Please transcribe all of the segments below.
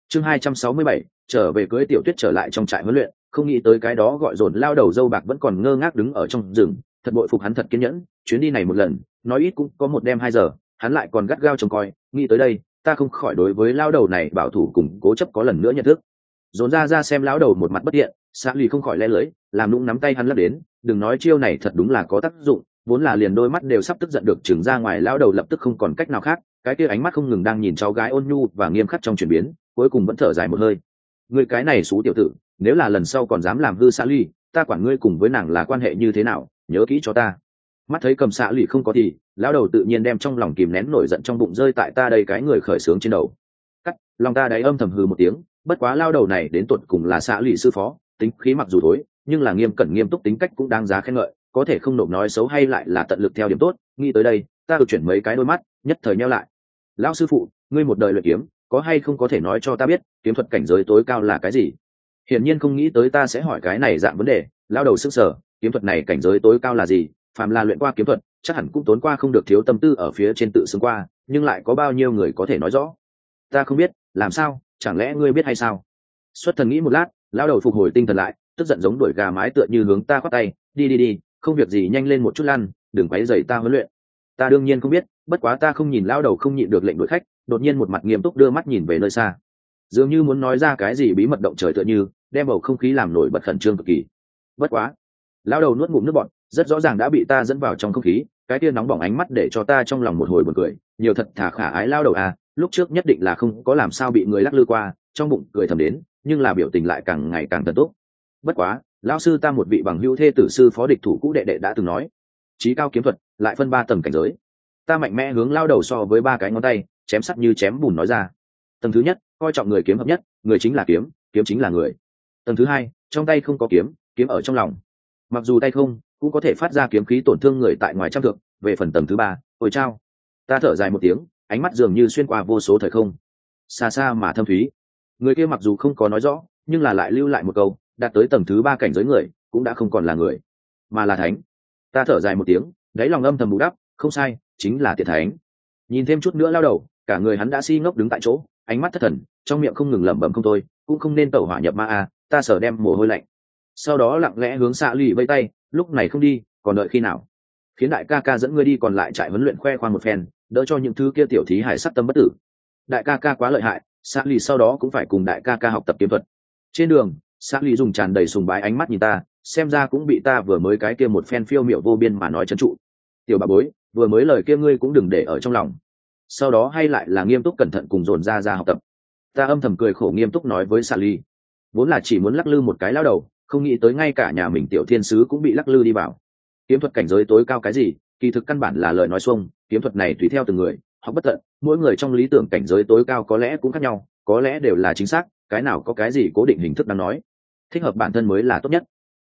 Chương 267, trở về cưới Tiểu Tuyết trở lại trong trại huấn luyện, không nghĩ tới cái đó gọi dồn lao đầu dâu bạc vẫn còn ngơ ngác đứng ở trong rừng, thật bội phục hắn thật kiên nhẫn, chuyến đi này một lần, nói ít cũng có một đêm 2 giờ, hắn lại còn gắt gao trông coi, nghĩ tới đây, ta không khỏi đối với lao đầu này bảo thủ cùng cố chấp có lần nữa nhận thức. Dồn ra xem lão đầu một mặt bất thiện, Xã Lì không khỏi le lưỡi, làm nũng nắm tay hắn lắc đến, đừng nói chiêu này thật đúng là có tác dụng, vốn là liền đôi mắt đều sắp tức giận được trừng ra ngoài, lão đầu lập tức không còn cách nào khác, cái kia ánh mắt không ngừng đang nhìn cháu gái ôn nhu và nghiêm khắc trong chuyển biến, cuối cùng vẫn thở dài một hơi. Ngươi cái này xú tiểu tử, nếu là lần sau còn dám làm hư Xã Lì, ta quản ngươi cùng với nàng là quan hệ như thế nào, nhớ kỹ cho ta. Mắt thấy cầm Xã Lì không có thì, lão đầu tự nhiên đem trong lòng kìm nén nổi giận trong bụng rơi tại ta đây cái người khởi sướng trên đầu. Cắt, lòng ta đáy âm thầm hừ một tiếng, bất quá lao đầu này đến tuột cùng là Xã Lì sư phó, tính khí mặc dù thối, nhưng là nghiêm cẩn nghiêm túc tính cách cũng đáng giá khen ngợi, có thể không nộp nói xấu hay lại là tận lực theo điểm tốt. Nghĩ tới đây, ta được chuyển mấy cái đôi mắt, nhất thời nheo lại. Lão sư phụ, ngươi một đời luyện kiếm, có hay không có thể nói cho ta biết, kiếm thuật cảnh giới tối cao là cái gì? Hiển nhiên không nghĩ tới ta sẽ hỏi cái này dạng vấn đề, lao đầu sức sở, kiếm thuật này cảnh giới tối cao là gì? Phàm là luyện qua kiếm thuật, chắc hẳn cũng tốn qua không được thiếu tâm tư ở phía trên tự xứng qua, nhưng lại có bao nhiêu người có thể nói rõ? Ta không biết, làm sao? Chẳng lẽ ngươi biết hay sao? Xuất thần nghĩ một lát, lao đầu phục hồi tinh thần lại, tức giận giống đuổi gà mái tựa như hướng ta khoát tay, đi, không việc gì nhanh lên một chút lăn, đừng quấy rầy ta huấn luyện. Ta đương nhiên không biết, bất quá ta không nhìn lao đầu không nhịn được lệnh đuổi khách, đột nhiên một mặt nghiêm túc đưa mắt nhìn về nơi xa, dường như muốn nói ra cái gì bí mật động trời tựa như, đem bầu không khí làm nổi bật khẩn trương cực kỳ. Bất quá, lao đầu nuốt ngụm nước bọt, rất rõ ràng đã bị ta dẫn vào trong không khí, cái tia nóng bỏng ánh mắt để cho ta trong lòng một hồi buồn cười, nhiều thật thà khả ái lao đầu à, lúc trước nhất định là không có làm sao bị người lắc lư qua, trong bụng cười thầm đến, nhưng là biểu tình lại càng ngày càng thần tốt. Bất quá, lão sư ta một vị bằng hữu thê tử sư phó địch thủ cũ đệ đệ đã từng nói, chí cao kiếm thuật lại phân 3 tầng cảnh giới. Ta mạnh mẽ hướng lao đầu so với 3 cái ngón tay, chém sắt như chém bùn nói ra. Tầng thứ nhất, coi trọng người kiếm hợp nhất, người chính là kiếm, kiếm chính là người. Tầng thứ hai, trong tay không có kiếm, kiếm ở trong lòng. Mặc dù tay không, cũng có thể phát ra kiếm khí tổn thương người tại ngoài trăm thước. Về phần tầng thứ 3, ôi chao. Ta thở dài một tiếng, ánh mắt dường như xuyên qua vô số thời không, xa xa mà thâm thúy. Người kia mặc dù không có nói rõ, nhưng là lại lưu lại một câu, đạt tới tầng thứ 3 cảnh giới người, cũng đã không còn là người, mà là thánh. Ta thở dài một tiếng, đáy lòng âm thầm bù đắp, không sai, chính là tiệt thánh. Nhìn thêm chút nữa lao đầu, cả người hắn đã si ngốc đứng tại chỗ, ánh mắt thất thần, trong miệng không ngừng lẩm bẩm không thôi, cũng không nên tẩu hỏa nhập ma à, ta sở đem mồ hôi lạnh. Sau đó lặng lẽ hướng Xã Lì vây tay, lúc này không đi, còn đợi khi nào? Khiến đại ca ca dẫn ngươi đi còn lại trại huấn luyện khoe khoang một phen, đỡ cho những thứ kia tiểu thí hải sắc tâm bất tử. Đại ca ca quá lợi hại, Xã Lì sau đó cũng phải cùng đại ca ca học tập kiếm thuật. Trên đường, Xã Lì dùng tràn đầy sùng bái ánh mắt nhìn ta, xem ra cũng bị ta vừa mới cái kia một phen phiêu miểu vô biên mà nói trấn trụ. Tiểu bà bối, vừa mới lời kia ngươi cũng đừng để ở trong lòng. Sau đó hay lại là nghiêm túc cẩn thận cùng dồn ra học tập. Ta âm thầm cười khổ nghiêm túc nói với Xã Lì, vốn là chỉ muốn lắc lư một cái lao đầu, không nghĩ tới ngay cả nhà mình tiểu thiên sứ cũng bị lắc lư đi vào. Kiếm thuật cảnh giới tối cao cái gì, kỳ thực căn bản là lời nói xuông, kiếm thuật này tùy theo từng người, học bất tận, mỗi người trong lý tưởng cảnh giới tối cao có lẽ cũng khác nhau, có lẽ đều là chính xác, cái nào có cái gì cố định hình thức đang nói, thích hợp bản thân mới là tốt nhất.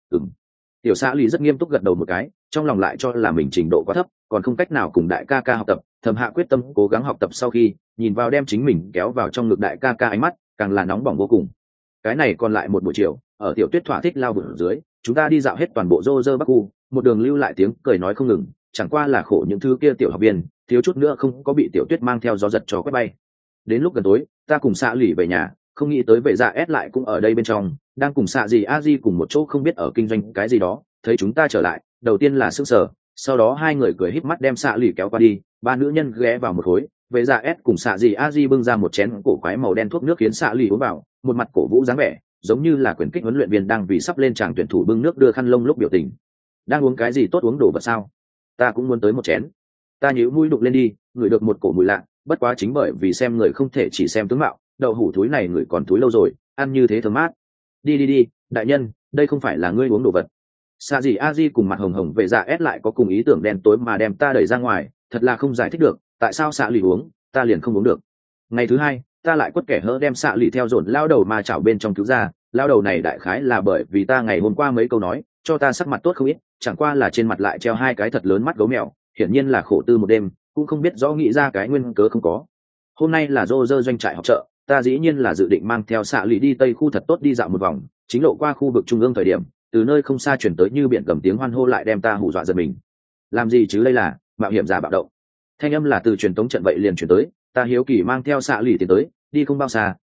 Tiểu Xã Lì rất nghiêm túc gật đầu một cái, trong lòng lại cho là mình trình độ quá thấp, còn không cách nào cùng đại ca ca học tập, thầm hạ quyết tâm cố gắng học tập. Sau khi nhìn vào đem chính mình kéo vào trong ngực đại ca ca, ánh mắt càng là nóng bỏng vô cùng. Cái này còn lại một buổi chiều, ở Tiểu Tuyết thỏa thích lao vượt dưới, chúng ta đi dạo hết toàn bộ Rô Rơ Bắc Khu, một đường lưu lại tiếng cười nói không ngừng, chẳng qua là khổ những thứ kia tiểu học viên, thiếu chút nữa không có bị Tiểu Tuyết mang theo gió giật cho quét bay. Đến lúc gần tối, ta cùng Xã Lì về nhà, không nghĩ tới vệ dạ S lại cũng ở đây bên trong, đang cùng xạ gì a di cùng một chỗ không biết ở kinh doanh cái gì đó. Thấy chúng ta trở lại, đầu tiên là sững sờ, sau đó hai người cười híp mắt đem Xã Lì kéo qua đi, 3 nữ nhân ghé vào một khối, vệ dạ S cùng xạ gì a di bưng ra một chén cổ quái màu đen thuốc nước khiến Xã Lì uống vào, một mặt cổ vũ dáng vẻ, giống như là quyền kích huấn luyện viên đang vì sắp lên tràng tuyển thủ bưng nước đưa khăn lông lúc biểu tình. Đang uống cái gì tốt uống đồ vật sao? Ta cũng muốn tới một chén. Ta nhíu mũi đục lên đi, ngửi được một cổ mùi lạ, bất quá chính bởi vì xem người không thể chỉ xem tướng mạo, đậu hủ thúi này người còn thúi lâu rồi, ăn như thế thơm mát. Đi, đại nhân, đây không phải là ngươi uống đồ vật. Xạ gì a di cùng mặt hồng hồng về dạ ép lại có cùng ý tưởng đen tối mà đem ta đẩy ra ngoài, thật là không giải thích được, tại sao Xã Lì uống, ta liền không uống được. Ngày thứ hai, ta lại quất kẻ hỡ đem Xã Lì theo dồn lao đầu mà chảo bên trong cứu ra, lao đầu này đại khái là bởi vì ta ngày hôm qua mấy câu nói, cho ta sắc mặt tốt không ít, chẳng qua là trên mặt lại treo 2 cái thật lớn mắt gấu mèo, hiển nhiên là khổ tư một đêm, cũng không biết rõ nghĩ ra cái nguyên cớ không có. Hôm nay là Rô Rơ doanh trại học chợ, ta dĩ nhiên là dự định mang theo Xã Lì đi tây khu thật tốt đi dạo một vòng, chính lộ qua khu vực trung ương thời điểm, từ nơi không xa chuyển tới như biển gầm tiếng hoan hô lại đem ta hù dọa giật mình. Làm gì chứ, đây là mạo hiểm giả bạo động. Thanh âm là từ truyền tống trận vậy liền chuyển tới, ta hiếu kỳ mang theo Xã Lì tiến tới, đi không bao xa,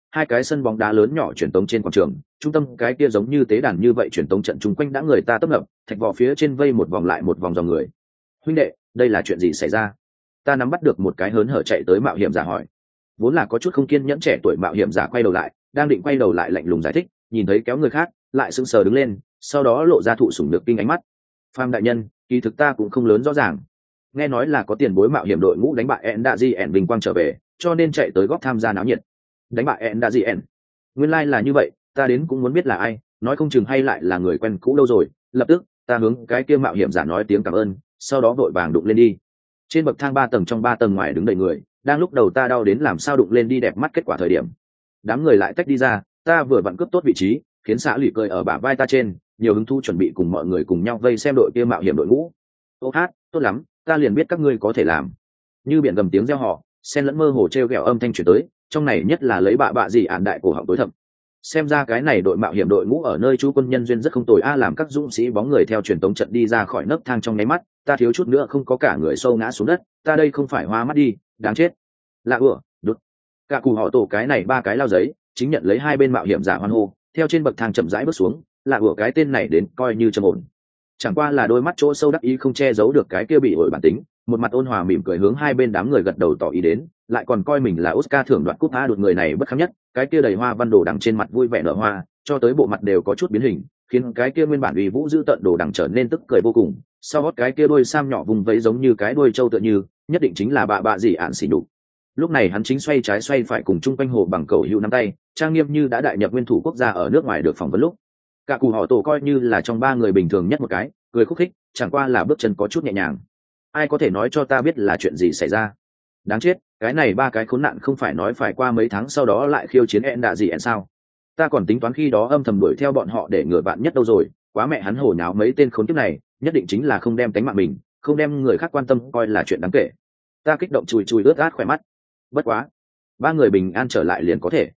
hai cái sân bóng đá lớn nhỏ truyền tống trên quảng trường, trung tâm cái kia giống như tế đàn như vậy truyền tống trận chung quanh đã người ta tấp nập, thạch vỏ phía trên vây một vòng lại một vòng dòng người. Huynh đệ, đây là chuyện gì xảy ra? Ta nắm bắt được một cái hớn hở chạy tới mạo hiểm giả hỏi. Vốn là có chút không kiên nhẫn trẻ tuổi mạo hiểm giả quay đầu lại, đang định quay đầu lại lạnh lùng giải thích, nhìn thấy kéo người khác, lại sững sờ đứng lên, sau đó lộ ra thụ sủng nhược kinh ánh mắt. Phàm đại nhân, kỳ thực ta cũng không lớn rõ ràng. Nghe nói là có tiền bối mạo hiểm đội ngũ đánh bại Endaji Vinh quang trở về, cho nên chạy tới góp tham gia náo nhiệt. Đánh bại Endaji. Nguyên lai là như vậy, ta đến cũng muốn biết là ai, nói không chừng hay lại là người quen cũ lâu rồi. Lập tức, ta hướng cái kia mạo hiểm giả nói tiếng cảm ơn, sau đó vội vàng đụng lên đi. Trên bậc thang 3 tầng trong 3 tầng ngoài đứng đầy người, đang lúc đầu ta đau đến làm sao đụng lên đi đẹp mắt kết quả thời điểm. Đám người lại tách đi ra, ta vừa vặn cướp tốt vị trí, khiến xã lì cười ở bả vai ta trên, nhiều hứng thú chuẩn bị cùng mọi người cùng nhau vây xem đội kia mạo hiểm đội ngũ. Ô hát, tốt lắm, ta liền biết các ngươi có thể làm. Như biển gầm tiếng reo hò, xen lẫn mơ hồ treo gẹo âm thanh truyền tới, trong này nhất là lấy bạ gì ản đại cổ họng tối thầm. Xem ra cái này đội mạo hiểm đội ngũ ở nơi chú quân nhân duyên rất không tồi a, làm các dũng sĩ bóng người theo truyền tống trận đi ra khỏi nấc thang trong nháy mắt, ta thiếu chút nữa không có cả người sâu ngã xuống đất, ta đây không phải hoa mắt đi, đáng chết. Lạ ủa, đút. Cả cụ họ tổ cái này 3 cái lao giấy, chính nhận lấy hai bên mạo hiểm giả hoan hô, theo trên bậc thang chậm rãi bước xuống, lạ ủa cái tên này đến coi như trầm ổn. Chẳng qua là đôi mắt chỗ sâu đắc ý không che giấu được cái kia bị ổi bản tính, một mặt ôn hòa mỉm cười hướng hai bên đám người gật đầu tỏ ý đến, lại còn coi mình là Oscar thưởng đoạt cúp a, đột người này bất kham nhất, cái kia đầy hoa văn đồ đằng trên mặt vui vẻ nở hoa, cho tới bộ mặt đều có chút biến hình, khiến cái kia nguyên bản uy vũ giữ tận đồ đằng trở nên tức cười vô cùng. Sau gót cái kia đôi sam nhỏ vùng vẫy giống như cái đuôi trâu tựa như, nhất định chính là bạ gì ạn xỉ nhục. Lúc này hắn chính xoay trái xoay phải cùng chung quanh hồ bằng cầu hữu nắm tay, trang nghiêm như đã đại nhập nguyên thủ quốc gia ở nước ngoài được phỏng vấn lúc. Cả cụ họ tổ coi như là trong 3 người bình thường nhất một cái, cười khúc khích, chẳng qua là bước chân có chút nhẹ nhàng. Ai có thể nói cho ta biết là chuyện gì xảy ra? Đáng chết, cái này 3 cái khốn nạn không phải nói phải qua mấy tháng sau đó lại khiêu chiến En đạ gì En sao? Ta còn tính toán khi đó âm thầm đuổi theo bọn họ để ngừa vạn nhất đâu rồi, quá mẹ hắn hồ nháo mấy tên khốn kiếp này, nhất định chính là không đem tánh mạng mình, không đem người khác quan tâm coi là chuyện đáng kể. Ta kích động chùi chùi ướt át khỏe mắt. Bất quá, 3 người bình an trở lại liền có thể.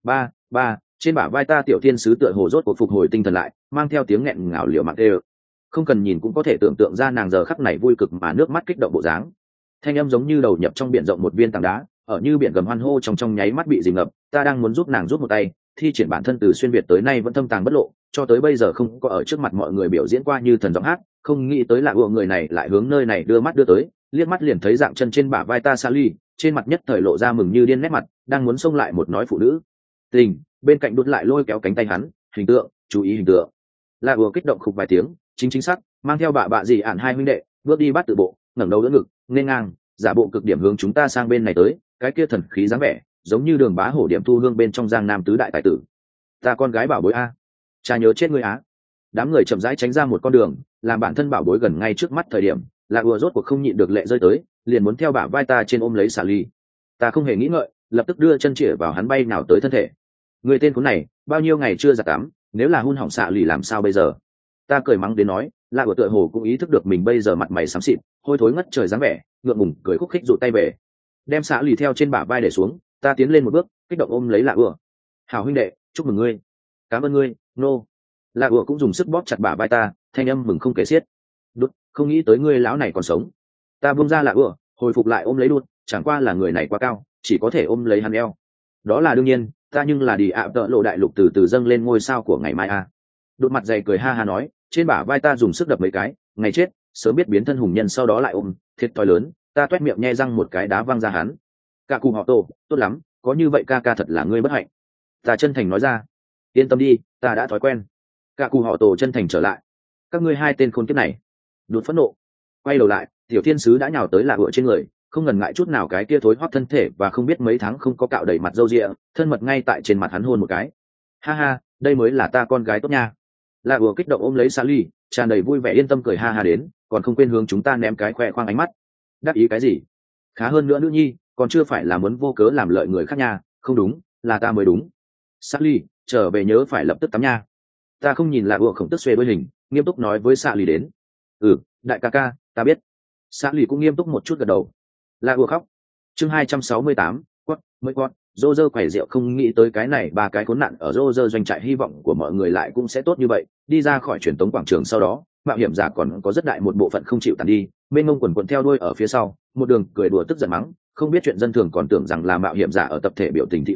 Ba, trên bả vai ta tiểu thiên sứ tựa hồ rốt cuộc phục hồi tinh thần lại, mang theo tiếng nghẹn ngào liều mạng đều. Không cần nhìn cũng có thể tưởng tượng ra nàng giờ khắc này vui cực mà nước mắt kích động bộ dáng. Thanh âm giống như đầu nhập trong biển rộng một viên tảng đá, ở như biển gầm hoan hô trong nháy mắt bị dìm ngập. Ta đang muốn giúp nàng rút một tay, thi triển bản thân từ xuyên việt tới nay vẫn thâm tàng bất lộ, cho tới bây giờ không có ở trước mặt mọi người biểu diễn qua như thần giọng hát, không nghĩ tới là người này lại hướng nơi này đưa mắt đưa tới, liếc mắt liền thấy dạng chân trên bả vai ta Sally, trên mặt nhất thời lộ ra mừng như điên nét mặt, đang muốn xông lại một nói phụ nữ tình, bên cạnh đút lại lôi kéo cánh tay hắn, hình tượng, chú ý hình tượng. Là vừa kích động khục vài tiếng, chính xác, mang theo bạ gì ản hai huynh đệ, bước đi bắt tự bộ, ngẩng đầu đỡ ngực, nên ngang, giả bộ cực điểm hướng chúng ta sang bên này tới, cái kia thần khí dáng vẻ, giống như đường bá hổ điểm thu hương bên trong giang nam tứ đại tài tử. Ta con gái bảo bối a, cha nhớ chết ngươi á. Đám người chậm rãi tránh ra một con đường, làm bản thân bảo bối gần ngay trước mắt thời điểm, là ùa rốt cuộc không nhịn được lệ rơi tới, liền muốn theo bả vai ta trên ôm lấy xà ly. Ta không hề nghĩ ngợi, lập tức đưa chân chĩa vào hắn bay nào tới thân thể. Người tên khốn này, bao nhiêu ngày chưa giặt tắm, nếu là hun hỏng xạ lì làm sao bây giờ? Ta cười mắng đến nói, là ùa tựa hồ cũng ý thức được mình bây giờ mặt mày xám xịt, hôi thối ngất trời dáng vẻ, ngượng ngùng cười khúc khích rụt tay về, đem xạ lì theo trên bả vai để xuống. Ta tiến lên một bước, kích động ôm lấy là ùa. Hảo huynh đệ, chúc mừng ngươi, cảm ơn ngươi, nô. Là ùa cũng dùng sức bóp chặt bả vai ta, thanh âm mừng không kể xiết. Đút, không nghĩ tới ngươi lão này còn sống. Ta buông ra là ùa, hồi phục lại ôm lấy đút, chẳng qua là người này quá cao, chỉ có thể ôm lấy hắn eo. Đó là đương nhiên, ta nhưng là đi ạ tợ lộ đại lục từ từ dâng lên ngôi sao của ngày mai a. Đột mặt dày cười ha ha nói, trên bả vai ta dùng sức đập mấy cái, ngày chết, sớm biết biến thân hùng nhân sau đó lại ôm, thiệt thòi lớn. Ta toét miệng nhe răng một cái đá văng ra hắn. Cả cụ họ tổ, tốt lắm, có như vậy ca ca thật là ngươi bất hạnh. Ta chân thành nói ra, yên tâm đi, ta đã thói quen. Cả cụ họ tổ chân thành trở lại, các ngươi hai tên khốn kiếp này. Đột phẫn nộ, quay đầu lại, tiểu thiên sứ đã nhào tới lạ vựa trên người, không ngần ngại chút nào cái kia thối hoắt thân thể và không biết mấy tháng không có cạo đầy mặt râu ria, thân mật ngay tại trên mặt hắn hôn một cái. Ha ha, đây mới là ta con gái tốt nha. Lạ vựa kích động ôm lấy Sally, tràn đầy vui vẻ yên tâm cười ha ha đến, còn không quên hướng chúng ta ném cái khoe khoang ánh mắt. Đắc ý cái gì? Khá hơn nữa nữ nhi, còn chưa phải là muốn vô cớ làm lợi người khác nha, không đúng, là ta mới đúng. Sally, trở về nhớ phải lập tức tắm nha. Ta không nhìn lạ vựa khổng tức xuê đôi hình, nghiêm túc nói với Sally đến. Ừ, đại ca ca, ta biết. Sally cũng nghiêm túc một chút gật đầu. Là ùa khóc. Chương 268, quất, mới quất, rô rơ quẩy rượu không nghĩ tới cái này 3 cái khốn nạn ở rô rơ doanh trại hy vọng của mọi người lại cũng sẽ tốt như vậy. Đi ra khỏi truyền tống quảng trường sau đó, mạo hiểm giả còn có rất đại một bộ phận không chịu tàn đi, bên ngông quần quần theo đuôi ở phía sau, một đường cười đùa tức giận mắng, không biết chuyện dân thường còn tưởng rằng là mạo hiểm giả ở tập thể biểu tình thị uy,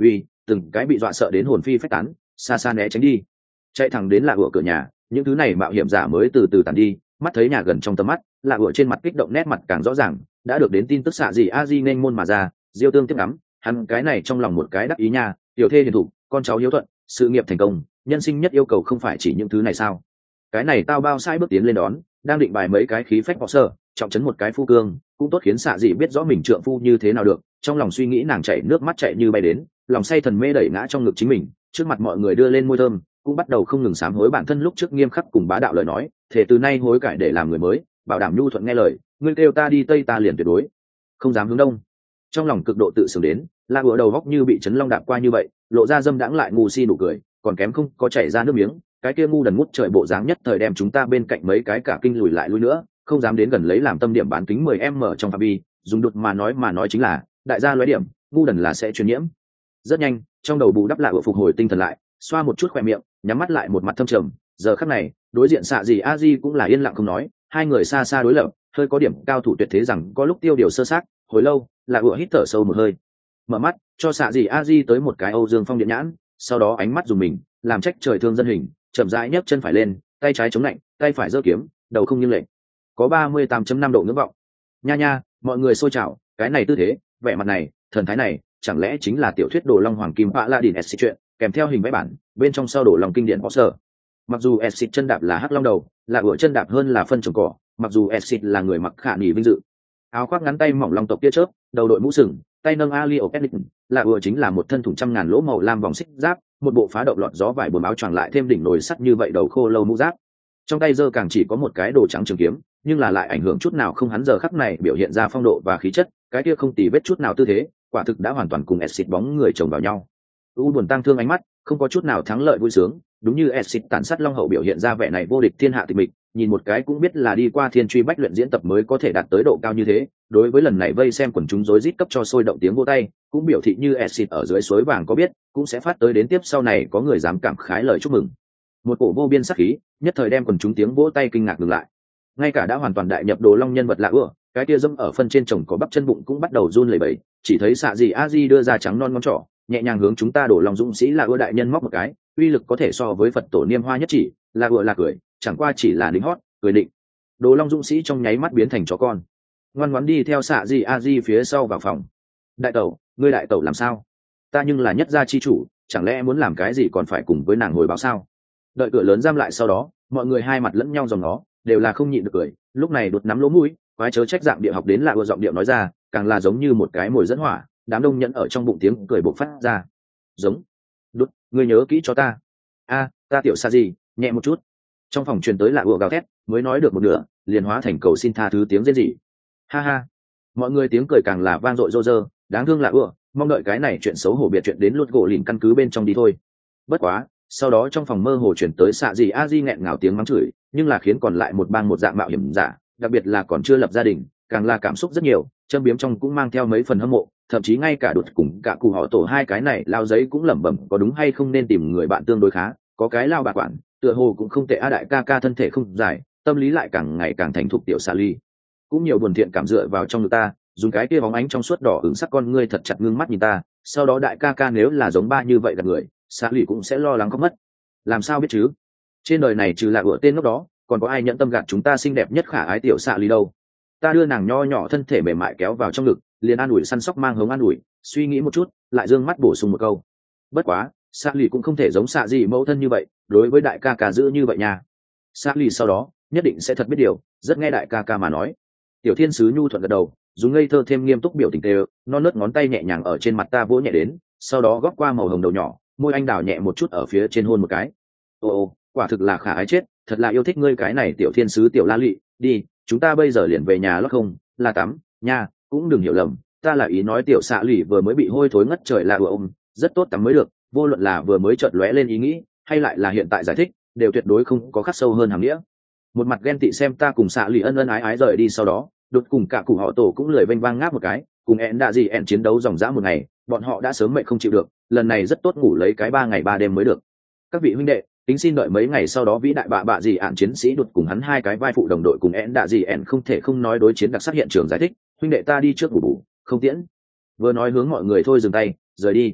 từng cái bị dọa sợ đến hồn phi phách tán, xa xa né tránh đi, chạy thẳng đến Lạ Ủa cửa nhà. Những thứ này mạo hiểm giả mới từ từ tàn đi, mắt thấy nhà gần trong tầm mắt, Lạ Ủa trên mặt kích động nét mặt càng rõ ràng, đã được đến tin tức xạ gì a di nên môn mà ra. Diêu Tương tiếp ngắm, hắn cái này trong lòng một cái đắc ý nha, tiểu thê hiền thủ, con cháu hiếu thuận, sự nghiệp thành công, nhân sinh nhất yêu cầu không phải chỉ những thứ này sao? Cái này tao bao sai bước tiến lên đón, đang định bài mấy cái khí phách họ sơ, trọng trấn một cái phu cương, cũng tốt khiến xạ dị biết rõ mình trượng phu như thế nào được. Trong lòng suy nghĩ nàng chảy nước mắt chạy như bay đến, lòng say thần mê đẩy ngã trong ngực chính mình, trước mặt mọi người đưa lên môi thơm, cũng bắt đầu không ngừng sám hối bản thân lúc trước nghiêm khắc cùng bá đạo lời nói, thể từ nay hối cải để làm người mới, bảo đảm nhu thuận nghe lời, ngươi kêu ta đi tây ta liền tuyệt đối không dám hướng đông. Trong lòng cực độ tự sướng đến, La Ủa đầu góc như bị chấn long đạp qua như vậy, lộ ra dâm đãng lại ngu si nụ cười, còn kém không có chảy ra nước miếng, cái kia ngu đần ngút trời bộ dáng nhất thời đem chúng ta bên cạnh mấy cái cả kinh lùi lại lui nữa, không dám đến gần lấy làm tâm điểm bán kính 10m trong phạm vi, dùng đột mà nói chính là đại gia lóe điểm, ngu đần là sẽ truyền nhiễm. Rất nhanh, trong đầu bù đắp lại phục hồi tinh thần lại, xoa một chút khỏe miệng, nhắm mắt lại một mặt thâm trầm. Giờ khắc này, đối diện xạ gì a di cũng là yên lặng không nói, hai người xa xa đối lập, hơi có điểm cao thủ tuyệt thế rằng có lúc tiêu điều sơ sát. Hồi lâu, là ủa hít thở sâu một hơi, mở mắt cho xạ gì a di tới một cái Âu Dương Phong điện nhãn, sau đó ánh mắt dùng mình làm trách trời thương dân hình, chậm rãi nhấc chân phải lên, tay trái chống lạnh, tay phải giơ kiếm, đầu không nghiêng lệch, có 38.5 độ ngưỡng vọng. Nha nha, mọi người xôi trào, cái này tư thế, vẻ mặt này, thần thái này, chẳng lẽ chính là tiểu thuyết Đồ Long Hoàng Kim Paladin Exit truyện, kèm theo hình vẽ bản, bên trong sau Đồ Long kinh điển sở. Mặc dù Exit chân đạp là hắc long đầu, là ủa chân đạp hơn là phân trồng cỏ, mặc dù Exit là người mặc khả nghỉ vinh dự, áo khoác ngắn tay mỏng long tộc tia chớp, đầu đội mũ sừng, tay nâng ali of Edison, là ủa chính là một thân thủng trăm ngàn lỗ màu lam vòng xích giáp, một bộ phá động lọt gió vải buồm áo choàng lại thêm đỉnh nồi sắt như vậy đầu khô lâu mũ giáp. Trong tay giơ càng chỉ có một cái đồ trắng trường kiếm, nhưng là lại ảnh hưởng chút nào không, hắn giờ khắc này biểu hiện ra phong độ và khí chất, cái kia không tì vết chút nào tư thế, quả thực đã hoàn toàn cùng Exit bóng người chồng vào nhau. U buồn tang thương ánh mắt, không có chút nào thắng lợi vui sướng, đúng như Exit tàn sát long hậu biểu hiện ra vẻ này vô địch thiên hạ tịch mịch, nhìn một cái cũng biết là đi qua thiên truy bách luyện diễn tập mới có thể đạt tới độ cao như thế. Đối với lần này vây xem quần chúng rối rít cấp cho sôi động tiếng vỗ tay, cũng biểu thị như Exit ở dưới suối vàng có biết, cũng sẽ phát tới đến tiếp sau này có người dám cảm khái lời chúc mừng. Một cổ vô biên sắc khí, nhất thời đem quần chúng tiếng vỗ tay kinh ngạc ngừng lại. Ngay cả đã hoàn toàn đại nhập Đồ Long nhân vật lạ ưa, cái kia dâm ở phân trên chồng có bắp chân bụng cũng bắt đầu run lẩy bẩy, chỉ thấy xạ gì a di đưa ra trắng non ngón trỏ, nhẹ nhàng hướng chúng ta Đồ Long dũng sĩ lạ ưa đại nhân móc một cái, uy lực có thể so với Phật tổ niêm hoa nhất chỉ. Lạ ưa là cười, chẳng qua chỉ là lính hót, cười định. Đồ Long dũng sĩ trong nháy mắt biến thành chó con, ngoan ngoãn đi theo xạ gì a di phía sau vào phòng. Đại tẩu, ngươi đại tẩu làm sao? Ta nhưng là nhất gia chi chủ, chẳng lẽ muốn làm cái gì còn phải cùng với nàng hồi báo sao? Đợi cửa lớn giam lại sau đó, mọi người hai mặt lẫn nhau dòng nó, đều là không nhịn được cười. Lúc này đột nắm lỗ mũi, quái chớ trách dạng địa học đến lạ ưa giọng điệu nói ra, càng là giống như một cái mồi dẫn hỏa. Đám đông nhẫn ở trong bụng tiếng cười bộc phát ra. Giống, đút, ngươi nhớ kỹ cho ta. A, ta tiểu sa gì, nhẹ một chút. Trong phòng truyền tới lạ ưa gào thét, mới nói được một nửa, liền hóa thành cầu xin tha thứ tiếng rên rỉ. Ha ha, mọi người tiếng cười càng là vang dội rô rơ. Đáng thương lạ ưa, mong đợi cái này chuyện xấu hổ biệt chuyện đến lút gỗ lìn căn cứ bên trong đi thôi. Bất quá, sau đó trong phòng mơ hồ chuyển tới xạ gì a di nghẹn ngào tiếng mắng chửi, nhưng là khiến còn lại một bang một dạng mạo hiểm giả, đặc biệt là còn chưa lập gia đình, càng là cảm xúc rất nhiều, châm biếm trong cũng mang theo mấy phần hâm mộ, thậm chí ngay cả đột cùng cả cụ họ tổ hai cái này lao giấy cũng lẩm bẩm có đúng hay không nên tìm người bạn tương đối khá, có cái lao bạc quản tựa hồ cũng không tệ. A đại ca ca thân thể không dài, tâm lý lại càng ngày càng thành thục tiểu xạ ly cũng nhiều buồn thiện cảm dựa vào trong người ta, dùng cái kia bóng ánh trong suốt đỏ hứng sắc con ngươi thật chặt ngưng mắt nhìn ta. Sau đó đại ca ca nếu là giống ba như vậy gặp người, xạ lì cũng sẽ lo lắng khóc mất. Làm sao biết chứ, trên đời này trừ là ủa tên lúc đó còn có ai nhẫn tâm gạt chúng ta xinh đẹp nhất khả ái tiểu xạ lì đâu. Ta đưa nàng nho nhỏ thân thể mềm mại kéo vào trong ngực, liền an ủi săn sóc mang hống an ủi, suy nghĩ một chút lại dương mắt bổ sung một câu, bất quá xạ lì cũng không thể giống xạ gì mẫu thân như vậy đối với đại ca ca giữ như vậy nha. Xạ lì sau đó nhất định sẽ thật biết điều, rất nghe đại ca ca mà nói. Tiểu thiên sứ nhu thuận gật đầu, dùng ngây thơ thêm nghiêm túc biểu tình tê, non nớt ngón tay nhẹ nhàng ở trên mặt ta vỗ nhẹ đến, sau đó góp qua màu hồng đầu nhỏ, môi anh đào nhẹ một chút ở phía trên hôn một cái. Ồ, quả thực là khả ái chết, thật là yêu thích ngươi cái này tiểu thiên sứ tiểu la lị. Đi, chúng ta bây giờ liền về nhà lót không là tắm nha, cũng đừng hiểu lầm, ta là ý nói tiểu xạ lì vừa mới bị hôi thối ngất trời là ôm, rất tốt tắm mới được. Vô luận là vừa mới chợt lóe lên ý nghĩ hay lại là hiện tại giải thích, đều tuyệt đối không có khắc sâu hơn hàm nghĩa. Một mặt ghen tị xem ta cùng xạ lì ân ân ái ái rời đi, sau đó đột cùng cả cụ họ tổ cũng lười vênh vang ngáp một cái, cùng ẹn đạ gì ẹn chiến đấu dòng dã một ngày, bọn họ đã sớm mệt không chịu được, lần này rất tốt ngủ lấy cái 3 ngày 3 đêm mới được. Các vị huynh đệ, tính xin đợi mấy ngày sau đó vĩ đại bạ gì ạn chiến sĩ đột cùng hắn hai cái vai phụ đồng đội cùng ẹn đạ gì ẹn không thể không nói đối chiến đặc sắc hiện trường giải thích. Huynh đệ ta đi trước ngủ bù, không tiễn. Vừa nói hướng mọi người thôi dừng tay rời đi.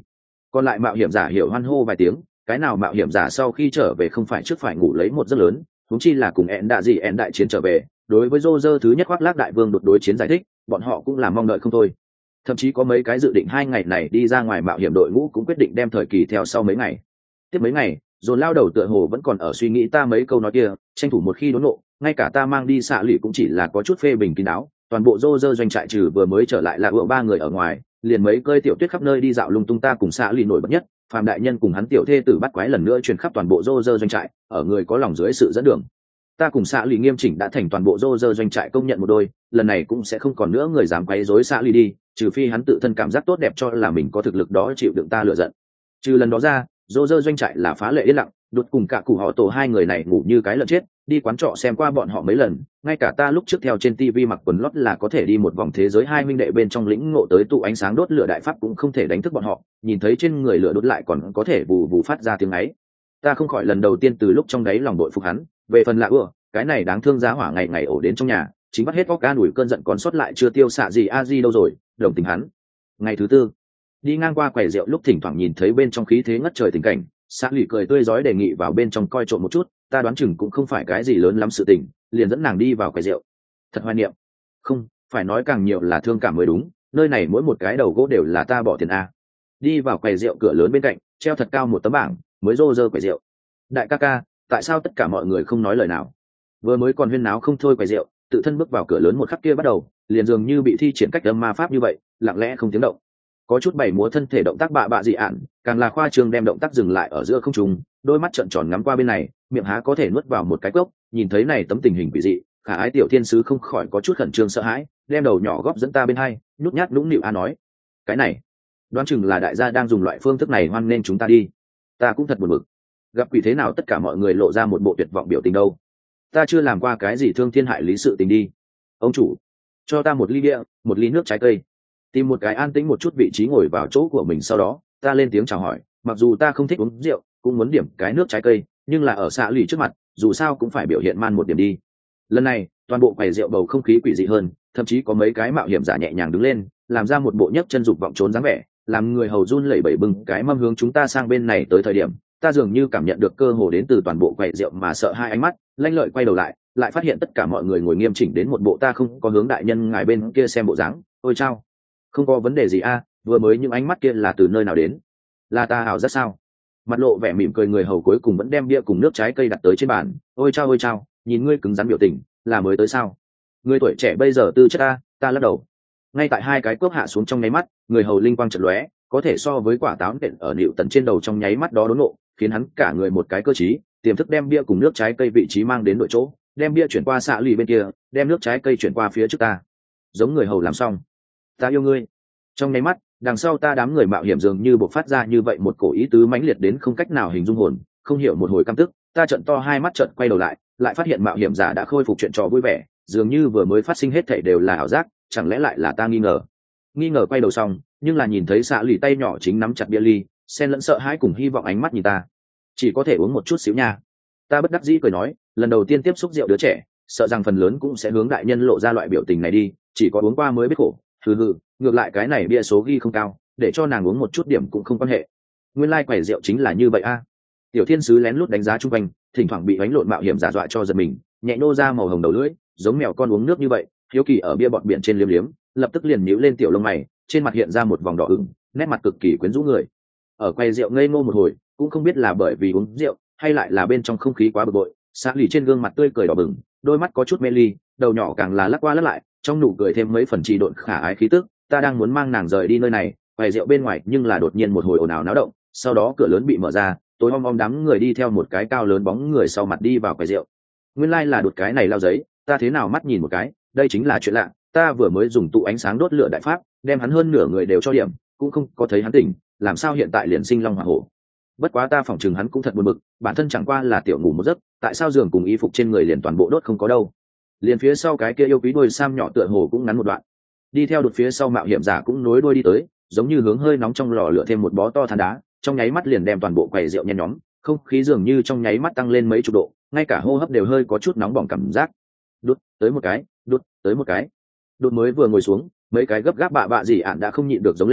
Còn lại mạo hiểm giả hiểu hoan hô vài tiếng, cái nào mạo hiểm giả sau khi trở về không phải trước phải ngủ lấy một giấc lớn, huống chi là cùng ẹn đạ gì ẹn đại chiến trở về. Đối với Roger thứ nhất khoác lác đại vương đột đối chiến giải thích, bọn họ cũng là mong đợi không thôi. Thậm chí có mấy cái dự định 2 ngày này đi ra ngoài mạo hiểm đội ngũ cũng quyết định đem thời kỳ theo sau mấy ngày. Tiếp mấy ngày, dồn lao đầu tựa hồ vẫn còn ở suy nghĩ ta mấy câu nói kia, tranh thủ một khi đốn nộ, ngay cả ta mang đi xạ lụy cũng chỉ là có chút phê bình kín đáo. Toàn bộ Roger doanh trại trừ vừa mới trở lại là ựa 3 người ở ngoài, liền mấy cơi tiểu tuyết khắp nơi đi dạo lung tung. Ta cùng xạ lụy nổi bật nhất, Phạm đại nhân cùng hắn tiểu thê tử bắt quái lần nữa truyền khắp toàn bộ Roger doanh trại, ở người có lòng dưới sự dẫn đường. Ta cùng xạ lụy nghiêm chỉnh đã thành toàn bộ Roger doanh trại công nhận một đôi, lần này cũng sẽ không còn nữa người dám quấy rối xạ lụy đi, trừ phi hắn tự thân cảm giác tốt đẹp cho là mình có thực lực đó chịu đựng ta lựa giận. Trừ lần đó ra, Roger doanh trại là phá lệ yên lặng, đột cùng cả cụ họ tổ hai người này ngủ như cái lợn chết, đi quán trọ xem qua bọn họ mấy lần, ngay cả ta lúc trước theo trên TV mặc quần lót là có thể đi một vòng thế giới hai huynh đệ bên trong lĩnh ngộ tới tụ ánh sáng đốt lửa đại pháp cũng không thể đánh thức bọn họ, nhìn thấy trên người lửa đốt lại còn có thể bù bù phát ra tiếng ấy. Ta không khỏi lần đầu tiên từ lúc trong đáy lòng đội phục hắn, về phần lạ cái này đáng thương giá hỏa ngày ngày ổ đến trong nhà, chính bắt hết óc ga đuổi cơn giận còn sót lại chưa tiêu xạ gì a di đâu rồi, đồng tình hắn. Ngày thứ tư, đi ngang qua quầy rượu lúc thỉnh thoảng nhìn thấy bên trong khí thế ngất trời tình cảnh, xã lì cười tươi rói đề nghị vào bên trong coi trộm một chút, ta đoán chừng cũng không phải cái gì lớn lắm sự tình, liền dẫn nàng đi vào quầy rượu. Thật hoài niệm, không phải nói càng nhiều là thương cảm mới đúng, nơi này mỗi một cái đầu gỗ đều là ta bỏ tiền a. Đi vào quầy rượu cửa lớn bên cạnh treo thật cao một tấm bảng, mới rô rơ quầy rượu. Đại ca ca, tại sao tất cả mọi người không nói lời nào? Vừa mới còn huyên náo không thôi quầy rượu, tự thân bước vào cửa lớn một khắc kia bắt đầu, liền dường như bị thi triển cách âm ma pháp như vậy, lặng lẽ không tiếng động. Có chút bảy múa thân thể động tác bạ dị ạn, càng là khoa trương đem động tác dừng lại ở giữa không trung, đôi mắt trợn tròn ngắm qua bên này, miệng há có thể nuốt vào một cái cốc. Nhìn thấy này tấm tình hình quỷ dị, khả ái tiểu thiên sứ không khỏi có chút khẩn trương sợ hãi, đem đầu nhỏ góp dẫn ta bên hai, nhút nhát nũng nịu nói: cái này, đoán chừng là đại gia đang dùng loại phương thức này hoan nên chúng ta đi. Ta cũng thật buồn bực, gặp quỷ thế nào tất cả mọi người lộ ra một bộ tuyệt vọng biểu tình đâu. Ta chưa làm qua cái gì thương thiên hại lý sự tình đi. Ông chủ, cho ta một ly bia, một ly nước trái cây. Tìm một cái an tĩnh một chút vị trí ngồi vào chỗ của mình, sau đó ta lên tiếng chào hỏi, mặc dù ta không thích uống rượu, cũng muốn điểm cái nước trái cây, nhưng là ở xạ lì trước mặt dù sao cũng phải biểu hiện man một điểm đi. Lần này toàn bộ quầy rượu bầu không khí quỷ dị hơn, thậm chí có mấy cái mạo hiểm giả nhẹ nhàng đứng lên, làm ra một bộ nhấc chân dục vọng trốn dáng vẻ, làm người hầu run lẩy bẩy bưng cái mâm hướng chúng ta sang bên này tới. Thời điểm ta dường như cảm nhận được cơ hồ đến từ toàn bộ quầy rượu mà sợ hai ánh mắt, lanh lợi quay đầu lại phát hiện tất cả mọi người ngồi nghiêm chỉnh đến một bộ ta không có hướng đại nhân ngài bên kia xem bộ dáng. Ôi chao, không có vấn đề gì a, vừa mới những ánh mắt kia là từ nơi nào đến? Là ta ảo giác sao? Mặt lộ vẻ mỉm cười người hầu cuối cùng vẫn đem bia cùng nước trái cây đặt tới trên bàn. Ôi chao, nhìn ngươi cứng rắn biểu tình, là mới tới sao? Người tuổi trẻ bây giờ tư chất ta lắc đầu. Ngay tại hai cái cốc hạ xuống trong nháy mắt, người hầu linh quang chợt lóe, có thể so với quả táo nện ở nịu tần trên đầu trong nháy mắt đó đốn nộ, khiến hắn cả người một cái cơ trí, tiềm thức đem bia cùng nước trái cây vị trí mang đến đội chỗ, đem bia chuyển qua xạ lì bên kia, đem nước trái cây chuyển qua phía trước ta. Giống người hầu làm xong, ta yêu ngươi. Trong nháy mắt, đằng sau ta đám người mạo hiểm dường như bộc phát ra như vậy một cổ ý tứ mãnh liệt đến không cách nào hình dung hồn, không hiểu một hồi căm tức, ta trợn to hai mắt trợn quay đầu lại phát hiện mạo hiểm giả đã khôi phục chuyện trò vui vẻ, dường như vừa mới phát sinh hết thảy đều là ảo giác, chẳng lẽ lại là ta nghi ngờ quay đầu xong, nhưng là nhìn thấy xạ lì tay nhỏ chính nắm chặt bia ly, xen lẫn sợ hãi cùng hy vọng ánh mắt nhìn ta. Chỉ có thể uống một chút xíu nha. Ta bất đắc dĩ cười nói, lần đầu tiên tiếp xúc rượu đứa trẻ, sợ rằng phần lớn cũng sẽ hướng đại nhân lộ ra loại biểu tình này đi, chỉ có uống qua mới biết khổ. Hừ, ngược lại cái này bia số ghi không cao, để cho nàng uống một chút điểm cũng không quan hệ. Nguyên lai quẩy rượu chính là như vậy a. Tiểu thiên sứ lén lút đánh giá chung quanh, thỉnh thoảng bị đánh lộn mạo hiểm giả dọa cho giật mình, nhẹ nô ra màu hồng đầu lưỡi, giống mèo con uống nước như vậy, hiếu kỳ ở bia bọt biển trên liếm liếm, lập tức liền nhíu lên tiểu lông mày, trên mặt hiện ra một vòng đỏ ửng, nét mặt cực kỳ quyến rũ người. Ở quầy rượu ngây ngô một hồi, cũng không biết là bởi vì uống rượu hay lại là bên trong không khí quá bực bội, xã lì trên gương mặt tươi cười đỏ bừng, đôi mắt có chút mê ly, đầu nhỏ càng là lắc qua lắc lại, trong nụ cười thêm mấy phần trì độn khả ái khí tức. Ta đang muốn mang nàng rời đi nơi này, quầy rượu bên ngoài nhưng là đột nhiên một hồi ồn ào náo động, sau đó cửa lớn bị mở ra, tối om đám người đi theo một cái cao lớn bóng người sau mặt đi vào quầy rượu. Nguyên lai là đột cái này lao giấy, ta thế nào mắt nhìn một cái, đây chính là chuyện lạ, ta vừa mới dùng tụ ánh sáng đốt lửa đại pháp, đem hắn hơn nửa người đều cho điểm, cũng không có thấy hắn tỉnh, làm sao hiện tại liền sinh long hỏa hổ. Bất quá ta phỏng chừng hắn cũng thật buồn bực, bản thân chẳng qua là tiểu ngủ một giấc, tại sao giường cùng y phục trên người liền toàn bộ đốt không có đâu. Liền phía sau cái kia yêu quý đôi sam nhỏ tựa hồ cũng ngắn một đoạn. Đi theo đột phía sau mạo hiểm giả cũng nối đuôi đi tới, giống như hướng hơi nóng trong lò lửa thêm một bó to than đá, trong nháy mắt liền đem toàn bộ quầy rượu nhen nhóm, không khí dường như trong nháy mắt tăng lên mấy chục độ, ngay cả hô hấp đều hơi có chút nóng bỏng cảm giác. Đút tới một cái, đút tới một cái. Đột mới vừa ngồi xuống, mấy cái gấp gáp bạ dị ạn đã không nhịn được giống lên,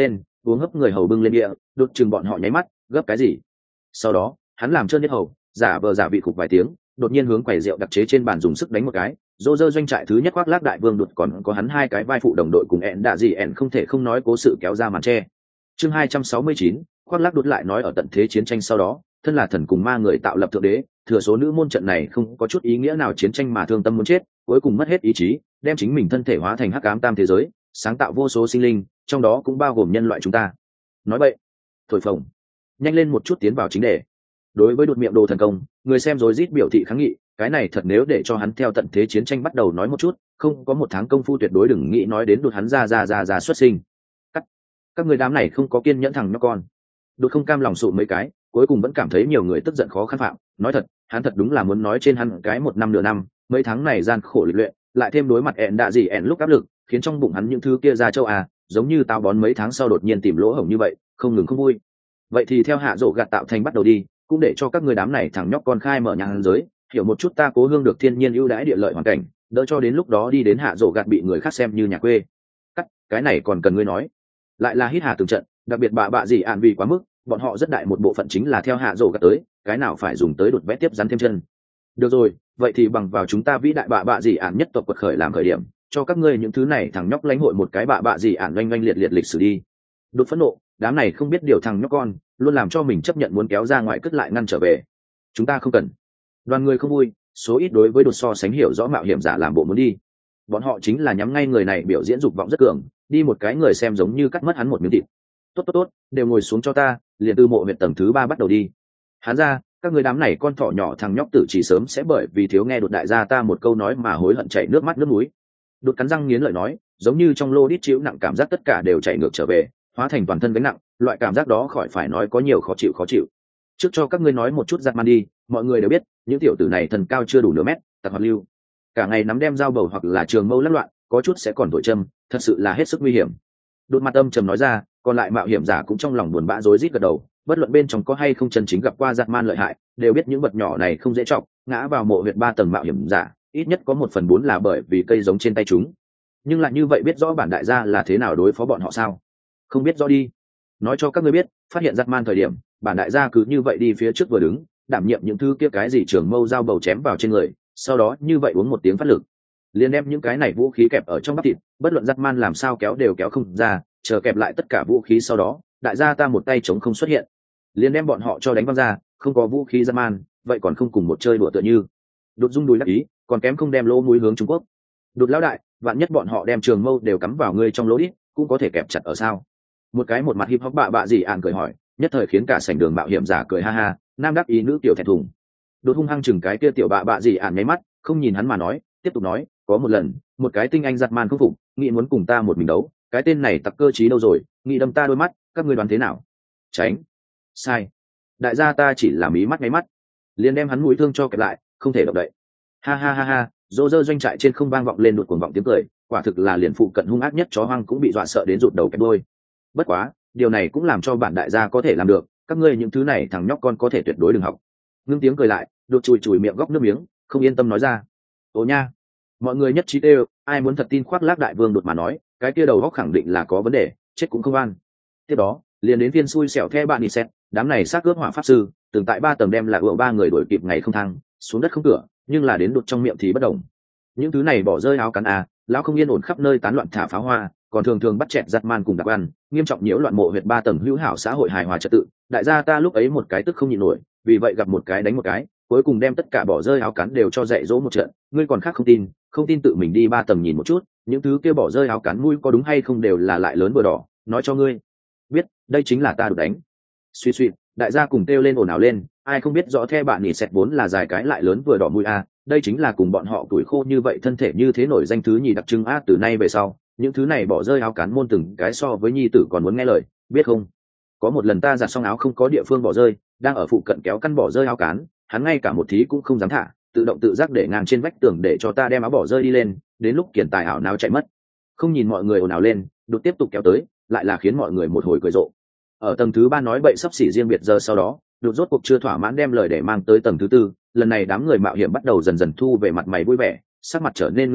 uống hấp người hầu bưng lên địa, đột chừng bọn họ nháy mắt, gấp cái gì? Sau đó hắn làm trơn nhất hầu, giả vờ giả vị khục vài tiếng, đột nhiên hướng quầy rượu đặc chế trên bàn dùng sức đánh một cái. Dô dơ doanh trại thứ nhất khoác lác đại vương đột còn có hắn hai cái vai phụ đồng đội cùng ẹn đạ gì ẹn không thể không nói cố sự kéo ra màn tre. Chương 269, khoác lác đột lại nói ở tận thế chiến tranh sau đó, thân là thần cùng ma người tạo lập thượng đế, thừa số nữ môn trận này không có chút ý nghĩa nào chiến tranh mà thương tâm muốn chết, cuối cùng mất hết ý chí, đem chính mình thân thể hóa thành hắc ám tam thế giới, sáng tạo vô số sinh linh, trong đó cũng bao gồm nhân loại chúng ta. Nói vậy, thổi phồng, nhanh lên một chút tiến vào chính đề. Đối với đột miệng đồ thần công, người xem rối rít biểu thị kháng nghị, cái này thật nếu để cho hắn theo tận thế chiến tranh bắt đầu nói một chút, không có một tháng công phu tuyệt đối đừng nghĩ nói đến đột hắn ra xuất sinh. Các người đám này không có kiên nhẫn thằng nhóc con. Đột không cam lòng sụ mấy cái, cuối cùng vẫn cảm thấy nhiều người tức giận khó khăn phạm, nói thật, hắn thật đúng là muốn nói trên hắn cái một năm nửa năm, mấy tháng này gian khổ lịch luyện, lại thêm đối mặt ẹn đạ gì ẹn lúc áp lực, khiến trong bụng hắn những thứ kia ra châu à, giống như tao bón mấy tháng sau đột nhiên tìm lỗ hổng như vậy, không ngừng không vui. Vậy thì theo hạ rộ gạt tạo thành bắt đầu đi, cũng để cho các người đám này thằng nhóc con khai mở nhãn giới, hiểu một chút ta cố hương được thiên nhiên ưu đãi địa lợi hoàn cảnh, đỡ cho đến lúc đó đi đến hạ rộ gạt bị người khác xem như nhà quê. Cái này còn cần ngươi nói. Lại là hít hà từng trận, đặc biệt bạ gì ạn vì quá mức, bọn họ rất đại một bộ phận chính là theo hạ rộ gạt tới, cái nào phải dùng tới đột vẽ tiếp rắn thêm chân. Được rồi, vậy thì bằng vào chúng ta vĩ đại bạ gì ạn nhất tộc quật khởi làm khởi điểm, cho các ngươi những thứ này thằng nhóc lãnh hội một cái bạ gì ạn oanh oanh liệt liệt lịch sử đi. Đột phẫn nộ, đám này không biết điều thằng nhóc con, luôn làm cho mình chấp nhận muốn kéo ra ngoại cất lại ngăn trở về. Chúng ta không cần. Đoàn người không vui, số ít đối với đột so sánh hiểu rõ mạo hiểm giả làm bộ muốn đi. Bọn họ chính là nhắm ngay người này biểu diễn dục vọng rất cường, đi một cái người xem giống như cắt mất hắn một miếng thịt. Tốt, đều ngồi xuống cho ta, liền từ mộ huyện tầng thứ 3 bắt đầu đi. Hắn ra, các người đám này con thỏ nhỏ thằng nhóc tử chỉ sớm sẽ bởi vì thiếu nghe đột đại gia ta một câu nói mà hối hận chảy nước mắt nước mũi. Đột cắn răng nghiến lợi nói, giống như trong lô đít chịu nặng cảm giác tất cả đều chảy ngược trở về, hóa thành toàn thân gánh nặng, loại cảm giác đó khỏi phải nói có nhiều khó chịu. Trước cho các ngươi nói một chút giặt man đi, mọi người đều biết, những tiểu tử này thần cao chưa đủ nửa mét, tặc hoạt lưu, cả ngày nắm đem dao bầu hoặc là trường mâu lắc loạn, có chút sẽ còn thổi châm, thật sự là hết sức nguy hiểm. Đột mặt âm trầm nói ra, còn lại mạo hiểm giả cũng trong lòng buồn bã rối rít gật đầu, bất luận bên trong có hay không chân chính gặp qua giặt man lợi hại, đều biết những vật nhỏ này không dễ trọng, ngã vào mộ huyệt 3 tầng mạo hiểm giả, ít nhất có 1/4 là bởi vì cây giống trên tay chúng. Nhưng lại như vậy biết rõ bản đại gia là thế nào đối phó bọn họ sao? Không biết rõ đi. Nói cho các ngươi biết, phát hiện giặt man thời điểm, bản đại gia cứ như vậy đi phía trước vừa đứng, đảm nhiệm những thứ kia cái gì trường mâu dao bầu chém vào trên người, sau đó như vậy uống một tiếng phát lực, liền đem những cái này vũ khí kẹp ở trong bắp thịt, bất luận giặt man làm sao kéo đều kéo không ra, chờ kẹp lại tất cả vũ khí sau đó, đại gia ta một tay chống không xuất hiện, liền đem bọn họ cho đánh văng ra, không có vũ khí giặt man, vậy còn không cùng một chơi đùa tựa như. Đột rung đùi đắc ý, còn kém không đem lỗ mũi hướng Trung Quốc. Đột lão đại, vạn nhất bọn họ đem trường mâu đều cắm vào ngươi trong lỗ đít, cũng có thể kẹp chặt ở sao? Một cái một mặt hip hop bạ gì ạn cười hỏi, nhất thời khiến cả sảnh đường mạo hiểm giả cười ha ha, nam đắc ý nữ tiểu thẹn thùng. Đột hung hăng chừng cái kia tiểu bạ gì ạn nháy mắt, không nhìn hắn mà nói, tiếp tục nói, có một lần, một cái tinh anh giặt man không phục, nghĩ muốn cùng ta một mình đấu, cái tên này tặc cơ trí đâu rồi, nghĩ đâm ta đôi mắt, các ngươi đoán thế nào? Tránh. Sai. Đại gia ta chỉ là mí mắt nháy mắt, liền đem hắn mũi thương cho kẹp lại, không thể động đậy. Ha, dô dơ doanh trại trên không vang vọng lên đột cuồng vọng tiếng cười, quả thực là liền phụ cận hung ác nhất chó hoang cũng bị dọa sợ đến rụt đầu kẹp đôi. Bất quá, điều này cũng làm cho bản đại gia có thể làm được, các ngươi những thứ này thằng nhóc con có thể tuyệt đối đừng học. Ngưng tiếng cười lại, đột chùi miệng góc nước miếng, không yên tâm nói ra. Ồ nha, mọi người nhất trí đều, ai muốn thật tin khoác lác đại vương đột mà nói, cái kia đầu góc khẳng định là có vấn đề, chết cũng không an. Tiếp đó, liền đến viên xui xẻo the bạn đi xét, đám này xác cướp hỏa pháp sư, từng tại 3 tầng đem là ựa 3 người đuổi kịp ngày không thang, xuống đất không cửa, nhưng là đến đột trong miệng thì bất động. Những thứ này bỏ rơi áo cắn à, lão không yên ổn khắp nơi tán loạn thả pháo hoa, còn thường bắt chẹt giặt man cùng đặc ăn, nghiêm trọng nhiễu loạn mộ huyệt 3 tầng hữu hảo xã hội hài hòa trật tự. Đại gia ta lúc ấy một cái tức không nhịn nổi, vì vậy gặp một cái đánh một cái, cuối cùng đem tất cả bỏ rơi áo cắn đều cho dạy dỗ một trận. Ngươi còn khác không tin tự mình đi 3 tầng nhìn một chút, những thứ kia bỏ rơi áo cắn mũi có đúng hay không đều là lại lớn vừa đỏ, nói cho ngươi biết, đây chính là ta được đánh. Suy, đại gia cùng kêu lên ồn ào lên, ai không biết rõ the bạn nhỉ sẹt vốn là dài cái lại lớn vừa đỏ mũi a, đây chính là cùng bọn họ tuổi khô như vậy thân thể như thế nổi danh thứ nhì đặc trưng a, từ nay về sau những thứ này bỏ rơi áo cán môn từng cái so với nhi tử còn muốn nghe lời, biết không? Có một lần ta giặt xong áo không có địa phương bỏ rơi, đang ở phụ cận kéo căn bỏ rơi áo cán, hắn ngay cả một thí cũng không dám thả, tự động tự giác để ngang trên vách tường để cho ta đem áo bỏ rơi đi lên, đến lúc kiển tài ảo nào chạy mất. Không nhìn mọi người ồn ào lên, đột tiếp tục kéo tới, lại là khiến mọi người một hồi cười rộ. Ở tầng thứ 3 nói bậy sắp xỉ riêng biệt giờ sau đó, đột rốt cuộc chưa thỏa mãn đem lời để mang tới tầng thứ 4, lần này đám người mạo hiểm bắt đầu dần dần thu về mặt mày vui vẻ, sắc mặt trở nên nghiêm trọng,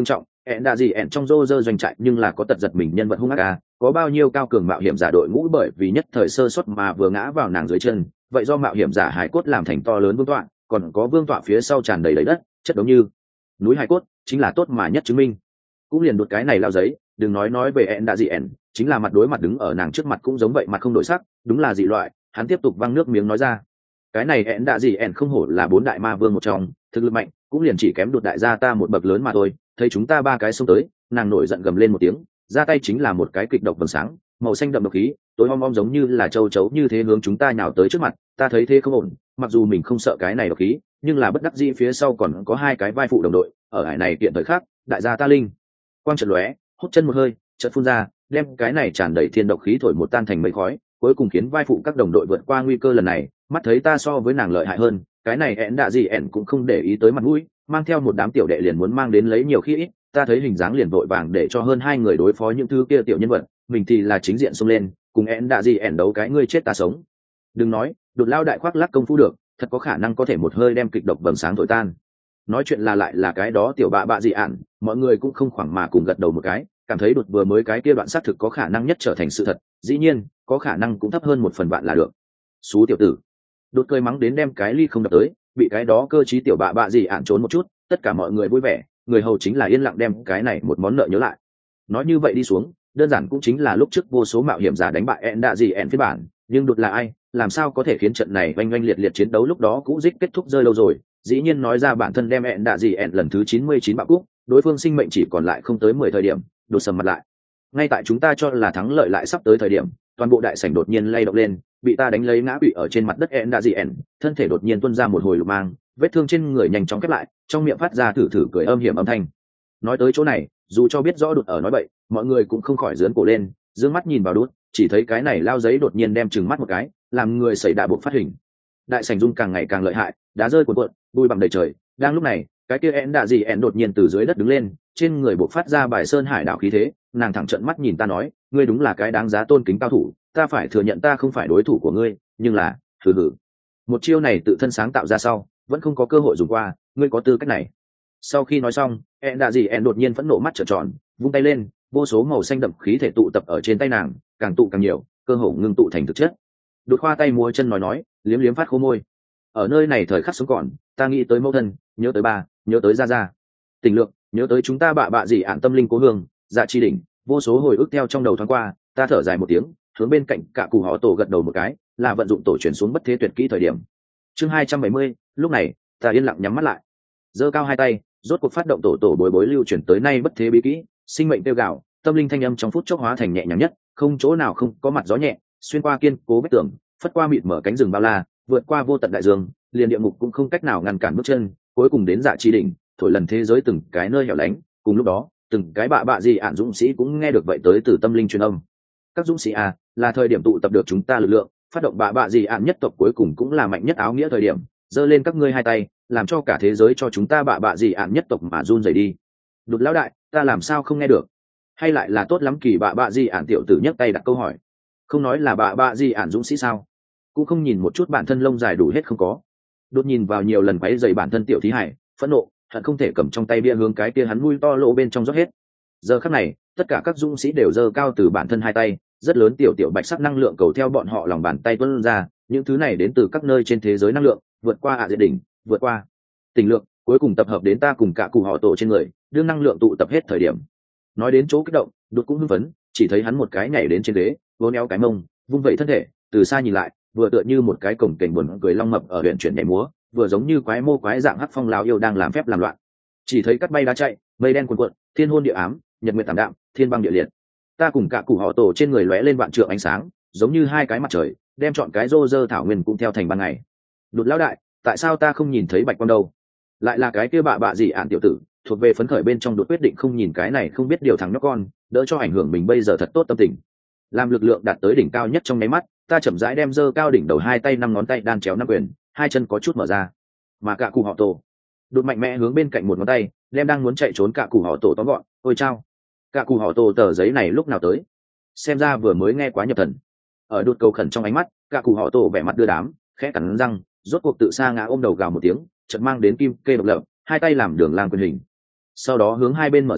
ẹn đạ gì ẹn trong rô rơ doanh trại nhưng là có tật giật mình nhân vật hung ác à, có bao nhiêu cao cường mạo hiểm giả đội ngũ bởi vì nhất thời sơ suất mà vừa ngã vào nàng dưới chân, vậy do mạo hiểm giả hải cốt làm thành to lớn vương tọa, còn có vương tọa phía sau tràn đầy lấy đất chất giống như núi hải cốt, chính là tốt mà nhất chứng minh. Cũng liền đột cái này lao giấy, đừng nói về ẹn đạ gì ẹn, chính là mặt đối mặt đứng ở nàng trước mặt cũng giống vậy, mặt không đổi sắc, đúng là dị loại. Hắn tiếp tục văng nước miếng nói ra, cái này ẹn đạ gì ẹn không hổ là 4 đại ma vương một trong, thực lực mạnh, cũng liền chỉ kém đột đại gia ta một bậc lớn mà thôi. Thấy chúng ta 3 cái xông tới, nàng nổi giận gầm lên một tiếng, ra tay chính là một cái kịch độc vầng sáng, màu xanh đậm độc khí, tối om om giống như là châu chấu như thế hướng chúng ta nhào tới trước mặt. Ta thấy thế không ổn, mặc dù mình không sợ cái này độc khí, nhưng là bất đắc dĩ phía sau còn có 2 cái vai phụ đồng đội, ở hải này kiện thời khác, đại gia ta linh quang trận lóe, hút chân một hơi, chợt phun ra, đem cái này tràn đầy thiên độc khí thổi một tan thành mây khói, cuối cùng khiến vai phụ các đồng đội vượt qua nguy cơ lần này. Mắt thấy ta so với nàng lợi hại hơn, cái này ẹn đạ gì ẹn cũng không để ý tới mặt mũi, mang theo một đám tiểu đệ liền muốn mang đến lấy nhiều khi ít. Ta thấy hình dáng liền vội vàng để cho hơn 2 người đối phó những thứ kia tiểu nhân vật, mình thì là chính diện xông lên, cùng ẹn đạ gì ẹn đấu cái ngươi chết ta sống. Đừng nói, đột lao đại khoác lác công phu được, thật có khả năng có thể một hơi đem kịch độc vầng sáng thổi tan. Nói chuyện là lại là cái đó tiểu bạ dị ản, mọi người cũng không khoảng mà cùng gật đầu một cái, cảm thấy đột vừa mới cái kia đoạn xác thực có khả năng nhất trở thành sự thật, dĩ nhiên có khả năng cũng thấp hơn 1/1000 là được. Xú tiểu tử, đột cười mắng đến đem cái ly không đập tới, bị cái đó cơ trí tiểu bạ dị ản trốn một chút, tất cả mọi người vui vẻ, người hầu chính là yên lặng đem cái này một món nợ nhớ lại. Nói như vậy đi xuống, đơn giản cũng chính là lúc trước vô số mạo hiểm giả đánh bại ẹn đạ dị ẹn phiên bản, nhưng đột là ai, làm sao có thể khiến trận này oanh oanh liệt liệt chiến đấu lúc đó cũ dích kết thúc rơi lâu rồi. Dĩ nhiên nói ra bản thân đem ẹn đạ dị ẹn lần thứ 99 bạo cúc, đối phương sinh mệnh chỉ còn lại không tới 10 thời điểm, đột sầm mặt lại. Ngay tại chúng ta cho là thắng lợi lại sắp tới thời điểm, toàn bộ đại sảnh đột nhiên lay động lên, bị ta đánh lấy ngã quỵ ở trên mặt đất ẹn đạ dị ẹn, thân thể đột nhiên tuôn ra một hồi lục mang, vết thương trên người nhanh chóng khép lại, trong miệng phát ra thử thử cười âm hiểm âm thanh. Nói tới chỗ này, dù cho biết rõ đột ở nói bậy, mọi người cũng không khỏi giớn cổ lên, dương mắt nhìn vào đút, chỉ thấy cái này lao giấy đột nhiên đem trừng mắt một cái, làm người xảy đạ buộc phát hình. Đại sảnh rung càng ngày càng lợi hại, đá rơi cuộn cuộn, bụi bặm đầy trời. Đang lúc này, cái kia ẹn đạ gì ẹn đột nhiên từ dưới đất đứng lên, trên người buộc phát ra bài sơn hải đảo khí thế, nàng thẳng trợn mắt nhìn ta nói, ngươi đúng là cái đáng giá tôn kính cao thủ, ta phải thừa nhận ta không phải đối thủ của ngươi, nhưng là, hừ hừ, một chiêu này tự thân sáng tạo ra sau, vẫn không có cơ hội dùng qua, ngươi có tư cách này. Sau khi nói xong, ẹn đạ gì ẹn đột nhiên phẫn nộ mắt trợn tròn, vung tay lên, vô số màu xanh đậm khí thể tụ tập ở trên tay nàng, càng tụ càng nhiều, cơ hồ ngưng tụ thành thực chất. Đột khoa tay múa chân nói, liếm liếm phát khô môi. Ở nơi này thời khắc sống còn, ta nghĩ tới mẫu thân, nhớ tới ba, nhớ tới gia gia. Tình lượng, nhớ tới chúng ta bạ gì ạn tâm linh cố hương, dạ chi đỉnh, vô số hồi ức theo trong đầu thoáng qua, ta thở dài một tiếng, hướng bên cạnh cả cụ họ tổ gật đầu một cái, là vận dụng tổ chuyển xuống bất thế tuyệt kỹ thời điểm. Chương 270, lúc này, ta yên lặng nhắm mắt lại, giơ cao hai tay, rốt cuộc phát động tổ bối bối lưu chuyển tới nay bất thế bí kỹ, sinh mệnh tiêu gạo, tâm linh thanh âm trong phút chốc hóa thành nhẹ nhàng nhất, không chỗ nào không có mặt gió nhẹ, xuyên qua kiên cố vách tường, phất qua mịt mở cánh rừng bao la, vượt qua vô tận đại dương, liền địa ngục cũng không cách nào ngăn cản bước chân, cuối cùng đến dạ chi đỉnh, thổi lần thế giới từng cái nơi hẻo lánh. Cùng lúc đó, từng cái bạ gì ạn dũng sĩ cũng nghe được vậy tới từ tâm linh truyền âm. Các dũng sĩ à, là thời điểm tụ tập được chúng ta lực lượng, phát động bạ gì ạn nhất tộc cuối cùng cũng là mạnh nhất áo nghĩa thời điểm, giơ lên các ngươi hai tay, làm cho cả thế giới cho chúng ta bạ gì ạn nhất tộc mà run rẩy đi. Đột lão đại, ta làm sao không nghe được? Hay lại là tốt lắm kỳ bạ gì ạn tiểu tử nhấc tay đặt câu hỏi. Không nói là bạ gì ạn dũng sĩ sao? Cũng không nhìn một chút bản thân lông dài đủ hết không có. Đột nhìn vào nhiều lần quấy giày bản thân tiểu thí hải, phẫn nộ, hận không thể cầm trong tay bia hướng cái kia hắn mũi to lỗ bên trong rót hết. Giờ khắc này, tất cả các dũng sĩ đều giơ cao từ bản thân hai tay, rất lớn tiểu bạch sắc năng lượng cầu theo bọn họ lòng bàn tay tuôn ra, những thứ này đến từ các nơi trên thế giới năng lượng, vượt qua diệt đỉnh, vượt qua tình lượng, cuối cùng tập hợp đến ta cùng cả cụ họ tổ trên người, đưa năng lượng tụ tập hết thời điểm. Nói đến chỗ kích động, đột cũng hưng phấn, chỉ thấy hắn một cái nhảy đến trên ghế, vỗ néo cái mông, vung vẩy thân thể, từ xa nhìn lại, vừa tựa như một cái cổng cảnh buồn cười long mập ở huyện chuyển nhảy múa, vừa giống như quái mô quái dạng hắc phong lao yêu đang làm phép làm loạn. Chỉ thấy cắt bay đá chạy, mây đen cuồn cuộn, thiên hôn địa ám, nhật nguyệt tảm đạm, thiên băng địa liệt. Ta cùng cả cụ họ tổ trên người lóe lên vạn trượng ánh sáng, giống như hai cái mặt trời, đem chọn cái rô rơ thảo nguyên cũng theo thành ban ngày. Đột lão đại, tại sao ta không nhìn thấy bạch quang đâu? Lại là cái kia bạ gì ạn tiểu tử, thuộc về phấn khởi bên trong đột quyết định không nhìn cái này không biết điều thằng nhóc con, đỡ cho ảnh hưởng mình bây giờ thật tốt tâm tình. Làm lực lượng đạt tới đỉnh cao nhất trong nháy mắt, ta chậm rãi đem giơ cao đỉnh đầu hai tay năm ngón tay đan chéo năm quyền, hai chân có chút mở ra. Mà cả cụ họ tổ đột mạnh mẽ hướng bên cạnh một ngón tay, đem đang muốn chạy trốn cả cụ họ tổ tóm gọn. Ôi chao, cả cụ họ tổ tờ giấy này lúc nào tới? Xem ra vừa mới nghe quá nhập thần. Ở đột cầu khẩn trong ánh mắt, cả cụ họ tổ vẻ mặt đưa đám, khẽ cắn răng, rốt cuộc tự sa ngã ôm đầu gào một tiếng, chợt mang đến kim kê độc lập, hai tay làm đường lang quyền hình. Sau đó hướng hai bên mở ra,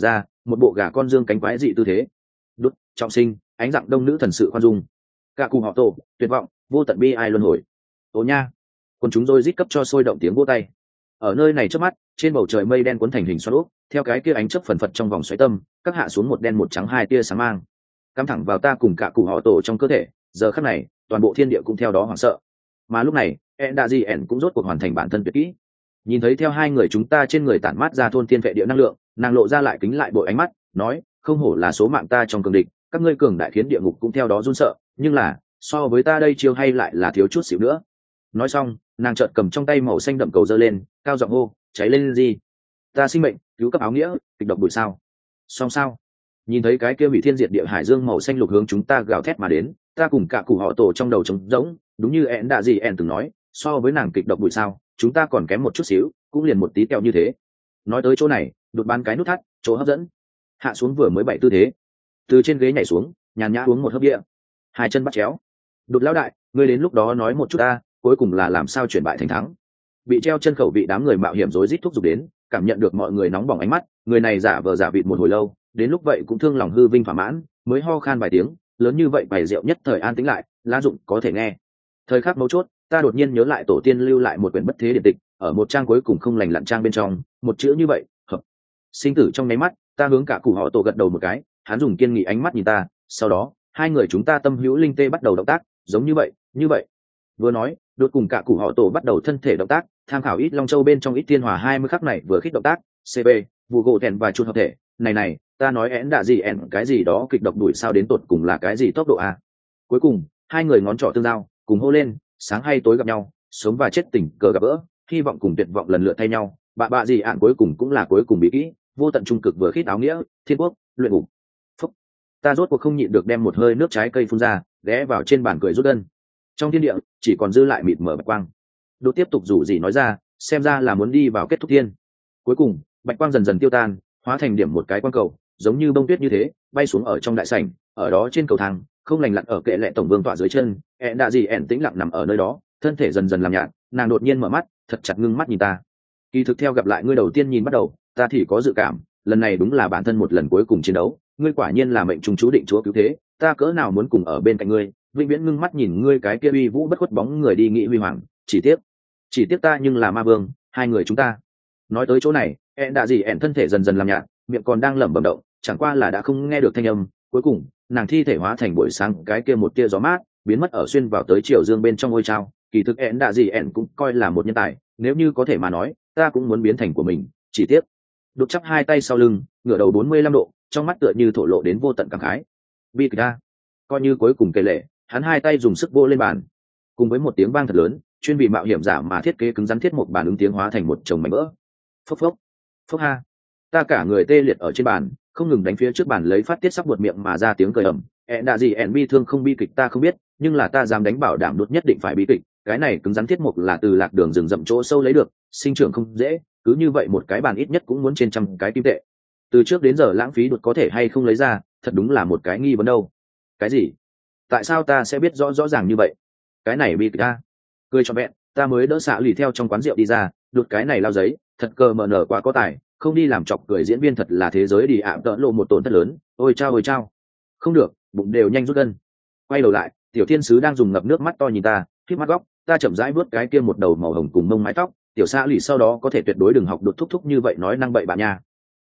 một bộ gà con dương cánh quái dị tư thế. Đút trọng sinh, ánh dạng đông nữ thần sự khoan dung, cả cùng họ tổ tuyệt vọng, vô tận bi ai luân hồi. Ồ nha, còn chúng tôi rít cấp cho sôi động tiếng vỗ tay. Ở nơi này trước mắt, trên bầu trời mây đen cuốn thành hình xoắn ốc, theo cái kia ánh chớp phần phật trong vòng xoáy tâm, các hạ xuống một đen một trắng hai tia sáng mang, cắm thẳng vào ta cùng cả cụ họ tổ trong cơ thể. Giờ khắc này, toàn bộ thiên địa cũng theo đó hoảng sợ. Mà lúc này, Endajian cũng rốt cuộc hoàn thành bản thân tuyệt kỹ. Nhìn thấy theo hai người chúng ta trên người tản mát ra thôn tiên vệ địa năng lượng, nàng lộ ra lại kính lại bội ánh mắt, nói, không hổ là số mạng ta trong cường địch, các ngươi cường đại khiến địa ngục cũng theo đó run sợ, nhưng là so với ta đây chiêu hay lại là thiếu chút xíu nữa. Nói xong, nàng chợt cầm trong tay màu xanh đậm cầu giơ lên, cao giọng hô, cháy lên gì? Ta sinh mệnh, cứu cấp áo nghĩa, kịch độc bụi sao? Xong sao? Nhìn thấy cái kia hủy thiên diệt địa hải dương màu xanh lục hướng chúng ta gào thét mà đến, ta cùng cả cụ họ tổ trong đầu trống rỗng, đúng như ẹn đã gì ẹn từng nói, so với nàng kịch độc bụi sao, chúng ta còn kém một chút xíu, cũng liền một tí kẹo như thế. Nói tới chỗ này, đột bán cái nút thắt, chỗ hấp dẫn. Hạ xuống vừa mới bảy tư thế, từ trên ghế nhảy xuống, nhàn nhã uống một hớp bia, hai chân bắt chéo. Đột lão đại, ngươi đến lúc đó nói một chút ta, cuối cùng là làm sao chuyển bại thành thắng? Bị treo chân khẩu vị đám người mạo hiểm rối rít thúc giục đến, cảm nhận được mọi người nóng bỏng ánh mắt, người này giả vờ giả vịt một hồi lâu, đến lúc vậy cũng thương lòng hư vinh thỏa mãn, mới ho khan vài tiếng, lớn như vậy bày rượu nhất thời an tĩnh lại, lá dụng có thể nghe. Thời khắc mấu chốt, ta đột nhiên nhớ lại tổ tiên lưu lại một quyển bất thế điện tịch, ở một trang cuối cùng không lành lặn trang bên trong, một chữ như vậy, hợp. Sinh tử trong nháy mắt, ta hướng cả cụ họ tổ gật đầu một cái, hắn dùng kiên nghị ánh mắt nhìn ta, sau đó, hai người chúng ta tâm hữu linh tê bắt đầu động tác, giống như vậy, như vậy. Vừa nói, đột cùng cả cụ họ tổ bắt đầu thân thể động tác, tham khảo ít long châu bên trong ít tiên hòa 20 khắc này vừa khích động tác, cb, vụ gỗ thèn và chuột hợp thể, này, ta nói én đã gì én cái gì đó kịch độc đuổi sao đến tột cùng là cái gì tốc độ a. Cuối cùng, hai người ngón trỏ tương giao, cùng hô lên, sáng hay tối gặp nhau, sống và chết tình cờ gặp gỡ, hy vọng cùng tuyệt vọng lần lượt thay nhau, bạ gì ạn cuối cùng cũng là cuối cùng bị kỹ, vô tận trung cực vừa khít áo nghĩa, thiên quốc, luyện ngục. Phúc. Ta rốt cuộc không nhịn được đem một hơi nước trái cây phun ra, ghé vào trên bàn cười rút gân. Trong thiên địa chỉ còn dư lại mịt mờ bạch quang. Đột tiếp tục rủ gì nói ra, xem ra là muốn đi vào kết thúc thiên. Cuối cùng, bạch quang dần dần tiêu tan, hóa thành điểm một cái quang cầu, giống như bông tuyết như thế, bay xuống ở trong đại sảnh, ở đó trên cầu thang, không lành lặn ở kệ lệ tổng vương tọa dưới chân, ẹn đã gì ẹn tĩnh lặng nằm ở nơi đó, thân thể dần dần làm nhạt, nàng đột nhiên mở mắt, thật chặt ngưng mắt nhìn ta. Kỳ thực theo gặp lại ngươi đầu tiên nhìn bắt đầu, ta thì có dự cảm, lần này đúng là bản thân một lần cuối cùng chiến đấu, ngươi quả nhiên là mệnh trùng chú định chúa cứu thế, ta cỡ nào muốn cùng ở bên cạnh ngươi, vĩnh viễn ngưng mắt nhìn ngươi cái kia uy vũ bất khuất bóng người đi nghị huy hoàng, chỉ tiếc ta nhưng là ma vương, hai người chúng ta. Nói tới chỗ này, ẹn đã gì ẹn thân thể dần dần làm nhạt, miệng còn đang lẩm bẩm động, chẳng qua là đã không nghe được thanh âm. Cuối cùng, nàng thi thể hóa thành buổi sáng cái kia một tia gió mát, biến mất ở xuyên vào tới chiều dương bên trong ngôi trao. Kỳ thực ẹn đã gì ẹn cũng coi là một nhân tài, nếu như có thể mà nói, ta cũng muốn biến thành của mình, chỉ tiếc. Đục chắp hai tay sau lưng, ngửa đầu 45 độ, trong mắt tựa như thổ lộ đến vô tận cảm khái. Bi kịch a. Coi như cuối cùng kể lệ, hắn hai tay dùng sức vô lên bàn, cùng với một tiếng vang thật lớn, chuyên bị mạo hiểm giả mà thiết kế cứng rắn thiết một bàn ứng tiếng hóa thành một chồng mảnh vỡ. Phốc phốc, phốc ha. Ta cả người tê liệt ở trên bàn, không ngừng đánh phía trước bàn lấy phát tiết sắp buột miệng mà ra tiếng cười ầm. Đã gì bi thương không bi kịch ta không biết, nhưng là ta dám đánh bảo đảm đột nhất định phải bi kịch. Cái này cứng rắn thiết mục là từ lạc đường rừng rậm chỗ sâu lấy được, sinh trưởng không dễ, cứ như vậy một cái bàn ít nhất cũng muốn trên trăm cái kim tệ. Từ trước đến giờ lãng phí đột có thể hay không lấy ra, thật đúng là một cái nghi vấn đâu. Cái gì? Tại sao ta sẽ biết rõ ràng như vậy? Cái này bi kịch ta. Cười cho vẹn, ta mới đỡ xạ lì theo trong quán rượu đi ra, đột cái này lao giấy, thật cờ mờ nở quá có tài, không đi làm chọc cười diễn viên thật là thế giới đi ạm tợ lộ một tổn thất lớn. Ôi chao, không được, bụng đều nhanh rút gân. Quay đầu lại, tiểu thiên sứ đang dùng ngập nước mắt to nhìn ta, khít mắt góc, ta chậm rãi vớt cái kia một đầu màu hồng cùng mông mái tóc, tiểu xạ lì sau đó có thể tuyệt đối đừng học đột thúc như vậy nói năng bậy bạ nha.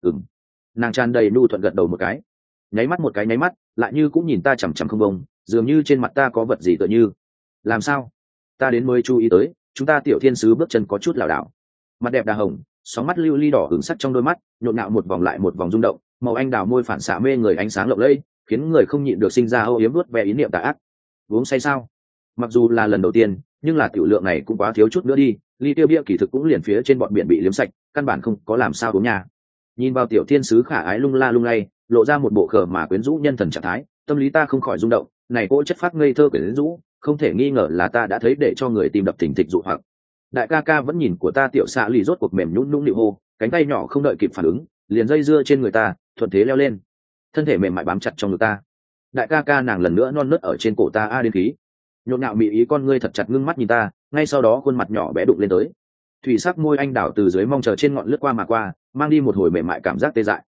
Nàng tràn đầy nu thuận gật đầu một cái, nháy mắt lại như cũng nhìn ta chằm chằm không bông, dường như trên mặt ta có vật gì tựa như. Làm sao? Ta đến mới chú ý tới, chúng ta tiểu thiên sứ bước chân có chút lảo đảo, mặt đẹp đà hồng, sóng mắt lưu ly đỏ hứng sắc trong đôi mắt, nhộn nhạo một vòng lại một vòng rung động, màu anh đào môi phản xạ mê người ánh sáng lộng lẫy, khiến người không nhịn được sinh ra âu yếm nuốt ve ý niệm tà ác. Uống say sao? Mặc dù là lần đầu tiên, nhưng là tiểu lượng này cũng quá thiếu chút nữa đi, ly tiêu bia kỳ thực cũng liền phía trên bọn biển bị liếm sạch, căn bản không có làm sao uống nhà. Nhìn vào tiểu thiên sứ khả ái lung la lung lay, lộ ra một bộ khờ mà quyến rũ nhân thần trạng thái, tâm lý ta không khỏi rung động, này cỗ chất phát ngây thơ quyến rũ, không thể nghi ngờ là ta đã thấy để cho người tìm đập thình thịch dụ hoặc. Đại ca ca vẫn nhìn của ta tiểu xạ lì rốt cuộc mềm nhũn nũng nịu hô, cánh tay nhỏ không đợi kịp phản ứng, liền dây dưa trên người ta, thuận thế leo lên, thân thể mềm mại bám chặt trong ngực ta. Đại ca ca nàng lần nữa non nớt ở trên cổ ta a đến khí, nhộn nhạo mị ý con ngươi thật chặt ngưng mắt nhìn ta, ngay sau đó khuôn mặt nhỏ bé đụng lên tới, thủy sắc môi anh đảo từ dưới mong chờ trên ngọn lướt qua mà qua, mang đi một hồi mềm mại cảm giác tê dại.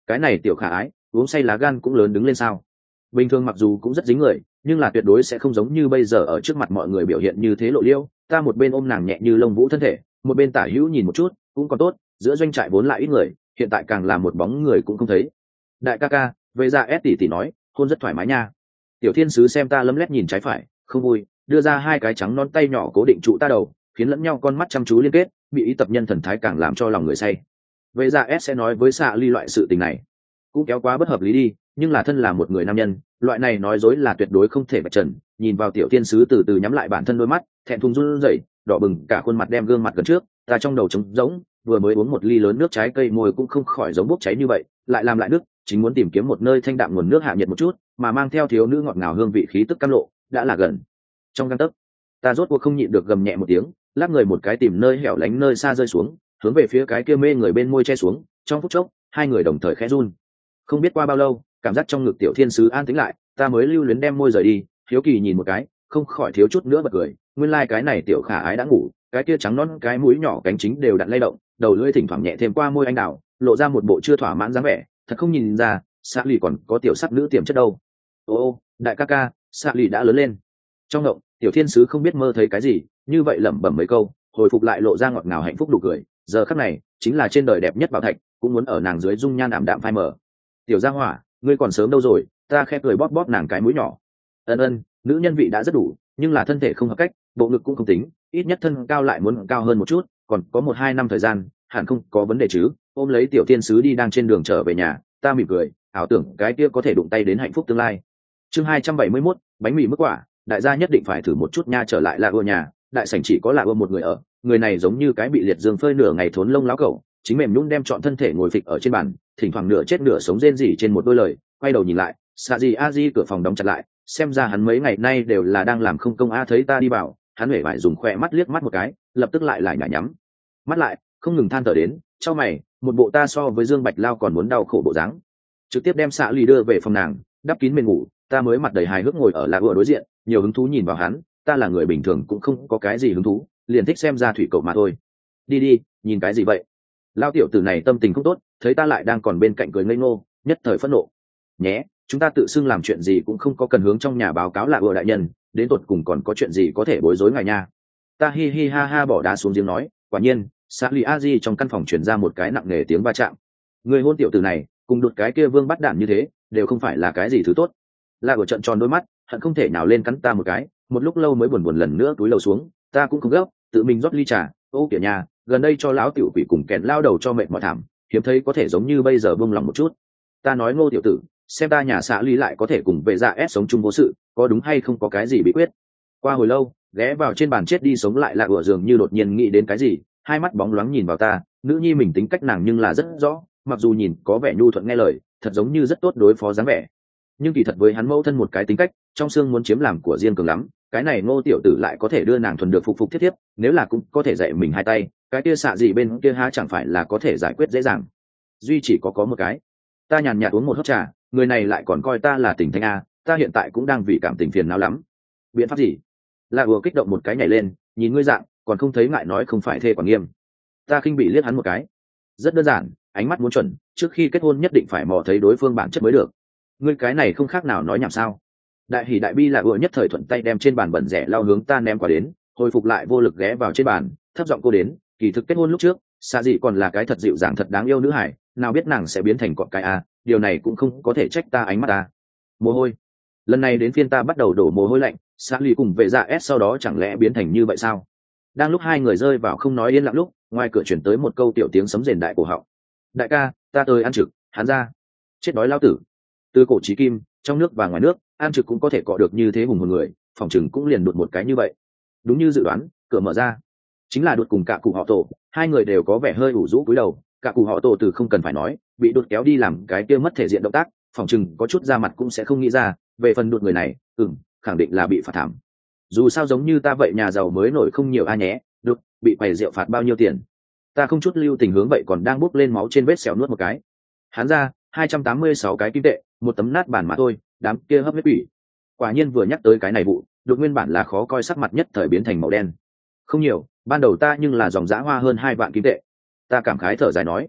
cái này tiểu khả ái uống say lá gan cũng lớn đứng lên sao? Bình thường mặc dù cũng rất dính người, nhưng là tuyệt đối sẽ không giống như bây giờ ở trước mặt mọi người biểu hiện như thế lộ liêu. Ta một bên ôm nàng nhẹ như lông vũ thân thể, một bên tả hữu nhìn một chút, cũng còn tốt, giữa doanh trại vốn lại ít người, hiện tại càng là một bóng người cũng không thấy. Đại ca ca, về ra ép tỷ nói, hôn rất thoải mái nha. Tiểu thiên sứ xem ta lấm lét nhìn trái phải, không vui, đưa ra hai cái trắng non tay nhỏ cố định trụ ta đầu, khiến lẫn nhau con mắt chăm chú liên kết, bị ý tập nhân thần thái càng làm cho lòng người say. Về ra S sẽ nói với xạ ly loại sự tình này cũng kéo quá bất hợp lý đi, nhưng là thân là một người nam nhân, loại này nói dối là tuyệt đối không thể bạch trần. Nhìn vào tiểu thiên sứ từ từ nhắm lại bản thân đôi mắt, thẹn thùng run rẩy, đỏ bừng cả khuôn mặt đem gương mặt gần trước, ta trong đầu trống rỗng, vừa mới uống một ly lớn nước trái cây môi cũng không khỏi giống bốc cháy như vậy, lại làm lại nước, chính muốn tìm kiếm một nơi thanh đạm nguồn nước hạ nhiệt một chút, mà mang theo thiếu nữ ngọt ngào hương vị khí tức cam lộ, đã là gần trong gang tấc. Ta rốt cuộc không nhịn được gầm nhẹ một tiếng, lắc người một cái tìm nơi hẻo lánh nơi xa rơi xuống, hướng về phía cái kia mê người bên môi che xuống. Trong phút chốc, hai người đồng thời khẽ run. Không biết qua bao lâu, cảm giác trong ngực tiểu thiên sứ an tĩnh lại, ta mới lưu luyến đem môi rời đi, hiếu kỳ nhìn một cái, không khỏi thiếu chút nữa bật cười. Nguyên lai cái này tiểu khả ái đã ngủ, cái kia trắng nõn cái mũi nhỏ cánh chính đều đặn lay động, đầu lưỡi thỉnh thoảng nhẹ thêm qua môi anh đào, lộ ra một bộ chưa thỏa mãn dáng vẻ. Thật không nhìn ra, Sa Lì còn có tiểu sắc nữ tiềm chất đâu. Ô, đại ca ca, Sa Lì đã lớn lên. Trong động, tiểu thiên sứ không biết mơ thấy cái gì, như vậy lẩm bẩm mấy câu, hồi phục lại lộ ra ngọt ngào hạnh phúc đủ cười. Giờ khắc này chính là trên đời đẹp nhất bảo thạch, cũng muốn ở nàng dưới dung nhan ảm đạm phai mờ. Tiểu gia hỏa, ngươi còn sớm đâu rồi? Ta khẽ cười bóp bóp nàng cái mũi nhỏ. Ân, nữ nhân vị đã rất đủ, nhưng là thân thể không hợp cách, bộ ngực cũng không tính, ít nhất thân cao lại muốn cao hơn một chút, còn có 1-2 năm thời gian, hẳn không có vấn đề chứ. Ôm lấy tiểu thiên sứ đi đang trên đường trở về nhà, ta mỉm cười, ảo tưởng cái kia có thể đụng tay đến hạnh phúc tương lai. Chương 271, bánh mì mức quả, đại gia nhất định phải thử một chút nha. Trở lại là ưa nhà, đại sảnh chỉ có là ưa một người ở, người này giống như cái bị liệt dương phơi nửa ngày thốn lông láo cẩu, chính mềm nhũn đem trọn thân thể ngồi phịch ở trên bàn, thỉnh thoảng nửa chết nửa sống rên rỉ trên một đôi lời. Quay đầu nhìn lại, xạ gì a di cửa phòng đóng chặt lại, xem ra hắn mấy ngày nay đều là đang làm không công. Thấy ta đi vào, hắn hễ phải dùng khoe mắt liếc mắt một cái, lập tức lại nhả nhắm mắt lại, không ngừng than thở đến, trong mày, một bộ ta so với Dương Bạch Lao còn muốn đau khổ bộ dáng. Trực tiếp đem xạ lì đưa về phòng nàng, đắp kín mền ngủ. Ta mới mặt đầy hài hước ngồi ở là ưa đối diện, nhiều hứng thú nhìn vào hắn. Ta là người bình thường cũng không có cái gì hứng thú, liền thích xem ra thủy cậu mà thôi. Đi, nhìn cái gì vậy? Lao tiểu tử này tâm tình không tốt, thấy ta lại đang còn bên cạnh cười ngây ngô, nhất thời phẫn nộ. Nhé, chúng ta tự xưng làm chuyện gì cũng không có cần hướng trong nhà báo cáo là ưa đại nhân, đến tột cùng còn có chuyện gì có thể bối rối ngài nha. Ta hi hi ha ha bỏ đá xuống giếng nói. Quả nhiên, xã lì a di trong căn phòng truyền ra một cái nặng nề tiếng va chạm. Người hôn tiểu tử này cùng đột cái kia vương bắt đạn như thế, đều không phải là cái gì thứ tốt. La của trận tròn đôi mắt, hận không thể nào lên cắn ta một cái. Một lúc lâu mới buồn lần nữa túi lầu xuống. Ta cũng không gấp, tự mình rót ly trà. Ô kìa nhà, gần đây cho lão tiểu quỷ cùng kẹn lao đầu cho mệt mỏi thảm, hiếm thấy có thể giống như bây giờ buông lòng một chút. Ta nói Ngô tiểu tử, xem ta nhà xã lý lại có thể cùng về dạ ép sống chung vô sự, có đúng hay không có cái gì bí quyết? Qua hồi lâu, ghé vào trên bàn chết đi sống lại là ủa giường như đột nhiên nghĩ đến cái gì, hai mắt bóng loáng nhìn vào ta. Nữ nhi mình tính cách nàng nhưng là rất rõ, mặc dù nhìn có vẻ nhu thuận nghe lời, thật giống như rất tốt đối phó dáng vẻ, nhưng kỳ thật với hắn mẫu thân một cái tính cách, trong xương muốn chiếm làm của riêng cường lắm. Cái này Ngô tiểu tử lại có thể đưa nàng thuần được phục thiết thiếp, nếu là cũng có thể dạy mình hai tay, cái kia xạ gì bên kia há chẳng phải là có thể giải quyết dễ dàng. Duy chỉ có một cái. Ta nhàn nhạt uống một hớp trà, người này lại còn coi ta là tình thanh a, ta hiện tại cũng đang vì cảm tình phiền não lắm. Biện pháp gì? La ùa kích động một cái nhảy lên, nhìn ngươi dạng, còn không thấy ngại nói không phải thê quản nghiêm. Ta khinh bị liếc hắn một cái. Rất đơn giản, ánh mắt muốn chuẩn, trước khi kết hôn nhất định phải mò thấy đối phương bản chất mới được. Ngươi cái này không khác nào nói nhảm sao? Đại hỉ đại bi là ùa nhất thời thuận tay đem trên bàn bẩn rẻ lao hướng ta ném qua đến, hồi phục lại vô lực ghé vào trên bàn, thấp giọng cô đến, kỳ thực kết hôn lúc trước, xa gì còn là cái thật dịu dàng thật đáng yêu nữ hải, nào biết nàng sẽ biến thành cọp cái a, điều này cũng không có thể trách ta ánh mắt ta. Mồ hôi. Lần này đến phiên ta bắt đầu đổ mồ hôi lạnh, xã lì cùng vệ dạ s sau đó chẳng lẽ biến thành như vậy sao? Đang lúc hai người rơi vào không nói yên lặng lúc, ngoài cửa chuyển tới một câu tiểu tiếng sấm rền đại cổ họng. Đại ca, ta tới ăn trực, hắn ra. Chết đói lao tử. Từ cổ chí kim, trong nước và ngoài nước, ăn trực cũng có thể cọ được như thế hùng hồn người, phòng chừng cũng liền đụt một cái như vậy. Đúng như dự đoán, cửa mở ra, chính là đụt cùng cả cụ họ tổ, hai người đều có vẻ hơi ủ rũ cúi đầu. Cả cụ họ tổ từ không cần phải nói, bị đụt kéo đi làm cái kia mất thể diện động tác, phòng chừng có chút da mặt cũng sẽ không nghĩ ra. Về phần đụt người này, khẳng định là bị phạt thảm. Dù sao giống như ta vậy nhà giàu mới nổi không nhiều a nhé. Đụt bị quầy rượu phạt bao nhiêu tiền? Ta không chút lưu tình hướng vậy còn đang bốc lên máu trên vết sẹo nuốt một cái. Hắn ra 286 cái kim tệ, một tấm nát bản mà thôi, đám kia hấp huyết quỷ. Quả nhiên vừa nhắc tới cái này vụ, đột nguyên bản là khó coi sắc mặt nhất thời biến thành màu đen. Không nhiều, ban đầu ta nhưng là dòng dã hoa hơn 2 vạn kim tệ. Ta cảm khái thở dài nói,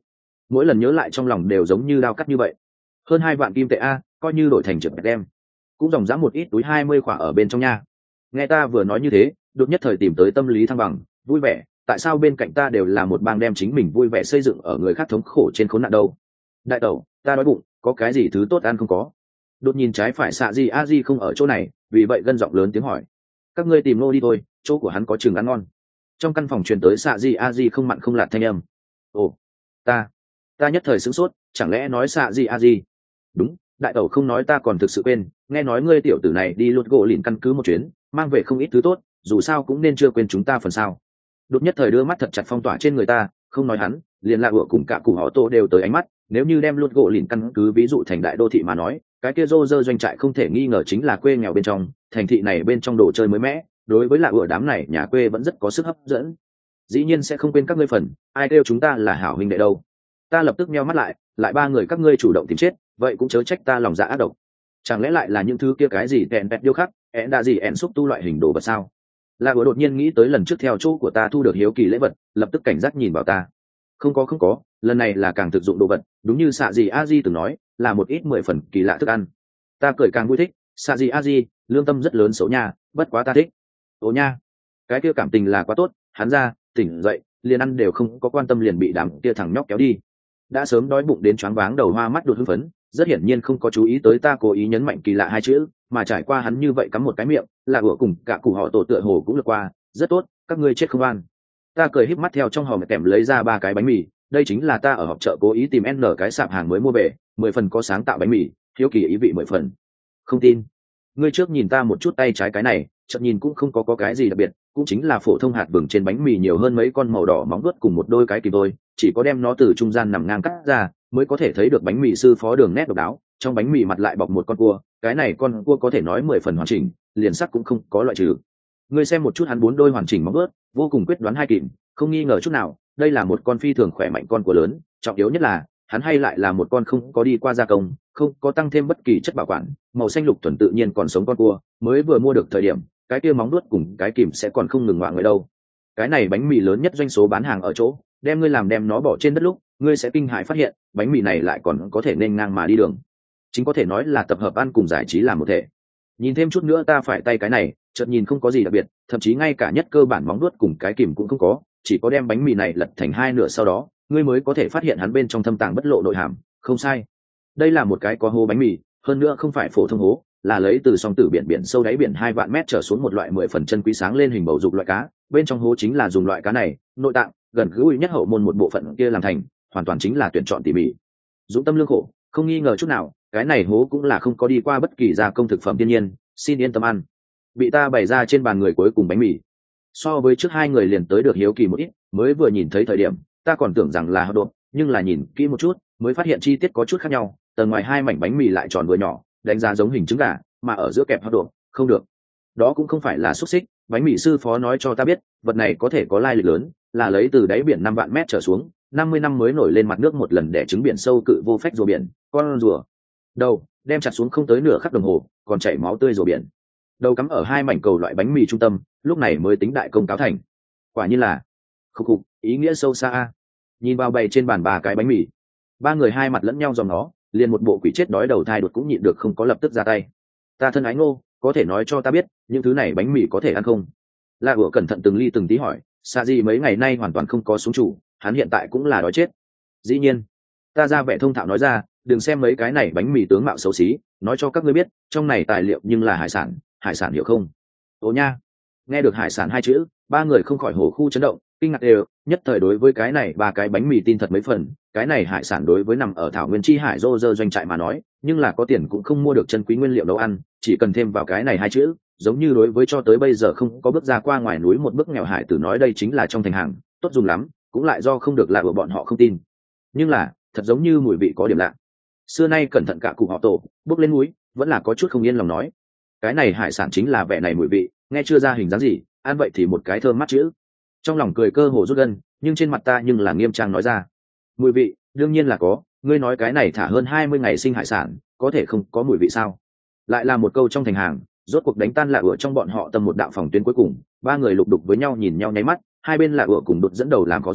mỗi lần nhớ lại trong lòng đều giống như đao cắt như vậy. Hơn 2 vạn kim tệ a, coi như đổi thành trượt đem cũng dòng dã một ít túi 20 khỏa ở bên trong nha. Nghe ta vừa nói như thế, đột nhất thời tìm tới tâm lý thăng bằng, vui vẻ. Tại sao bên cạnh ta đều là một bang đem chính mình vui vẻ xây dựng ở người khác thống khổ trên khốn nạn đâu? Đại tẩu, ta đói bụng, có cái gì thứ tốt ăn không có? Đột nhìn trái phải xạ gì a di không ở chỗ này, vì vậy gân giọng lớn tiếng hỏi. Các ngươi tìm nô đi thôi, chỗ của hắn có chừng ăn ngon. Trong căn phòng truyền tới xạ gì a di không mặn không lạt thanh âm. Ồ, ta nhất thời sửng sốt, chẳng lẽ nói xạ gì a di? Đúng, đại tẩu không nói ta còn thực sự quên, nghe nói ngươi tiểu tử này đi lột gỗ lìn căn cứ một chuyến, mang về không ít thứ tốt, dù sao cũng nên chưa quên chúng ta phần sao. Đột nhất thời đưa mắt thật chặt phong tỏa trên người ta, không nói hắn, liền lạ ựa cùng cả cụ họ tô đều tới ánh mắt. Nếu như đem lột gỗ lìn căn cứ ví dụ thành đại đô thị mà nói, cái kia rô rơ doanh trại không thể nghi ngờ chính là quê nghèo bên trong, thành thị này bên trong đồ chơi mới mẻ, đối với lạ ựa đám này nhà quê vẫn rất có sức hấp dẫn. Dĩ nhiên sẽ không quên các ngươi phần, ai kêu chúng ta là hảo huynh đệ đâu. Ta lập tức nheo mắt lại ba người các ngươi chủ động tìm chết, vậy cũng chớ trách ta lòng dạ ác độc. Chẳng lẽ lại là những thứ kia cái gì tẹn bẹt điêu khắc, đã gì xúc tu loại hình đồ vật sao? La Bữa đột nhiên nghĩ tới lần trước theo chỗ của ta thu được hiếu kỳ lễ vật, lập tức cảnh giác nhìn vào ta. Không có, lần này là càng thực dụng đồ vật, đúng như xạ gì a di từng nói, là một ít 10 phần kỳ lạ thức ăn. Ta cười càng vui thích, xạ gì a di, lương tâm rất lớn xấu nha, bất quá ta thích. Ồ nha, cái kia cảm tình là quá tốt, hắn ra, tỉnh dậy, liền ăn đều không có quan tâm liền bị đám kia thằng nhóc kéo đi. Đã sớm đói bụng đến choáng váng đầu hoa mắt đột hưng phấn, rất hiển nhiên không có chú ý tới ta cố ý nhấn mạnh kỳ lạ hai chữ, mà trải qua hắn như vậy cắm một cái miệng, là ủa cùng cả cụ họ tổ tựa hồ cũng lướt qua, rất tốt, các ngươi chết không an. Ta cười híp mắt theo trong hòm kèm lấy ra 3 cái bánh mì, đây chính là ta ở họp chợ cố ý tìm n cái sạp hàng mới mua về, 10 phần có sáng tạo bánh mì, hiếu kỳ ý vị 10 phần. Không tin? Ngươi trước nhìn ta một chút tay trái cái này, chợt nhìn cũng không có cái gì đặc biệt, cũng chính là phổ thông hạt vừng trên bánh mì nhiều hơn mấy con màu đỏ móng vuốt cùng một đôi cái kìm thôi, chỉ có đem nó từ trung gian nằm ngang cắt ra, mới có thể thấy được bánh mì sư phó đường nét độc đáo. Trong bánh mì mặt lại bọc một con cua, cái này con cua có thể nói 10 phần hoàn chỉnh, liền sắc cũng không có loại trừ. Ngươi xem một chút hắn 4 đôi hoàn chỉnh móng vuốt, vô cùng quyết đoán hai kìm, không nghi ngờ chút nào, đây là một con phi thường khỏe mạnh con cua lớn, trọng yếu nhất là hắn hay lại là một con không có đi qua gia công, không có tăng thêm bất kỳ chất bảo quản, màu xanh lục thuần tự nhiên còn sống con cua, mới vừa mua được thời điểm, cái kia móng nuốt cùng cái kìm sẽ còn không ngừng ngoạ người đâu. Cái này bánh mì lớn nhất doanh số bán hàng ở chỗ, đem ngươi làm đem nó bỏ trên đất lúc, ngươi sẽ kinh hãi phát hiện, bánh mì này lại còn có thể nên ngang mà đi đường. Chính có thể nói là tập hợp ăn cùng giải trí làm một thể. Nhìn thêm chút nữa ta phải tay cái này, chợt nhìn không có gì đặc biệt, thậm chí ngay cả nhất cơ bản móng nuốt cùng cái kìm cũng không có, chỉ có đem bánh mì này lật thành 2 nửa sau đó, ngươi mới có thể phát hiện hắn bên trong thâm tàng bất lộ nội hàm. Không sai, đây là một cái có hố bánh mì, hơn nữa không phải phổ thông hố, là lấy từ song tử biển sâu đáy biển 2 vạn mét trở xuống một loại 10 phần chân quý sáng lên hình bầu dục loại cá, bên trong hố chính là dùng loại cá này, nội tạng gần gũi nhất hậu môn một bộ phận kia làm thành, hoàn toàn chính là tuyển chọn tỉ mỉ, dũng tâm lương khổ, không nghi ngờ chút nào. Cái này hố cũng là không có đi qua bất kỳ gia công thực phẩm thiên nhiên, xin yên tâm ăn. Bị ta bày ra trên bàn người cuối cùng bánh mì, so với trước 2 người liền tới được hiếu kỳ một ít, mới vừa nhìn thấy thời điểm ta còn tưởng rằng là hot dog, nhưng là nhìn kỹ một chút mới phát hiện chi tiết có chút khác nhau. Tầng ngoài 2 mảnh bánh mì lại tròn vừa nhỏ, đánh giá giống hình trứng gà, mà ở giữa kẹp hot dog, không được, đó cũng không phải là xúc xích. Bánh mì sư phó nói cho ta biết, vật này có thể có lai lịch lớn, là lấy từ đáy biển 5 vạn mét trở xuống, 50 năm mới nổi lên mặt nước một lần để trứng biển sâu cự vô phách rùa biển, con rùa đầu đem chặt xuống không tới nửa khắc đồng hồ, còn chảy máu tươi rùa biển, đầu cắm ở 2 mảnh cầu loại bánh mì trung tâm, lúc này mới tính đại công cáo thành. Quả nhiên là khục khục, ý nghĩa sâu xa. Nhìn vào bày trên bàn 3 cái bánh mì, 3 người hai mặt lẫn nhau dòm nó, liền một bộ quỷ chết đói đầu thai đột cũng nhịn được không có lập tức ra tay. Ta thân ái Ngô, có thể nói cho ta biết những thứ này bánh mì có thể ăn không? La Hựa cẩn thận từng ly từng tí hỏi. Sa Di mấy ngày nay hoàn toàn không có xuống chủ, hắn hiện tại cũng là đói chết. Dĩ nhiên, ta ra vẻ thông thạo nói ra, đừng xem mấy cái này bánh mì tướng mạo xấu xí, nói cho các ngươi biết trong này tài liệu nhưng là hải sản hiểu không? Ồ nha, nghe được hải sản 2 chữ, 3 người không khỏi hổ khu chấn động, kinh ngạc đều, nhất thời đối với cái này 3 cái bánh mì tin thật mấy phần. Cái này hải sản đối với nằm ở thảo nguyên chi hải rô rơ doanh trại mà nói, nhưng là có tiền cũng không mua được chân quý nguyên liệu nấu ăn, chỉ cần thêm vào cái này 2 chữ, giống như đối với cho tới bây giờ không có bước ra qua ngoài núi một bước nghèo hải tử nói đây chính là trong thành hàng tốt dùng lắm, cũng lại do không được lạ của bọn họ không tin. Nhưng là thật giống như mùi vị có điểm lạ. Xưa nay cẩn thận cả cụ họ tổ bước lên núi vẫn là có chút không yên lòng nói, cái này hải sản chính là vẻ này mùi vị, nghe chưa ra hình dáng gì, ăn vậy thì một cái thơm mắt chữ. Trong lòng cười cơ hồ rút gân, nhưng trên mặt ta nhưng là nghiêm trang nói ra, mùi vị đương nhiên là có, ngươi nói cái này thả hơn 20 ngày sinh hải sản có thể không có mùi vị sao? Lại là một câu trong thành hàng, rốt cuộc đánh tan lạ ửa trong bọn họ tầm một đạo phòng tuyến cuối cùng. 3 người lục đục với nhau nhìn nhau nháy mắt, hai bên lạ ửa cùng đột dẫn đầu làm khó dễ,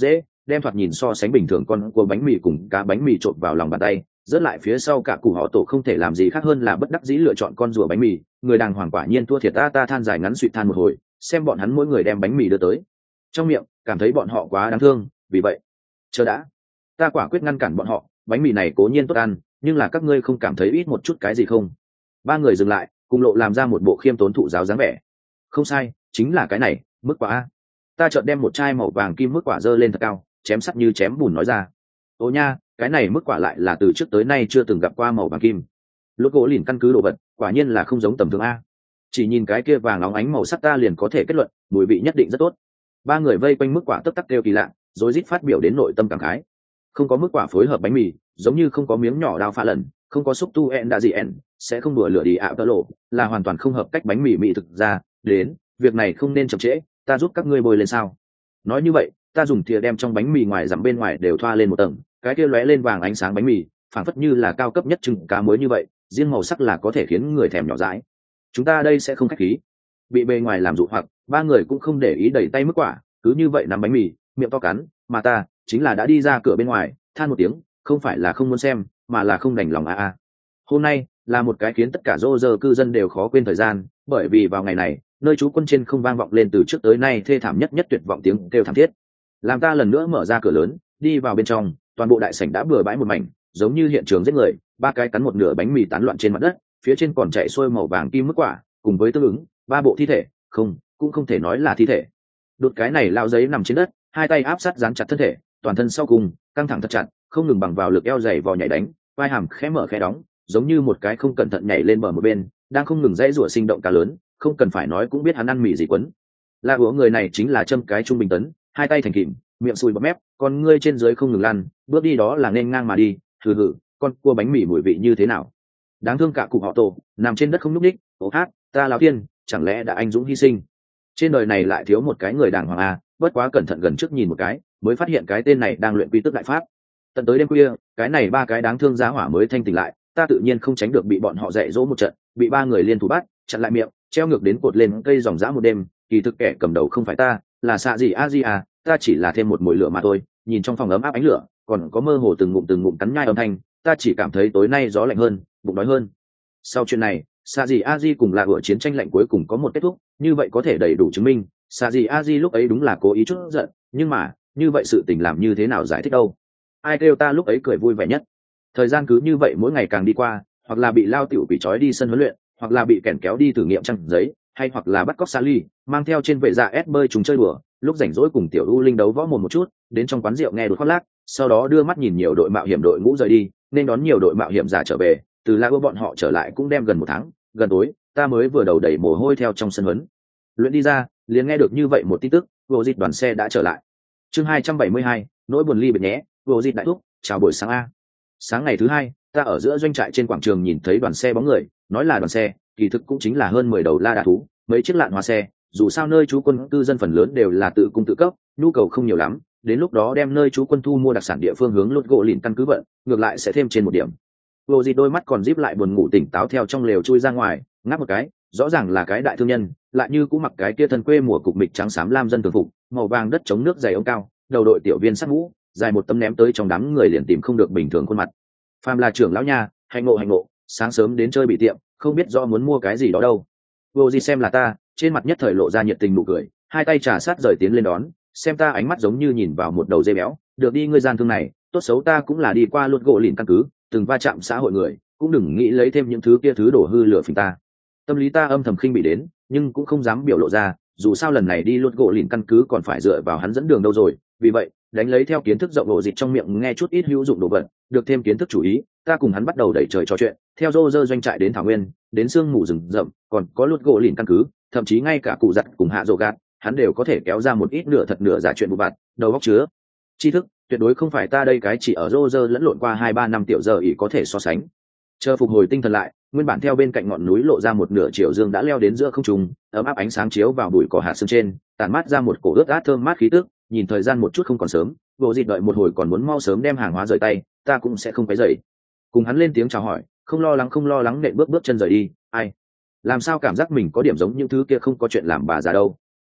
đem thoạt nhìn so sánh bình thường con cua bánh mì cùng cá bánh mì trộn vào lòng bàn tay, rớt lại phía sau. Cả cụ họ tổ không thể làm gì khác hơn là bất đắc dĩ lựa chọn con rùa bánh mì. Người đàng hoàng quả nhiên thua thiệt. Ta than dài ngắn suy than một hồi, xem bọn hắn mỗi người đem bánh mì đưa tới trong miệng, cảm thấy bọn họ quá đáng thương. Vì vậy, chờ đã, ta quả quyết ngăn cản bọn họ. Bánh mì này cố nhiên tốt ăn, nhưng là các ngươi không cảm thấy ít một chút cái gì không? Ba người dừng lại, cùng lộ làm ra một bộ khiêm tốn thụ giáo dáng vẻ. Không sai, chính là cái này, mức quả a. Ta chợt đem một chai màu vàng kim mức quả dơ lên thật cao, chém sắt như chém bùn nói ra. Ô nha, cái này mức quả lại là từ trước tới nay chưa từng gặp qua màu vàng kim. Lúc gỗ lìn căn cứ đồ vật, quả nhiên là không giống tầm thường a. Chỉ nhìn cái kia vàng óng ánh màu sắc ta liền có thể kết luận, mùi vị nhất định rất tốt. Ba người vây quanh mức quả tấp tắc kêu kỳ lạ, rối rít phát biểu đến nội tâm cảm khái. Không có mức quả phối hợp bánh mì, giống như không có miếng nhỏ đao pha lần, không có xúc tu en đã gì en, sẽ không đùa lửa đi ạ tơ lộ, là hoàn toàn không hợp cách bánh mì mị thực ra. Đến, việc này không nên chậm trễ, ta giúp các ngươi bôi lên sao? Nói như vậy, ta dùng thìa đem trong bánh mì ngoài dặm bên ngoài đều thoa lên một tầng, cái kia lóe lên vàng ánh sáng bánh mì, phảng phất như là cao cấp nhất trứng cá muối như vậy, riêng màu sắc là có thể khiến người thèm nhỏ dãi. Chúng ta đây sẽ không khách khí. Bị bề ngoài làm dụ hoặc, ba người cũng không để ý đẩy tay mức quả, cứ như vậy nắm bánh mì, miệng to cắn, mà ta chính là đã đi ra cửa bên ngoài, than một tiếng, không phải là không muốn xem, mà là không đành lòng a. Hôm nay là một cái khiến tất cả rô rơ cư dân đều khó quên thời gian, bởi vì vào ngày này, nơi trú quân trên không vang vọng lên từ trước tới nay thê thảm nhất tuyệt vọng tiếng kêu thảm thiết. Làm ta lần nữa mở ra cửa lớn, đi vào bên trong, toàn bộ đại sảnh đã bừa bãi một mảnh, giống như hiện trường giết người. Ba cái cắn một nửa bánh mì tán loạn trên mặt đất, phía trên còn chạy xuôi màu vàng kim mức quả, cùng với tương ứng ba bộ thi thể, không, cũng không thể nói là thi thể. Đột cái này lao giấy nằm trên đất, hai tay áp sát dán chặt thân thể, toàn thân sau cùng căng thẳng thật chặt, không ngừng bằng vào lực eo dày vò nhảy đánh, vai hàm khẽ mở khẽ đóng, giống như một cái không cẩn thận nhảy lên bờ một bên, đang không ngừng dãy rủa sinh động cá lớn. Không cần phải nói cũng biết hắn ăn mì gì quấn. La Úa người này chính là châm cái trung bình tấn, hai tay thành kìm, miệng sùi bọt mép, con ngươi trên dưới không ngừng lăn, bước đi đó là nên ngang mà đi. Hừ hừ, con cua bánh mì mùi vị như thế nào? Đáng thương cả cụ họ tổ, nằm trên đất không nhúc nhích. Ô hát, ta lão tiên, chẳng lẽ đã anh dũng hy sinh? Trên đời này lại thiếu một cái người đàng hoàng à? Bất quá cẩn thận gần trước nhìn một cái, mới phát hiện cái tên này đang luyện quy tức đại pháp. Tận tới đêm khuya, cái này ba cái đáng thương giá hỏa mới thanh tỉnh lại, ta tự nhiên không tránh được bị bọn họ dạy dỗ một trận, bị ba người liên thủ bắt, chặn lại miệng, treo ngược đến cột lên cây dòng dã một đêm. Kỳ thực kẻ cầm đầu không phải ta, là xạ gì a di à, ta chỉ là thêm một mồi lửa mà thôi. Nhìn trong phòng ấm áp ánh lửa, còn có mơ hồ từng ngụm cắn nhai âm thanh, ta chỉ cảm thấy tối nay gió lạnh hơn, bụng đói hơn. Sau chuyện này, xạ gì a di cùng là ở chiến tranh lạnh cuối cùng có một kết thúc, như vậy có thể đầy đủ chứng minh xạ gì a di lúc ấy đúng là cố ý chút giận. Nhưng mà như vậy sự tình làm như thế nào giải thích đâu? Ai kêu ta lúc ấy cười vui vẻ nhất? Thời gian cứ như vậy mỗi ngày càng đi qua, hoặc là bị lao tiểu bị trói đi sân huấn luyện, hoặc là bị kèn kéo đi thử nghiệm trăng giấy, hay hoặc là bắt cóc Sally, mang theo trên vệ dạ ép bơi chúng chơi đùa. Lúc rảnh rỗi cùng tiểu u linh đấu võ mồm một chút, đến trong quán rượu nghe đột khoác lác, sau đó đưa mắt nhìn nhiều đội mạo hiểm đội ngũ rời đi, nên đón nhiều đội mạo hiểm giả trở về. Từ La bọn họ trở lại cũng đem gần 1 tháng, gần tối ta mới vừa đầu đẩy mồ hôi theo trong sân huấn luyện đi ra, liền nghe được như vậy một tin tức, vô dịch đoàn xe đã trở lại. Chương 272, nỗi buồn ly biệt nhé. Vô dịch đại thúc, chào buổi sáng a. Sáng ngày thứ hai, ta ở giữa doanh trại trên quảng trường nhìn thấy đoàn xe bóng người, nói là đoàn xe, kỳ thực cũng chính là hơn 10 đầu la đà thú, mấy chiếc lạn hoa xe. Dù sao nơi trú quân cư dân phần lớn đều là tự cung tự cấp, nhu cầu không nhiều lắm, đến lúc đó đem nơi trú quân thu mua đặc sản địa phương hướng lột gỗ lìn căn cứ vận, ngược lại sẽ thêm trên một điểm. Vô gì đôi mắt còn díp lại buồn ngủ tỉnh táo theo trong lều chui ra ngoài, ngáp một cái, rõ ràng là cái đại thương nhân, lại như cũng mặc cái kia thân quê mùa cục mịch trắng xám lam dân thường phục, màu vàng đất chống nước dày ống cao, đầu đội tiểu viên sắt mũ, dài một tấm ném tới trong đám người liền tìm không được bình thường khuôn mặt. Phàm là trưởng lão nha, hành ngộ, sáng sớm đến chơi bị tiệm, không biết do muốn mua cái gì đó đâu. Vô gì xem là ta, trên mặt nhất thời lộ ra nhiệt tình nụ cười, hai tay trà sát rời tiến lên đón, xem ta ánh mắt giống như nhìn vào một đầu dê béo. Được đi ngươi gian thương này, tốt xấu ta cũng là đi qua lột gỗ lìn căn cứ, từng va chạm xã hội người, cũng đừng nghĩ lấy thêm những thứ kia thứ đổ hư lửa phình ta. Tâm lý ta âm thầm khinh bị đến, nhưng cũng không dám biểu lộ ra, dù sao lần này đi lột gỗ lìn căn cứ còn phải dựa vào hắn dẫn đường đâu rồi. Vì vậy, đánh lấy theo kiến thức rộng lộ dịch trong miệng nghe chút ít hữu dụng đồ vật, được thêm kiến thức chủ ý, ta cùng hắn bắt đầu đẩy trời trò chuyện, theo rô rơ doanh trại đến thảo nguyên, đến sương mù rừng rậm, còn có lột gỗ lìn căn cứ, thậm chí ngay cả cụ giặt cùng hạ rồ gạt, hắn đều có thể kéo ra một ít nửa thật nửa giả chuyện vụ vặt, đầu óc chứa tri thức, tuyệt đối không phải ta đây cái chỉ ở rô rơ lẫn lộn qua 2-3 năm tiểu giờ ý có thể so sánh. Chờ phục hồi tinh thần lại, nguyên bản theo bên cạnh ngọn núi lộ ra một nửa chiều dương đã leo đến giữa không trung, ấm áp ánh sáng chiếu vào bụi cỏ hạ sương trên, tản mát ra một cổ ướt át thơm mát khí tức. Nhìn thời gian một chút không còn sớm, vô dịp đợi một hồi còn muốn mau sớm đem hàng hóa rời tay, ta cũng sẽ không phải dậy. Cùng hắn lên tiếng chào hỏi, không lo lắng nện bước chân rời đi. Ai làm sao cảm giác mình có điểm giống những thứ kia không có chuyện làm bà già đâu.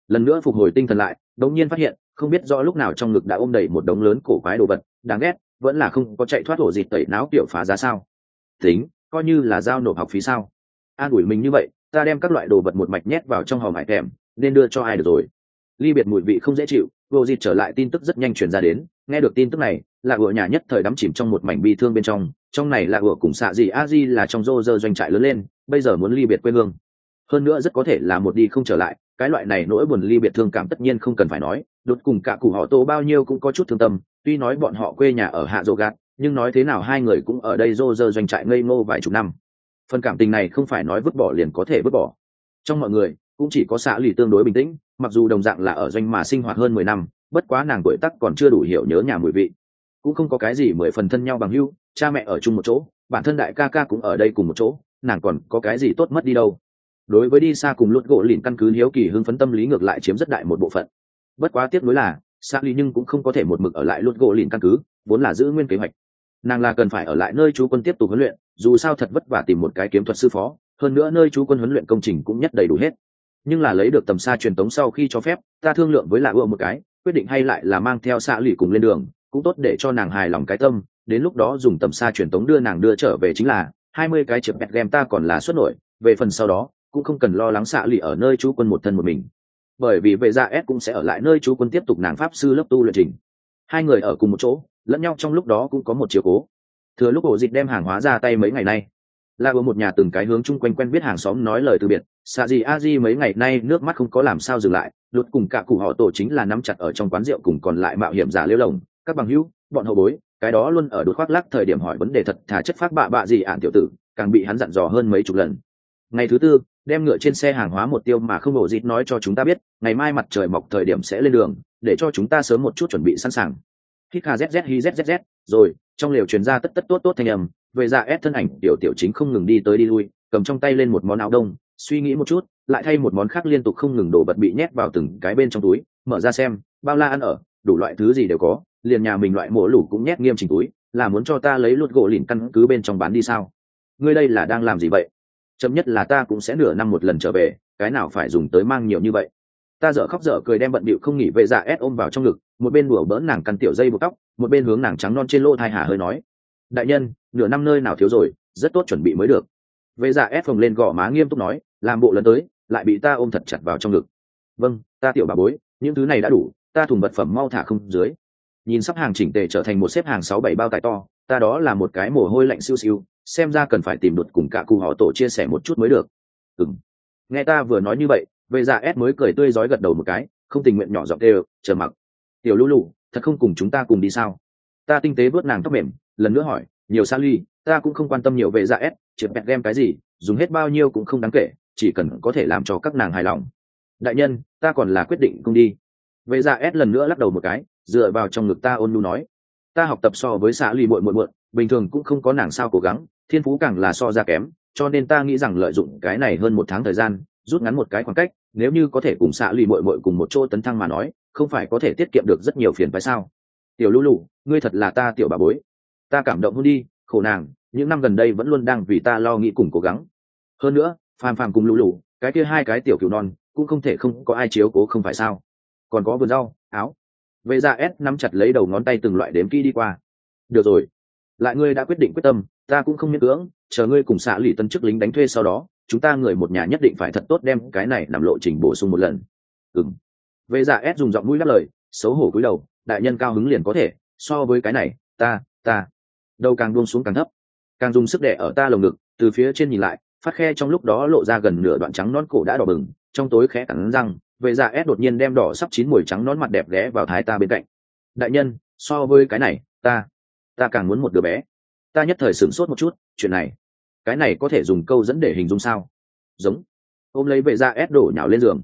lần nữa phục hồi tinh thần lại, đột nhiên phát hiện không biết rõ lúc nào trong ngực đã ôm đầy một đống lớn cổ quái đồ vật đáng ghét, vẫn là không có chạy thoát ổ dịt tẩy não kiểu phá giá sao. Tính coi như là giao nộp học phí sao. An ủi mình như vậy, ta đem các loại đồ vật một mạch nhét vào trong hòm hải thèm, nên đưa cho ai được rồi. Ly biệt mùi vị không dễ chịu, vô dịt trở lại tin tức rất nhanh truyền ra đến. Nghe được tin tức này, là ủa nhà nhất thời đắm chìm trong một mảnh bi thương bên trong này là ủa cùng xạ gì a di là trong rô rơ doanh trại lớn lên, bây giờ muốn ly biệt quê hương, hơn nữa rất có thể là một đi không trở lại. Cái loại này nỗi buồn ly biệt thương cảm tất nhiên không cần phải nói, đột cùng cả cụ họ Tô bao nhiêu cũng có chút thương tâm. Tuy nói bọn họ quê nhà ở hạ dô gạt, nhưng nói thế nào hai người cũng ở đây rô rơ doanh trại ngây ngô vài chục năm, phần cảm tình này không phải nói vứt bỏ liền có thể vứt bỏ. Trong mọi người cũng chỉ có xạ lì tương đối bình tĩnh, mặc dù đồng dạng là ở doanh mà sinh hoạt hơn 10 năm, bất quá nàng tuổi tác còn chưa đủ hiểu nhớ nhà mùi vị, cũng không có cái gì 10 phần thân nhau bằng hữu, cha mẹ ở chung một chỗ, bản thân đại ca ca cũng ở đây cùng một chỗ, nàng còn có cái gì tốt mất đi đâu. Đối với đi xa cùng lút gỗ lìn căn cứ hiếu kỳ hưng phấn tâm lý ngược lại chiếm rất đại một bộ phận. Bất quá tiếc nuối là xạ lì nhưng cũng không có thể một mực ở lại lút gỗ lìn căn cứ, vốn là giữ nguyên kế hoạch, nàng là cần phải ở lại nơi chú quân tiếp tục huấn luyện, dù sao thật vất vả tìm một cái kiếm thuật sư phó, hơn nữa nơi chú quân huấn luyện công trình cũng nhất đầy đủ hết. Nhưng là lấy được tầm xa truyền tống sau khi cho phép, ta thương lượng với lạ ưa một cái, quyết định hay lại là mang theo xạ lì cùng lên đường, cũng tốt để cho nàng hài lòng cái tâm. Đến lúc đó dùng tầm xa truyền tống đưa nàng đưa trở về chính là 20 cái chip bẹt game ta còn là xuất nổi, về phần sau đó cũng không cần lo lắng xạ lì ở nơi chú quân một thân một mình, bởi vì vệ gia S cũng sẽ ở lại nơi chú quân tiếp tục nàng pháp sư lớp tu luyện trình. Hai người ở cùng một chỗ, lẫn nhau trong lúc đó cũng có một chiều cố. Thừa lúc ổ dịch đem hàng hóa ra tay mấy ngày nay, là ở một nhà từng cái hướng chung quanh quen biết hàng xóm nói lời từ biệt. Xạ gì a di mấy ngày nay nước mắt không có làm sao dừng lại, lụt cùng cả cụ họ tổ chính là nắm chặt ở trong quán rượu cùng còn lại mạo hiểm giả lêu lồng. Các bằng hữu bọn hậu bối cái đó luôn ở đột khoác lắc thời điểm hỏi vấn đề thật thà chất phác bạ gì ản tiểu tử, càng bị hắn dặn dò hơn mấy chục lần. Ngày thứ tư, đem ngựa trên xe hàng hóa một tiêu mà không ổ dịch nói cho chúng ta biết ngày mai mặt trời mọc thời điểm sẽ lên đường, để cho chúng ta sớm một chút chuẩn bị sẵn sàng. Hít kha zz hi zzz, rồi trong lều truyền ra tất tất tốt tốt thanh âm. Về ra ép thân ảnh tiểu tiểu chính không ngừng đi tới đi lui, cầm trong tay lên một món áo đông, suy nghĩ một chút lại thay một món khác, liên tục không ngừng đổ bật bị nhét vào từng cái bên trong túi, mở ra xem, bao la ăn ở đủ loại thứ gì đều có, liền nhà mình loại mổ lủ cũng nhét nghiêm chỉnh túi, là muốn cho ta lấy lút gỗ lìn căn cứ bên trong bán đi sao? Ngươi đây là đang làm gì vậy? Chậm nhất là ta cũng sẽ nửa năm một lần trở về, cái nào phải dùng tới mang nhiều như vậy? Ta dở khóc dở cười đem bận bịu không nghỉ về dạ ép ôm vào trong ngực, một bên đùa bỡn nàng căn tiểu dây buộc tóc, một bên hướng nàng trắng non trên lỗ thai hả hơi nói: đại nhân, nửa năm nơi nào thiếu rồi, rất tốt chuẩn bị mới được. Về dạ ép phồng lên gò má nghiêm túc nói, làm bộ lần tới lại bị ta ôm thật chặt vào trong ngực. Vâng, ta tiểu bà bối, những thứ này đã đủ, ta thùng vật phẩm mau thả không dưới. Nhìn sắp hàng chỉnh tề trở thành một xếp hàng 6-7 bao tải to, ta đó là một cái mồ hôi lạnh siêu siêu, xem ra cần phải tìm đột cùng cả cụ họ tổ chia sẻ một chút mới được. Nghe ta vừa nói như vậy, về dạ ép mới cười tươi rói gật đầu một cái, không tình nguyện nhỏ giọng đều chờ mặc. Tiểu lũ lụ, thật không cùng chúng ta cùng đi sao? Ta tinh tế vớt nàng tóc mềm, lần nữa hỏi, nhiều xa ly, ta cũng không quan tâm nhiều về dạ ép, chip bẹt game cái gì, dùng hết bao nhiêu cũng không đáng kể, chỉ cần có thể làm cho các nàng hài lòng. Đại nhân, ta còn là quyết định cùng đi. Về dạ ép lần nữa lắc đầu một cái, dựa vào trong ngực ta ôn nhu nói, ta học tập so với xã ly muội bình thường cũng không có nàng sao cố gắng, thiên phú càng là so ra kém, cho nên ta nghĩ rằng lợi dụng cái này hơn 1 tháng thời gian, rút ngắn một cái khoảng cách, nếu như có thể cùng xã ly muội cùng một chỗ tấn thăng mà nói, không phải có thể tiết kiệm được rất nhiều phiền phải sao? Tiểu lũ lụ, ngươi thật là ta tiểu bà bối. Ta cảm động hơn đi, khổ nàng, những năm gần đây vẫn luôn đang vì ta lo nghĩ cùng cố gắng. Hơn nữa, phàm phàm cùng lũ lụ, cái kia hai cái tiểu cừu non, cũng không thể không có ai chiếu cố không phải sao? Còn có vườn rau, áo. Vệ Dạ S nắm chặt lấy đầu ngón tay từng loại đếm kỹ đi qua. Được rồi, lại ngươi đã quyết định quyết tâm, ta cũng không miễn cưỡng, chờ ngươi cùng xã lì tân chức lính đánh thuê sau đó, chúng ta người một nhà nhất định phải thật tốt đem cái này nằm lộ trình bổ sung một lần. Vệ Dạ S dùng giọng mũi đáp lời, xấu hổ cúi đầu, đại nhân cao hứng liền có thể, so với cái này, ta đầu càng buông xuống càng thấp, càng dùng sức đè ở ta lồng ngực, từ phía trên nhìn lại, phát khe trong lúc đó lộ ra gần nửa đoạn trắng non cổ đã đỏ bừng, trong tối khẽ cắn răng, Vệ Dạ S đột nhiên đem đỏ sắp chín mùi trắng nón mặt đẹp ghé vào thái ta bên cạnh. Đại nhân, so với cái này, ta càng muốn một đứa bé. Ta nhất thời sửng sốt một chút, chuyện này, cái này có thể dùng câu dẫn để hình dung sao? Giống. Ôm lấy Vệ Dạ S đổ nhào lên giường.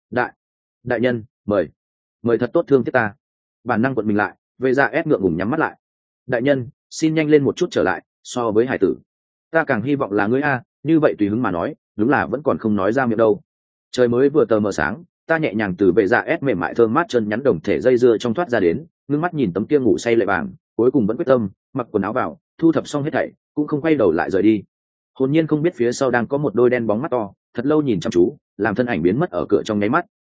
Đại nhân, mời thật tốt thương tiếc ta. Bản năng quật mình lại, Vệ Dạ S ngượng ngùng nhắm mắt lại. Đại nhân, xin nhanh lên một chút trở lại, so với hải tử, ta càng hy vọng là ngươi a, như vậy tùy hứng mà nói, đúng là vẫn còn không nói ra miệng đâu. Trời mới vừa tờ mờ sáng, ta nhẹ nhàng từ Vệ Dạ S mềm mại thơm mát chân nhắn đồng thể dây dưa trong thoát ra đến, ngưng mắt nhìn tấm kia ngủ say lệ vàng, cuối cùng vẫn quyết tâm mặc quần áo vào, thu thập xong hết thảy, cũng không quay đầu lại rời đi. Hồn nhiên không biết phía sau đang có một đôi đen bóng mắt to, thật lâu nhìn chăm chú, làm thân ảnh biến mất ở cửa trong nháy mắt,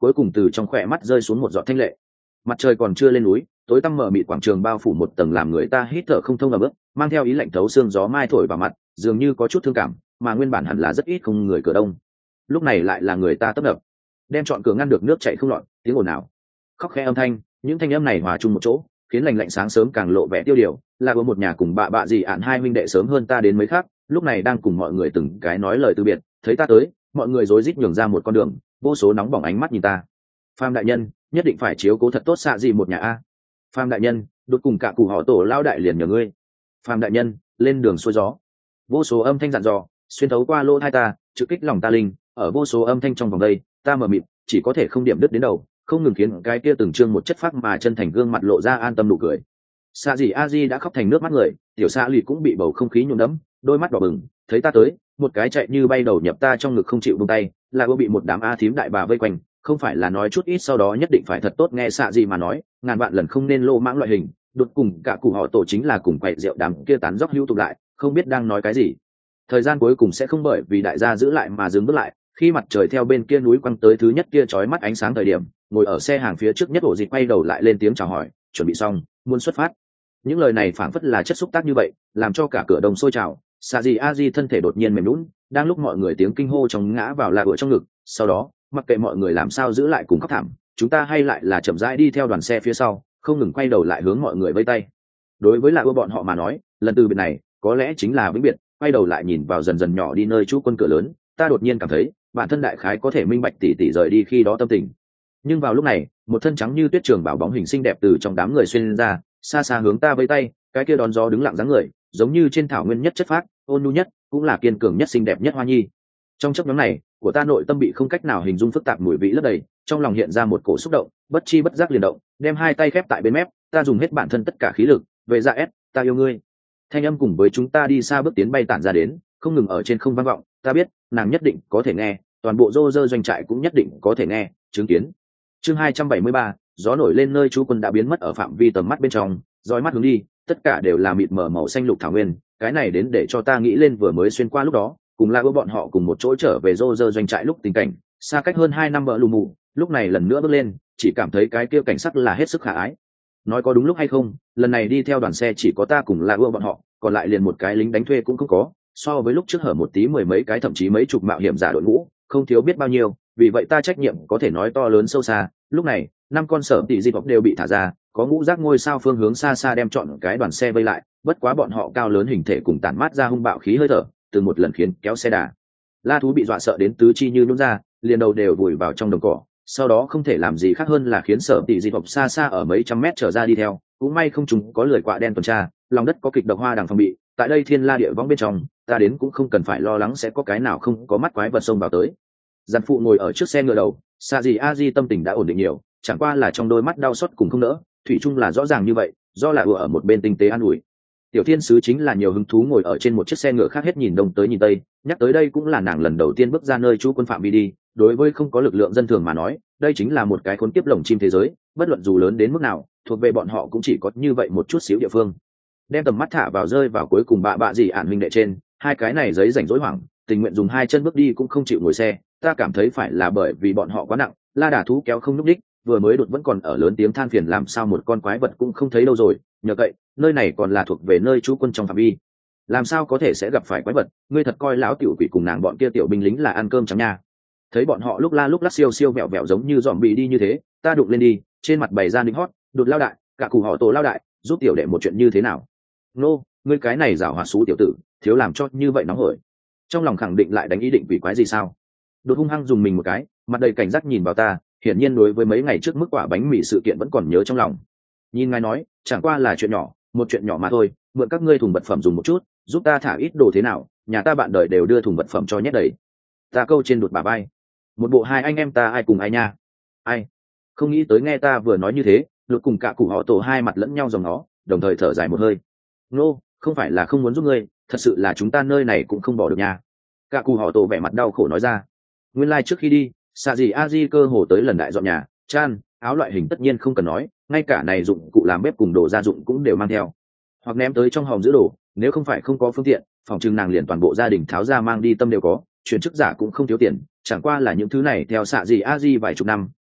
cuối cùng từ trong khỏe mắt rơi xuống một giọt thanh lệ. Mặt trời còn chưa lên núi, tối tăm mờ mịt quảng trường bao phủ một tầng làm người ta hít thở không thông, ở bước mang theo ý lạnh thấu xương, gió mai thổi vào mặt dường như có chút thương cảm, mà nguyên bản hẳn là rất ít không người cửa đông, lúc này lại là người ta tấp nập, đem chọn cửa ngăn được nước chảy không lọt, tiếng ồn ào khóc khẽ âm thanh, những thanh âm này hòa chung một chỗ khiến lành lạnh sáng sớm càng lộ vẻ tiêu điều. Là có một nhà cùng bạ gì ạn hai huynh đệ sớm hơn ta đến mấy khác, lúc này đang cùng mọi người từng cái nói lời từ biệt. Thấy ta tới, mọi người rối rít nhường ra một con đường, vô số nóng bỏng ánh mắt nhìn ta. Phàm đại nhân, nhất định phải chiếu cố thật tốt xạ gì một nhà a. Phàm đại nhân, đột cùng cả cụ họ tổ lao đại liền nhờ ngươi. Phàm đại nhân, lên đường xuôi gió. Vô số âm thanh dặn dò xuyên thấu qua lỗ tai ta, trực kích lòng ta linh. Ở vô số âm thanh trong vòng đây, ta mờ mịt, chỉ có thể không điểm đứt đến đầu, không ngừng khiến cái kia từng trương một chất phác mà chân thành gương mặt lộ ra an tâm nụ cười. Xạ dị a di đã khóc thành nước mắt người, tiểu xạ lì cũng bị bầu không khí nhuộm đẫm, đôi mắt đỏ bừng. Thấy ta tới, một cái chạy như bay đầu nhập ta trong ngực không chịu buông tay. Là cô bị một đám a thím đại bà vây quanh, không phải là nói chút ít sau đó nhất định phải thật tốt nghe xạ gì mà nói, ngàn vạn lần không nên lô mãng loại hình. Đột cùng cả cụ họ tổ chính là cùng quậy rượu đám kia tán dóc hữu tụ lại, không biết đang nói cái gì. Thời gian cuối cùng sẽ không bởi vì đại gia giữ lại mà dừng bước lại. Khi mặt trời theo bên kia núi quăng tới thứ nhất kia chói mắt ánh sáng thời điểm, ngồi ở xe hàng phía trước nhất ổ dịch quay đầu lại lên tiếng chào hỏi, chuẩn bị xong, muốn xuất phát. Những lời này phảng phất là chất xúc tác như vậy, làm cho cả cửa đông sôi trào. Xạ dị a di thân thể đột nhiên mềm lún, đang lúc mọi người tiếng kinh hô trong ngã vào là ựa trong ngực. Sau đó, mặc kệ mọi người làm sao giữ lại cùng khóc thảm, chúng ta hay lại là chậm rãi đi theo đoàn xe phía sau, không ngừng quay đầu lại hướng mọi người vây tay. Đối với là ưa bọn họ mà nói, lần từ biệt này có lẽ chính là vĩnh biệt. Quay đầu lại nhìn vào dần dần nhỏ đi nơi trú quân cửa lớn, ta đột nhiên cảm thấy bản thân đại khái có thể minh bạch tỉ rời đi khi đó tâm tình. Nhưng vào lúc này, một thân trắng như tuyết trường bảo bóng hình xinh đẹp từ trong đám người xuyên ra, xa xa hướng ta vây tay. Cái kia đón gió đứng lặng dáng người, giống như trên thảo nguyên nhất chất phác, ôn nhu nhất, cũng là kiên cường nhất, xinh đẹp nhất hoa nhi. Trong chốc ngắn này, của ta nội tâm bị không cách nào hình dung phức tạp mùi vị lấp đầy, trong lòng hiện ra một cổ xúc động, bất chi bất giác liền động, đem hai tay khép tại bên mép, ta dùng hết bản thân tất cả khí lực, về dạ ép, ta yêu ngươi. Thanh âm cùng với chúng ta đi xa bước tiến bay tản ra đến, không ngừng ở trên không vang vọng. Ta biết, nàng nhất định có thể nghe, toàn bộ rô rơ doanh trại cũng nhất định có thể nghe, chứng kiến. Chương 273, gió nổi lên nơi trú quân đã biến mất ở phạm vi tầm mắt bên trong, dõi mắt hướng đi, tất cả đều là mịt mờ màu xanh lục thảo nguyên. Cái này đến để cho ta nghĩ lên vừa mới xuyên qua lúc đó, cùng là bọn họ cùng một chỗ trở về rô rơ doanh trại lúc tình cảnh, xa cách hơn 2 năm bờ lù mù. Lúc này lần nữa bước lên, chỉ cảm thấy cái kia cảnh sắc là hết sức khả ái. Nói có đúng lúc hay không, lần này đi theo đoàn xe chỉ có ta cùng là bọn họ, còn lại liền một cái lính đánh thuê cũng không có. So với lúc trước hở một tí mười mấy cái thậm chí mấy chục mạo hiểm giả đội ngũ, không thiếu biết bao nhiêu. Vì vậy ta trách nhiệm có thể nói to lớn sâu xa. Lúc này 5 con sở tỷ di bọc đều bị thả ra, có ngũ giác ngôi sao phương hướng xa xa đem chọn cái đoàn xe vây lại. Bất quá bọn họ cao lớn hình thể cùng tản mát ra hung bạo khí hơi thở, từ một lần khiến kéo xe đà. La thú bị dọa sợ đến tứ chi như nhũn ra, liền đầu đều vùi vào trong đồng cỏ. Sau đó không thể làm gì khác hơn là khiến sở tỷ di bọc xa xa ở mấy trăm mét trở ra đi theo. Cũng may không chúng có lười quạ đen tuần tra, lòng đất có kịch độc hoa đằng phòng bị. Tại đây thiên la địa võng bên trong, ta đến cũng không cần phải lo lắng sẽ có cái nào không có mắt quái vật xông vào tới. Giàn phụ ngồi ở trước xe ngựa đầu, xạ dị a di tâm tình đã ổn định nhiều, chẳng qua là trong đôi mắt đau xót cùng không nỡ, thủy chung là rõ ràng như vậy, do là ở một bên tinh tế an ủi. Tiểu thiên sứ chính là nhiều hứng thú ngồi ở trên một chiếc xe ngựa khác hết nhìn đông tới nhìn tây, nhắc tới đây cũng là nàng lần đầu tiên bước ra nơi trú quân phạm vi đi. Đối với không có lực lượng dân thường mà nói, đây chính là một cái khốn kiếp lồng chim thế giới, bất luận dù lớn đến mức nào, thuộc về bọn họ cũng chỉ có như vậy một chút xíu địa phương. Đem tầm mắt thả vào rơi vào cuối cùng bạ gì ạn huynh đệ trên, hai cái này giấy rảnh rỗi hoảng, tình nguyện dùng hai chân bước đi cũng không chịu ngồi xe. Ta cảm thấy phải là bởi vì bọn họ quá nặng, la đà thú kéo không nhúc đích, vừa mới đột vẫn còn ở lớn tiếng than phiền làm sao một con quái vật cũng không thấy đâu rồi. Nhờ vậy, nơi này còn là thuộc về nơi trú quân trong phạm vi, làm sao có thể sẽ gặp phải quái vật. Ngươi thật coi lão tiểu quỷ cùng nàng bọn kia tiểu binh lính là ăn cơm trắng nha. Thấy bọn họ lúc la lúc lắc siêu siêu vẹo vẹo giống như dòm bị đi như thế, ta đụng lên đi, trên mặt bày ra lính hót, đột lao đại, cả cụ họ tổ lao đại, giúp tiểu đệ một chuyện như thế nào. Nô, ngươi cái này giảo hoạt xú tiểu tử, thiếu làm cho như vậy nóng hổi. Trong lòng khẳng định lại đánh ý định quỷ quái gì sao. Đột hung hăng dùng mình một cái, mặt đầy cảnh giác nhìn vào ta, hiển nhiên đối với mấy ngày trước mức quả bánh mì sự kiện vẫn còn nhớ trong lòng. Nhìn ngài nói, chẳng qua là chuyện nhỏ, một chuyện nhỏ mà thôi, mượn các ngươi thùng vật phẩm dùng một chút, giúp ta thả ít đồ thế nào, nhà ta bạn đời đều đưa thùng vật phẩm cho nhét đầy. Ta câu trên đột bà bay. Một bộ hai anh em ta ai cùng ai nha. Ai? Không nghĩ tới nghe ta vừa nói như thế, Lột cùng cả cụ họ tổ hai mặt lẫn nhau dòng nó, đồng thời thở dài một hơi. Nô, không phải là không muốn giúp ngươi, thật sự là chúng ta nơi này cũng không bỏ được nha. Cả cụ họ tổ vẻ mặt đau khổ nói ra. Nguyên lai trước khi đi, xạ gì a di cơ hồ tới lần đại dọn nhà, chan, áo loại hình tất nhiên không cần nói, ngay cả này dụng cụ làm bếp cùng đồ gia dụng cũng đều mang theo, hoặc ném tới trong hòm giữ đồ. Nếu không phải không có phương tiện, phòng trưng nàng liền toàn bộ gia đình tháo ra mang đi tâm đều có. Chuyển chức giả cũng không thiếu tiền, chẳng qua là những thứ này theo xạ gì a di vài chục năm,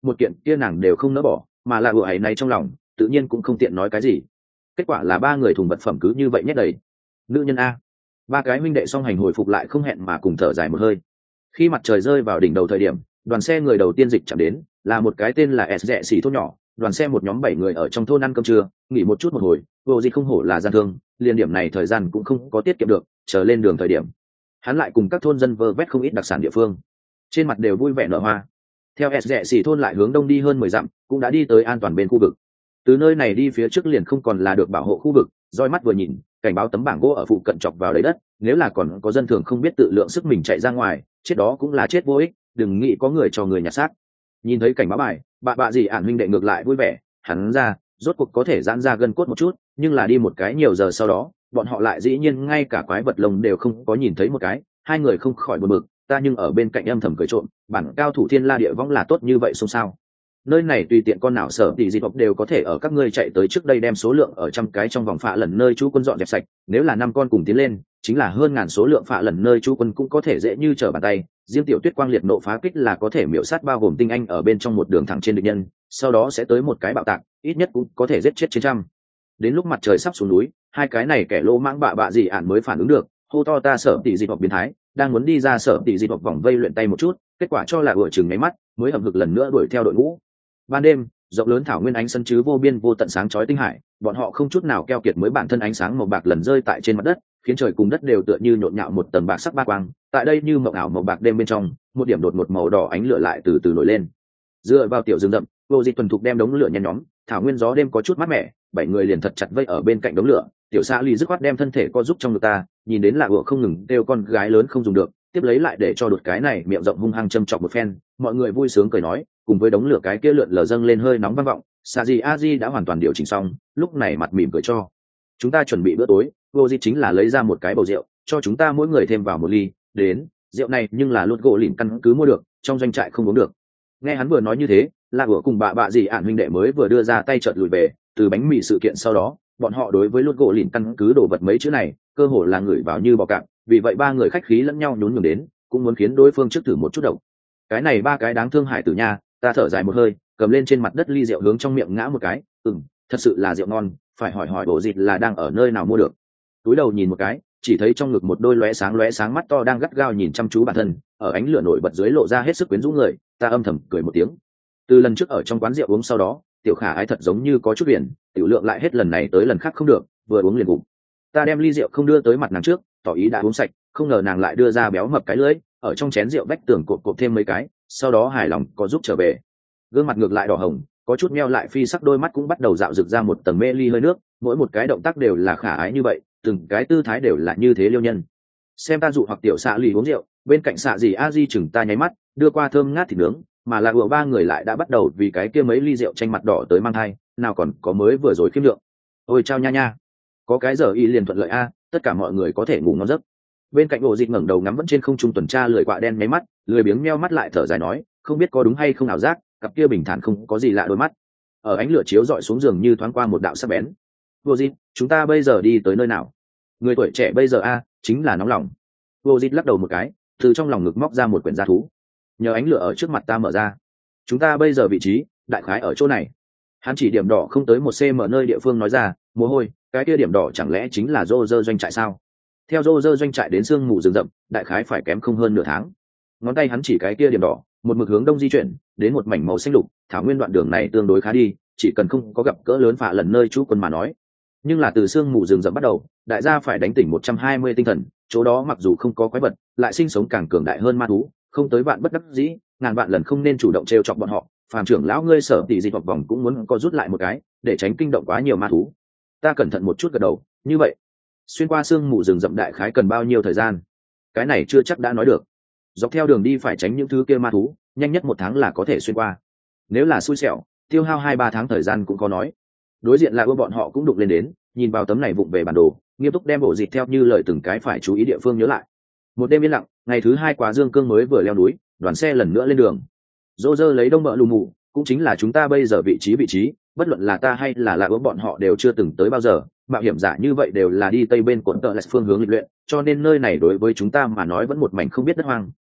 một kiện kia nàng đều không nỡ bỏ, mà là ủa ấy này trong lòng tự nhiên cũng không tiện nói cái gì. Kết quả là ba người thùng vật phẩm cứ như vậy nhét đầy. Nữ nhân a. Ba cái huynh đệ song hành hồi phục lại không hẹn mà cùng thở dài một hơi. Khi mặt trời rơi vào đỉnh đầu thời điểm, đoàn xe người đầu tiên dịch chạm đến là một cái tên là S rẻ xỉ thôn nhỏ. Đoàn xe một nhóm 7 người ở trong thôn ăn cơm trưa, nghỉ một chút một hồi. Vô gì không hổ là gian thương, liên điểm này thời gian cũng không có tiết kiệm được, chờ lên đường thời điểm hắn lại cùng các thôn dân vơ vét không ít đặc sản địa phương, trên mặt đều vui vẻ nở hoa. Theo S rẻ xỉ thôn lại hướng đông đi hơn 10 dặm, cũng đã đi tới an toàn bên khu vực. Từ nơi này đi phía trước liền không còn là được bảo hộ khu vực, roi mắt vừa nhìn, cảnh báo tấm bảng gỗ ở phụ cận chọc vào lấy đất, nếu là còn có dân thường không biết tự lượng sức mình chạy ra ngoài, chết đó cũng là chết vô ích, đừng nghĩ có người cho người nhặt xác. Nhìn thấy cảnh báo bài, bạ gì ản huynh đệ ngược lại vui vẻ, hắn ra, rốt cuộc có thể giãn ra gân cốt một chút, nhưng là đi một cái nhiều giờ sau đó, bọn họ lại dĩ nhiên ngay cả quái vật lông đều không có nhìn thấy một cái, hai người không khỏi buồn bực, ta nhưng ở bên cạnh âm thầm cười trộm, bản cao thủ thiên la địa võng là tốt như vậy xông sao? Nơi này tùy tiện con nào sở tỷ dị tộc đều có thể ở các ngươi chạy tới trước đây đem số lượng ở trăm cái trong vòng phạ lần nơi chú quân dọn dẹp sạch, nếu là 5 con cùng tiến lên chính là hơn ngàn số lượng phạ lần nơi chú quân cũng có thể dễ như trở bàn tay. Riêng tiểu tuyết quang liệt nộ phá kích là có thể miểu sát bao gồm tinh anh ở bên trong một đường thẳng trên địch nhân, sau đó sẽ tới một cái bạo tạc, ít nhất cũng có thể giết chết 900. Đến lúc mặt trời sắp xuống núi, hai cái này kẻ lỗ mãng bạ gì ản mới phản ứng được, hô to ta sở tỷ dị tộc biến thái, đang muốn đi ra sở tỷ dị tộc vòng vây luyện tay một chút, kết quả cho là ủa chừng mấy mắt mới hậm hực lần nữa đuổi theo đội ngũ. Ban đêm, rộng lớn thảo nguyên ánh sân chứ vô biên vô tận sáng chói tinh hải, bọn họ không chút nào keo kiệt mới bản thân ánh sáng màu bạc lần rơi tại trên mặt đất, khiến trời cùng đất đều tựa như nhộn nhạo một tầng bạc sắc ba quang. Tại đây như mộng ảo màu bạc đêm bên trong, một điểm đột ngột màu đỏ ánh lửa lại từ từ nổi lên. Dựa vào tiểu rừng rậm, vô dịch tuần thục đem đống lửa nhen nhóm, thảo nguyên gió đêm có chút mát mẻ, 7 người liền thật chặt vây ở bên cạnh đống lửa. Tiểu xã ly dứt khoát đem thân thể co giúp trong ngực ta, nhìn đến là ủa không ngừng kêu con gái lớn không dùng được, tiếp lấy lại để cho đột cái này miệng rộng hung hăng châm chọc một phen, mọi người vui sướng cười nói, cùng với đống lửa cái kia lượn lờ dâng lên hơi nóng vang vọng. Sa Di Aji đã hoàn toàn điều chỉnh xong, lúc này mặt mỉm cười cho chúng ta chuẩn bị bữa tối. Vô Di chính là lấy ra một cái bầu rượu, cho chúng ta mỗi người thêm vào một ly. Đến, rượu này nhưng là lút gỗ lỉnh căn cứ mua được, trong doanh trại không uống được. Nghe hắn vừa nói như thế, là ủa cùng bạ gì ản huynh đệ mới vừa đưa ra tay chợt lùi về. Từ bánh mì sự kiện sau đó, bọn họ đối với lút gỗ lỉnh căn cứ đồ vật mấy chữ này, cơ hồ là ngửi vào như bò cạp. Vì vậy ba người khách khí lẫn nhau nhún nhường đến, cũng muốn khiến đối phương trước thử một chút độc. Cái này ba cái đáng thương hại tử nha, ta thở dài một hơi, cầm lên trên mặt đất ly rượu hướng trong miệng ngã một cái. Thật sự là rượu ngon, phải hỏi bộ dịt là đang ở nơi nào mua được. Túi đầu nhìn một cái, chỉ thấy trong ngực một đôi lóe sáng mắt to đang gắt gao nhìn chăm chú bản thân, ở ánh lửa nổi bật dưới lộ ra hết sức quyến rũ người. Ta âm thầm cười một tiếng. Từ lần trước ở trong quán rượu uống sau đó, tiểu khả ái thật giống như có chút biển, tiểu lượng lại hết lần này tới lần khác không được, vừa uống liền gục. Ta đem ly rượu không đưa tới mặt nàng trước, tỏ ý đã uống sạch, không ngờ nàng lại đưa ra béo mập cái lưỡi, ở trong chén rượu vách tường cộp thêm mấy cái, sau đó hài lòng có giúp trở về. Gương mặt ngược lại đỏ hồng, có chút meo lại phi sắc đôi mắt cũng bắt đầu dạo rực ra một tầng mê ly hơi nước, mỗi một cái động tác đều là khả ái như vậy, từng cái tư thái đều là như thế liêu nhân. Xem ta dụ hoặc tiểu xạ lì uống rượu, bên cạnh xạ gì a di chừng ta nháy mắt, đưa qua thơm ngát thịt nướng, mà là ủa ba người lại đã bắt đầu vì cái kia mấy ly rượu tranh mặt đỏ tới mang thai, nào còn có mới vừa rồi khiêm lượng. Ôi chao nha nha, có cái giờ y liền thuận lợi a, tất cả mọi người có thể ngủ ngon giấc. Bên cạnh ổ dịch ngẩng đầu ngắm vẫn trên không trung tuần tra lười quạ đen nháy mắt, lười biếng meo mắt lại thở dài nói, không biết có đúng hay không ảo giác, cặp kia bình thản không có gì lạ đôi mắt ở ánh lửa chiếu dọi xuống giường như thoáng qua một đạo sắc bén. Vô dịp, chúng ta bây giờ đi tới nơi nào? Người tuổi trẻ bây giờ a chính là nóng lòng. Vô dịp lắc đầu một cái, từ trong lòng ngực móc ra một quyển gia thú, nhờ ánh lửa ở trước mặt ta mở ra. Chúng ta bây giờ vị trí đại khái ở chỗ này. Hắn chỉ điểm đỏ không tới 1 cm nơi địa phương nói ra, mồ hôi, cái kia điểm đỏ chẳng lẽ chính là rô rơ doanh trại sao? Theo rô rơ doanh trại đến sương mù rừng rậm, đại khái phải kém không hơn nửa tháng. Ngón tay hắn chỉ cái kia điểm đỏ, một mực hướng đông di chuyển đến một mảnh màu xanh lục. Thảo nguyên đoạn đường này tương đối khá đi, chỉ cần không có gặp cỡ lớn phạ lần nơi chú quân mà nói. Nhưng là từ sương mù rừng rậm bắt đầu, đại gia phải đánh tỉnh 120 tinh thần, chỗ đó mặc dù không có quái vật, lại sinh sống càng cường đại hơn ma thú, không tới vạn bất đắc dĩ, ngàn vạn lần không nên chủ động trêu chọc bọn họ. Phàm trưởng lão ngươi sở tỷ dịch hoặc vòng cũng muốn co rút lại một cái, để tránh kinh động quá nhiều ma thú. Ta cẩn thận một chút gật đầu, như vậy xuyên qua sương mù rừng rậm đại khái cần bao nhiêu thời gian? Cái này chưa chắc đã nói được. Dọc theo đường đi phải tránh những thứ kia ma thú, nhanh nhất 1 tháng là có thể xuyên qua. Nếu là xui xẻo, tiêu hao 2-3 tháng thời gian cũng có nói. Đối diện là bọn họ cũng đụng lên đến, nhìn vào tấm này vụng về bản đồ, nghiêm túc đem bộ dịch theo như lời từng cái phải chú ý địa phương nhớ lại. Một đêm yên lặng, ngày thứ 2 quá dương cương mới vừa leo núi, đoàn xe lần nữa lên đường. Dô dơ lấy đông mợ lù mù, cũng chính là chúng ta bây giờ vị trí, bất luận là ta hay là bọn họ đều chưa từng tới bao giờ. Mạo hiểm giả như vậy đều là đi tây bên cuộn tợ lại phương hướng lịch luyện, cho nên nơi này đối với chúng ta mà nói vẫn một mảnh không biết đất hoang.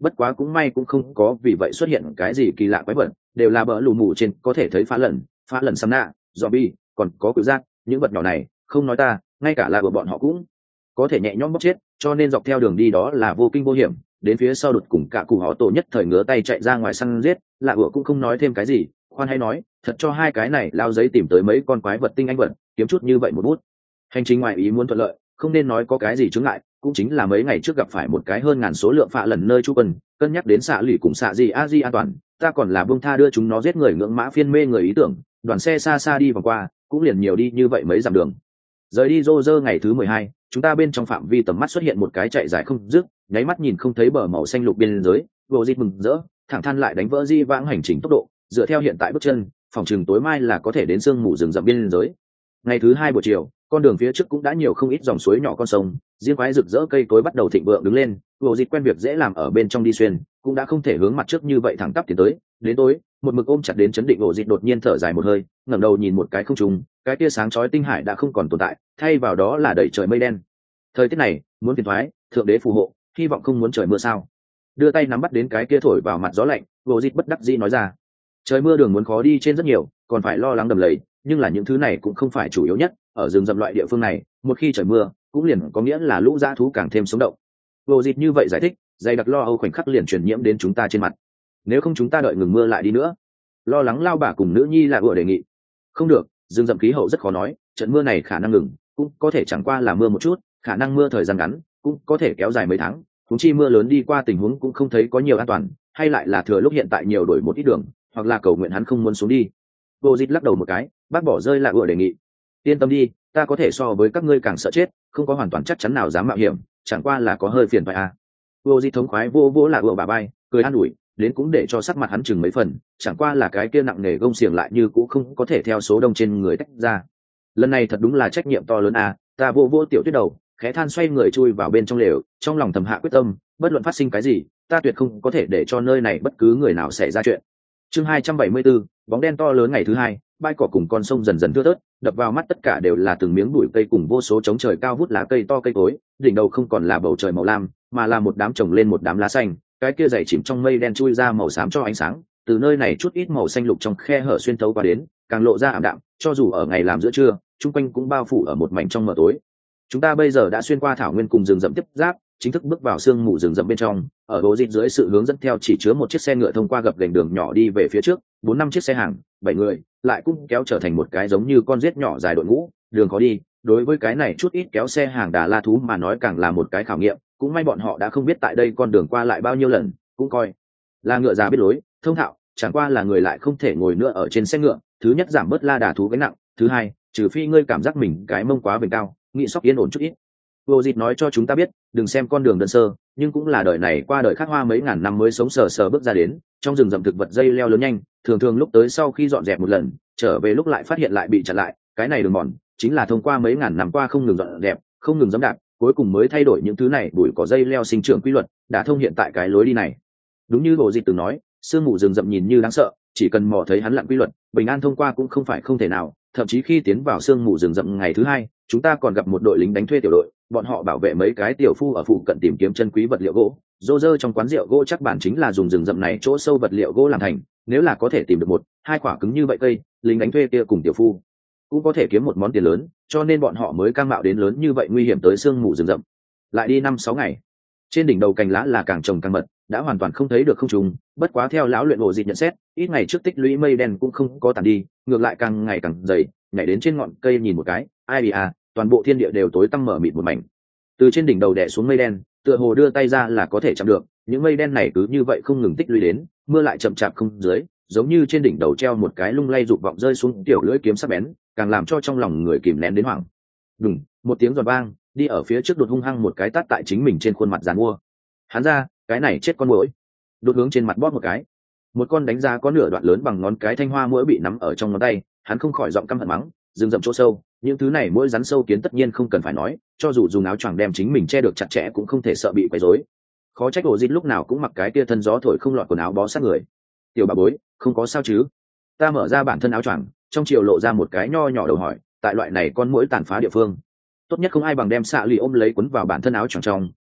bất quá cũng may cũng không có vì vậy xuất hiện cái gì kỳ lạ quái vật, đều là bờ lù mù trên có thể thấy phá lần xăm nạ zombie, còn có cự giác, những vật nhỏ này không nói ta, ngay cả là của bọn họ cũng có thể nhẹ nhõm bóc chết, cho nên dọc theo đường đi đó là vô kinh vô hiểm. Đến phía sau đột cùng cả cụ họ tổ nhất thời ngứa tay chạy ra ngoài săn giết, lạ ủa cũng không nói thêm cái gì, khoan hay nói thật cho hai cái này lao giấy tìm tới mấy con quái vật tinh anh vật, kiếm chút như vậy một bút. Hành trình ngoài ý muốn thuận lợi, không nên nói có cái gì chướng ngại, cũng chính là mấy ngày trước gặp phải một cái hơn ngàn số lượng phạ lần nơi trú quân, cân nhắc đến xạ lụy cùng xạ gì a di an toàn, ta còn là buông tha đưa chúng nó giết người ngưỡng mã phiên mê người ý tưởng, đoàn xe xa xa đi vòng qua, cũng liền nhiều đi như vậy mấy dặm đường. Rời đi rô rơ ngày thứ 12, chúng ta bên trong phạm vi tầm mắt xuất hiện một cái chạy dài không dứt, nháy mắt nhìn không thấy bờ màu xanh lục biên giới, vô dịp mừng rỡ, thẳng than lại đánh vỡ di vãng hành trình tốc độ, dựa theo hiện tại bước chân, phòng trường tối mai là có thể đến sương mù rừng rậm biên giới. Ngày thứ 2 buổi chiều, con đường phía trước cũng đã nhiều không ít dòng suối nhỏ con sông, riêng quái rực rỡ cây cối bắt đầu thịnh vượng đứng lên, vô dịp quen việc dễ làm ở bên trong đi xuyên, cũng đã không thể hướng mặt trước như vậy thẳng tắp tiến tới. Đến tối, một mực ôm chặt đến chấn định vô dịp đột nhiên thở dài một hơi, ngẩng đầu nhìn một cái không trung, cái tia sáng chói tinh hải đã không còn tồn tại, thay vào đó là đầy trời mây đen. Thời tiết này muốn phiền thoái, thượng đế phù hộ, hy vọng không muốn trời mưa sao. Đưa tay nắm bắt đến cái kia thổi vào mặt gió lạnh, vô dịp bất đắc dĩ nói ra. Trời mưa đường muốn khó đi trên rất nhiều, còn phải lo lắng đầm lầy, nhưng là những thứ này cũng không phải chủ yếu nhất. Ở rừng rậm loại địa phương này, một khi trời mưa cũng liền có nghĩa là lũ dã thú càng thêm sống động. Vô dịp như vậy giải thích, dày đặc lo âu khoảnh khắc liền truyền nhiễm đến chúng ta trên mặt. Nếu không chúng ta đợi ngừng mưa lại đi nữa. Lo lắng lao bà cùng nữ nhi là vừa đề nghị. Không được, rừng rậm khí hậu rất khó nói, trận mưa này khả năng ngừng, cũng có thể chẳng qua là mưa một chút, khả năng mưa thời gian ngắn, cũng có thể kéo dài mấy tháng. Huống chi mưa lớn đi qua tình huống cũng không thấy có nhiều an toàn, hay lại là thừa lúc hiện tại nhiều đổi một ít đường, hoặc là cầu nguyện hắn không muốn xuống đi. Vô dịp lắc đầu một cái, bác bỏ rơi là vừa đề nghị. Yên tâm đi, ta có thể so với các ngươi càng sợ chết, không có hoàn toàn chắc chắn nào dám mạo hiểm, chẳng qua là có hơi phiền phải à. Vô dịp thống khoái vô là vừa bà bay, cười an ủi, đến cũng để cho sắc mặt hắn chừng mấy phần, chẳng qua là cái kia nặng nề gông xiềng lại như cũng không có thể theo số đông trên người tách ra. Lần này thật đúng là trách nhiệm to lớn à, ta vô tiểu tuyết đầu, khẽ than xoay người chui vào bên trong lều, trong lòng thầm hạ quyết tâm, bất luận phát sinh cái gì, ta tuyệt không có thể để cho nơi này bất cứ người nào xảy ra chuyện. Chương 274, bóng đen to lớn ngày thứ 2, bãi cỏ cùng con sông dần dần thưa thớt, đập vào mắt tất cả đều là từng miếng bụi cây cùng vô số trống trời cao vút lá cây to cây cối, đỉnh đầu không còn là bầu trời màu lam, mà là một đám trồng lên một đám lá xanh, cái kia dày chìm trong mây đen chui ra màu xám cho ánh sáng, từ nơi này chút ít màu xanh lục trong khe hở xuyên thấu qua đến, càng lộ ra ảm đạm, cho dù ở ngày làm giữa trưa, chung quanh cũng bao phủ ở một mảnh trong mờ tối. Chúng ta bây giờ đã xuyên qua thảo nguyên cùng rừng rậm tiếp giáp, chính thức bước vào sương mù rừng rậm bên trong. Ở bố dịt dưới sự hướng dẫn theo chỉ chứa một chiếc xe ngựa thông qua gập ghềnh đường nhỏ đi về phía trước, 4-5 chiếc xe hàng, 7 người lại cũng kéo trở thành một cái giống như con rết nhỏ dài đội ngũ, đường khó đi. Đối với cái này chút ít kéo xe hàng đà la thú mà nói càng là một cái khảo nghiệm, cũng may bọn họ đã không biết tại đây con đường qua lại bao nhiêu lần, cũng coi là ngựa già biết lối, thông thạo, chẳng qua là người lại không thể ngồi nữa ở trên xe ngựa. Thứ nhất giảm bớt la đà thú gánh nặng, thứ hai, trừ phi ngươi cảm giác mình cái mông quá vểnh cao, nghĩ sóc yên ổn chút ít. Vô dịp nói cho chúng ta biết, đừng xem con đường đơn sơ, nhưng cũng là đời này qua đời khác hoa mấy ngàn năm mới sống sờ sờ bước ra đến. Trong rừng rậm thực vật dây leo lớn nhanh, thường lúc tới sau khi dọn dẹp một lần, trở về lúc lại phát hiện lại bị chặn lại. Cái này đường mòn chính là thông qua mấy ngàn năm qua không ngừng dọn dẹp, không ngừng dẫm đạp, cuối cùng mới thay đổi những thứ này bụi cỏ dây leo sinh trưởng quy luật, đã thông hiện tại cái lối đi này. Đúng như Vô dịp từng nói, sương mù rừng rậm nhìn như đáng sợ, chỉ cần mò thấy hắn lặn quy luật, bình an thông qua cũng không phải không thể nào. Thậm chí khi tiến vào sương mù rừng rậm ngày thứ 2, chúng ta còn gặp một đội lính đánh thuê tiểu đội, bọn họ bảo vệ mấy cái tiểu phu ở phụ cận tìm kiếm chân quý vật liệu gỗ. Rô rơ trong quán rượu gỗ chắc bản chính là dùng rừng rậm này chỗ sâu vật liệu gỗ làm thành, nếu là có thể tìm được 1-2 quả cứng như vậy cây, lính đánh thuê kia cùng tiểu phu cũng có thể kiếm một món tiền lớn, cho nên bọn họ mới cam mạo đến lớn như vậy nguy hiểm tới sương mù rừng rậm. Lại đi 5-6 ngày, trên đỉnh đầu cành lá là càng trồng càng mật, đã hoàn toàn không thấy được không trùng. Bất quá theo lão luyện Vô dịp nhận xét, ít ngày trước tích lũy mây đen cũng không có tàn đi, ngược lại càng ngày càng dày. Nhảy đến trên ngọn cây nhìn một cái, ai bị à, toàn bộ thiên địa đều tối tăm mở mịt một mảnh. Từ trên đỉnh đầu đè xuống mây đen, tựa hồ đưa tay ra là có thể chạm được, những mây đen này cứ như vậy không ngừng tích lũy đến, mưa lại chậm chạp không dưới, giống như trên đỉnh đầu treo một cái lung lay dục vọng rơi xuống tiểu lưỡi kiếm sắc bén, càng làm cho trong lòng người kìm nén đến hoảng. Đùng, một tiếng giòn vang, đi ở phía trước đột hung hăng một cái tát tại chính mình trên khuôn mặt giàn mua. Hắn ra, cái này chết con muỗi. Đột hướng trên mặt bóp một cái. Một con đánh ra có nửa đoạn lớn bằng ngón cái thanh hoa muỗi bị nắm ở trong ngón tay, hắn không khỏi giọng căm hận mắng, rừng rậm chỗ sâu, những thứ này muỗi rắn sâu kiến tất nhiên không cần phải nói, cho dù dùng áo choàng đem chính mình che được chặt chẽ cũng không thể sợ bị quấy rối. Khó trách Ổ Dịt lúc nào cũng mặc cái kia thân gió thổi không lọt quần áo bó sát người. Tiểu bà bối, không có sao chứ? Ta mở ra bản thân áo choàng, trong chiều lộ ra một cái nho nhỏ đầu hỏi, tại loại này con muỗi tàn phá địa phương, tốt nhất không ai bằng đem xạ lì ôm lấy quấn vào bản thân áo choàng trong,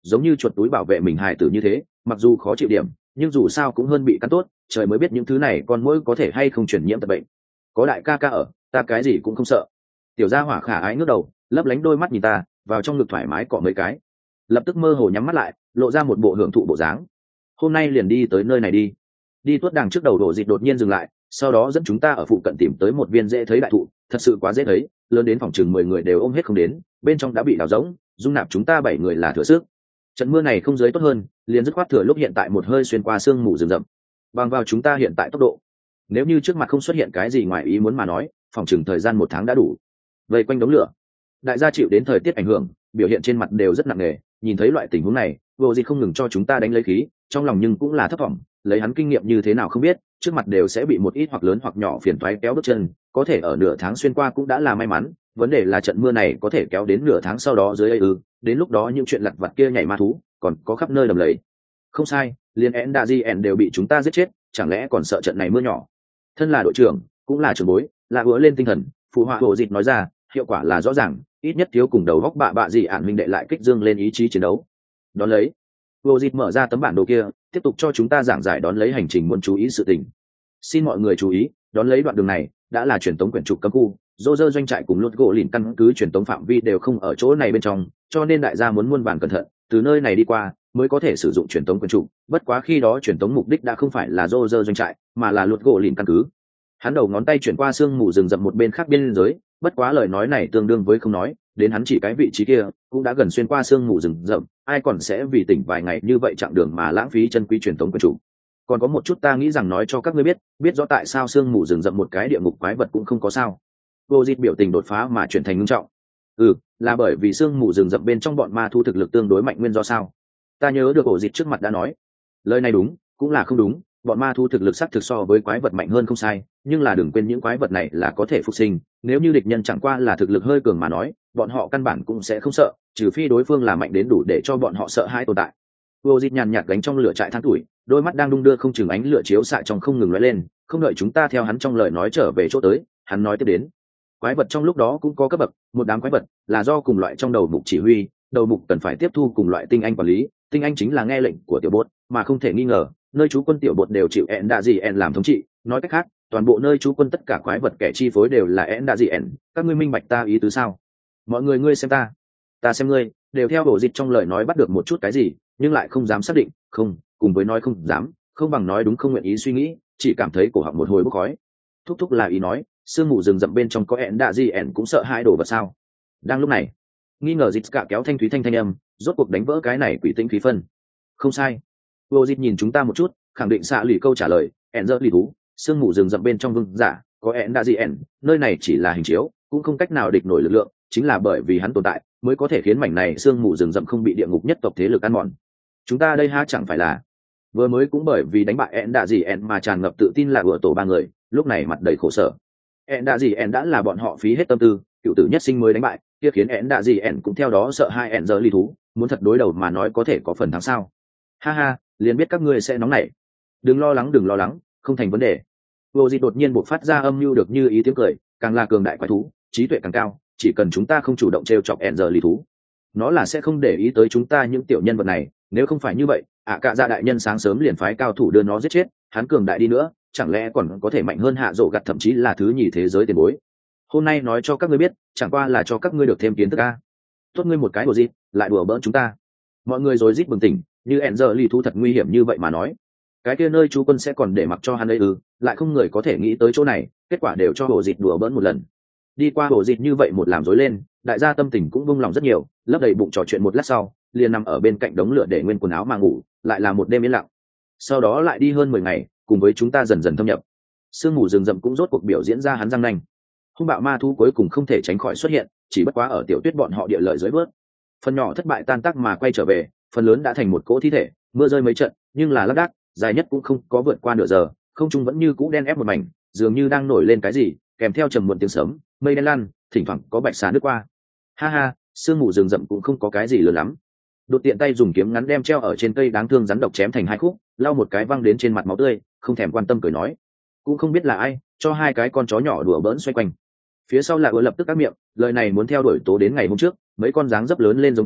giống như chuột túi bảo vệ mình hài tử như thế, mặc dù khó chịu điểm nhưng dù sao cũng hơn bị cắn tốt, trời mới biết những thứ này con mũi có thể hay không truyền nhiễm tật bệnh. Có đại ca ca ở, ta cái gì cũng không sợ. Tiểu gia hỏa khả ái ngước đầu, lấp lánh đôi mắt nhìn ta, vào trong ngực thoải mái cọ mấy cái, lập tức mơ hồ nhắm mắt lại, lộ ra một bộ hưởng thụ bộ dáng. Hôm nay liền đi tới nơi này đi. Đi tuốt đàng trước đầu Đồ Dịch đột nhiên dừng lại, sau đó dẫn chúng ta ở phụ cận tìm tới một viên dễ thấy đại thụ, thật sự quá dễ thấy, lớn đến phòng chừng 10 người đều ôm hết không đến, bên trong đã bị đào rỗng, dung nạp chúng ta 7 người là thừa sức. Trận mưa này không dưới tốt hơn, liền dứt khoát thừa lúc hiện tại một hơi xuyên qua sương mù rừng rậm. Bằng vào chúng ta hiện tại tốc độ, nếu như trước mặt không xuất hiện cái gì ngoài ý muốn mà nói, phòng chừng thời gian 1 tháng đã đủ. Vây quanh đống lửa, đại gia chịu đến thời tiết ảnh hưởng, biểu hiện trên mặt đều rất nặng nề, nhìn thấy loại tình huống này, Vô Dịch không ngừng cho chúng ta đánh lấy khí, trong lòng nhưng cũng là thấp vọng, lấy hắn kinh nghiệm như thế nào không biết, trước mặt đều sẽ bị một ít hoặc lớn hoặc nhỏ phiền toái kéo bước chân, có thể ở nửa tháng xuyên qua cũng đã là may mắn, vấn đề là trận mưa này có thể kéo đến nửa tháng sau đó dưới ấy đến lúc đó những chuyện lặt vặt kia nhảy ma thú, còn có khắp nơi đầm lầy. Không sai, liền Endajian đều bị chúng ta giết chết, chẳng lẽ còn sợ trận này mưa nhỏ? Thân là đội trưởng, cũng là trưởng bối, là ứa lên tinh thần, phụ họa Vô Dịch nói ra, hiệu quả là rõ ràng, ít nhất thiếu cùng đầu góc bạ gì ản minh đệ lại kích dương lên ý chí chiến đấu. Đón lấy, Vô Dịch mở ra tấm bản đồ kia, tiếp tục cho chúng ta giảng giải đón lấy hành trình muốn chú ý sự tình. Xin mọi người chú ý, đón lấy đoạn đường này đã là truyền tống quyển trục cấm khu, Roger doanh trại cùng luật gỗ lìn căn cứ truyền tống phạm vi đều không ở chỗ này bên trong, cho nên đại gia muốn muôn vàn cẩn thận, từ nơi này đi qua mới có thể sử dụng truyền tống quyển trục. Bất quá khi đó truyền tống mục đích đã không phải là Roger doanh trại, mà là luật gỗ lìn căn cứ. Hắn đầu ngón tay chuyển qua sương mù rừng rậm một bên khác biên giới, bất quá lời nói này tương đương với không nói, đến hắn chỉ cái vị trí kia cũng đã gần xuyên qua sương mù rừng rậm, ai còn sẽ vì tỉnh vài ngày như vậy chặng đường mà lãng phí chân quý truyền thống quân chủ. Còn có một chút ta nghĩ rằng nói cho các ngươi biết rõ tại sao sương mù rừng rậm một cái địa ngục quái vật cũng không có sao. Vô Dịch biểu tình đột phá mà chuyển thành ngưng trọng. Là bởi vì sương mù rừng rậm bên trong bọn ma thu thực lực tương đối mạnh nguyên do sao? Ta nhớ được Ổ Dịch trước mặt đã nói, lời này đúng cũng là không đúng, bọn ma thu thực lực xác thực so với quái vật mạnh hơn không sai, nhưng là đừng quên những quái vật này là có thể phục sinh, nếu như địch nhân chẳng qua là thực lực hơi cường mà nói, bọn họ căn bản cũng sẽ không sợ, trừ phi đối phương là mạnh đến đủ để cho bọn họ sợ hãi tồn tại. Vô Dịch nhàn nhạt gánh trong lửa trại than tuổi, đôi mắt đang đung đưa không chừng ánh lửa chiếu xạ trong không ngừng lóe lên, không đợi chúng ta theo hắn trong lời nói trở về chỗ tới, hắn nói tiếp đến. Quái vật trong lúc đó cũng có cấp bậc, một đám quái vật là do cùng loại trong đầu mục chỉ huy, đầu mục cần phải tiếp thu cùng loại tinh anh quản lý, tinh anh chính là nghe lệnh của tiểu bột, mà không thể nghi ngờ, nơi trú quân tiểu bột đều chịu Endajian làm thống trị, nói cách khác, toàn bộ nơi trú quân tất cả quái vật kẻ chi phối đều là Endajian, các ngươi minh bạch ta ý tứ sao? Mọi người ngươi xem ta xem ngươi, đều theo Vô Dịch trong lời nói bắt được một chút cái gì, nhưng lại không dám xác định, không, cùng với nói không dám, không bằng nói đúng không nguyện ý suy nghĩ, chỉ cảm thấy cổ họng một hồi bốc khói. Thúc thúc là ý nói, sương mù rừng rậm bên trong có Endajian cũng sợ hai đồ vật sao? Đang lúc này, nghi ngờ Dịch cả kéo thanh thúy thanh âm, rốt cuộc đánh vỡ cái này quỷ tĩnh khí phân. Không sai. Vô Dịch nhìn chúng ta một chút, khẳng định xạ lì câu trả lời, lì thú, sương mù rừng rậm bên trong vương giả, có Endajian, nơi này chỉ là hình chiếu, cũng không cách nào địch nổi lực lượng, chính là bởi vì hắn tồn tại, mới có thể khiến mảnh này sương mù rừng rậm không bị địa ngục nhất tộc thế lực ăn mòn. Chúng ta đây há chẳng phải là vừa mới cũng bởi vì đánh bại Endajian mà tràn ngập tự tin là vừa tổ ba người, lúc này mặt đầy khổ sở. Endajian đã là bọn họ phí hết tâm tư, cựu tử nhất sinh mới đánh bại, kia khiến Endajian cũng theo đó sợ hai lì thú, muốn thật đối đầu mà nói có thể có phần thắng sao? Ha ha, liền biết các ngươi sẽ nóng nảy. Đừng lo lắng, không thành vấn đề. Vô Dịch đột nhiên bộc phát ra âm mưu được như ý tiếng cười, càng là cường đại quái thú, trí tuệ càng cao, chỉ cần chúng ta không chủ động trêu chọc lì thú, nó là sẽ không để ý tới chúng ta những tiểu nhân vật này, nếu không phải như vậy, cả gia đại nhân sáng sớm liền phái cao thủ đưa nó giết chết, hắn cường đại đi nữa, chẳng lẽ còn có thể mạnh hơn Hạ Dỗ Gặt thậm chí là thứ nhì thế giới tiền bối. Hôm nay nói cho các ngươi biết, chẳng qua là cho các ngươi được thêm kiến thức a. Tốt ngươi một cái Vô Dịch, lại đùa bỡn chúng ta. Mọi người rối rít bừng tỉnh, như lì thú thật nguy hiểm như vậy mà nói, cái kia nơi chú quân sẽ còn để mặc cho hắn ấy lại không người có thể nghĩ tới chỗ này, kết quả đều cho Vô Dịch đùa bỡn một lần. Đi qua Vô Dịch như vậy một làm rối lên, đại gia tâm tình cũng vung lòng rất nhiều, lấp đầy bụng trò chuyện một lát sau, liền nằm ở bên cạnh đống lửa để nguyên quần áo mà ngủ, lại là một đêm yên lặng. Sau đó lại đi hơn 10 ngày, cùng với chúng ta dần dần thâm nhập. Sương mù rừng rậm cũng rốt cuộc biểu diễn ra hắn răng nanh. Hung bạo ma thú cuối cùng không thể tránh khỏi xuất hiện, chỉ bất quá ở Tiểu Tuyết bọn họ địa lợi dưới bước. Phần nhỏ thất bại tan tác mà quay trở về, phần lớn đã thành một cỗ thi thể, mưa rơi mấy trận, nhưng là lác đác, dài nhất cũng không có vượt qua nửa giờ, không trung vẫn như cũ đen ép một mảnh, dường như đang nổi lên cái gì, kèm theo trầm muộn tiếng sấm, mây đen lan, thỉnh thoảng có bạch xà nước qua. Ha ha, sương mù rừng rậm cũng không có cái gì lớn lắm. Đột tiện tay dùng kiếm ngắn đem treo ở trên cây đáng thương rắn độc chém thành hai khúc, lau một cái văng đến trên mặt máu tươi, không thèm quan tâm cười nói, cũng không biết là ai cho hai cái con chó nhỏ đùa bỡn xoay quanh. Phía sau lại lập tức các miệng, lời này muốn theo đuổi tố đến ngày hôm trước, mấy con dáng dấp lớn lên giống cậu,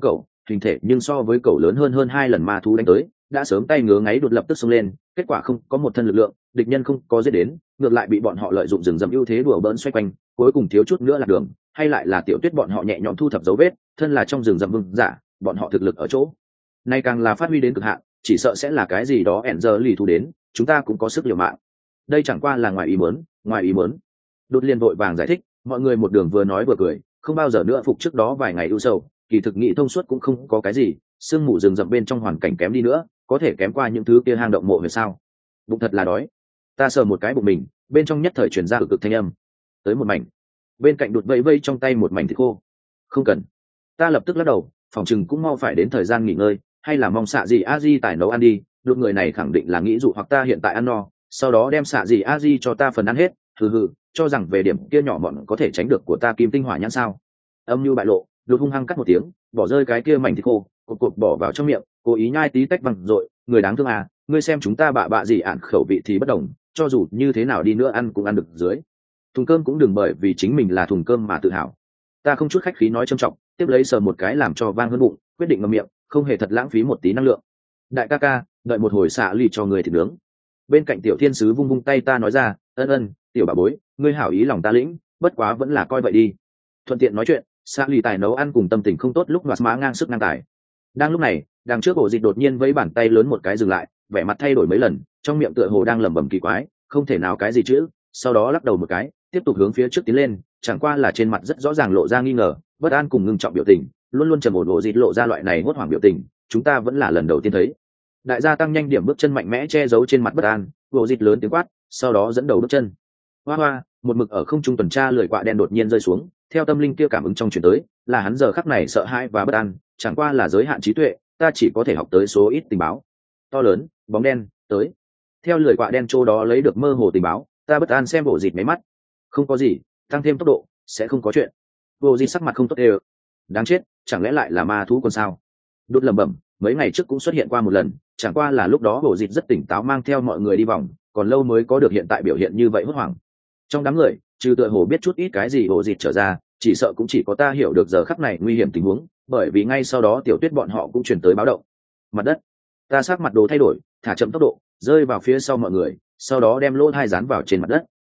hình thể nhưng so với cẩu lớn hơn 2 lần ma thú đánh tới, đã sớm tay ngứa ngáy đột lập tức xông lên, kết quả không có một thân lực lượng, địch nhân không có giết đến, ngược lại bị bọn họ lợi dụng rừng rậm ưu thế đùa bỡn xoay quanh, cuối cùng thiếu chút nữa là đường, hay lại là Tiểu Tuyết bọn họ nhẹ nhõm thu thập dấu vết, thân là trong rừng rậm vương giả, bọn họ thực lực ở chỗ nay càng là phát huy đến cực hạn, chỉ sợ sẽ là cái gì đó ẻn giờ lì thu đến, chúng ta cũng có sức liều mạng. Đây chẳng qua là ngoài ý muốn. Đột liên vội vàng giải thích, mọi người một đường vừa nói vừa cười, không bao giờ nữa phục trước đó vài ngày ưu sầu, kỳ thực nghĩ thông suốt cũng không có cái gì, sương mù rừng rậm bên trong hoàn cảnh kém đi nữa, có thể kém qua những thứ kia hang động mộ về sao? Bụng thật là đói. Ta sờ một cái bụng mình, bên trong nhất thời truyền ra cực thanh âm. Tới một mảnh. Bên cạnh đột vây vây trong tay một mảnh thịt khô. Không cần. Ta lập tức lắc đầu, phòng chừng cũng mau phải đến thời gian nghỉ ngơi, hay là mong xạ gì a di tải nấu ăn đi, đột người này khẳng định là nghĩ dụ hoặc ta hiện tại ăn no, sau đó đem xạ gì a di cho ta phần ăn hết, hừ, cho rằng về điểm kia nhỏ mọn có thể tránh được của ta kim tinh hỏa nhãn sao? Âm mưu bại lộ, đột hung hăng cắt một tiếng, bỏ rơi cái kia mảnh thịt khô, cột bỏ vào trong miệng, cố ý nhai tí tách văng rồi, người đáng thương à, ngươi xem chúng ta bạ gì ạn khẩu vị thì bất đồng, cho dù như thế nào đi nữa ăn cũng ăn được dưới. Thùng cơm cũng đừng bởi vì chính mình là thùng cơm mà tự hào. Ta không chút khách khí nói trầm trọng, tiếp lấy sờ một cái làm cho vang hơn bụng, quyết định ngậm miệng, không hề thật lãng phí một tí năng lượng. Đại ca ca, đợi một hồi xạ lì cho người thịt nướng. Bên cạnh tiểu thiên sứ vung vung tay ta nói ra, ân, tiểu bà bối, ngươi hảo ý lòng ta lĩnh, bất quá vẫn là coi vậy đi. Thuận tiện nói chuyện, xạ lì tài nấu ăn cùng tâm tình không tốt lúc đoạt má ngang sức ngang tài. Đang lúc này, đằng trước ổ dịch đột nhiên với bàn tay lớn một cái dừng lại, vẻ mặt thay đổi mấy lần, trong miệng tựa hồ đang lẩm bẩm kỳ quái, không thể nào cái gì chữ, sau đó lắc đầu một cái, tiếp tục hướng phía trước tiến lên, chẳng qua là trên mặt rất rõ ràng lộ ra nghi ngờ, bất an cùng ngưng trọng biểu tình, luôn luôn trầm ổn ổ dịch lộ ra loại này hốt hoảng biểu tình, chúng ta vẫn là lần đầu tiên thấy. Đại gia tăng nhanh điểm bước chân mạnh mẽ che giấu trên mặt bất an, ổ dịch lớn tiếng quát, sau đó dẫn đầu bước chân. Hoa, một mực ở không trung tuần tra lười quạ đen đột nhiên rơi xuống, theo tâm linh kia cảm ứng trong chuyển tới, là hắn giờ khắc này sợ hãi và bất an, chẳng qua là giới hạn trí tuệ, ta chỉ có thể học tới số ít tình báo. To lớn, bóng đen, tới. Theo lười quạ đen chỗ đó lấy được mơ hồ tình báo, ta bất an xem bộ dịch mấy mắt. Không có gì, tăng thêm tốc độ, sẽ không có chuyện. Bộ dịch sắc mặt không tốt đều. Đáng chết, chẳng lẽ lại là ma thú còn sao? Đột lẩm bẩm, mấy ngày trước cũng xuất hiện qua một lần, chẳng qua là lúc đó bộ dịch rất tỉnh táo mang theo mọi người đi vòng, còn lâu mới có được hiện tại biểu hiện như vậy hốt hoảng. Trong đám người, trừ tựa hồ biết chút ít cái gì bộ dịch trở ra, chỉ sợ cũng chỉ có ta hiểu được giờ khắc này nguy hiểm tình huống, bởi vì ngay sau đó Tiểu Tuyết bọn họ cũng truyền tới báo động. Mặt đất. Ta sắc mặt đồ thay đổi, thả chậm tốc độ, rơi vào phía sau mọi người, sau đó đem lỗ thai dán vào trên mặt đất.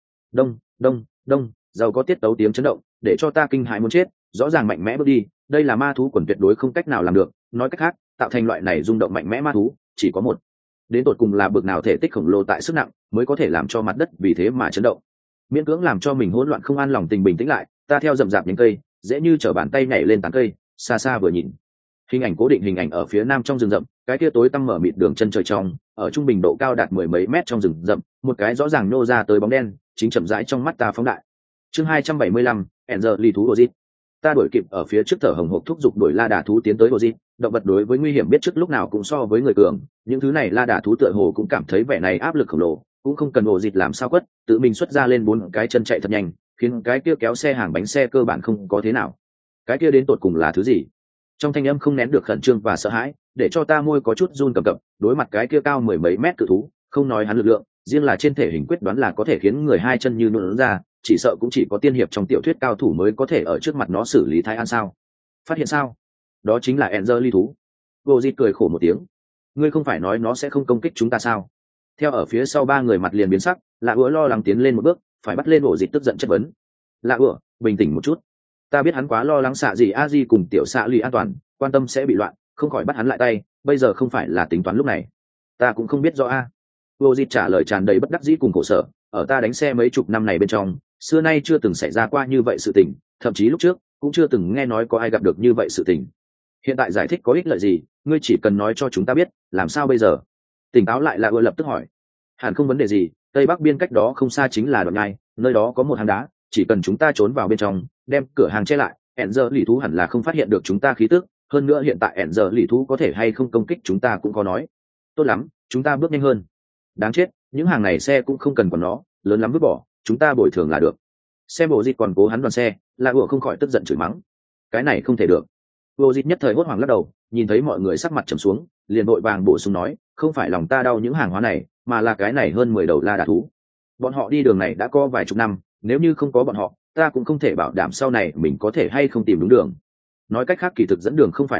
Đông, giàu có tiết tấu tiếng chấn động, để cho ta kinh hãi muốn chết, rõ ràng mạnh mẽ bước đi, đây là ma thú quần tuyệt đối không cách nào làm được, nói cách khác, tạo thành loại này rung động mạnh mẽ ma thú, chỉ có một. Đến tột cùng là bực nào thể tích khổng lồ tại sức nặng, mới có thể làm cho mặt đất vì thế mà chấn động. Miễn cưỡng làm cho mình hỗn loạn không an lòng tình bình tĩnh lại, ta theo rậm rạp nhánh cây, dễ như trở bàn tay nhảy lên tán cây, xa xa vừa nhìn. Hình ảnh cố định hình ảnh ở phía nam trong rừng rậm, cái kia tối tăm mở mịt đường chân trời trong, ở trung bình độ cao đạt mười mấy mét trong rừng rậm, một cái rõ ràng nô ra tới bóng đen, chính chậm rãi trong mắt ta phóng đại. Chương 275, Enzer ly thú Ozit. Ta đuổi kịp ở phía trước thở hồng hộc thúc giục đuổi la đà thú tiến tới Ozit, động vật đối với nguy hiểm biết trước lúc nào cũng so với người cường, những thứ này la đà thú tựa hồ cũng cảm thấy vẻ này áp lực khổng lồ, cũng không cần Ozit làm sao quất, tự mình xuất ra lên 4 cái chân chạy thật nhanh, khiến cái kia kéo xe hàng bánh xe cơ bản không có thế nào. Cái kia đến tột cùng là thứ gì? Trong thanh âm không nén được khẩn trương và sợ hãi, để cho ta môi có chút run cầm cập, đối mặt cái kia cao mười mấy mét cự thú, không nói hắn lực lượng, riêng là trên thể hình quyết đoán là có thể khiến người hai chân như nôn ra, chỉ sợ cũng chỉ có tiên hiệp trong tiểu thuyết cao thủ mới có thể ở trước mặt nó xử lý thái an sao? Phát hiện sao? Đó chính là Enzer ly thú. Vô Di cười khổ một tiếng. Ngươi không phải nói nó sẽ không công kích chúng ta sao? Theo ở phía sau ba người mặt liền biến sắc, Lạ Ủa lo lắng tiến lên một bước, phải bắt lên Vô Di tức giận chất vấn. Lạ Ủa, bình tĩnh một chút. Ta biết hắn quá lo lắng xạ gì a di cùng tiểu xạ lì an toàn, quan tâm sẽ bị loạn, không khỏi bắt hắn lại tay, bây giờ không phải là tính toán lúc này. Ta cũng không biết rõ a. Vô Di trả lời tràn đầy bất đắc dĩ cùng khổ sở, ở ta đánh xe mấy chục năm này bên trong, xưa nay chưa từng xảy ra qua như vậy sự tình, thậm chí lúc trước cũng chưa từng nghe nói có ai gặp được như vậy sự tình. Hiện tại giải thích có ích lợi gì, ngươi chỉ cần nói cho chúng ta biết, làm sao bây giờ? Tỉnh táo lại là ưa lập tức hỏi. Hẳn không vấn đề gì, tây bắc biên cách đó không xa chính là đoạn nhai, nơi đó có một hang đá, chỉ cần chúng ta trốn vào bên trong, đem cửa hàng che lại, Enzer lì thú hẳn là không phát hiện được chúng ta khí tức, hơn nữa hiện tại Enzer lì thú có thể hay không công kích chúng ta cũng có nói. Tốt lắm, chúng ta bước nhanh hơn. Đáng chết, những hàng này xe cũng không cần còn nó, lớn lắm vứt bỏ, chúng ta bồi thường là được. Xem bộ dịch còn cố hắn đoàn xe, là ủa không khỏi tức giận chửi mắng. Cái này không thể được. Bộ dịch nhất thời hốt hoảng lắc đầu, nhìn thấy mọi người sắc mặt trầm xuống, liền vội vàng bổ sung nói, không phải lòng ta đau những hàng hóa này, mà là cái này hơn 10 đầu la đà thú. Bọn họ đi đường này đã có vài chục năm, nếu như không có bọn họ, ta cũng không thể bảo đảm sau này mình có thể hay không tìm đúng đường. Nói cách khác kỳ thực dẫn đường không phải bộ dịch,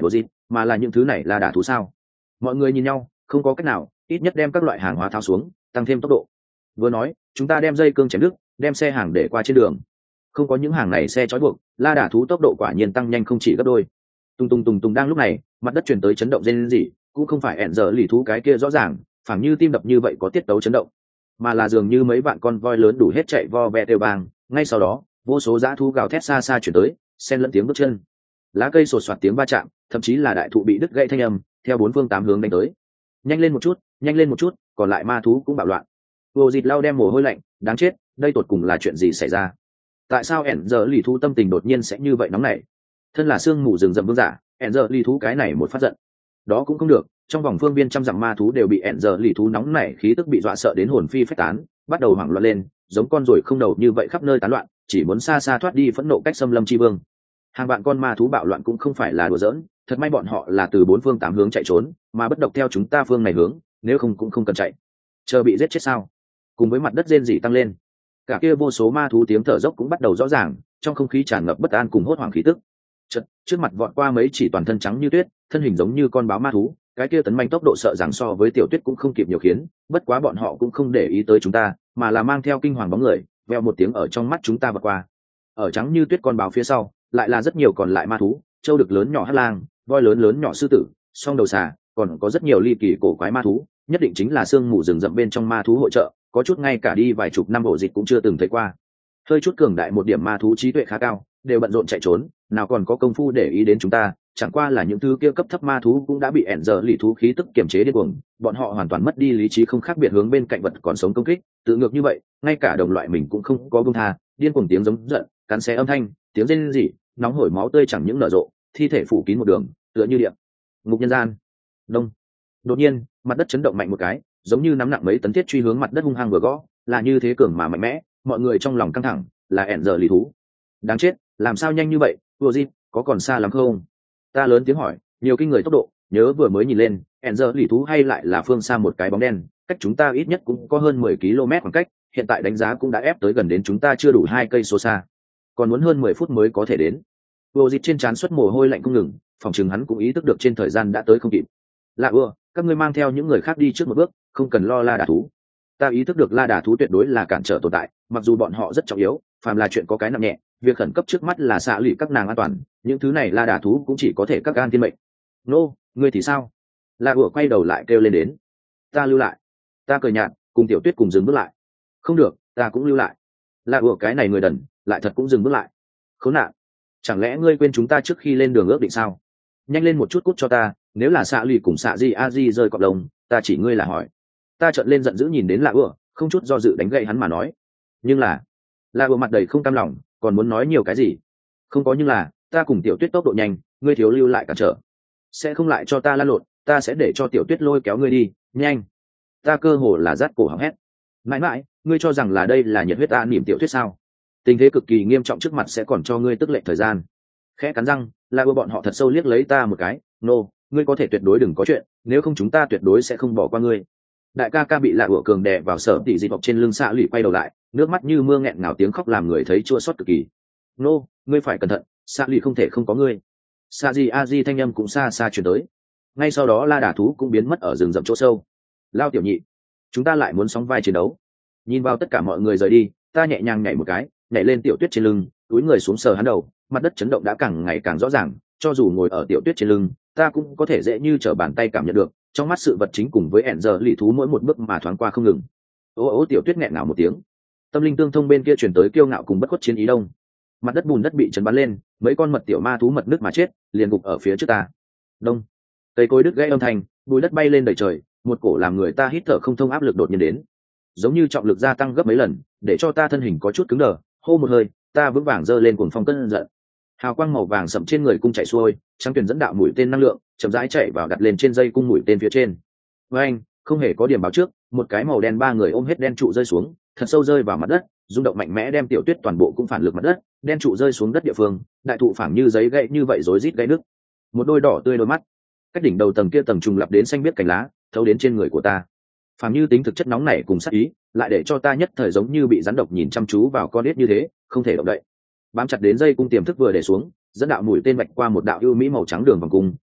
mà là những thứ này là đả thú sao? Mọi người nhìn nhau, không có cách nào, ít nhất đem các loại hàng hóa tháo xuống, tăng thêm tốc độ. Vừa nói, chúng ta đem dây cương chém đứt, đem xe hàng để qua trên đường. Không có những hàng này xe trói buộc, la đả thú tốc độ quả nhiên tăng nhanh không chỉ gấp đôi. Tùng đang lúc này, mặt đất truyền tới chấn động rên rỉ, cũng không phải ẹn giờ lì thú cái kia rõ ràng, phảng như tim đập như vậy có tiết tấu chấn động, mà là dường như mấy vạn con voi lớn đủ hết chạy vo ve đều bàng. Ngay sau đó, vô số dã thú gào thét xa xa chuyển tới, xen lẫn tiếng bước chân, lá cây sột soạt tiếng va chạm, thậm chí là đại thụ bị đứt gãy thanh âm theo bốn phương tám hướng đánh tới. Nhanh lên một chút, nhanh lên một chút, còn lại ma thú cũng bạo loạn. Vô Dịt lau đem mồ hôi lạnh, đáng chết, đây tột cùng là chuyện gì xảy ra? Tại sao ẻn giờ lì thú tâm tình đột nhiên sẽ như vậy nóng nảy? Thân là xương mù rừng rậm vương giả, ẻn giờ lì thú cái này một phát giận, đó cũng không được. Trong vòng phương viên trăm dặm ma thú đều bị ẻn giờ lì thú nóng nảy khí tức bị dọa sợ đến hồn phi phách tán, bắt đầu hoảng loạn lên, giống con ruồi không đầu như vậy khắp nơi tán loạn, chỉ muốn xa xa thoát đi phẫn nộ cách xâm lâm chi vương. Hàng vạn con ma thú bạo loạn cũng không phải là đùa giỡn, thật may bọn họ là từ bốn phương tám hướng chạy trốn, mà bất độc theo chúng ta phương này hướng, nếu không cũng không cần chạy. Chờ bị giết chết sao? Cùng với mặt đất rên rỉ tăng lên, cả kia vô số ma thú tiếng thở dốc cũng bắt đầu rõ ràng, trong không khí tràn ngập bất an cùng hốt hoảng khí tức. Chợt, trước mặt vọt qua mấy chỉ toàn thân trắng như tuyết, thân hình giống như con báo ma thú, cái kia tấn manh tốc độ sợ rằng so với tiểu tuyết cũng không kịp nhiều khiến, bất quá bọn họ cũng không để ý tới chúng ta, mà là mang theo kinh hoàng bóng người, veo một tiếng ở trong mắt chúng ta vượt qua. Ở trắng như tuyết con báo phía sau, lại là rất nhiều còn lại ma thú, trâu đực lớn nhỏ hắc lang, voi lớn lớn nhỏ sư tử, song đầu xà, còn có rất nhiều ly kỳ cổ quái ma thú, nhất định chính là xương mù rừng rậm bên trong ma thú hội trợ, có chút ngay cả đi vài chục năm ổ dịch cũng chưa từng thấy qua. Hơi chút cường đại một điểm ma thú trí tuệ khá cao, đều bận rộn chạy trốn, nào còn có công phu để ý đến chúng ta, chẳng qua là những thứ kia cấp thấp ma thú cũng đã bị ẻn giờ lì thú khí tức kiềm chế điên cuồng, bọn họ hoàn toàn mất đi lý trí, không khác biệt hướng bên cạnh vật còn sống công kích, tự ngược như vậy, ngay cả đồng loại mình cũng không có buông tha, điên cuồng tiếng giống giận, cắn xé âm thanh, tiếng rên rỉ, nóng hổi máu tươi chẳng những nở rộ, thi thể phủ kín một đường, tựa như địa ngục nhân gian. Đông. Đột nhiên, mặt đất chấn động mạnh một cái, giống như nắm nặng mấy tấn thiết truy hướng mặt đất hung hăng vừa gõ, là như thế cường mà mạnh mẽ, mọi người trong lòng căng thẳng, là ẻn giờ lì thú. Đáng chết, làm sao nhanh như vậy, vừa gì, có còn xa lắm không? Ta lớn tiếng hỏi, nhiều kinh người tốc độ, nhớ vừa mới nhìn lên, ẻn giờ lì thú hay lại là phương xa một cái bóng đen, cách chúng ta ít nhất cũng có hơn 10 km khoảng cách, hiện tại đánh giá cũng đã ép tới gần đến chúng ta chưa đủ 2 cây số xa, còn muốn hơn 10 phút mới có thể đến. Vô Dịch trên trán xuất mồ hôi lạnh không ngừng, phòng chừng hắn cũng ý thức được trên thời gian đã tới không kịp. Lạ ưa, các ngươi mang theo những người khác đi trước một bước, không cần lo la đả thú. Ta ý thức được la đả thú tuyệt đối là cản trở tồn tại, mặc dù bọn họ rất trọng yếu, phàm là chuyện có cái nặng nhẹ, việc khẩn cấp trước mắt là xạ lụy các nàng an toàn, những thứ này la đả thú cũng chỉ có thể các gan thiên mệnh. Nô, ngươi thì sao? Lạ ưa quay đầu lại kêu lên đến. Ta lưu lại. Ta cười nhạt, cùng Tiểu Tuyết cùng dừng bước lại. Không được, ta cũng lưu lại. Lạ ưa cái này người đần, lại thật cũng dừng bước lại. Khốn nạn, chẳng lẽ ngươi quên chúng ta trước khi lên đường ước định sao? Nhanh lên một chút cút cho ta, nếu là xạ lụy cùng xạ di a di rơi cọp lông, ta chỉ ngươi là hỏi. Ta trợn lên giận dữ nhìn đến lạ ưa, không chút do dự đánh gậy hắn mà nói. Nhưng là, lạ ưa mặt đầy không cam lòng, còn muốn nói nhiều cái gì? Không có nhưng là, ta cùng Tiểu Tuyết tốc độ nhanh, ngươi thiếu lưu lại cản trở, sẽ không lại cho ta lăn lộn, ta sẽ để cho Tiểu Tuyết lôi kéo ngươi đi, nhanh. Ta cơ hồ là rát cổ họng hét. Mãi mãi, ngươi cho rằng là đây là nhiệt huyết ta niềm Tiểu Tuyết sao? Tình thế cực kỳ nghiêm trọng trước mặt sẽ còn cho ngươi tức lệnh thời gian. Khẽ cắn răng, là bọn họ thật sâu liếc lấy ta một cái. Nô, ngươi có thể tuyệt đối đừng có chuyện, nếu không chúng ta tuyệt đối sẽ không bỏ qua ngươi. Đại ca ca bị lạ ủa cường đè vào sở tỉ dị bọc trên lưng xạ lụy quay đầu lại, nước mắt như mưa nghẹn ngào, tiếng khóc làm người thấy chua xót cực kỳ. Nô, ngươi phải cẩn thận, xạ lụy không thể không có ngươi. Xạ di a di thanh âm cũng xa xa chuyển tới. Ngay sau đó la đả thú cũng biến mất ở rừng rậm chỗ sâu. Lao tiểu nhị, chúng ta lại muốn sóng vai chiến đấu. Nhìn vào tất cả mọi người rời đi, ta nhẹ nhàng nhảy một cái, nhảy lên Tiểu Tuyết trên lưng, túi người xuống sờ hắn đầu, mặt đất chấn động đã càng ngày càng rõ ràng, cho dù ngồi ở Tiểu Tuyết trên lưng, ta cũng có thể dễ như trở bàn tay cảm nhận được, trong mắt sự vật chính cùng với ẻn giờ lì thú mỗi một bước mà thoáng qua không ngừng. Ô Tiểu Tuyết nghẹn ngào một tiếng. Tâm linh tương thông bên kia truyền tới kiêu ngạo cùng bất khuất chiến ý đông. Mặt đất bùn đất bị chấn bắn lên, mấy con mật tiểu ma thú mật nước mà chết, liền gục ở phía trước ta. Đông. Cây cối đứt gãy âm thanh, bụi đất bay lên đầy trời, một cổ làm người ta hít thở không thông áp lực đột nhiên đến, giống như trọng lực gia tăng gấp mấy lần, để cho ta thân hình có chút cứng đờ. Hô một hơi, ta vững vàng giơ lên cuồng phong cơn giận. Hào quang màu vàng sậm trên người cung chạy xuôi, trắng tuyển dẫn đạo mũi tên năng lượng chậm rãi chạy vào đặt lên trên dây cung mũi tên phía trên. Với anh, không hề có điểm báo trước, một cái màu đen ba người ôm hết đen trụ rơi xuống, thật sâu rơi vào mặt đất, rung động mạnh mẽ đem Tiểu Tuyết toàn bộ cũng phản lực mặt đất, đen trụ rơi xuống đất địa phương, đại thụ phảng như giấy gãy như vậy rối rít gãy nước. Một đôi đỏ tươi đôi mắt, cách đỉnh đầu tầng kia tầng trùng lập đến xanh biếc cành lá, thấu đến trên người của ta. Phảng như tính thực chất nóng nảy cùng sát ý, lại để cho ta nhất thời giống như bị rắn độc nhìn chăm chú vào con ếch như thế, không thể động đậy. Bám chặt đến dây cung tiềm thức vừa để xuống, dẫn đạo mũi tên vạch qua một đạo ưu mỹ màu trắng đường vòng cung,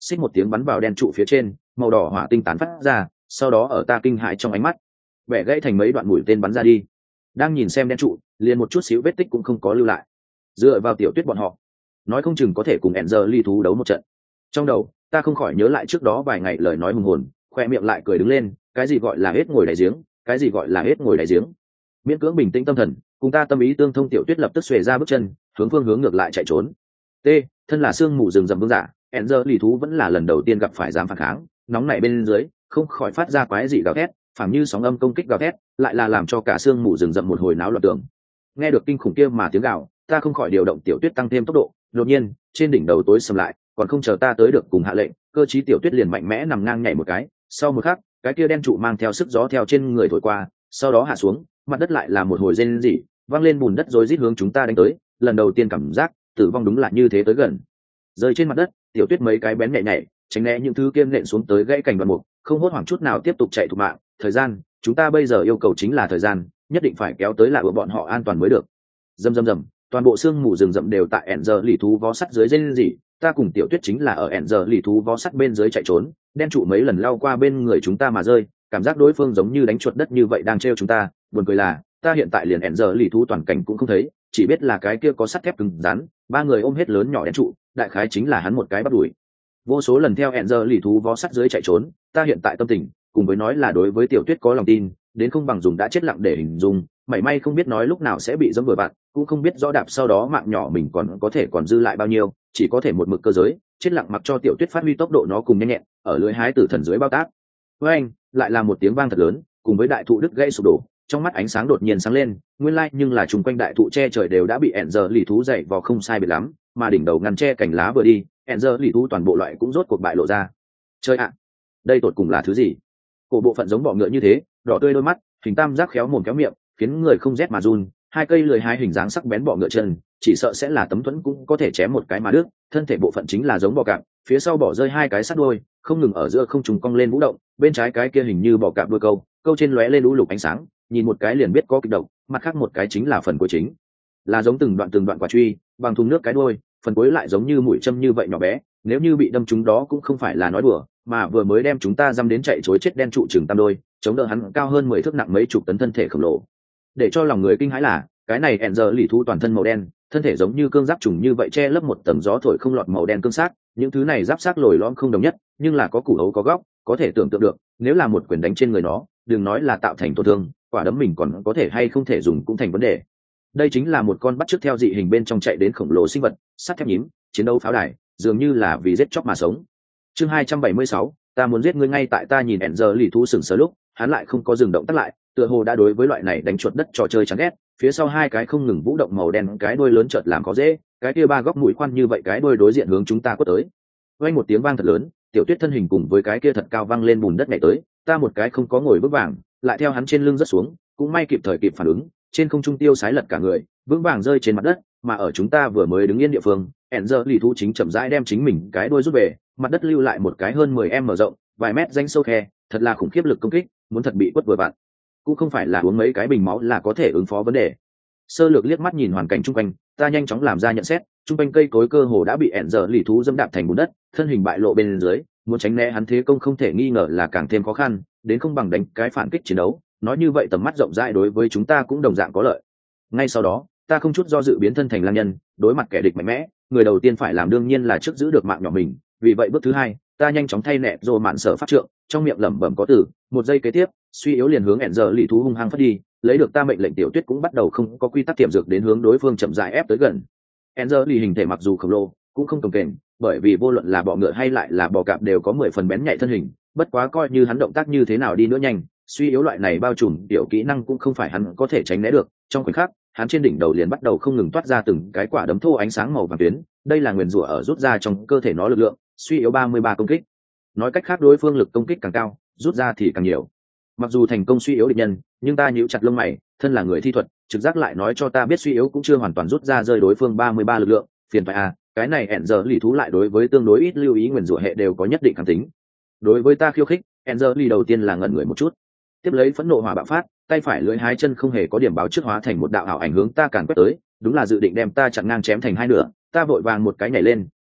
xích một tiếng bắn vào đen trụ phía trên, màu đỏ hỏa tinh tán phát ra, sau đó ở ta kinh hãi trong ánh mắt bẻ gãy thành mấy đoạn mũi tên bắn ra đi. Đang nhìn xem đen trụ, liền một chút xíu vết tích cũng không có lưu lại. Dựa vào tiểu tuyết bọn họ, nói không chừng có thể cùng Enzer ly thú đấu một trận. Trong đầu ta không khỏi nhớ lại trước đó vài ngày lời nói hùng hồn, khoe miệng lại cười đứng lên. Cái gì gọi là hết ngồi đáy giếng, cái gì gọi là hết ngồi đáy giếng. Miễn cưỡng bình tĩnh tâm thần, cùng ta tâm ý tương thông, tiểu tuyết lập tức xuề ra bước chân, hướng phương hướng ngược lại chạy trốn. T, thân là xương mù rừng rậm vương giả, Enzer ly thú vẫn là lần đầu tiên gặp phải dám phản kháng, nóng nảy bên dưới không khỏi phát ra quái dị gào thét, phảng như sóng âm công kích gào thét, lại là làm cho cả xương mù rừng rậm một hồi náo loạn tưởng. Nghe được kinh khủng kia mà tiếng gào, ta không khỏi điều động tiểu tuyết tăng thêm tốc độ. Đột nhiên trên đỉnh đầu tối sầm lại, còn không chờ ta tới được cùng hạ lệnh, cơ trí tiểu tuyết liền mạnh mẽ nằm ngang nhảy một cái. Sau một khắc, cái kia đen trụ mang theo sức gió theo trên người thổi qua, sau đó hạ xuống, mặt đất lại là một hồi rên rỉ, vang lên bùn đất rối rít hướng chúng ta đánh tới. Lần đầu tiên cảm giác tử vong đúng là như thế tới gần. Rơi trên mặt đất, tiểu tuyết mấy cái bén nhẹ nhảy, tránh né những thứ kiêm nện xuống tới gãy cành đoạn mục, không hốt hoảng chút nào tiếp tục chạy thục mạng. Thời gian, chúng ta bây giờ yêu cầu chính là thời gian, nhất định phải kéo tới lại bọn họ an toàn mới được. Rầm rầm rầm, toàn bộ xương mù rừng rậm đều tại Enzer lì thú vó sắt dưới rên rỉ. Ta cùng tiểu tuyết chính là ở Enzer lì thú vó sắt bên dưới chạy trốn, đen trụ mấy lần lao qua bên người chúng ta mà rơi, cảm giác đối phương giống như đánh chuột đất như vậy đang trêu chúng ta. Buồn cười là ta hiện tại liền Enzer lì thú toàn cảnh cũng không thấy, chỉ biết là cái kia có sắt thép cứng rắn, ba người ôm hết lớn nhỏ đen trụ, đại khái chính là hắn một cái bắt đuổi. Vô số lần theo Enzer lì thú vó sắt dưới chạy trốn, ta hiện tại tâm tình cùng với nói là đối với tiểu tuyết có lòng tin đến không bằng dùng đã chết lặng để hình dung. Mảy may không biết nói lúc nào sẽ bị dẫm vừa vặn, cũng không biết rõ đạp sau đó mạng nhỏ mình còn có thể còn dư lại bao nhiêu, chỉ có thể một mực cơ giới chết lặng mặc cho tiểu tuyết phát huy tốc độ nó cùng nhanh nhẹn ở lưới hái tử thần dưới bao tác. Với anh lại là một tiếng vang thật lớn, cùng với đại thụ đứt gãy sụp đổ, trong mắt ánh sáng đột nhiên sáng lên, nguyên lai nhưng là chung quanh đại thụ che trời đều đã bị Enzer lì thú dậy vào không sai biệt lắm, mà đỉnh đầu ngăn che cành lá vừa đi, Enzer lì thú toàn bộ loại cũng rốt cuộc bại lộ ra. Chơi ạ, đây tột cùng là thứ gì? Cổ bộ phận giống bọ ngựa như thế, đỏ tươi đôi mắt, hình tam giác khéo mồm khéo miệng, khiến người không rét mà run. Hai cây lưỡi hai hình dáng sắc bén bọ ngựa chân, chỉ sợ sẽ là tấm thuẫn cũng có thể chém một cái mà đứt. Thân thể bộ phận chính là giống bọ cạp, phía sau bỏ rơi hai cái sắt đuôi, không ngừng ở giữa không trùng cong lên vũ động. Bên trái cái kia hình như bọ cạp đuôi câu trên lóe lên lũ lục ánh sáng, nhìn một cái liền biết có kịch độc. Mặt khác một cái chính là phần cuối chính, là giống từng đoạn quả truy, bằng thùng nước cái đuôi, phần cuối lại giống như mũi châm như vậy nhỏ bé. Nếu như bị đâm trúng đó cũng không phải là nói đùa, mà vừa mới đem chúng ta dăm đến chạy chối chết đen trụ chừng tam đôi, chống đỡ hắn cao hơn 10 thước nặng mấy chục tấn thân thể khổng lồ. Để cho lòng người kinh hãi là cái này Enzer lì thú toàn thân màu đen, thân thể giống như cương giáp trùng như vậy che lấp một tầng gió thổi không lọt màu đen cương xác. Những thứ này giáp xác lồi lõm không đồng nhất, nhưng là có củ hấu có góc, có thể tưởng tượng được nếu là một quyền đánh trên người nó, đừng nói là tạo thành tổn thương, quả đấm mình còn có thể hay không thể dùng cũng thành vấn đề. Đây chính là một con bắt chước theo dị hình bên trong chạy đến khổng lồ sinh vật, sắt thép nhím, chiến đấu pháo đài, dường như là vì giết chóc mà sống. Chương 276, ta muốn giết ngươi. Ngay tại ta nhìn Enzer lì thú sừng sờ lúc, hắn lại không có dừng động tác lại, tựa hồ đã đối với loại này đánh chuột đất trò chơi chán ghét. Phía sau hai cái không ngừng vũ động màu đen cái đuôi lớn chợt làm có dễ, cái kia ba góc mũi khoan như vậy cái đuôi đối diện hướng chúng ta quất tới. Vang một tiếng vang thật lớn, tiểu tuyết thân hình cùng với cái kia thật cao văng lên bùn đất nhảy tới, ta một cái không có ngồi vững vàng, lại theo hắn trên lưng rất xuống, cũng may kịp thời kịp phản ứng, trên không trung tiêu sái lật cả người, vững vàng rơi trên mặt đất. Mà ở chúng ta vừa mới đứng yên địa phương, Enzer lì thú chính chậm rãi đem chính mình cái đuôi rút về, mặt đất lưu lại một cái hơn 10m rộng, vài mét rãnh sâu khe, thật là khủng khiếp lực công kích, muốn thật bị quất vừa vặn, cũng không phải là uống mấy cái bình máu là có thể ứng phó vấn đề. Sơ lược liếc mắt nhìn hoàn cảnh chung quanh, ta nhanh chóng làm ra nhận xét, chung quanh cây cối cơ hồ đã bị Enzer lì thú dẫm đạp thành bùn đất, thân hình bại lộ bên dưới, muốn tránh né hắn thế công không thể nghi ngờ là càng thêm khó khăn, đến không bằng đánh cái phản kích chiến đấu. Nói như vậy tầm mắt rộng rãi đối với chúng ta cũng đồng dạng có lợi. Ngay sau đó, ta không chút do dự biến thân thành lang nhân, đối mặt kẻ địch mạnh mẽ, người đầu tiên phải làm đương nhiên là trước giữ được mạng nhỏ mình. Vì vậy bước thứ hai, ta nhanh chóng thay nẹt rồi mạn sở pháp trượng, trong miệng lẩm bẩm có từ. Một giây kế tiếp, suy yếu liền hướng Enzer lì thú hung hăng phất đi, lấy được ta mệnh lệnh tiểu tuyết cũng bắt đầu không có quy tắc tiềm dược đến hướng đối phương chậm rãi ép tới gần. Enzer lì hình thể mặc dù khổng lồ, cũng không cồng kềnh, bởi vì vô luận là bọ ngựa hay lại là bò cạp đều có 10 phần bén nhạy thân hình, bất quá coi như hắn động tác như thế nào đi nữa nhanh, suy yếu loại này bao trùm tiểu kỹ năng cũng không phải hắn có thể tránh né được. Trong khoảnh khắc, hắn trên đỉnh đầu liền bắt đầu không ngừng toát ra từng cái quả đấm thô ánh sáng màu vàng tuyến, đây là nguyền rủa ở rút ra trong cơ thể nó lực lượng, suy yếu 33 công kích. Nói cách khác đối phương lực công kích càng cao, rút ra thì càng nhiều. Mặc dù thành công suy yếu địch nhân, nhưng ta nhíu chặt lông mày, thân là người thi thuật, trực giác lại nói cho ta biết suy yếu cũng chưa hoàn toàn rút ra rơi đối phương 33 lực lượng, phiền phải à, cái này Enzer lì thú lại đối với tương đối ít lưu ý nguyền rủa hệ đều có nhất định kháng tính. Đối với ta khiêu khích, Enzer lì đầu tiên là ngẩn người một chút, tiếp lấy phẫn nộ hỏa bạo phát, tay phải lưỡi hai chân không hề có điểm báo trước hóa thành một đạo ảo ảnh hướng ta càn quét tới, đúng là dự định đem ta chặn ngang chém thành hai nửa. Ta vội vàng một cái nhảy lên,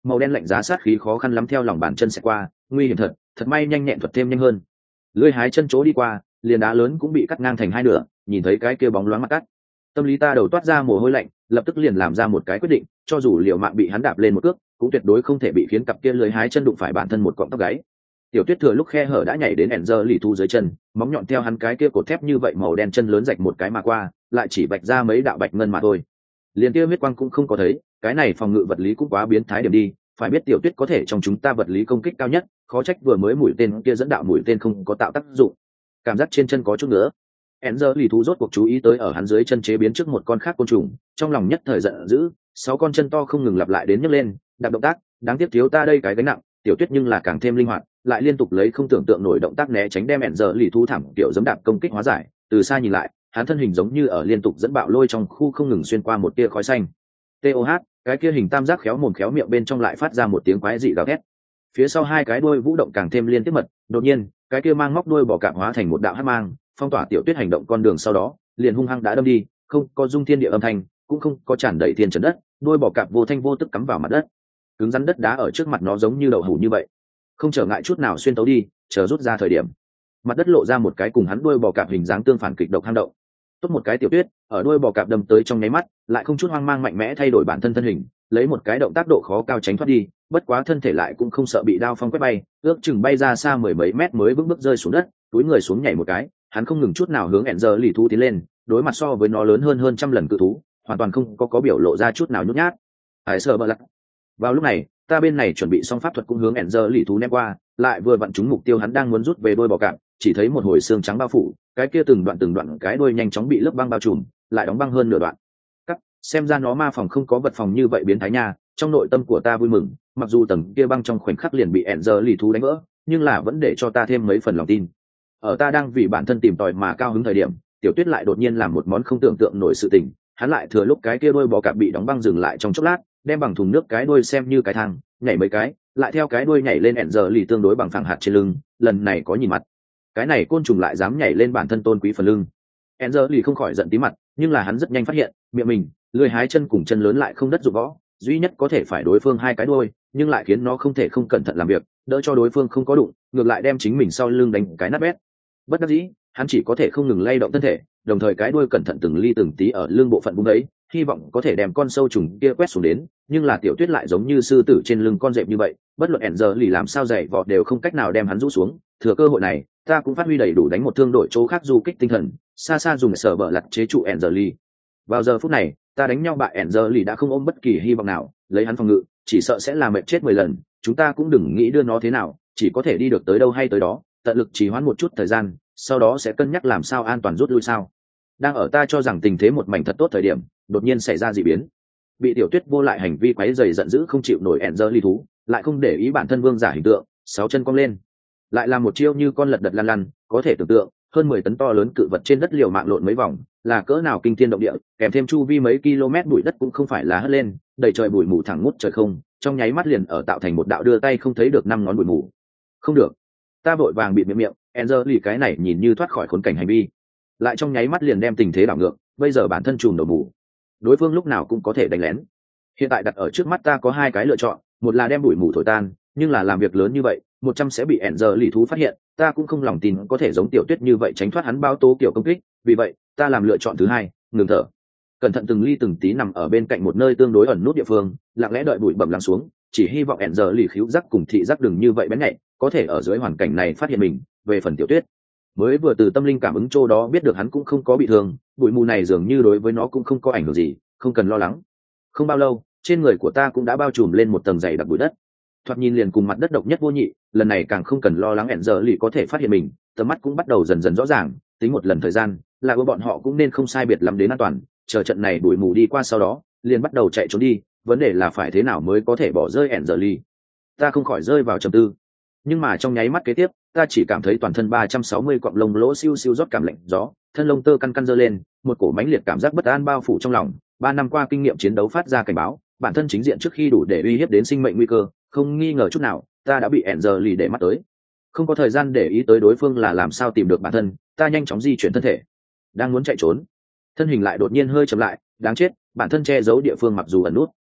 màu đen lạnh giá sát khí khó khăn lắm theo lòng bàn chân sẽ qua, nguy hiểm thật, thật may nhanh nhẹn thuật thêm nhanh hơn. Lưỡi hái chân chỗ đi qua, liền đá lớn cũng bị cắt ngang thành hai nửa, nhìn thấy cái kia bóng loáng mặt cắt, tâm lý ta đầu toát ra mồ hôi lạnh, lập tức liền làm ra một cái quyết định, cho dù liều mạng bị hắn đạp lên một cước, cũng tuyệt đối không thể bị khiến cặp kia lưỡi hái chân đụng phải bản thân một cọng tóc gáy. Tiểu Tuyết thừa lúc khe hở đã nhảy đến Enzer lì thu dưới chân, móng nhọn theo hắn cái kia cột thép như vậy màu đen chân lớn rạch một cái mà qua, lại chỉ vạch ra mấy đạo bạch ngân mà thôi. Liền kia huyết quang cũng không có thấy, cái này phòng ngự vật lý cũng quá biến thái điểm đi, phải biết Tiểu Tuyết có thể trong chúng ta vật lý công kích cao nhất, khó trách vừa mới mũi tên kia dẫn đạo mũi tên không có tạo tác dụng. Cảm giác trên chân có chút nữa. Enzer lì thú rốt cuộc chú ý tới ở hắn dưới chân chế biến trước một con khác côn trùng, trong lòng nhất thời giận dữ, 6 con chân to không ngừng lặp lại đến nhấc lên, đạp động tác, đáng tiếc thiếu ta đây cái gánh nặng, Tiểu Tuyết nhưng là càng thêm linh hoạt, lại liên tục lấy không tưởng tượng nổi động tác né tránh đem Enzer lì thú thảm kiểu giẫm đạp công kích hóa giải, từ xa nhìn lại, hắn thân hình giống như ở liên tục dẫn bạo lôi trong khu không ngừng xuyên qua một tia khói xanh. TOH, cái kia hình tam giác khéo mồm khéo miệng bên trong lại phát ra một tiếng quái dị gào thét. Phía sau hai cái đuôi vũ động càng thêm liên tiếp mật, đột nhiên, cái kia mang móc đuôi bò cạp hóa thành một đạo hắc mang, phong tỏa Tiểu Tuyết hành động con đường sau đó, liền hung hăng đã đâm đi, không có dung thiên địa âm thanh, cũng không có tràn đầy thiên trấn đất, đuôi bò cạp vô thanh vô tức cắm vào mặt đất. Cứng rắn đất đá ở trước mặt nó giống như đậu hũ như vậy, không trở ngại chút nào xuyên tấu đi, chờ rút ra thời điểm, mặt đất lộ ra một cái cùng hắn đuôi bò cạp hình dáng tương phản kịch độc hang động. Tốt một cái Tiểu Tuyết, ở đuôi bò cạp đâm tới trong nháy mắt, lại không chút hoang mang mạnh mẽ thay đổi bản thân thân hình, lấy một cái động tác độ khó cao tránh thoát đi, bất quá thân thể lại cũng không sợ bị đao phong quét bay, ước chừng bay ra xa mười mấy mét mới vững bước rơi xuống đất, túi người xuống nhảy một cái, hắn không ngừng chút nào hướng Enzer lì thú tiến lên, đối mặt so với nó lớn hơn trăm lần cự thú, hoàn toàn không có biểu lộ ra chút nào nhút nhát. Hải sợ bờ lật. Vào lúc này, ta bên này chuẩn bị xong pháp thuật cũng hướng Enzer lì thú ném qua, lại vừa vặn trúng mục tiêu hắn đang muốn rút về đuôi bò cạp, chỉ thấy một hồi xương trắng bao phủ, cái kia từng đoạn cái đuôi nhanh chóng bị lớp băng bao trùm, lại đóng băng hơn nửa đoạn. Cắt, xem ra nó ma phòng không có vật phòng như vậy biến thái nha, trong nội tâm của ta vui mừng, mặc dù tầng kia băng trong khoảnh khắc liền bị Enzer lì thú đánh vỡ, nhưng là vẫn để cho ta thêm mấy phần lòng tin. Ở ta đang vì bản thân tìm tòi mà cao hứng thời điểm, Tiểu Tuyết lại đột nhiên làm một món không tưởng tượng nổi sự tình, hắn lại thừa lúc cái kia đuôi bò cạp bị đóng băng dừng lại trong chốc lát, đem bằng thùng nước cái đuôi xem như cái thang, nhảy mấy cái, lại theo cái đuôi nhảy lên Enzer lì tương đối bằng phẳng hạt trên lưng, lần này có nhìn mặt. Cái này côn trùng lại dám nhảy lên bản thân tôn quý phần lưng. Enzer lì không khỏi giận tí mặt, nhưng là hắn rất nhanh phát hiện, miệng mình, lưỡi hái chân cùng chân lớn lại không đất dụng võ, duy nhất có thể phải đối phương hai cái đuôi, nhưng lại khiến nó không thể không cẩn thận làm việc, đỡ cho đối phương không có đụng, ngược lại đem chính mình sau lưng đánh cái nát bét. Bất đắc dĩ, hắn chỉ có thể không ngừng lay động thân thể, đồng thời cái đuôi cẩn thận từng ly từng tí ở lưng bộ phận bung ấy, hy vọng có thể đem con sâu trùng kia quét xuống đến, nhưng là Tiểu Tuyết lại giống như sư tử trên lưng con dẹp như vậy, bất luận Enzer lì làm sao dày vọt đều không cách nào đem hắn rũ xuống. Thừa cơ hội này, ta cũng phát huy đầy đủ đánh một thương đổi chỗ khác du kích tinh thần, xa xa dùng sở bờ lật chế trụ Enzer lì. Vào giờ phút này, ta đánh nhau bại Enzer lì đã không ôm bất kỳ hy vọng nào, lấy hắn phòng ngự, chỉ sợ sẽ làm mệt chết 10 lần, chúng ta cũng đừng nghĩ đưa nó thế nào, chỉ có thể đi được tới đâu hay tới đó, tận lực trì hoãn một chút thời gian, sau đó sẽ cân nhắc làm sao an toàn rút lui sao. Đang ở ta cho rằng tình thế một mảnh thật tốt thời điểm, đột nhiên xảy ra dị biến. Bị Tiểu Tuyết vô lại hành vi quấy rầy giận dữ không chịu nổi Enzer lì thú, lại không để ý bản thân vương giả hình tượng, 6 chân cong lên, lại làm một chiêu như con lật đật lăn lăn, có thể tưởng tượng, hơn 10 tấn to lớn cự vật trên đất liều mạng lộn mấy vòng, là cỡ nào kinh thiên động địa, kèm thêm chu vi mấy km bụi đất cũng không phải là hất lên, đầy trời bụi mù thẳng ngút trời không, trong nháy mắt liền ở tạo thành một đạo đưa tay không thấy được 5 ngón bụi mù. Không được, ta vội vàng bịt miệng, Enzer lì cái này nhìn như thoát khỏi khốn cảnh hành vi, lại trong nháy mắt liền đem tình thế đảo ngược, bây giờ bản thân trùm đầu mù, đối phương lúc nào cũng có thể đánh lén. Hiện tại đặt ở trước mắt ta có hai cái lựa chọn, một là đem bụi mù thổi tan, nhưng là làm việc lớn như vậy, 100 sẽ bị Enzer lì thú phát hiện, ta cũng không lòng tin có thể giống Tiểu Tuyết như vậy tránh thoát hắn bao tố kiểu công kích, vì vậy, ta làm lựa chọn thứ hai, ngừng thở. Cẩn thận từng ly từng tí nằm ở bên cạnh một nơi tương đối ẩn nút địa phương, lặng lẽ đợi bụi bẩm lắng xuống, chỉ hy vọng Enzer lì khíu giác cùng thị giác đừng như vậy bén nhạy, có thể ở dưới hoàn cảnh này phát hiện mình. Về phần Tiểu Tuyết, mới vừa từ tâm linh cảm ứng chỗ đó biết được hắn cũng không có bị thương, bụi mù này dường như đối với nó cũng không có ảnh hưởng gì, không cần lo lắng. Không bao lâu, trên người của ta cũng đã bao trùm lên một tầng dày đặc bụi đất, thoạt nhìn liền cùng mặt đất độc nhất vô nhị, lần này càng không cần lo lắng Enzer lì có thể phát hiện mình, tầm mắt cũng bắt đầu dần dần rõ ràng, tính một lần thời gian, là bọn họ cũng nên không sai biệt lắm đến an toàn, chờ trận này bụi mù đi qua sau đó, liền bắt đầu chạy trốn đi, vấn đề là phải thế nào mới có thể bỏ rơi Enzer lì. Ta không khỏi rơi vào trầm tư, nhưng mà trong nháy mắt kế tiếp, ta chỉ cảm thấy toàn thân 360 cọng lông lỗ siêu siêu rót cảm lạnh gió, thân lông tơ căn căn giơ lên, một cổ mãnh liệt cảm giác bất an bao phủ trong lòng. 3 năm qua kinh nghiệm chiến đấu phát ra cảnh báo, bản thân chính diện trước khi đủ để uy hiếp đến sinh mệnh nguy cơ, không nghi ngờ chút nào, ta đã bị Enzer lì để mắt tới. Không có thời gian để ý tới đối phương là làm sao tìm được bản thân, ta nhanh chóng di chuyển thân thể, đang muốn chạy trốn, thân hình lại đột nhiên hơi chậm lại, đáng chết, bản thân che giấu địa phương mặc dù ẩn nút,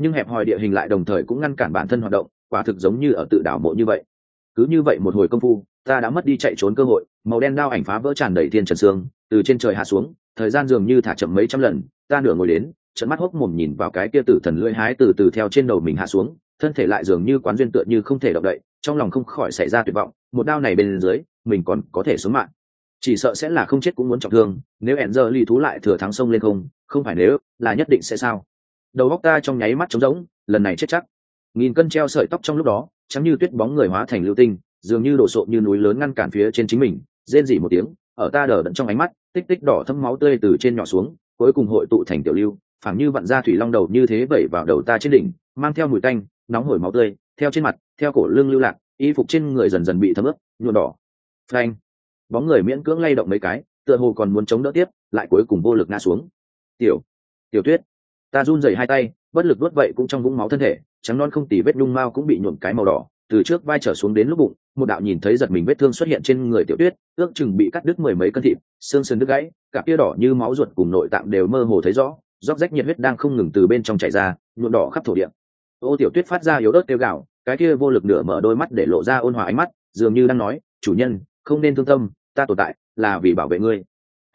nhưng hẹp hòi địa hình lại đồng thời cũng ngăn cản bản thân hoạt động, quả thực giống như ở tự đảo mộ như vậy. Cứ như vậy một hồi công phu, ta đã mất đi chạy trốn cơ hội, màu đen đao ảnh phá vỡ tràn đầy thiên trần xương, từ trên trời hạ xuống, thời gian dường như thả chậm mấy trăm lần, ta nửa ngồi đến, trợn mắt hốc mồm nhìn vào cái kia tử thần lưỡi hái từ từ theo trên đầu mình hạ xuống, thân thể lại dường như quán duyên tựa như không thể động đậy, trong lòng không khỏi xảy ra tuyệt vọng, một đao này bên dưới, mình còn có thể sống mạng, chỉ sợ sẽ là không chết cũng muốn trọng thương, nếu hẹn giờ lì thú lại thừa thắng sông lên không phải nếu, là nhất định sẽ sao. Đầu óc ta trong nháy mắt trống rỗng, lần này chết chắc. Nghìn cân treo sợi tóc trong lúc đó, trắng như tuyết bóng người hóa thành lưu tinh, dường như đổ sộ như núi lớn ngăn cản phía trên chính mình, rên rỉ một tiếng, ở ta đờ đẫn trong ánh mắt, tích tích đỏ thấm máu tươi từ trên nhỏ xuống, cuối cùng hội tụ thành tiểu lưu, phảng như vặn ra thủy long đầu như thế vẩy vào đầu ta trên đỉnh, mang theo mùi tanh, nóng hổi máu tươi, theo trên mặt, theo cổ lưng lưu lạc, y phục trên người dần dần bị thấm ướt, nhuộm đỏ. Phanh! Bóng người miễn cưỡng lay động mấy cái, tựa hồ còn muốn chống đỡ tiếp, lại cuối cùng vô lực ngã xuống. Tiểu Tuyết, ta run rẩy hai tay, bất lực đuốt vậy cũng trong vũng máu thân thể, trắng non không tì vết nhung mao cũng bị nhuộm cái màu đỏ, từ trước vai trở xuống đến lúc bụng, một đạo nhìn thấy giật mình vết thương xuất hiện trên người Tiểu Tuyết, ước chừng bị cắt đứt mười mấy cân thịt, xương sườn đứt gãy, cả kia đỏ như máu ruột cùng nội tạng đều mơ hồ thấy rõ, róc rách nhiệt huyết đang không ngừng từ bên trong chảy ra, nhuộm đỏ khắp thổ địa. Ô Tiểu Tuyết phát ra yếu ớt kêu gào, cái kia vô lực nửa mở đôi mắt để lộ ra ôn hòa ánh mắt, dường như đang nói, chủ nhân, không nên thương tâm, ta tồn tại là vì bảo vệ ngươi.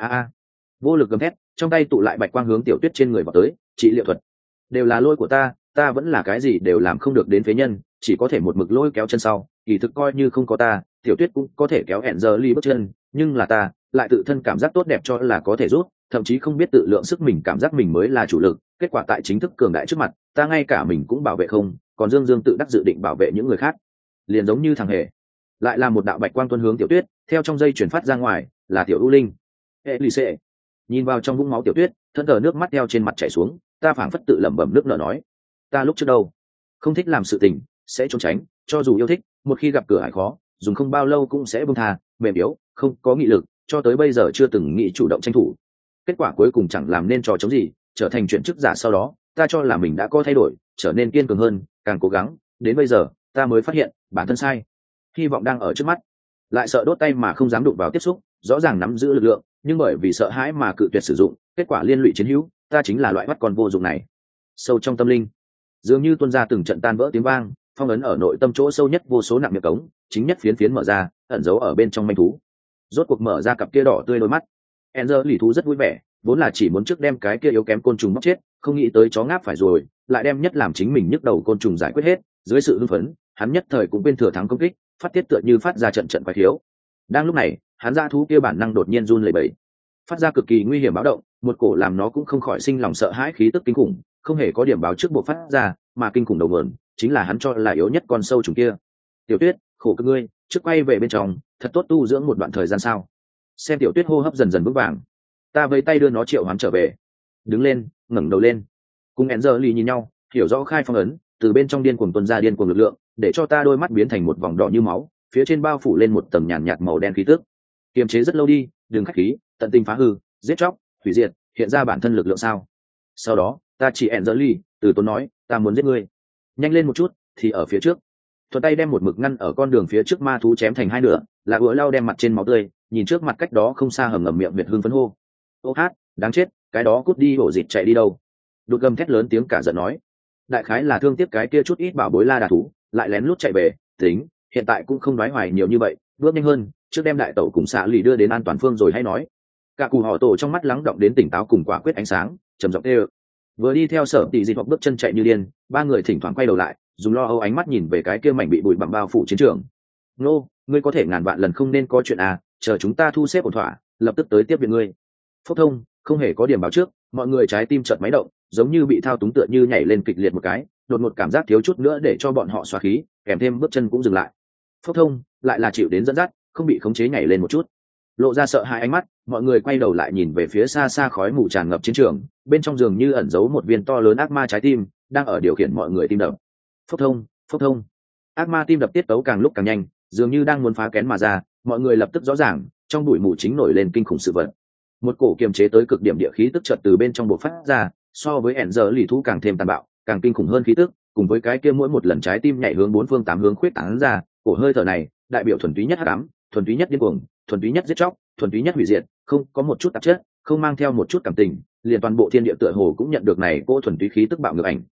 Vô lực gầm thét, trong tay tụ lại bạch quang hướng Tiểu Tuyết trên người vào tới, trị liệu thuật đều là lỗi của ta vẫn là cái gì đều làm không được đến phế nhân, chỉ có thể một mực lôi kéo chân sau, kỳ thực coi như không có ta, Tiểu Tuyết cũng có thể kéo hẹn giờ ly bước chân, nhưng là ta lại tự thân cảm giác tốt đẹp cho là có thể rút, thậm chí không biết tự lượng sức mình, cảm giác mình mới là chủ lực, kết quả tại chính thức cường đại trước mặt, ta ngay cả mình cũng bảo vệ không, còn dương tự đắc dự định bảo vệ những người khác, liền giống như thằng hề. Lại là một đạo bạch quang tuôn hướng Tiểu Tuyết, theo trong dây chuyển phát ra ngoài, là Tiểu U Linh. Elise nhìn vào trong vũng máu Tiểu Tuyết, thân thờ nước mắt theo trên mặt chảy xuống, ta phảng phất tự lẩm bẩm nước nở nói, ta lúc trước đâu không thích làm sự tình, sẽ trốn tránh, cho dù yêu thích, một khi gặp cửa ải khó, dùng không bao lâu cũng sẽ buông tha, mềm yếu, không có nghị lực, cho tới bây giờ chưa từng nghĩ chủ động tranh thủ. Kết quả cuối cùng chẳng làm nên trò chống gì, trở thành chuyện chức giả sau đó, ta cho là mình đã có thay đổi, trở nên kiên cường hơn, càng cố gắng, đến bây giờ, ta mới phát hiện, bản thân sai. Hy vọng đang ở trước mắt, lại sợ đốt tay mà không dám đụng vào tiếp xúc, rõ ràng nắm giữ lực lượng, nhưng bởi vì sợ hãi mà cự tuyệt sử dụng, kết quả liên lụy chiến hữu, ta chính là loại bắt con vô dụng này. Sâu trong tâm linh, dường như tuôn ra từng trận tan vỡ tiếng vang, phong ấn ở nội tâm chỗ sâu nhất vô số nặng miệng cống, chính nhất phiến phiến mở ra, ẩn giấu ở bên trong manh thú. Rốt cuộc mở ra cặp kia đỏ tươi đôi mắt. Enzer lì thú rất vui vẻ, vốn là chỉ muốn trước đem cái kia yếu kém côn trùng móc chết, không nghĩ tới chó ngáp phải rồi, lại đem nhất làm chính mình nhức đầu côn trùng giải quyết hết. Dưới sự hưng phấn, hắn nhất thời cũng quên thừa thắng công kích, phát tiết tựa như phát ra trận trận quái thiếu. Đang lúc này, hắn ra thú kia bản năng đột nhiên run lẩy bẩy, phát ra cực kỳ nguy hiểm báo động, một cổ làm nó cũng không khỏi sinh lòng sợ hãi khí tức kinh khủng, không hề có điểm báo trước bộ phát ra, mà kinh khủng đầu nguồn chính là hắn cho là yếu nhất con sâu trùng kia. Tiểu Tuyết, khổ cực ngươi, trước quay về bên trong, thật tốt tu dưỡng một đoạn thời gian sao? Xem Tiểu Tuyết hô hấp dần dần vững vàng, ta với tay đưa nó triệu hoán trở về. Đứng lên, ngẩng đầu lên, cùng Enzer nhìn nhau, hiểu rõ khai phong ấn, từ bên trong điên cuồng tuôn ra điên cuồng lực lượng, để cho ta đôi mắt biến thành một vòng đỏ như máu, phía trên bao phủ lên một tầng nhàn nhạt màu đen khí tức. Kiềm chế rất lâu đi, đừng khách khí, tận tình phá hư, giết chóc, hủy diệt, hiện ra bản thân lực lượng sao? Sau đó, ta chỉ Enzer, từ tốn nói, ta muốn giết ngươi. Nhanh lên một chút, thì ở phía trước. Thuận tay đem một mực ngăn ở con đường phía trước ma thú chém thành hai nửa, là ủa lau đem mặt trên máu tươi, nhìn trước mặt cách đó không xa hầm ngầm miệng Việt hương phấn hô. Ô hát, đáng chết, cái đó cút đi hổ dịt chạy đi đâu? Đột gầm thét lớn tiếng cả giận nói. Đại khái là thương tiếc cái kia chút ít bảo bối la đà thú, lại lén lút chạy về, tính, hiện tại cũng không nói hoài nhiều như vậy, bước nhanh hơn, trước đem đại tẩu cùng xạ lì đưa đến an toàn phương rồi hay nói. Cả cù họ tổ trong mắt lắng động đến tỉnh táo cùng quả quyết ánh sáng, trầm giọng kêu. Vừa đi theo Sở Tỷ Dị hoặc bước chân chạy như điên, ba người thỉnh thoảng quay đầu lại, dùng lo âu ánh mắt nhìn về cái kia mảnh bị bụi bặm bao phủ chiến trường. Nô, ngươi có thể ngàn vạn lần không nên có chuyện à, chờ chúng ta thu xếp ổn thỏa, lập tức tới tiếp viện ngươi. Phúc thông, không hề có điểm báo trước, mọi người trái tim chợt máy động, giống như bị thao túng tựa như nhảy lên kịch liệt một cái, đột ngột cảm giác thiếu chút nữa để cho bọn họ xóa khí, kèm thêm bước chân cũng dừng lại. Phúc thông, lại là chịu đến dẫn dắt, không bị khống chế nhảy lên một chút. Lộ ra sợ hãi ánh mắt, mọi người quay đầu lại nhìn về phía xa xa khói mù tràn ngập chiến trường, bên trong giường như ẩn giấu một viên to lớn ác ma trái tim, đang ở điều khiển mọi người tim đập. Phúc thông, ác ma tim đập tiết tấu càng lúc càng nhanh, dường như đang muốn phá kén mà ra, mọi người lập tức rõ ràng, trong bụi mù chính nổi lên kinh khủng sự vật. Một cổ kiềm chế tới cực điểm địa khí tức chợt từ bên trong bộc phát ra, so với ẻn giờ lì thú càng thêm tàn bạo, càng kinh khủng hơn khí tức, cùng với cái kia mỗi một lần trái tim nhảy hướng bốn phương tám hướng khuyết tán ra, cổ hơi thở này, đại biểu thuần túy nhất hắc ám, thuần túy nhất điên cuồng, thuần túy nhất giết chóc, thuần túy nhất hủy diệt, không có một chút tạp chất, không mang theo một chút cảm tình, liền toàn bộ thiên địa tựa hồ cũng nhận được này cỗ thuần túy khí tức bạo ngược ảnh.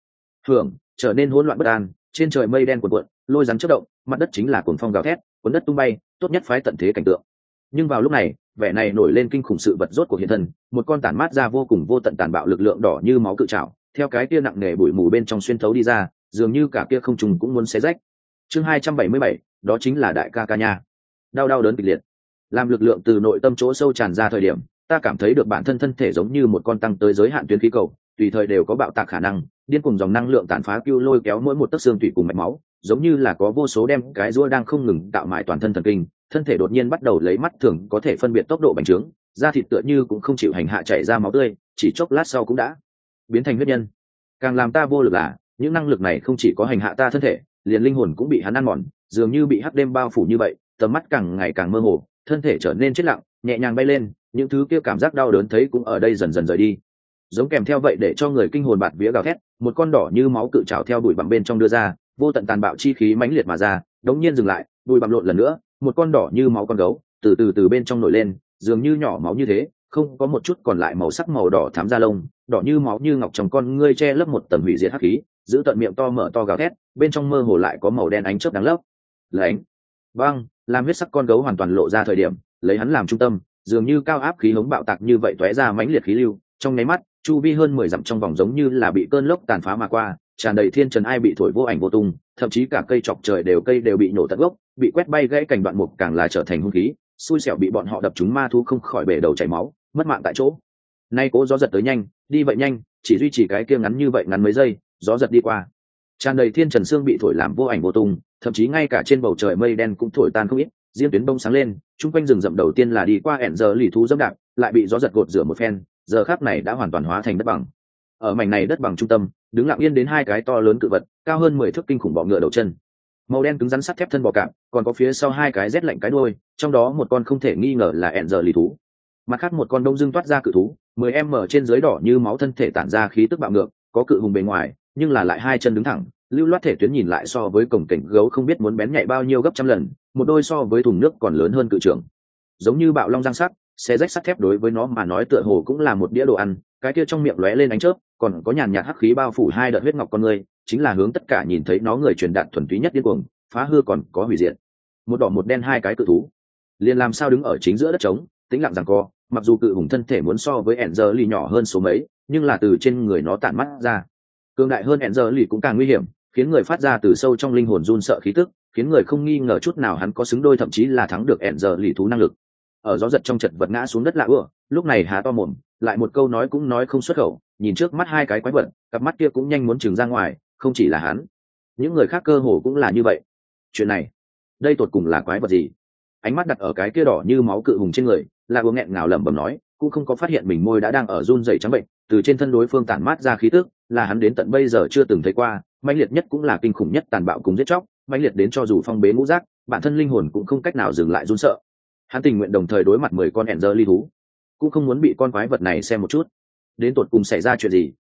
hưởng trở nên hỗn loạn bất an, trên trời mây đen cuộn cuộn, lôi rắn chớp động, mặt đất chính là cuồng phong gào thét, cuốn đất tung bay, tốt nhất phái tận thế cảnh tượng. Nhưng vào lúc này, vẻ này nổi lên kinh khủng sự vật rốt của hiện thân, một con tản mát ra vô cùng vô tận tàn bạo lực lượng đỏ như máu cự trảo, theo cái kia nặng nề bụi mù bên trong xuyên thấu đi ra, dường như cả kia không trùng cũng muốn xé rách. Chương 277, đó chính là đại ca ca nha. Đau đau đớn kịch liệt, làm lực lượng từ nội tâm chỗ sâu tràn ra thời điểm, ta cảm thấy được bản thân thân thể giống như một con tăng tới giới hạn tuyến khí cầu, tùy thời đều có bạo tạc khả năng, điên cùng dòng năng lượng tàn phá kêu lôi kéo mỗi một tấc xương tủy cùng mạch máu, giống như là có vô số đem cái rũa đang không ngừng tạo mại toàn thân thần kinh, thân thể đột nhiên bắt đầu lấy mắt thường có thể phân biệt tốc độ bành trướng, da thịt tựa như cũng không chịu hành hạ chảy ra máu tươi, chỉ chốc lát sau cũng đã biến thành huyết nhân. Càng làm ta vô lực là, những năng lực này không chỉ có hành hạ ta thân thể, liền linh hồn cũng bị hắn ăn mòn, dường như bị hắc đêm bao phủ như vậy, tầm mắt càng ngày càng mơ hồ, thân thể trở nên chết lặng, nhẹ nhàng bay lên, những thứ kia cảm giác đau đớn thấy cũng ở đây dần dần rời đi. Giống kèm theo vậy để cho người kinh hồn bạt vía gào thét, một con đỏ như máu cự trảo theo đuổi bặm bên trong đưa ra, vô tận tàn bạo chi khí mãnh liệt mà ra, đống nhiên dừng lại, đuôi bặm lộn lần nữa, một con đỏ như máu con gấu, từ bên trong nổi lên, dường như nhỏ máu như thế, không có một chút còn lại màu sắc màu đỏ thắm da lông, đỏ như máu như ngọc trong con ngươi che lấp một tầng hủy diệt hắc khí, giữ tận miệng to mở to gào thét, bên trong mơ hồ lại có màu đen ánh chớp đáng lấp. Lánh, băng, làm huyết sắc con gấu hoàn toàn lộ ra thời điểm, lấy hắn làm trung tâm, dường như cao áp khí hống bạo tạc như vậy tóe ra mãnh liệt khí lưu, trong nháy mắt, chu vi hơn 10 dặm trong vòng giống như là bị cơn lốc tàn phá mà qua, tràn đầy thiên trần ai bị thổi vô ảnh vô tung, thậm chí cả cây chọc trời đều bị nổ tận gốc, bị quét bay gãy cành đoạn mục càng là trở thành hung khí, xui xẻo bị bọn họ đập trúng ma thú không khỏi bể đầu chảy máu, mất mạng tại chỗ. Nay cố gió giật tới nhanh, đi vậy nhanh, chỉ duy trì cái kia ngắn như vậy ngắn mấy giây, gió giật đi qua, tràn đầy thiên trần xương bị thổi làm vô ảnh vô tung, thậm chí ngay cả trên bầu trời mây đen cũng thổi tan không ít, diêm tuyến bông sáng lên, chung quanh rừng rậm đầu tiên là đi qua ẻn giờ lì thú dẫm đạp, lại bị gió giật gột rửa một phen, giờ khắc này đã hoàn toàn hóa thành đất bằng. Ở mảnh này đất bằng trung tâm, đứng lặng yên đến hai cái to lớn cự vật, cao hơn 10 thước kinh khủng bọ ngựa đầu chân, màu đen cứng rắn sắt thép thân bò cạp, còn có phía sau hai cái rét lạnh cái đuôi, trong đó một con không thể nghi ngờ là ẻn giờ lì thú, mặt khác một con đông dương toát ra cự thú, 10m trên dưới đỏ như máu thân thể tản ra khí tức bạo ngược, có cự hùng bề ngoài, nhưng là lại hai chân đứng thẳng, lưu loát thể tuyến nhìn lại so với cổng cảnh gấu không biết muốn bén nhạy bao nhiêu gấp trăm lần, một đôi so với thùng nước còn lớn hơn cự trưởng, giống như bạo long răng sắc, xé rách sắt thép đối với nó mà nói tựa hồ cũng là một đĩa đồ ăn, cái kia trong miệng lóe lên ánh chớp, còn có nhàn nhạt hắc khí bao phủ hai đợt huyết ngọc con người, chính là hướng tất cả nhìn thấy nó người truyền đạt thuần túy nhất điên cuồng, phá hư còn có hủy diệt. Một đỏ một đen hai cái cự thú, liền làm sao đứng ở chính giữa đất trống, tĩnh lặng giằng co, mặc dù cự hùng thân thể muốn so với Enzer nhỏ hơn số mấy, nhưng là từ trên người nó tản mắt ra, cường đại hơn Enzer cũng càng nguy hiểm, khiến người phát ra từ sâu trong linh hồn run sợ khí tức, khiến người không nghi ngờ chút nào hắn có xứng đôi thậm chí là thắng được Enzer thú năng lực. Ở gió giật trong chật vật ngã xuống đất lạ ưa, lúc này há to mồm, lại một câu nói cũng nói không xuất khẩu, nhìn trước mắt hai cái quái vật, cặp mắt kia cũng nhanh muốn trừng ra ngoài, không chỉ là hắn, những người khác cơ hồ cũng là như vậy. Chuyện này, đây tột cùng là quái vật gì? Ánh mắt đặt ở cái kia đỏ như máu cự hùng trên người, lạ ưa nghẹn ngào lẩm bẩm nói, cũng không có phát hiện mình môi đã đang ở run rẩy trắng bệnh, từ trên thân đối phương tản mát ra khí tức, là hắn đến tận bây giờ chưa từng thấy qua, mãnh liệt nhất cũng là kinh khủng nhất tàn bạo cùng giết chóc, mãnh liệt đến cho dù phong bế ngũ giác, bản thân linh hồn cũng không cách nào dừng lại run sợ. Hắn tình nguyện đồng thời đối mặt 10 con Enzer thú, cũng không muốn bị con quái vật này xem một chút. Đến tột cùng xảy ra chuyện gì?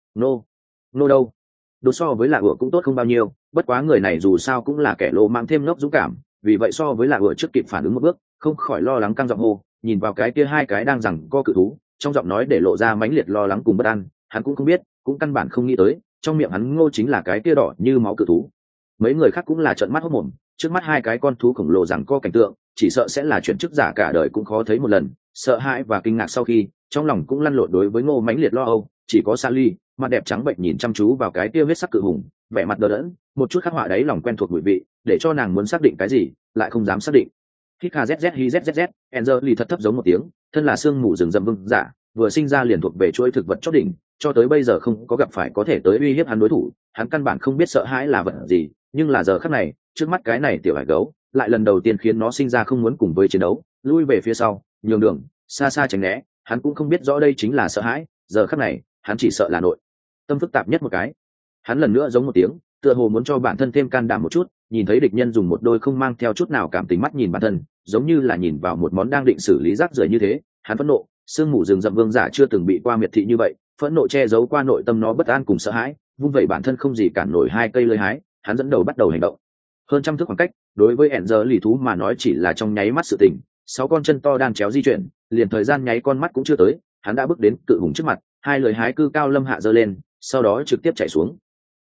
Nô đâu? Đồ so với Lạ Ựa cũng tốt không bao nhiêu, bất quá người này dù sao cũng là kẻ lô mang thêm ngốc dũng cảm, vì vậy so với Lạ Ựa trước kịp phản ứng một bước, không khỏi lo lắng căng giọng hô, nhìn vào cái kia hai cái đang giằng co cự thú, trong giọng nói để lộ ra mãnh liệt lo lắng cùng bất an, hắn cũng không biết, cũng căn bản không nghĩ tới, trong miệng hắn ngô chính là cái kia đỏ như máu cự thú. Mấy người khác cũng là trợn mắt hốt mồm, trước mắt hai cái con thú khổng lồ giằng co cảnh tượng, chỉ sợ sẽ là chuyển chức giả cả đời cũng khó thấy một lần, sợ hãi và kinh ngạc sau khi, trong lòng cũng lăn lộn đối với ngô mãnh liệt lo âu, chỉ có Sally, mặt đẹp trắng bệnh nhìn chăm chú vào cái kia huyết sắc cự hùng, vẻ mặt đờ đẫn, một chút khắc họa đáy lòng quen thuộc mùi vị, để cho nàng muốn xác định cái gì, lại không dám xác định. Hít kha zz hi zzz, Enzer thật thấp giống một tiếng, thân là xương mù rừng rậm vương giả, vừa sinh ra liền thuộc về chuỗi thực vật chót đỉnh, cho tới bây giờ không có gặp phải có thể tới uy hiếp hắn đối thủ, hắn căn bản không biết sợ hãi là vật gì, nhưng là giờ khắc này, trước mắt cái này tiểu hải gấu, lại lần đầu tiên khiến nó sinh ra không muốn cùng với chiến đấu, lui về phía sau, nhường đường, xa xa tránh né, hắn cũng không biết rõ đây chính là sợ hãi, giờ khắc này, hắn chỉ sợ là nội tâm phức tạp nhất một cái. Hắn lần nữa giống một tiếng, tựa hồ muốn cho bản thân thêm can đảm một chút, nhìn thấy địch nhân dùng một đôi không mang theo chút nào cảm tình mắt nhìn bản thân, giống như là nhìn vào một món đang định xử lý rác rưởi như thế, hắn phẫn nộ, sương mù rừng rậm vương giả chưa từng bị qua miệt thị như vậy, phẫn nộ che giấu qua nội tâm nó bất an cùng sợ hãi, vung vậy bản thân không gì cản nổi hai cây lưỡi hái, hắn dẫn đầu bắt đầu hành động. Hơn trăm thước khoảng cách, đối với Enzer thú mà nói chỉ là trong nháy mắt sự tình, 6 con chân to đang chéo di chuyển, liền thời gian nháy con mắt cũng chưa tới, hắn đã bước đến cự hùng trước mặt, hai lưỡi hái cư cao lâm hạ giơ lên, sau đó trực tiếp chạy xuống.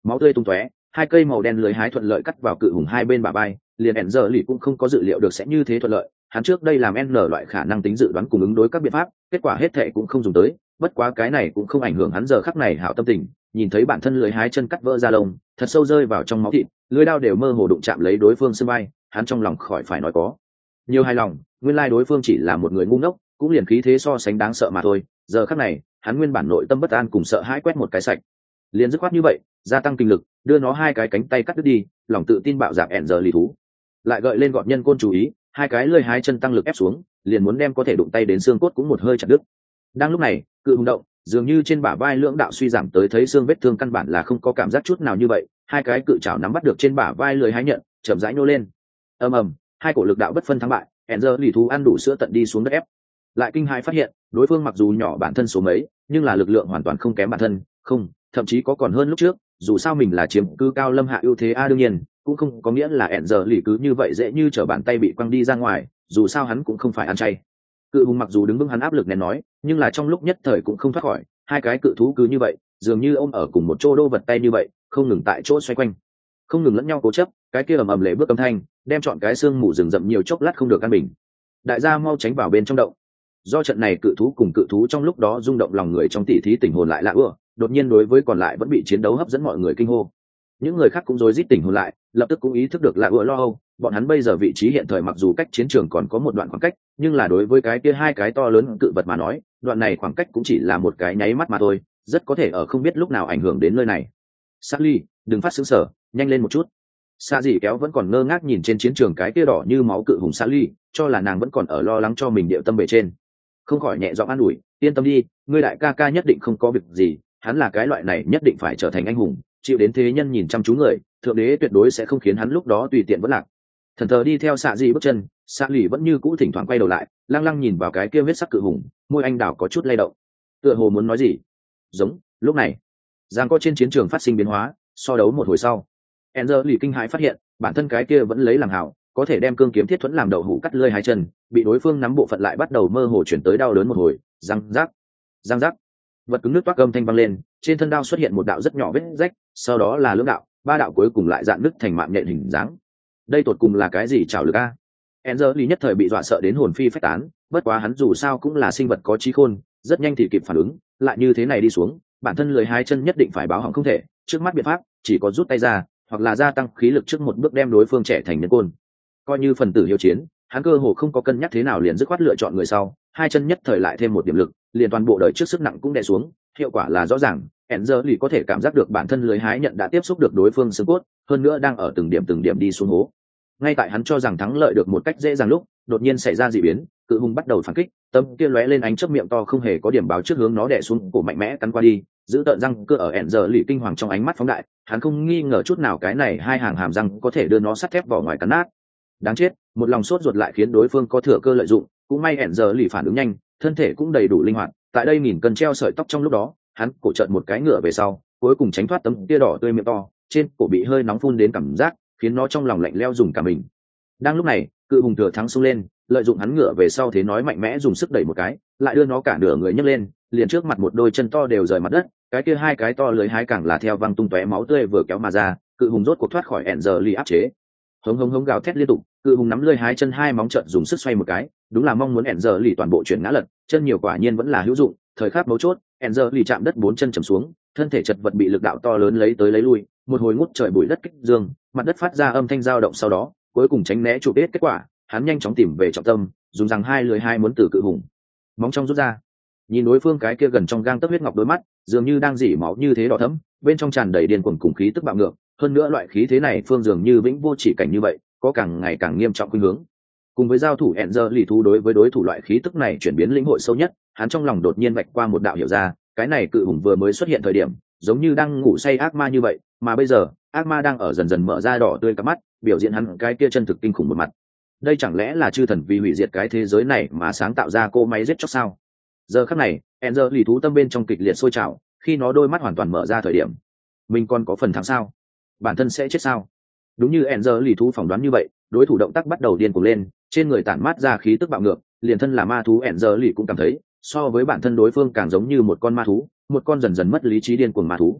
máu tươi tung tóe, hai cây màu đen lưới hái thuận lợi cắt vào cự hùng hai bên bả vai, liền ẻn giờ lì cũng không có dự liệu được sẽ như thế thuận lợi. Hắn trước đây làm n loại khả năng tính dự đoán cùng ứng đối các biện pháp, kết quả hết thệ cũng không dùng tới, bất quá cái này cũng không ảnh hưởng hắn giờ khắc này hảo tâm tình, nhìn thấy bản thân lưới hái chân cắt vỡ ra lông thật sâu rơi vào trong máu thịt, lưới đao đều mơ hồ đụng chạm lấy đối phương xương vai, hắn trong lòng khỏi phải nói có nhiều hài lòng, nguyên lai đối phương chỉ là một người ngu ngốc, cũng liền khí thế so sánh đáng sợ mà thôi. Giờ khắc này hắn nguyên bản nội tâm bất an cùng sợ hãi quét một cái sạch, liền dứt khoát như vậy gia tăng kinh lực đưa nó hai cái cánh tay cắt đứt đi, lòng tự tin bạo dạp ẻn giờ lì thú lại gợi lên gọn nhân côn chú ý, hai cái lưỡi hái chân tăng lực ép xuống, liền muốn đem có thể đụng tay đến xương cốt cũng một hơi chặt đứt. Đang lúc này cự hùng động dường như trên bả vai lưỡng đạo suy giảm tới thấy xương vết thương căn bản là không có cảm giác chút nào như vậy, hai cái cự chảo nắm bắt được trên bả vai lưỡi hái nhận chậm rãi nô lên, ầm ầm, hai cổ lực đạo bất phân thắng bại, ẻn giờ lì thú ăn đủ sữa tận đi xuống đất ép, lại kinh hãi phát hiện đối phương mặc dù nhỏ bản thân số mấy nhưng là lực lượng hoàn toàn không kém bản thân, không, thậm chí có còn hơn lúc trước. Dù sao mình là chiếm cứ cao lâm hạ ưu thế đương nhiên cũng không có nghĩa là ẻn giờ lì cứ như vậy dễ như trở bàn tay bị quăng đi ra ngoài, dù sao hắn cũng không phải ăn chay. Cự hùng mặc dù đứng vững hắn áp lực nén nói, nhưng là trong lúc nhất thời cũng không thoát khỏi, hai cái cự thú cứ như vậy dường như ôm ở cùng một chỗ đô vật tay như vậy, không ngừng tại chỗ xoay quanh, không ngừng lẫn nhau cố chấp, cái kia ầm ầm lệ bước âm thanh đem chọn cái xương mù rừng rậm nhiều chốc lát không được căn bình. Đại gia mau tránh vào bên trong động. Do trận này cự thú cùng cự thú trong lúc đó rung động lòng người trong tỉ thí tình hồn lại lạ ưa, đột nhiên đối với còn lại vẫn bị chiến đấu hấp dẫn mọi người kinh hô. Những người khác cũng rối rít tỉnh hồn lại, lập tức cũng ý thức được lạ ưa lo âu, bọn hắn bây giờ vị trí hiện thời mặc dù cách chiến trường còn có một đoạn khoảng cách, nhưng là đối với cái kia hai cái to lớn cự vật mà nói, đoạn này khoảng cách cũng chỉ là một cái nháy mắt mà thôi, rất có thể ở không biết lúc nào ảnh hưởng đến nơi này. Sally, đừng phát sững sờ, nhanh lên một chút. Sa dì kéo vẫn còn ngơ ngác nhìn trên chiến trường cái kia đỏ như máu cự hùng Sally, cho là nàng vẫn còn ở lo lắng cho mình điệu tâm bề trên, không khỏi nhẹ giọng an ủi, yên tâm đi, ngươi đại ca ca nhất định không có việc gì, hắn là cái loại này nhất định phải trở thành anh hùng, chịu đến thế nhân nhìn chăm chú người, thượng đế tuyệt đối sẽ không khiến hắn lúc đó tùy tiện vẫn lạc. Thần thờ đi theo xạ dị bước chân, xạ lì vẫn như cũ thỉnh thoảng quay đầu lại, lăng lăng nhìn vào cái kia huyết sắc cự hùng, môi anh đào có chút lay động, tựa hồ muốn nói gì. Giống lúc này giang có trên chiến trường phát sinh biến hóa, so đấu một hồi sau Enzer lì kinh hãi phát hiện bản thân cái kia vẫn lấy làm hảo, có thể đem cương kiếm thiết thuẫn làm đậu hũ cắt lơi hai chân, bị đối phương nắm bộ phận lại bắt đầu mơ hồ chuyển tới đau đớn một hồi, răng rác răng rác, vật cứng nước toát âm thanh vang lên, trên thân đao xuất hiện một đạo rất nhỏ vết rách, sau đó là lưỡng đạo, ba đạo cuối cùng lại dạn nứt thành mạng nhện hình dáng. Đây tột cùng là cái gì trảo lực a? Enzer lý nhất thời bị dọa sợ đến hồn phi phách tán, bất quá hắn dù sao cũng là sinh vật có trí khôn, rất nhanh thì kịp phản ứng, lại như thế này đi xuống, bản thân lười hai chân nhất định phải báo hỏng không thể, trước mắt biện pháp chỉ có rút tay ra, hoặc là gia tăng khí lực trước một bước đem đối phương trẻ thành nhân côn. Coi như phần tử hiếu chiến, hắn cơ hồ không có cân nhắc thế nào liền dứt khoát lựa chọn người sau, hai chân nhất thời lại thêm một điểm lực, liền toàn bộ đời trước sức nặng cũng đè xuống, hiệu quả là rõ ràng. Enzer lì có thể cảm giác được bản thân lưới hái nhận đã tiếp xúc được đối phương xương cốt, hơn nữa đang ở từng điểm đi xuống hố. Ngay tại hắn cho rằng thắng lợi được một cách dễ dàng lúc, đột nhiên xảy ra dị biến, cự hùng bắt đầu phản kích, tấm kia lóe lên ánh chớp miệng to không hề có điểm báo trước hướng nó đè xuống, cổ mạnh mẽ cắn qua đi, giữ tợn răng cưa ở Enzer lì kinh hoàng trong ánh mắt phóng đại, hắn không nghi ngờ chút nào cái này hai hàng hàm răng có thể đưa nó sắt thép vỏ ngoài cắn nát. Đáng chết, một lòng sốt ruột lại khiến đối phương có thừa cơ lợi dụng, cũng may Enzer lì phản ứng nhanh, thân thể cũng đầy đủ linh hoạt, tại đây nghìn cân treo sợi tóc trong lúc đó, hắn cổ trợn một cái ngựa về sau, cuối cùng tránh thoát tấm kia đỏ tươi miệng to, trên cổ bị hơi nóng phun đến cảm giác, khiến nó trong lòng lạnh lẽo dùng cả mình. Đang lúc này, cự hùng thừa thắng xông lên, lợi dụng hắn ngựa về sau thế nói mạnh mẽ dùng sức đẩy một cái, lại đưa nó cả nửa người nhấc lên, liền trước mặt một đôi chân to đều rời mặt đất, cái kia hai cái to lưới hái càng là theo văng tung tóe máu tươi vừa kéo mà ra, cự hùng rốt cuộc thoát khỏi Enzer lì áp chế. Hống hống hống gào thét liên tục, cự hùng nắm lưỡi hái chân hai móng trợn dùng sức xoay một cái, đúng là mong muốn Enzer lì toàn bộ chuyển ngã lật, chân nhiều quả nhiên vẫn là hữu dụng, thời khắc mấu chốt, Enzer lì chạm đất bốn chân chầm xuống, thân thể chật vật bị lực đạo to lớn lấy tới lấy lui, một hồi ngút trời bụi đất kích dương, mặt đất phát ra âm thanh dao động, sau đó cuối cùng tránh né chụp hết kết quả, hắn nhanh chóng tìm về trọng tâm, dùng rằng hai lưỡi hai muốn từ cự hùng móng trong rút ra. Nhìn đối phương cái kia gần trong gang tấc huyết ngọc đôi mắt, dường như đang dỉ máu như thế đỏ thẫm, bên trong tràn đầy điên cuồng cùng khí tức bạo ngược, hơn nữa loại khí thế này phương dường như vĩnh vô chỉ cảnh như vậy, có càng ngày càng nghiêm trọng khuynh hướng. Cùng với giao thủ Enzer lì thú đối với đối thủ loại khí tức này chuyển biến lĩnh hội sâu nhất, hắn trong lòng đột nhiên vạch qua một đạo hiểu ra, cái này cự hùng vừa mới xuất hiện thời điểm, giống như đang ngủ say ác ma như vậy, mà bây giờ, ác ma đang ở dần dần mở ra đỏ tươi cả mắt, biểu diễn hắn cái kia chân thực kinh khủng một mặt. Đây chẳng lẽ là chư thần vì hủy diệt cái thế giới này mà sáng tạo ra cô máy giết chóc sao? Giờ khắc này, Enzer lì thú tâm bên trong kịch liệt sôi trào, khi nó đôi mắt hoàn toàn mở ra thời điểm, mình còn có phần thắng sao? Bản thân sẽ chết sao? Đúng như Enzer lì thú phỏng đoán như vậy, đối thủ động tác bắt đầu điên cuồng lên, trên người tản mát ra khí tức bạo ngược, liền thân là ma thú Enzer lì cũng cảm thấy, so với bản thân đối phương càng giống như một con ma thú, một con dần dần mất lý trí điên cuồng ma thú.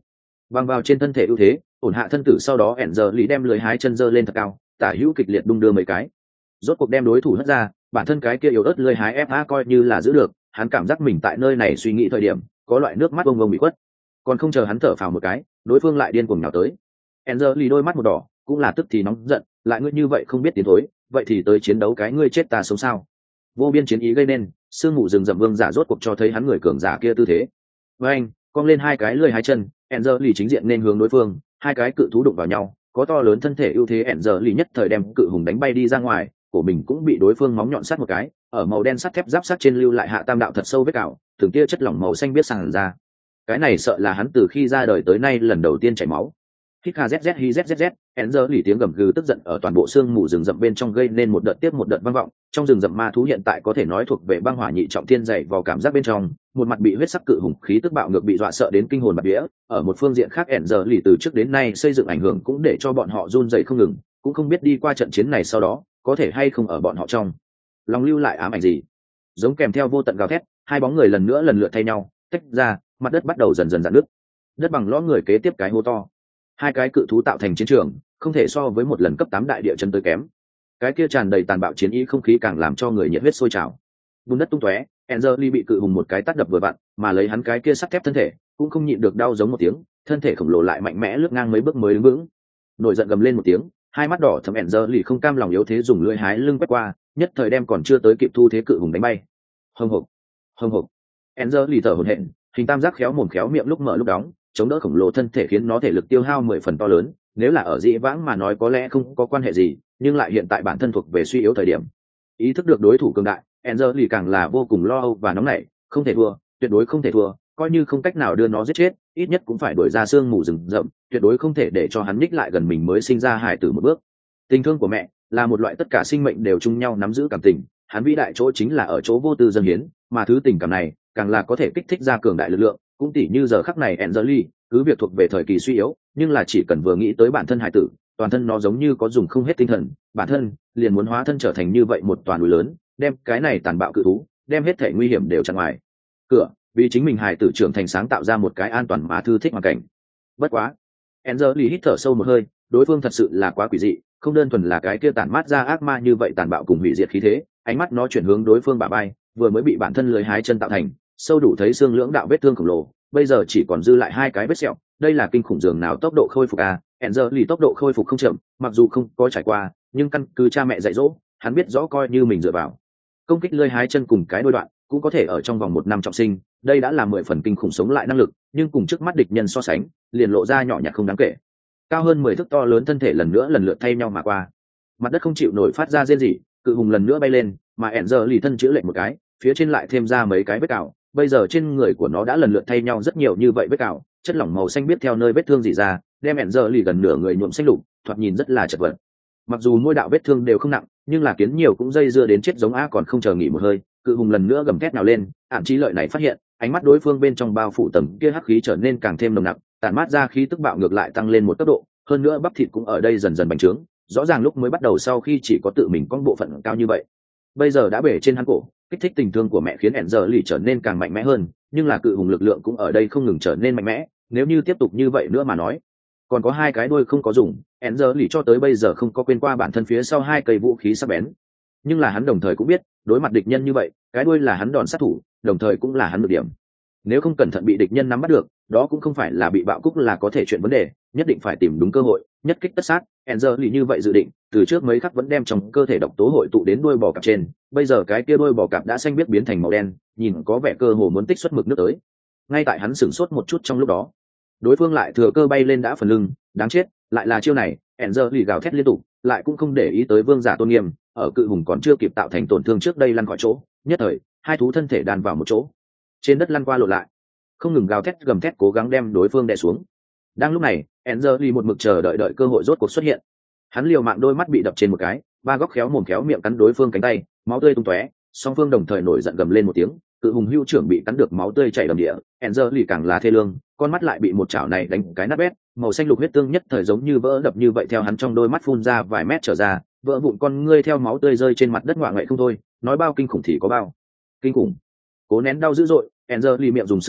bằng vào trên thân thể ưu thế ổn hạ thân tử, sau đó ẻn giờ lý đem lưới hái chân giơ lên thật cao, tả hữu kịch liệt đung đưa mấy cái, rốt cuộc đem đối thủ hất ra. Bản thân cái kia yếu ớt lưới hái fa coi như là giữ được, hắn cảm giác mình tại nơi này suy nghĩ thời điểm có loại nước mắt bông bông bị quất. Còn không chờ hắn thở phào một cái, đối phương lại điên cuồng nhào tới. ẻn giờ lý đôi mắt một đỏ, cũng là tức thì nóng giận, lại ngươi như vậy không biết tiến thối, vậy thì tới chiến đấu cái ngươi chết ta sống sao. Vô biên chiến ý gây nên, sương mù rừng rậm vương giả rốt cuộc cho thấy hắn người cường giả kia tư thế. Với anh cong lên hai cái lưỡi hai chân, Enzer lì chính diện nên hướng đối phương, hai cái cự thú đụng vào nhau, có to lớn thân thể ưu thế Enzer lì nhất thời đem cự hùng đánh bay đi ra ngoài, cổ mình cũng bị đối phương móng nhọn sát một cái, ở màu đen sắt thép giáp sắt trên lưu lại hạ tam đạo thật sâu vết cào, từng tia chất lỏng màu xanh biết sàn ra. Cái này sợ là hắn từ khi ra đời tới nay lần đầu tiên chảy máu. Hít kha zz hi zzz, Enzer lì tiếng gầm gừ tức giận ở toàn bộ xương mù rừng rậm bên trong gây nên một đợt tiếp một đợt vang vọng. Trong rừng rậm ma thú hiện tại có thể nói thuộc về băng hỏa nhị trọng thiên dày vào cảm giác bên trong, một mặt bị huyết sắc cự hùng khí tức bạo ngược bị dọa sợ đến kinh hồn bạt vía, ở một phương diện khác Enzer lì từ trước đến nay xây dựng ảnh hưởng cũng để cho bọn họ run rẩy không ngừng, cũng không biết đi qua trận chiến này sau đó có thể hay không ở bọn họ trong lòng lưu lại ám ảnh gì. Giống kèm theo vô tận gào thét, hai bóng người lần nữa lần lượt thay nhau tách ra, mặt đất bắt đầu dần dần rạn nứt, đất bằng lõm người kế tiếp cái hố to. Hai cái cự thú tạo thành chiến trường, không thể so với một lần cấp 8 đại địa chân tới kém. Cái kia tràn đầy tàn bạo chiến ý không khí càng làm cho người nhiệt huyết sôi trào. Bùn đất tung tóe, Enzer bị cự hùng một cái tát đập vừa vặn, mà lấy hắn cái kia sắt thép thân thể, cũng không nhịn được đau giống một tiếng, thân thể khổng lồ lại mạnh mẽ lướt ngang mấy bước mới đứng vững. Nổi giận gầm lên một tiếng, hai mắt đỏ thẫm Enzer không cam lòng yếu thế dùng lưỡi hái lưng quét qua, nhất thời đem còn chưa tới kịp thu thế cự hùng đánh bay. Hồng hộc, hồng hộc. Enzer thở hổn hển, hình tam giác khéo mồm khéo miệng lúc mở lúc đóng, chống đỡ khổng lồ thân thể khiến nó thể lực tiêu hao 10 phần to lớn. Nếu là ở dĩ vãng mà nói có lẽ không có quan hệ gì, nhưng lại hiện tại bản thân thuộc về suy yếu thời điểm. Ý thức được đối thủ cường đại, Enzer càng là vô cùng lo âu và nóng nảy, không thể thua, tuyệt đối không thể thua, coi như không cách nào đưa nó giết chết, ít nhất cũng phải đuổi ra xương mù rừng rậm, tuyệt đối không thể để cho hắn ních lại gần mình mới sinh ra hài tử một bước. Tình thương của mẹ là một loại tất cả sinh mệnh đều chung nhau nắm giữ cảm tình, hắn vĩ đại chỗ chính là ở chỗ vô tư dâng hiến, mà thứ tình cảm này càng là có thể kích thích ra cường đại lực lượng, cũng tỉ như giờ khắc này Enzer cứ việc thuộc về thời kỳ suy yếu, nhưng là chỉ cần vừa nghĩ tới bản thân hải tử, toàn thân nó giống như có dùng không hết tinh thần, bản thân liền muốn hóa thân trở thành như vậy một toàn núi lớn, đem cái này tàn bạo cự thú, đem hết thể nguy hiểm đều chặn ngoài cửa, vì chính mình hải tử trưởng thành sáng tạo ra một cái an toàn mà thư thích hoàn cảnh. Bất quá, Enzer hít thở sâu một hơi, đối phương thật sự là quá quỷ dị, không đơn thuần là cái kia tản mát ra ác ma như vậy tàn bạo cùng hủy diệt khí thế, ánh mắt nó chuyển hướng đối phương bả vai, vừa mới bị bản thân lưới hái chân tạo thành, sâu đủ thấy xương lưỡng đạo vết thương khổng lồ, bây giờ chỉ còn dư lại hai cái vết sẹo, đây là kinh khủng dường nào tốc độ khôi phục à. Enzer tốc độ khôi phục không chậm, mặc dù không có trải qua, nhưng căn cứ cha mẹ dạy dỗ, hắn biết rõ coi như mình dựa vào công kích lưỡi hái chân cùng cái đôi đoạn, cũng có thể ở trong vòng 1 năm trọng sinh, đây đã là 10 phần kinh khủng sống lại năng lực, nhưng cùng trước mắt địch nhân so sánh, liền lộ ra nhỏ nhặt không đáng kể. Cao hơn 10 thước to lớn thân thể lần nữa lần lượt thay nhau mà qua, mặt đất không chịu nổi phát ra rên rỉ, cự hùng lần nữa bay lên, mà Enzer thân chữa lệnh một cái, phía trên lại thêm ra mấy cái vết cào. Bây giờ trên người của nó đã lần lượt thay nhau rất nhiều như vậy vết cào, chất lỏng màu xanh biết theo nơi vết thương rỉ ra, đem Enzer gần nửa người nhuộm xanh lục, thoạt nhìn rất là chật vật. Mặc dù mỗi đạo vết thương đều không nặng, nhưng là kiến nhiều cũng dây dưa đến chết giống á, còn không chờ nghỉ một hơi, cự hùng lần nữa gầm thét nào lên. Ảm Chí Lợi này phát hiện, ánh mắt đối phương bên trong bao phủ tầng kia hắc khí trở nên càng thêm nồng nặc, tản mát ra khí tức bạo ngược lại tăng lên một cấp độ, hơn nữa bắp thịt cũng ở đây dần dần bành trướng, rõ ràng lúc mới bắt đầu sau khi chỉ có tự mình có bộ phận cao như vậy, bây giờ đã bể trên hắn cổ, kích thích tình thương của mẹ khiến Enzer trở nên càng mạnh mẽ hơn, nhưng là cự hùng lực lượng cũng ở đây không ngừng trở nên mạnh mẽ, nếu như tiếp tục như vậy nữa mà nói, còn có hai cái đuôi không có dùng, Enzer cho tới bây giờ không có quên qua bản thân phía sau hai cây vũ khí sắc bén, nhưng là hắn đồng thời cũng biết, đối mặt địch nhân như vậy, cái đuôi là hắn đòn sát thủ, đồng thời cũng là hắn nhược điểm. Nếu không cẩn thận bị địch nhân nắm bắt được, đó cũng không phải là bị bạo cúc là có thể chuyện vấn đề, nhất định phải tìm đúng cơ hội, nhất kích tất sát. Enzer như vậy dự định, từ trước mấy khắc vẫn đem trong cơ thể độc tố hội tụ đến đuôi bò cạp trên, bây giờ cái kia đuôi bò cạp đã xanh biết biến thành màu đen, nhìn có vẻ cơ hồ muốn tích xuất mực nước tới. Ngay tại hắn sửng sốt một chút trong lúc đó, đối phương lại thừa cơ bay lên đã phần lưng, đáng chết, lại là chiêu này. Enzer gào thét liên tục, lại cũng không để ý tới vương giả tôn nghiêm, ở cự hùng còn chưa kịp tạo thành tổn thương trước đây lăn khỏi chỗ, nhất thời hai thú thân thể đan vào một chỗ, trên đất lăn qua lộn lại, không ngừng gào thét gầm thét cố gắng đem đối phương đè xuống. Đang lúc này, Enzer một mực chờ đợi cơ hội rốt cuộc xuất hiện, hắn liều mạng đôi mắt bị đập trên một cái, ba góc khéo mồm khéo miệng cắn đối phương cánh tay, máu tươi tung tóe, song phương đồng thời nổi giận gầm lên một tiếng, cự hùng hưu trưởng bị cắn được máu tươi chảy đầm địa, Enzer càng là thê lương, con mắt lại bị một chảo này đánh cái nát bét, màu xanh lục huyết tương nhất thời giống như vỡ đập như vậy theo hắn trong đôi mắt phun ra vài mét trở ra, vỡ vụn con ngươi theo máu tươi rơi trên mặt đất ngoạ ngoại không thôi, nói bao kinh khủng thì có bao kinh khủng. Cố nén đau dữ dội, Enzer miệng dùng sức vùng,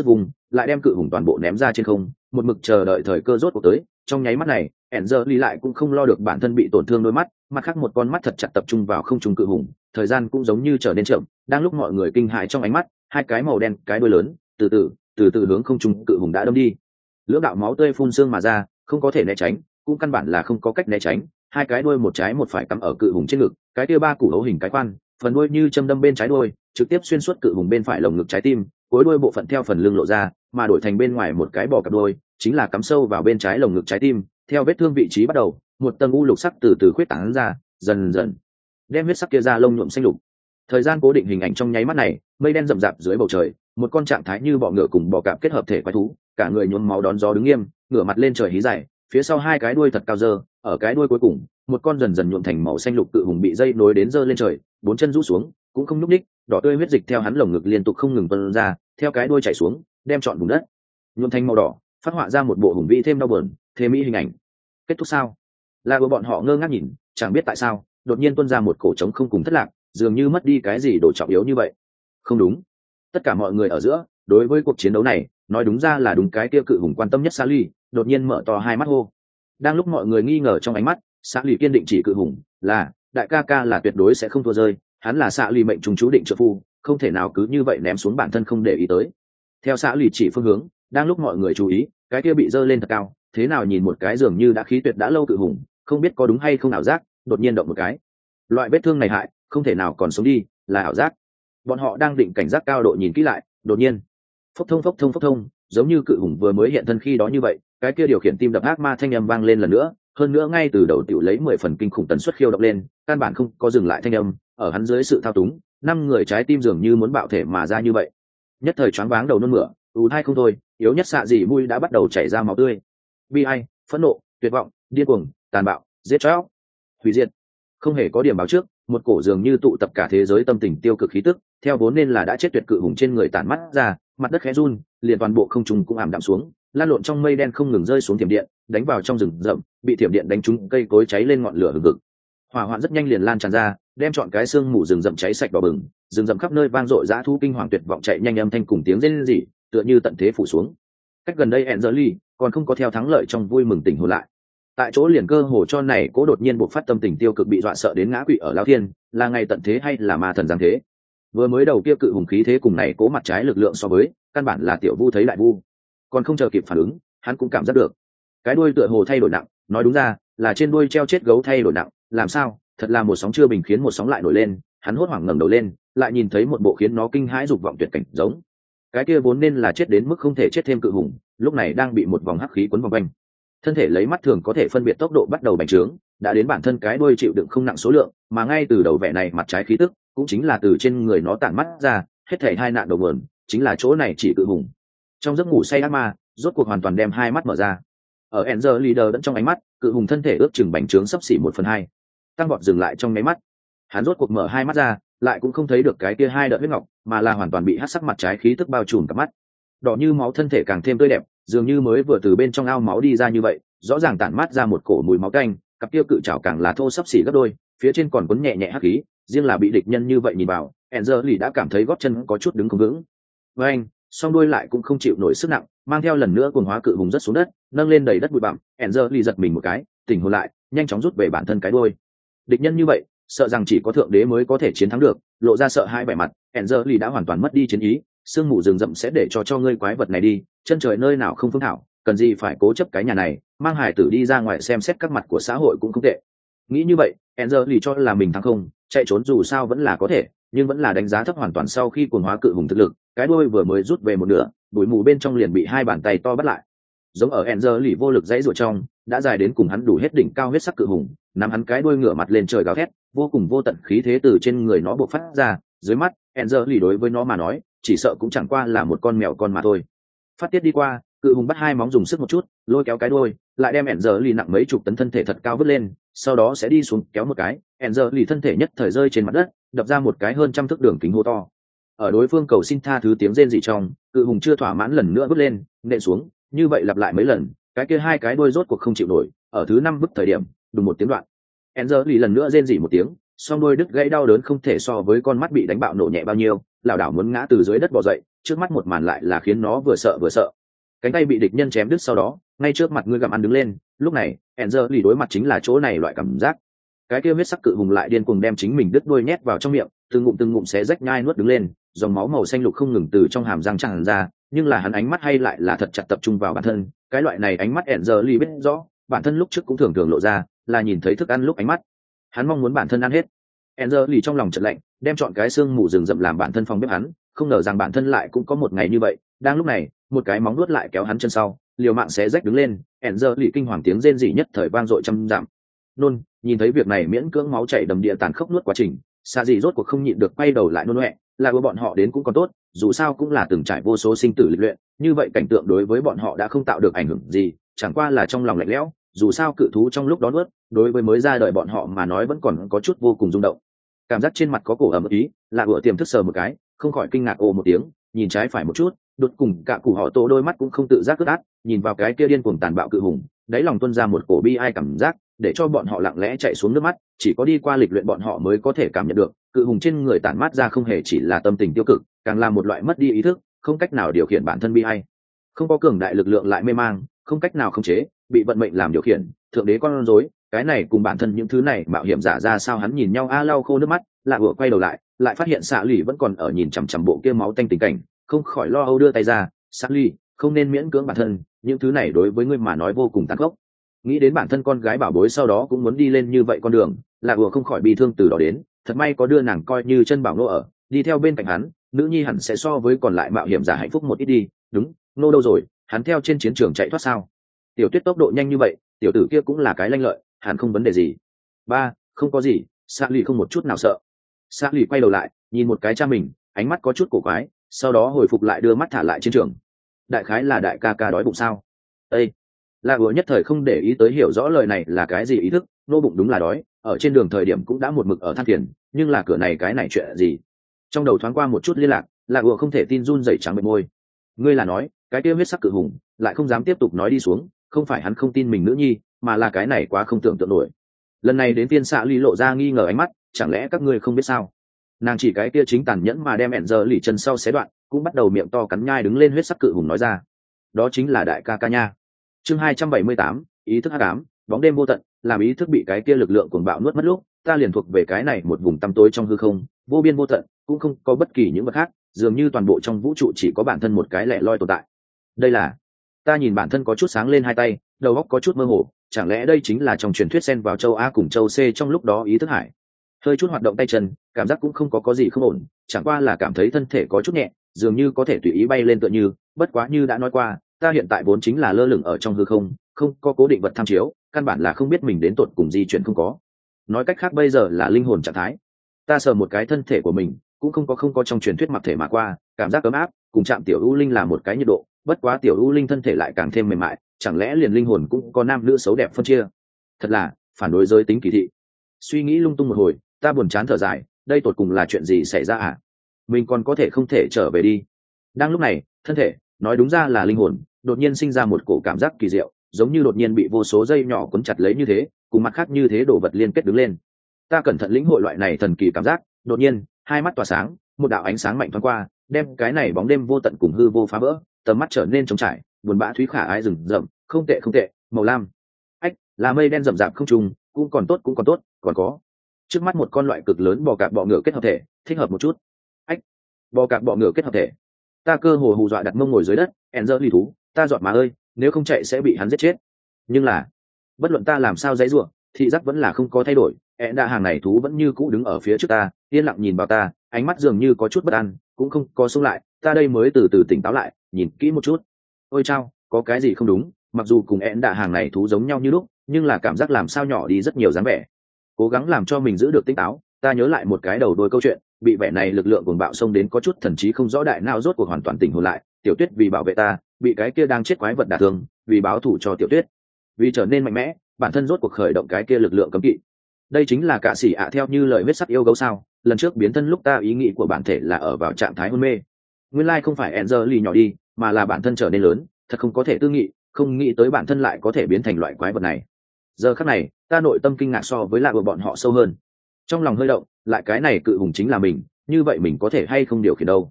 lại đem cự hùng toàn bộ ném ra trên không, một mực chờ đợi thời cơ rốt cuộc tới. Trong nháy mắt này Enzer lại cũng không lo được bản thân bị tổn thương đôi mắt, mặt khác một con mắt thật chặt tập trung vào không trung cự hùng, thời gian cũng giống như trở nên chậm. Đang lúc mọi người kinh hãi trong ánh mắt, hai cái màu đen cái đuôi lớn từ từ hướng không trung cự hùng đã đâm đi. Lưỡng đạo máu tươi phun xương mà ra, không có thể né tránh, cũng căn bản là không có cách né tránh. Hai cái đuôi một trái một phải cắm ở cự hùng trên ngực, cái kia ba củ hấu hình cái khoan, phần đuôi như châm đâm bên trái đuôi, trực tiếp xuyên suốt cự hùng bên phải lồng ngực trái tim, cuối đuôi bộ phận theo phần lưng lộ ra, mà đổi thành bên ngoài một cái bò cặp đuôi, chính là cắm sâu vào bên trái lồng ngực trái tim. Theo vết thương vị trí bắt đầu, một tầng u lục sắc từ từ khuyết tán ra, dần dần đem huyết sắc kia ra lông nhuộm xanh lục. Thời gian cố định hình ảnh trong nháy mắt này, mây đen rậm rạp dưới bầu trời, một con trạng thái như bọ ngựa cùng bò cạp kết hợp thể quái thú, cả người nhuốm máu đón gió đứng nghiêm, ngửa mặt lên trời hí dài, phía sau hai cái đuôi thật cao dơ, ở cái đuôi cuối cùng, một con dần dần nhuộm thành màu xanh lục cự hùng bị dây nối đến dơ lên trời, bốn chân rũ xuống, cũng không nhúc nhích, đỏ tươi huyết dịch theo hắn lồng ngực liên tục không ngừng tuôn ra, theo cái đuôi chảy xuống, đem trọn vùng đất nhuộm thành màu đỏ, phát họa ra một bộ hùng vĩ thêm đau buồn, thêm mỹ hình ảnh. Kết thúc sao? Là của bọn họ ngơ ngác nhìn, chẳng biết tại sao, đột nhiên tuôn ra một cổ trống không cùng thất lạc, dường như mất đi cái gì đồ trọng yếu như vậy. Không đúng, tất cả mọi người ở giữa, đối với cuộc chiến đấu này, nói đúng ra là đúng cái kia cự hùng quan tâm nhất Sally, đột nhiên mở to hai mắt hô. Đang lúc mọi người nghi ngờ trong ánh mắt, Sally kiên định chỉ cự hùng là đại ca ca là tuyệt đối sẽ không thua rơi, hắn là Sally mệnh trùng chú định trợ phu, không thể nào cứ như vậy ném xuống bản thân không để ý tới. Theo Sally chỉ phương hướng, đang lúc mọi người chú ý, cái kia bị dơ lên thật cao, thế nào nhìn một cái dường như đã khí tuyệt đã lâu cự hùng, không biết có đúng hay không ảo giác, đột nhiên động một cái. Loại vết thương này hại, không thể nào còn sống đi, là ảo giác. Bọn họ đang định cảnh giác cao độ nhìn kỹ lại, đột nhiên, phốc thông, giống như cự hùng vừa mới hiện thân khi đó như vậy, cái kia điều khiển tim đập ác ma thanh âm vang lên lần nữa, hơn nữa ngay từ đầu tiểu lấy 10 phần kinh khủng tần suất khiêu động lên, căn bản không có dừng lại thanh âm, ở hắn dưới sự thao túng, năm người trái tim dường như muốn bạo thể mà ra như vậy. Nhất thời choáng váng đầu nôn mửa, thai không thôi, yếu nhất xạ dị mũi đã bắt đầu chảy ra máu tươi. Bi ai, phẫn nộ, tuyệt vọng, điên cuồng, tàn bạo, giết chóc, hủy diệt. Không hề có điểm báo trước, một cổ dường như tụ tập cả thế giới tâm tình tiêu cực khí tức, theo vốn nên là đã chết tuyệt cự hùng trên người tản mắt ra, mặt đất khẽ run, liền toàn bộ không trung cũng ảm đạm xuống, lan lộn trong mây đen không ngừng rơi xuống thiểm điện, đánh vào trong rừng rậm, bị thiểm điện đánh trúng cây cối cháy lên ngọn lửa hừng hực. Hỏa hoạn rất nhanh liền lan tràn ra, đem trọn cái xương mù rừng rậm cháy sạch đỏ bừng, rừng rậm khắp nơi vang dội dã thú kinh hoàng tuyệt vọng chạy nhanh âm thanh cùng tiếng rên rỉ, tựa như tận thế phủ xuống. Cách gần đây Enderly còn không có theo thắng lợi trong vui mừng tỉnh hồn lại. Tại chỗ liền cơ hồ cho này cố đột nhiên bộc phát tâm tình tiêu cực bị dọa sợ đến ngã quỵ ở lao thiên, là ngày tận thế hay là ma thần giáng thế. Vừa mới đầu kia cự hùng khí thế cùng này cố mặt trái lực lượng so với, căn bản là tiểu vu thấy đại vu. Còn không chờ kịp phản ứng, hắn cũng cảm giác được cái đuôi tựa hồ thay đổi nặng, nói đúng ra là trên đuôi treo chết gấu thay đổi nặng. Làm sao? Thật là một sóng chưa bình khiến một sóng lại nổi lên, hắn hốt hoảng ngẩng đầu lên, lại nhìn thấy một bộ khiến nó kinh hãi dục vọng tuyệt cảnh giống. Cái kia vốn nên là chết đến mức không thể chết thêm cự hùng, lúc này đang bị một vòng hắc khí quấn vòng quanh. Thân thể lấy mắt thường có thể phân biệt tốc độ bắt đầu bành trướng, đã đến bản thân cái đuôi chịu đựng không nặng số lượng, mà ngay từ đầu vẻ này mặt trái khí tức, cũng chính là từ trên người nó tản mắt ra, hết thảy hai nạn đầu nguồn, chính là chỗ này chỉ cự hùng. Trong giấc ngủ say ác ma, rốt cuộc hoàn toàn đem hai mắt mở ra. Ở Enzer Leader đẫn trong ánh mắt, cự hùng thân thể ước chừng bành trướng sấp xỉ 1/2. Tăng vọt dừng lại trong mấy mắt. Hắn rốt cuộc mở hai mắt ra, lại cũng không thấy được cái kia hai đợt huyết ngọc, mà là hoàn toàn bị hắc sắc mặt trái khí tức bao trùm cả mắt. Đỏ như máu thân thể càng thêm tươi đẹp, dường như mới vừa từ bên trong ao máu đi ra như vậy, rõ ràng tản mát ra một cổ mùi máu canh, cặp kia cự trảo càng là thô sấp xỉ gấp đôi, phía trên còn cuốn nhẹ nhẹ hắc khí, riêng là bị địch nhân như vậy nhìn vào, Enzer đã cảm thấy gót chân có chút đứng không vững. Với anh, song đuôi lại cũng không chịu nổi sức nặng, mang theo lần nữa cuồng hóa cự hùng rất xuống đất, nâng lên đầy đất bụi bặm, Enzer giật mình một cái, tỉnh hồn lại, nhanh chóng rút về bản thân cái đuôi. Địch nhân như vậy, sợ rằng chỉ có thượng đế mới có thể chiến thắng được, lộ ra sợ hãi vẻ mặt, Enzer đã hoàn toàn mất đi chiến ý, sương mù rừng rậm sẽ để cho ngươi quái vật này đi, chân trời nơi nào không phương thảo, cần gì phải cố chấp cái nhà này, mang hải tử đi ra ngoài xem xét các mặt của xã hội cũng không tệ. Nghĩ như vậy, Enzer cho là mình thắng không, chạy trốn dù sao vẫn là có thể, nhưng vẫn là đánh giá thấp hoàn toàn sau khi cuồng hóa cự hùng thực lực, cái đuôi vừa mới rút về một nửa, bụi mù bên trong liền bị hai bàn tay to bắt lại. Giống ở Enzer vô lực dãy rủa trong, đã dài đến cùng hắn đủ hết đỉnh cao huyết sắc cự hùng, nắm hắn cái đuôi ngửa mặt lên trời gào thét, vô cùng vô tận khí thế từ trên người nó bộc phát ra, dưới mắt, Enzer đối với nó mà nói, chỉ sợ cũng chẳng qua là một con mèo con mà thôi. Phát tiết đi qua, cự hùng bắt hai móng dùng sức một chút, lôi kéo cái đuôi, lại đem Enzer nặng mấy chục tấn thân thể thật cao vứt lên, sau đó sẽ đi xuống kéo một cái, Enzer thân thể nhất thời rơi trên mặt đất, đập ra một cái hơn trăm thước đường kính hố to. Ở đối phương cầu xin tha thứ tiếng rên rỉ trong, cự hùng chưa thỏa mãn lần nữa vứt lên, nện xuống, như vậy lặp lại mấy lần, cái kia hai cái đuôi rốt cuộc không chịu nổi, ở thứ 5 bức thời điểm, đùng một tiếng đoạn. Enzer lần nữa rên rỉ một tiếng, song đuôi đứt gãy đau đớn không thể so với con mắt bị đánh bạo nổ nhẹ bao nhiêu, lảo đảo muốn ngã từ dưới đất bò dậy, trước mắt một màn lại là khiến nó vừa sợ vừa sợ. Cánh tay bị địch nhân chém đứt sau đó, ngay trước mặt ngươi gặm ăn đứng lên, lúc này Enzer lì đối mặt chính là chỗ này loại cảm giác. Cái kia huyết sắc cự hùng lại điên cuồng đem chính mình đứt đuôi nhét vào trong miệng, từng ngụm xé rách nhai nuốt đứng lên, dòng máu màu xanh lục không ngừng từ trong hàm răng tràn ra, nhưng là hắn ánh mắt hay lại là thật chặt tập trung vào bản thân. Cái loại này ánh mắt Enzer lì biết rõ, bản thân lúc trước cũng thường thường lộ ra, là nhìn thấy thức ăn lúc ánh mắt. Hắn mong muốn bản thân ăn hết. Enzer lì trong lòng chợt lạnh, đem chọn cái xương mù rừng rậm làm bản thân phòng bếp hắn, không ngờ rằng bản thân lại cũng có một ngày như vậy. Đang lúc này, một cái móng nuốt lại kéo hắn chân sau, liều mạng xé rách đứng lên. Enzer lì kinh hoàng tiếng rên rỉ nhất thời vang dội trăm dặm. Nôn, nhìn thấy việc này miễn cưỡng máu chảy đầm địa tàn khốc nuốt quá trình, xa gì rốt cuộc không nhịn được quay đầu lại nôn ọe. Là của bọn họ đến cũng còn tốt, dù sao cũng là từng trải vô số sinh tử lịch luyện, như vậy cảnh tượng đối với bọn họ đã không tạo được ảnh hưởng gì, chẳng qua là trong lòng lạnh lẽo. Dù sao cự thú trong lúc đó nuốt, đối với mới ra đời bọn họ mà nói vẫn còn có chút vô cùng rung động. Cảm giác trên mặt có cổ ẩm ý, là vừa tiềm thức sờ một cái, không khỏi kinh ngạc ồ một tiếng, nhìn trái phải một chút, đột cùng cả củ họ tổ đôi mắt cũng không tự giác ướt át, nhìn vào cái kia điên cuồng tàn bạo cự hùng, đáy lòng tuôn ra một cổ bi ai cảm giác, để cho bọn họ lặng lẽ chạy xuống nước mắt, chỉ có đi qua lịch luyện bọn họ mới có thể cảm nhận được, cự hùng trên người tản mát ra không hề chỉ là tâm tình tiêu cực, càng là một loại mất đi ý thức, không cách nào điều khiển bản thân bi ai, không có cường đại lực lượng lại mê mang, không cách nào khống chế, bị vận mệnh làm điều khiển, thượng đế con rối, cái này cùng bản thân những thứ này mạo hiểm giả ra sao hắn nhìn nhau lau khô nước mắt, lạ vừa quay đầu lại phát hiện xạ lì vẫn còn ở nhìn chằm chằm bộ kia máu tanh tình cảnh, không khỏi lo âu đưa tay ra, xạ lì, không nên miễn cưỡng bản thân, những thứ này đối với ngươi mà nói vô cùng tàn khốc. Nghĩ đến bản thân con gái bảo bối sau đó cũng muốn đi lên như vậy con đường, lạ vừa không khỏi bị thương từ đó đến, thật may có đưa nàng coi như chân bảo nô ở, đi theo bên cạnh hắn, nữ nhi hẳn sẽ so với còn lại mạo hiểm giả hạnh phúc một ít đi. Đúng, nô đâu rồi, hắn theo trên chiến trường chạy thoát sao? Tiểu Tuyết tốc độ nhanh như vậy, tiểu tử kia cũng là cái lanh lợi, hẳn không vấn đề gì. Ba, không có gì, xạ lì không một chút nào sợ. Xạ lì quay đầu lại, nhìn một cái cha mình, ánh mắt có chút cổ quái, sau đó hồi phục lại đưa mắt thả lại chiến trường. Đại khái là đại ca ca đói bụng sao? Ê, là vừa nhất thời không để ý tới hiểu rõ lời này là cái gì ý thức, nô bụng đúng là đói, ở trên đường thời điểm cũng đã một mực ở than phiền, nhưng là cửa này cái này chuyện gì? Trong đầu thoáng qua một chút liên lạc, là vừa không thể tin run rẩy trắng bệch môi. Ngươi là nói, cái kia huyết sắc cự hùng, lại không dám tiếp tục nói đi xuống, không phải hắn không tin mình nữ nhi, mà là cái này quá không tưởng tượng nổi. Lần này đến tiên xạ ly lộ ra nghi ngờ ánh mắt, chẳng lẽ các ngươi không biết sao? Nàng chỉ cái kia chính tàn nhẫn mà đem Enzer lì chân sau xé đoạn, cũng bắt đầu miệng to cắn nhai đứng lên huyết sắc cự hùng nói ra. Đó chính là đại ca ca nha. Chương 278, ý thức hắc ám, bóng đêm vô tận, làm ý thức bị cái kia lực lượng cuồng bạo nuốt mất lúc, ta liền thuộc về cái này một vùng tăm tối trong hư không, vô biên vô tận, cũng không có bất kỳ những vật khác, dường như toàn bộ trong vũ trụ chỉ có bản thân một cái lẻ loi tồn tại. Đây là, ta nhìn bản thân có chút sáng lên hai tay, đầu óc có chút mơ hồ, chẳng lẽ đây chính là trong truyền thuyết xen vào châu A cùng châu C trong lúc đó ý thức hải. Hơi chút hoạt động tay chân, cảm giác cũng không có gì không ổn, chẳng qua là cảm thấy thân thể có chút nhẹ, dường như có thể tùy ý bay lên tựa như, bất quá như đã nói qua, ta hiện tại vốn chính là lơ lửng ở trong hư không, không có cố định vật tham chiếu, căn bản là không biết mình đến tột cùng di chuyển không có. Nói cách khác bây giờ là linh hồn trạng thái. Ta sờ một cái thân thể của mình, cũng không có trong truyền thuyết mặc thể mà qua, cảm giác ấm áp, cùng chạm tiểu u linh là một cái nhiệt độ, bất quá tiểu u linh thân thể lại càng thêm mềm mại, chẳng lẽ liền linh hồn cũng có nam nữ xấu đẹp phân chia? Thật là phản đối giới tính kỳ thị. Suy nghĩ lung tung một hồi, ta buồn chán thở dài, đây tột cùng là chuyện gì xảy ra à? Mình còn có thể không thể trở về đi? Đang lúc này, thân thể, nói đúng ra là linh hồn, đột nhiên sinh ra một cổ cảm giác kỳ diệu, giống như đột nhiên bị vô số dây nhỏ cuốn chặt lấy như thế, cùng mặt khác như thế đổ vật liên kết đứng lên. Ta cẩn thận lĩnh hội loại này thần kỳ cảm giác, đột nhiên, hai mắt tỏa sáng, một đạo ánh sáng mạnh thoáng qua, đem cái này bóng đêm vô tận cùng hư vô phá vỡ, tầm mắt trở nên trống trải, buồn bã thúy khả ái rừng rậm, không tệ, màu lam. Ách, là mây đen rậm rạp không trùng, cũng còn tốt, còn có. Trước mắt một con loại cực lớn bò cạp bọ ngựa kết hợp thể, thích hợp một chút. Ách, bò cạp bọ ngựa kết hợp thể. Ta cơ hồ hù dọa đặt mông ngồi dưới đất, Enzer lì thú, ta dọn mà ơi, nếu không chạy sẽ bị hắn giết chết. Nhưng là, bất luận ta làm sao dãy rủa, thị giác vẫn là không có thay đổi, đa hàng này thú vẫn như cũ đứng ở phía trước ta, yên lặng nhìn vào ta, ánh mắt dường như có chút bất an, cũng không có xông lại, ta đây mới từ từ tỉnh táo lại, nhìn kỹ một chút. Ôi chao, có cái gì không đúng, mặc dù cùng đa hàng này thú giống nhau như lúc, nhưng là cảm giác làm sao nhỏ đi rất nhiều dáng vẻ. Cố gắng làm cho mình giữ được tỉnh táo, ta nhớ lại một cái đầu đuôi câu chuyện, bị vẻ này lực lượng cuồng bạo xông đến có chút thần trí không rõ đại não rốt cuộc hoàn toàn tỉnh hồn lại, Tiểu Tuyết vì bảo vệ ta, bị cái kia đang chết quái vật đả thương, vì báo thù cho Tiểu Tuyết, vì trở nên mạnh mẽ, bản thân rốt cuộc khởi động cái kia lực lượng cấm kỵ. Đây chính là cả xỉ ạ theo như lời huyết sắc yêu gấu sao? Lần trước biến thân lúc ta ý nghĩ của bản thể là ở vào trạng thái hôn mê. Nguyên lai không phải Enzer nhỏ đi, mà là bản thân trở nên lớn, thật không có thể tư nghị, không nghĩ tới bản thân lại có thể biến thành loại quái vật này. Giờ khắc này, ta nội tâm kinh ngạc so với lạc của bọn họ sâu hơn. Trong lòng hơi động, lại cái này cự hùng chính là mình, như vậy mình có thể hay không điều khiển đâu?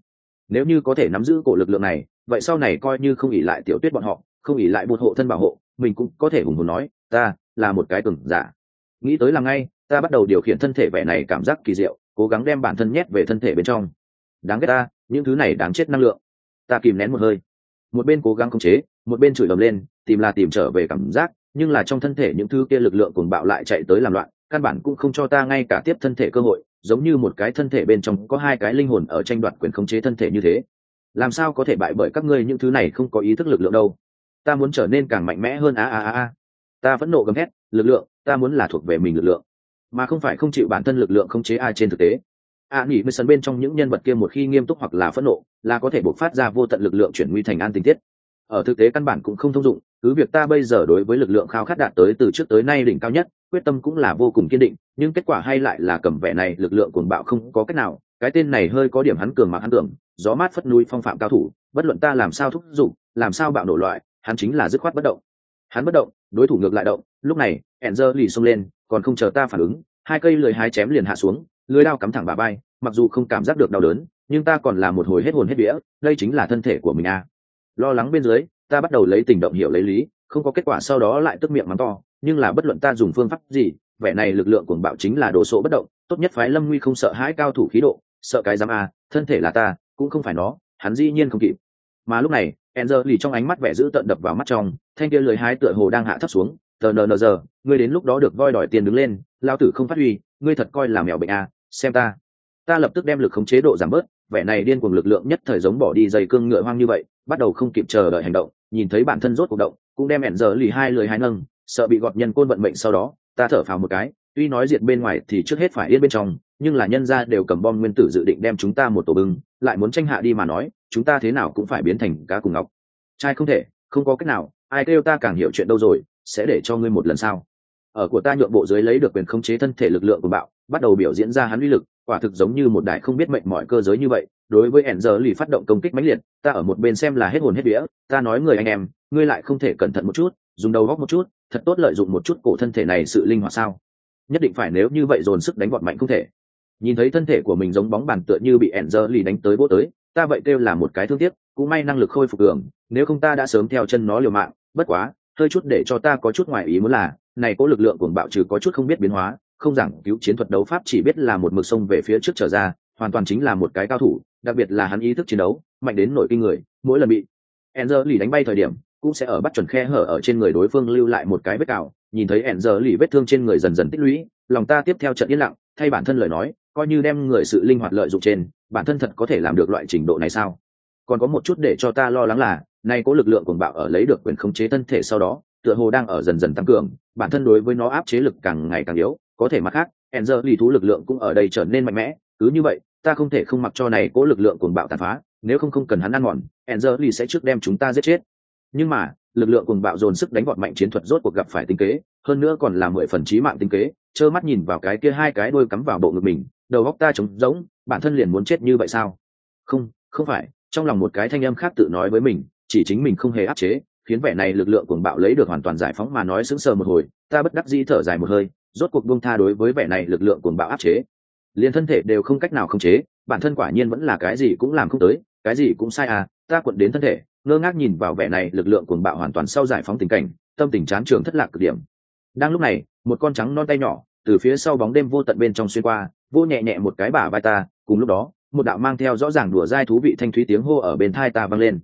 nếu như có thể nắm giữ cổ lực lượng này, vậy sau này coi như không ỉ lại tiểu tuyết bọn họ, không ỉ lại bột hộ thân bảo hộ, mình cũng có thể hùng hồn nói ta là một cái cường giả. Nghĩ tới là ngay, ta bắt đầu điều khiển thân thể vẻ này cảm giác kỳ diệu, cố gắng đem bản thân nhét về thân thể bên trong. Đáng ghét ta, những thứ này đáng chết năng lượng. Ta kìm nén một hơi, một bên cố gắng khống chế, một bên chửi ầm lên, tìm là tìm trở về cảm giác, nhưng là trong thân thể những thứ kia lực lượng cuồng bạo lại chạy tới làm loạn, căn bản cũng không cho ta ngay cả tiếp thân thể cơ hội, giống như một cái thân thể bên trong có hai cái linh hồn ở tranh đoạt quyền khống chế thân thể như thế. Làm sao có thể bại bởi các ngươi những thứ này không có ý thức lực lượng đâu? Ta muốn trở nên càng mạnh mẽ hơn ta phẫn nộ gầm thét, lực lượng, ta muốn là thuộc về mình lực lượng, mà không phải không chịu bản thân lực lượng khống chế ai trên thực tế. Nghỉ mới sân bên trong những nhân vật kia một khi nghiêm túc hoặc là phẫn nộ, là có thể bộc phát ra vô tận lực lượng chuyển nguy thành an tình tiết. Ở thực tế căn bản cũng không thông dụng, cứ việc ta bây giờ đối với lực lượng khao khát đạt tới từ trước tới nay đỉnh cao nhất, quyết tâm cũng là vô cùng kiên định, nhưng kết quả hay lại là cầm vẻ này lực lượng cuồng bạo không có cách nào. Cái tên này hơi có điểm hắn cường mà hắn tưởng, gió mát phất núi phong phạm cao thủ, bất luận ta làm sao thúc giục, làm sao bạo nổ loại, hắn chính là dứt khoát bất động. Hắn bất động, đối thủ ngược lại động. Lúc này Enzer lì xông lên, còn không chờ ta phản ứng, hai cây lưỡi hái chém liền hạ xuống, lưỡi đao cắm thẳng bả vai, mặc dù không cảm giác được đau đớn, nhưng ta còn là một hồi hết hồn hết vía. Đây chính là thân thể của mình à? Lo lắng bên dưới, ta bắt đầu lấy tình động hiểu lấy lý, không có kết quả sau đó lại tức miệng mắng to. Nhưng là bất luận ta dùng phương pháp gì, vẻ này lực lượng cuồng bạo chính là đồ sộ bất động, tốt nhất phái Lâm Nguy không sợ hãi cao thủ khí độ, sợ cái dám à? Thân thể là ta, cũng không phải nó. Hắn dĩ nhiên không kịp. Mà lúc này Enzer lì trong ánh mắt vẻ dữ tợn đập vào mắt trong, thanh kia lưỡi hái tựa hồ đang hạ thấp xuống. Tờ giờ, ngươi đến lúc đó được voi đòi tiền đứng lên, lao tử không phát huy, ngươi thật coi là mèo bệnh à? Xem ta lập tức đem lực khống chế độ giảm bớt, vẻ này điên cuồng lực lượng nhất thời giống bỏ đi dây cương ngựa hoang như vậy, bắt đầu không kịp chờ đợi hành động. Nhìn thấy bản thân rốt cuộc động, cũng đem Enzer lì hai lưỡi hái nâng, sợ bị gọt nhân côn vận mệnh. Sau đó ta thở phào một cái, tuy nói diệt bên ngoài thì trước hết phải yên bên trong, nhưng là nhân gia đều cầm bom nguyên tử dự định đem chúng ta một tổ bưng, lại muốn tranh hạ đi mà nói, chúng ta thế nào cũng phải biến thành cá cùng ngọc trai, không thể, không có cách nào. Ai kêu ta càng hiểu chuyện đâu rồi, sẽ để cho ngươi một lần sao? Ở của ta nhượng bộ dưới lấy được quyền khống chế thân thể lực lượng của bạo, bắt đầu biểu diễn ra hắn uy lực, quả thực giống như một đại không biết mệnh mọi cơ giới như vậy. Đối với Enzer lì phát động công kích mãnh liệt, ta ở một bên xem là hết hồn hết vía. Ta nói người anh em, ngươi lại không thể cẩn thận một chút, dùng đầu góc một chút, thật tốt lợi dụng một chút cổ thân thể này sự linh hoạt sao? Nhất định phải nếu như vậy dồn sức đánh vọt mạnh không thể. Nhìn thấy thân thể của mình giống bóng bàn tựa như bị Enzer lì đánh tới vỗ tới, ta vậy kêu là một cái thương tiếc, cũng may năng lực khôi phục cường, nếu không ta đã sớm theo chân nó liều mạng. Bất quá hơi chút để cho ta có chút ngoài ý muốn là, này có lực lượng cuồng bạo trừ có chút không biết biến hóa, không giảng cứu chiến thuật đấu pháp, chỉ biết là một mực sông về phía trước trở ra, hoàn toàn chính là một cái cao thủ. Đặc biệt là hắn ý thức chiến đấu mạnh đến nổi kinh người, mỗi lần bị Enzer lì đánh bay thời điểm, cũng sẽ ở bắt chuẩn khe hở ở trên người đối phương lưu lại một cái vết cào. Nhìn thấy Enzer lì vết thương trên người dần dần tích lũy, lòng ta tiếp theo trận yên lặng, thay bản thân lời nói, coi như đem người sự linh hoạt lợi dụng trên, bản thân thật có thể làm được loại trình độ này sao? Còn có một chút để cho ta lo lắng là, nay có lực lượng cuồng bạo ở lấy được quyền khống chế thân thể sau đó, tựa hồ đang ở dần dần tăng cường, bản thân đối với nó áp chế lực càng ngày càng yếu. Có thể mặt khác, Enzer lì thú lực lượng cũng ở đây trở nên mạnh mẽ. Cứ như vậy, ta không thể không mặc cho này có lực lượng cuồng bạo tàn phá, nếu không cần hắn ăn mòn, Enzer lì sẽ trước đem chúng ta giết chết. Nhưng mà lực lượng cuồng bạo dồn sức đánh vọt mạnh chiến thuật rốt cuộc gặp phải tinh kế, hơn nữa còn là 10 phần chí mạng tinh kế. Trơ mắt nhìn vào cái kia hai cái đuôi cắm vào bộ ngực mình, đầu óc ta trống rỗng, bản thân liền muốn chết như vậy sao? Không phải. Trong lòng một cái thanh âm khác tự nói với mình, chỉ chính mình không hề áp chế, khiến vẻ này lực lượng cuồng bạo lấy được hoàn toàn giải phóng mà nói. sững sờ một hồi, ta bất đắc dĩ thở dài một hơi, rốt cuộc buông tha đối với vẻ này lực lượng cuồng bạo áp chế. Liền thân thể đều không cách nào khống chế, bản thân quả nhiên vẫn là cái gì cũng làm không tới, cái gì cũng sai à? Ta cuộn đến thân thể, ngơ ngác nhìn vào vẻ này lực lượng cuồng bạo hoàn toàn sau giải phóng tình cảnh, tâm tình chán trường thất lạc cực điểm. Đang lúc này, một con trắng non tay nhỏ từ phía sau bóng đêm vô tận bên trong xuyên qua, vô nhẹ nhẹ một cái bả vai ta. Cùng lúc đó, một đạo mang theo rõ ràng đùa dai thú vị thanh thúy tiếng hô ở bên tai ta vang lên.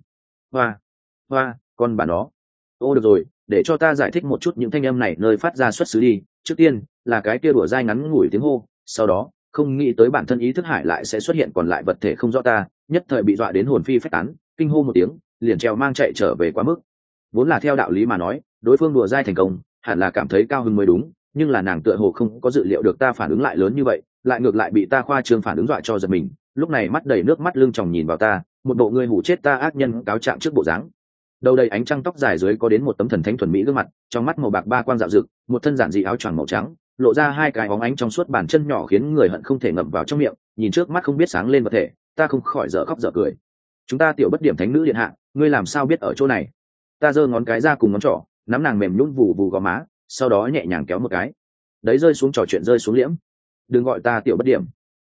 Hoa, con bà nó. Ô được rồi, để cho ta giải thích một chút những thanh âm này nơi phát ra xuất xứ đi. Trước tiên là cái kia đùa dai ngắn ngủi tiếng hô, sau đó không nghĩ tới bản thân ý thức hải lại sẽ xuất hiện còn lại vật thể không rõ ta, nhất thời bị dọa đến hồn phi phách tán, kinh hô một tiếng, liền trèo mang chạy trở về. Quá mức, vốn là theo đạo lý mà nói, đối phương đùa dai thành công, hẳn là cảm thấy cao hứng mới đúng, nhưng là nàng tựa hồ không có dự liệu được ta phản ứng lại lớn như vậy, lại ngược lại bị ta khoa trương phản ứng dọa cho giật mình. Lúc này mắt đầy nước mắt lưng tròng nhìn vào ta, một bộ ngươi hủ chết ta ác nhân cáo trạng trước bộ dáng. Đầu đầy ánh trăng, tóc dài dưới có đến một tấm thần thánh thuần mỹ gương mặt, trong mắt màu bạc ba quang dạo rực, một thân giản dị áo choàng màu trắng, lộ ra hai cái óng ánh trong suốt bàn chân nhỏ khiến người hận không thể ngậm vào trong miệng. Nhìn trước mắt không biết sáng lên vật thể, ta không khỏi dở khóc dở cười. Chúng ta tiểu bất điểm thánh nữ điện hạ, ngươi làm sao biết ở chỗ này? Ta giơ ngón cái ra cùng ngón trỏ, nắm nàng mềm nhũn vù vù gò má, sau đó nhẹ nhàng kéo một cái. Đấy rơi xuống, trò chuyện rơi xuống liễm. Đừng gọi ta tiểu bất điểm.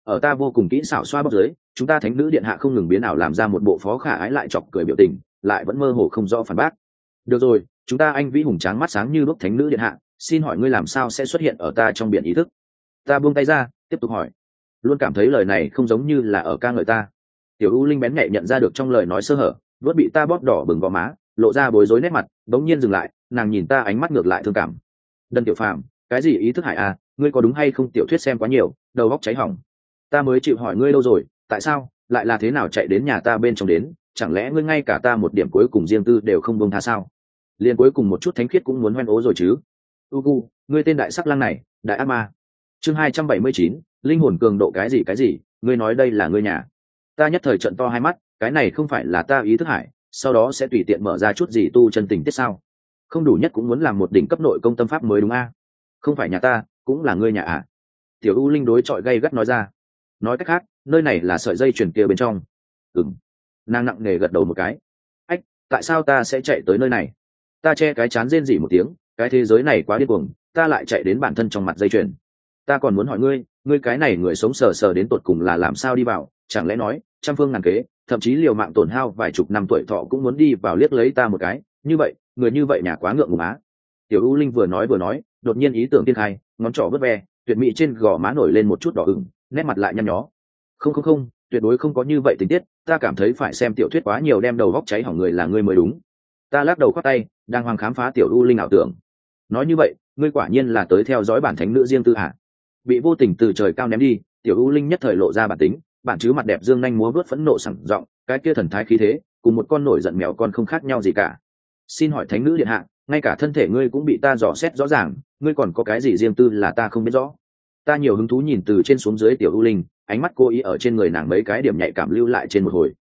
ở ta vô cùng kỹ xảo xoa bóp dưới, chúng ta thánh nữ điện hạ không ngừng biến ảo làm ra một bộ phó khả ái lại chọc cười biểu tình, lại vẫn mơ hồ không rõ phản bác. Được rồi, chúng ta anh vĩ hùng tráng mắt sáng như đuốc thánh nữ điện hạ, xin hỏi ngươi làm sao sẽ xuất hiện ở ta trong biển ý thức? Ta buông tay ra, tiếp tục hỏi, luôn cảm thấy lời này không giống như là ở ca ngợi ta. Tiểu U Linh bén nhạy nhận ra được trong lời nói sơ hở, vớt bị ta bóp đỏ bừng gò má, lộ ra bối rối nét mặt, bỗng nhiên dừng lại, nàng nhìn ta ánh mắt ngược lại thương cảm. Đần Tiểu Phàm, cái gì ý thức hải à, ngươi có đúng hay không tiểu thuyết xem quá nhiều, đầu óc cháy hỏng. Ta mới chịu hỏi ngươi lâu rồi, tại sao lại là thế nào chạy đến nhà ta bên trong đến, chẳng lẽ ngươi ngay cả ta một điểm cuối cùng riêng tư đều không buông tha sao? Liền cuối cùng một chút thánh khiết cũng muốn hoen ố rồi chứ? Ugu, ngươi tên đại sắc lang này, đại ác ma. Chương 279, linh hồn cường độ cái gì, ngươi nói đây là ngươi nhà? Ta nhất thời trận to hai mắt, cái này không phải là ta ý thức hải, sau đó sẽ tùy tiện mở ra chút gì tu chân tình tiết sao? Không đủ nhất cũng muốn làm một đỉnh cấp nội công tâm pháp mới đúng a? Không phải nhà ta, cũng là ngươi nhà à? Tiểu U Linh đối chọi gay gắt nói ra. Nói cách khác, nơi này là sợi dây chuyền kia bên trong. Ừm. Nàng nặng nề gật đầu một cái. Ách, tại sao ta sẽ chạy tới nơi này? Ta che cái chán rên rỉ một tiếng, cái thế giới này quá điên cuồng, ta lại chạy đến bản thân trong mặt dây chuyền. Ta còn muốn hỏi ngươi, ngươi cái này người sống sờ sờ đến tột cùng là làm sao đi vào, chẳng lẽ nói trăm phương ngàn kế, thậm chí liều mạng tổn hao vài chục năm tuổi thọ cũng muốn đi vào liếc lấy ta một cái, như vậy người như vậy nhà quá ngượng ngùng á. Tiểu U Linh vừa nói, đột nhiên ý tưởng tiên khai, ngón trỏ vớt ve, tuyệt mỹ trên gò má nổi lên một chút đỏ ửng, nét mặt lại nhăn nhó. Không, tuyệt đối không có như vậy tình tiết, ta cảm thấy phải xem tiểu thuyết quá nhiều đem đầu góc cháy hỏng người là ngươi mới đúng. Ta lắc đầu khoác tay, đang hoang khám phá Tiểu U Linh ảo tưởng. Nói như vậy, ngươi quả nhiên là tới theo dõi bản thánh nữ riêng tư à? Bị vô tình từ trời cao ném đi, Tiểu U Linh nhất thời lộ ra bản tính, bản chứ mặt đẹp dương nhanh múa vuốt phẫn nộ sảng giọng, cái kia thần thái khí thế, cùng một con nổi giận mèo con không khác nhau gì cả. Xin hỏi thánh nữ điện hạ, ngay cả thân thể ngươi cũng bị ta dò xét rõ ràng, ngươi còn có cái gì riêng tư là ta không biết rõ? Ta nhiều hứng thú nhìn từ trên xuống dưới Tiểu U Linh, ánh mắt cố ý ở trên người nàng mấy cái điểm nhạy cảm lưu lại trên một hồi.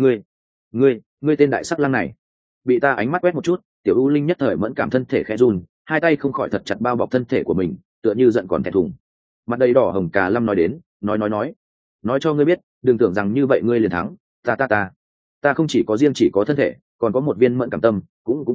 Ngươi tên đại sắc lang này. Bị ta ánh mắt quét một chút, Tiểu U Linh nhất thời mẫn cảm thân thể khẽ run, hai tay không khỏi thật chặt bao bọc thân thể của mình, tựa như giận còn thẹn thùng. Mặt đầy đỏ hồng cà lâm nói đến, nói cho ngươi biết, đừng tưởng rằng như vậy ngươi liền thắng. Ta không chỉ có thân thể, còn có một viên mẫn cảm tâm,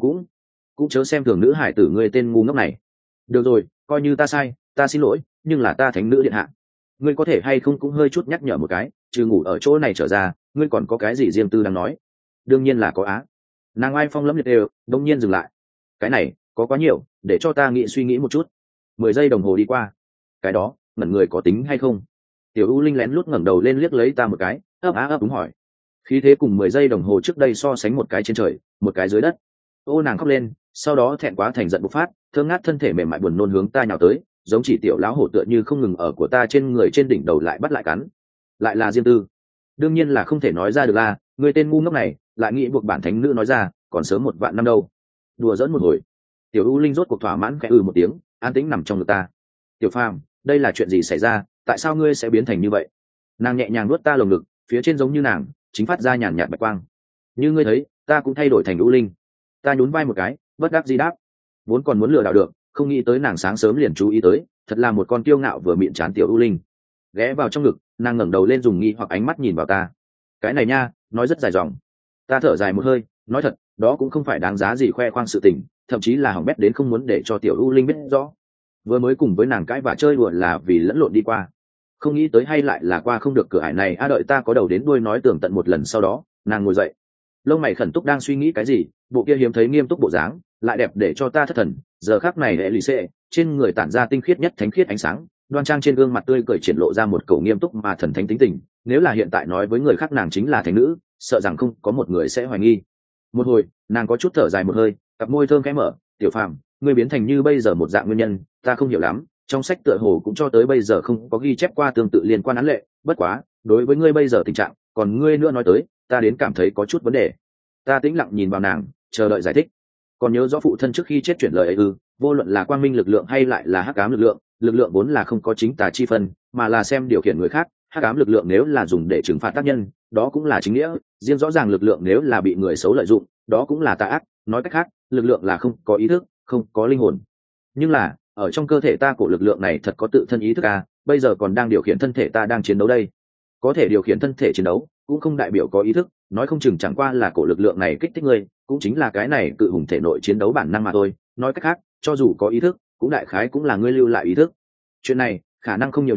cũng chớ xem thường nữ hải tử ngươi tên ngu ngốc này. Được rồi, coi như ta sai, ta xin lỗi, nhưng là ta thánh nữ điện hạ, ngươi có thể hay không cũng hơi chút nhắc nhở một cái, trừ ngủ ở chỗ này trở ra, ngươi còn có cái gì riêng tư đang nói? Đương nhiên là có á. Nàng ai phong lẫm liệt đều, đông nhiên dừng lại. Cái này có quá nhiều, để cho ta suy nghĩ một chút. 10 giây đồng hồ đi qua. Cái đó, ngẩn người có tính hay không? Tiểu U Linh lén lút ngẩng đầu lên liếc lấy ta một cái, ấp đúng hỏi. Khí thế cùng 10 giây đồng hồ trước đây so sánh, một cái trên trời, một cái dưới đất. Ô, nàng khóc lên, sau đó thẹn quá thành giận bộc phát, thơm ngát thân thể mềm mại buồn nôn hướng ta nhào tới, giống chỉ tiểu lão hổ tựa như không ngừng ở của ta trên người trên đỉnh đầu lại bắt lại cắn. Lại là riêng tư. Đương nhiên là không thể nói ra được là, người tên ngu ngốc này, lại nghĩ buộc bản thánh nữ nói ra, còn sớm 1 vạn năm đâu. Đùa giỡn một hồi. Tiểu U Linh rốt cuộc thỏa mãn khẽ một tiếng, an tĩnh nằm trong ngực ta. Tiểu Phàm, đây là chuyện gì xảy ra, tại sao ngươi sẽ biến thành như vậy? Nàng nhẹ nhàng nuốt ta lồng ngực, phía trên giống như nàng chính phát ra nhàn nhạt bạch quang. Như ngươi thấy, ta cũng thay đổi thành U Linh. Ta nhún vai một cái, bất đắc dĩ đáp. Vốn còn muốn lừa đảo được, không nghĩ tới nàng sáng sớm liền chú ý tới, thật là một con kiêu ngạo vừa miệng chán tiểu U Linh. Ghé vào trong ngực, nàng ngẩng đầu lên dùng nghi hoặc ánh mắt nhìn vào ta. Cái này nha, nói rất dài dòng. Ta thở dài một hơi, nói thật, đó cũng không phải đáng giá gì khoe khoang sự tình, thậm chí là hỏng bét đến không muốn để cho tiểu U Linh biết rõ. Vừa mới cùng với nàng cãi và chơi đùa là vì lẫn lộn đi qua, không nghĩ tới hay lại là qua không được cửa ải này. Đợi ta có đầu đến đuôi nói tường tận một lần sau đó, nàng ngồi dậy, lông mày khẩn túc đang suy nghĩ cái gì, bộ kia hiếm thấy nghiêm túc bộ dáng lại đẹp để cho ta thất thần. Giờ khắc này hệ lì xệ trên người tản ra tinh khiết nhất thánh khiết ánh sáng, đoan trang trên gương mặt tươi cười triển lộ ra một cầu nghiêm túc mà thần thánh tính tình. Nếu là hiện tại nói với người khác nàng chính là thánh nữ, sợ rằng không có một người sẽ hoài nghi. Một hồi, nàng có chút thở dài một hơi, cặp môi thơm khẽ mở. Tiểu Phàm, ngươi biến thành như bây giờ một dạng nguyên nhân ta không hiểu lắm, trong sách tựa hồ cũng cho tới bây giờ không có ghi chép qua tương tự liên quan án lệ. Bất quá đối với ngươi bây giờ tình trạng, còn ngươi nữa nói tới, ta đến cảm thấy có chút vấn đề. Ta tĩnh lặng nhìn vào nàng, chờ đợi giải thích. Còn nhớ rõ phụ thân trước khi chết chuyển lời ấy ư? Vô luận là quang minh lực lượng hay lại là hắc ám lực lượng, lực lượng vốn là không có chính tà chi phân, mà là xem điều khiển người khác. Hắc ám lực lượng nếu là dùng để trừng phạt tác nhân, đó cũng là chính nghĩa. Riêng rõ ràng lực lượng nếu là bị người xấu lợi dụng, đó cũng là tà ác. Nói cách khác, lực lượng là không có ý thức, không có linh hồn. Nhưng là ở trong cơ thể ta, của lực lượng này thật có tự thân ý thức à? Bây giờ còn đang điều khiển thân thể ta đang chiến đấu đây. Có thể điều khiển thân thể chiến đấu, cũng không đại biểu có ý thức. Nói không chừng chẳng qua là cổ lực lượng này kích thích ngươi, cũng chính là cái này cự hùng thể nội chiến đấu bản năng mà thôi. Nói cách khác, cho dù có ý thức, cũng đại khái cũng là ngươi lưu lại ý thức. Chuyện này khả năng không nhiều đi,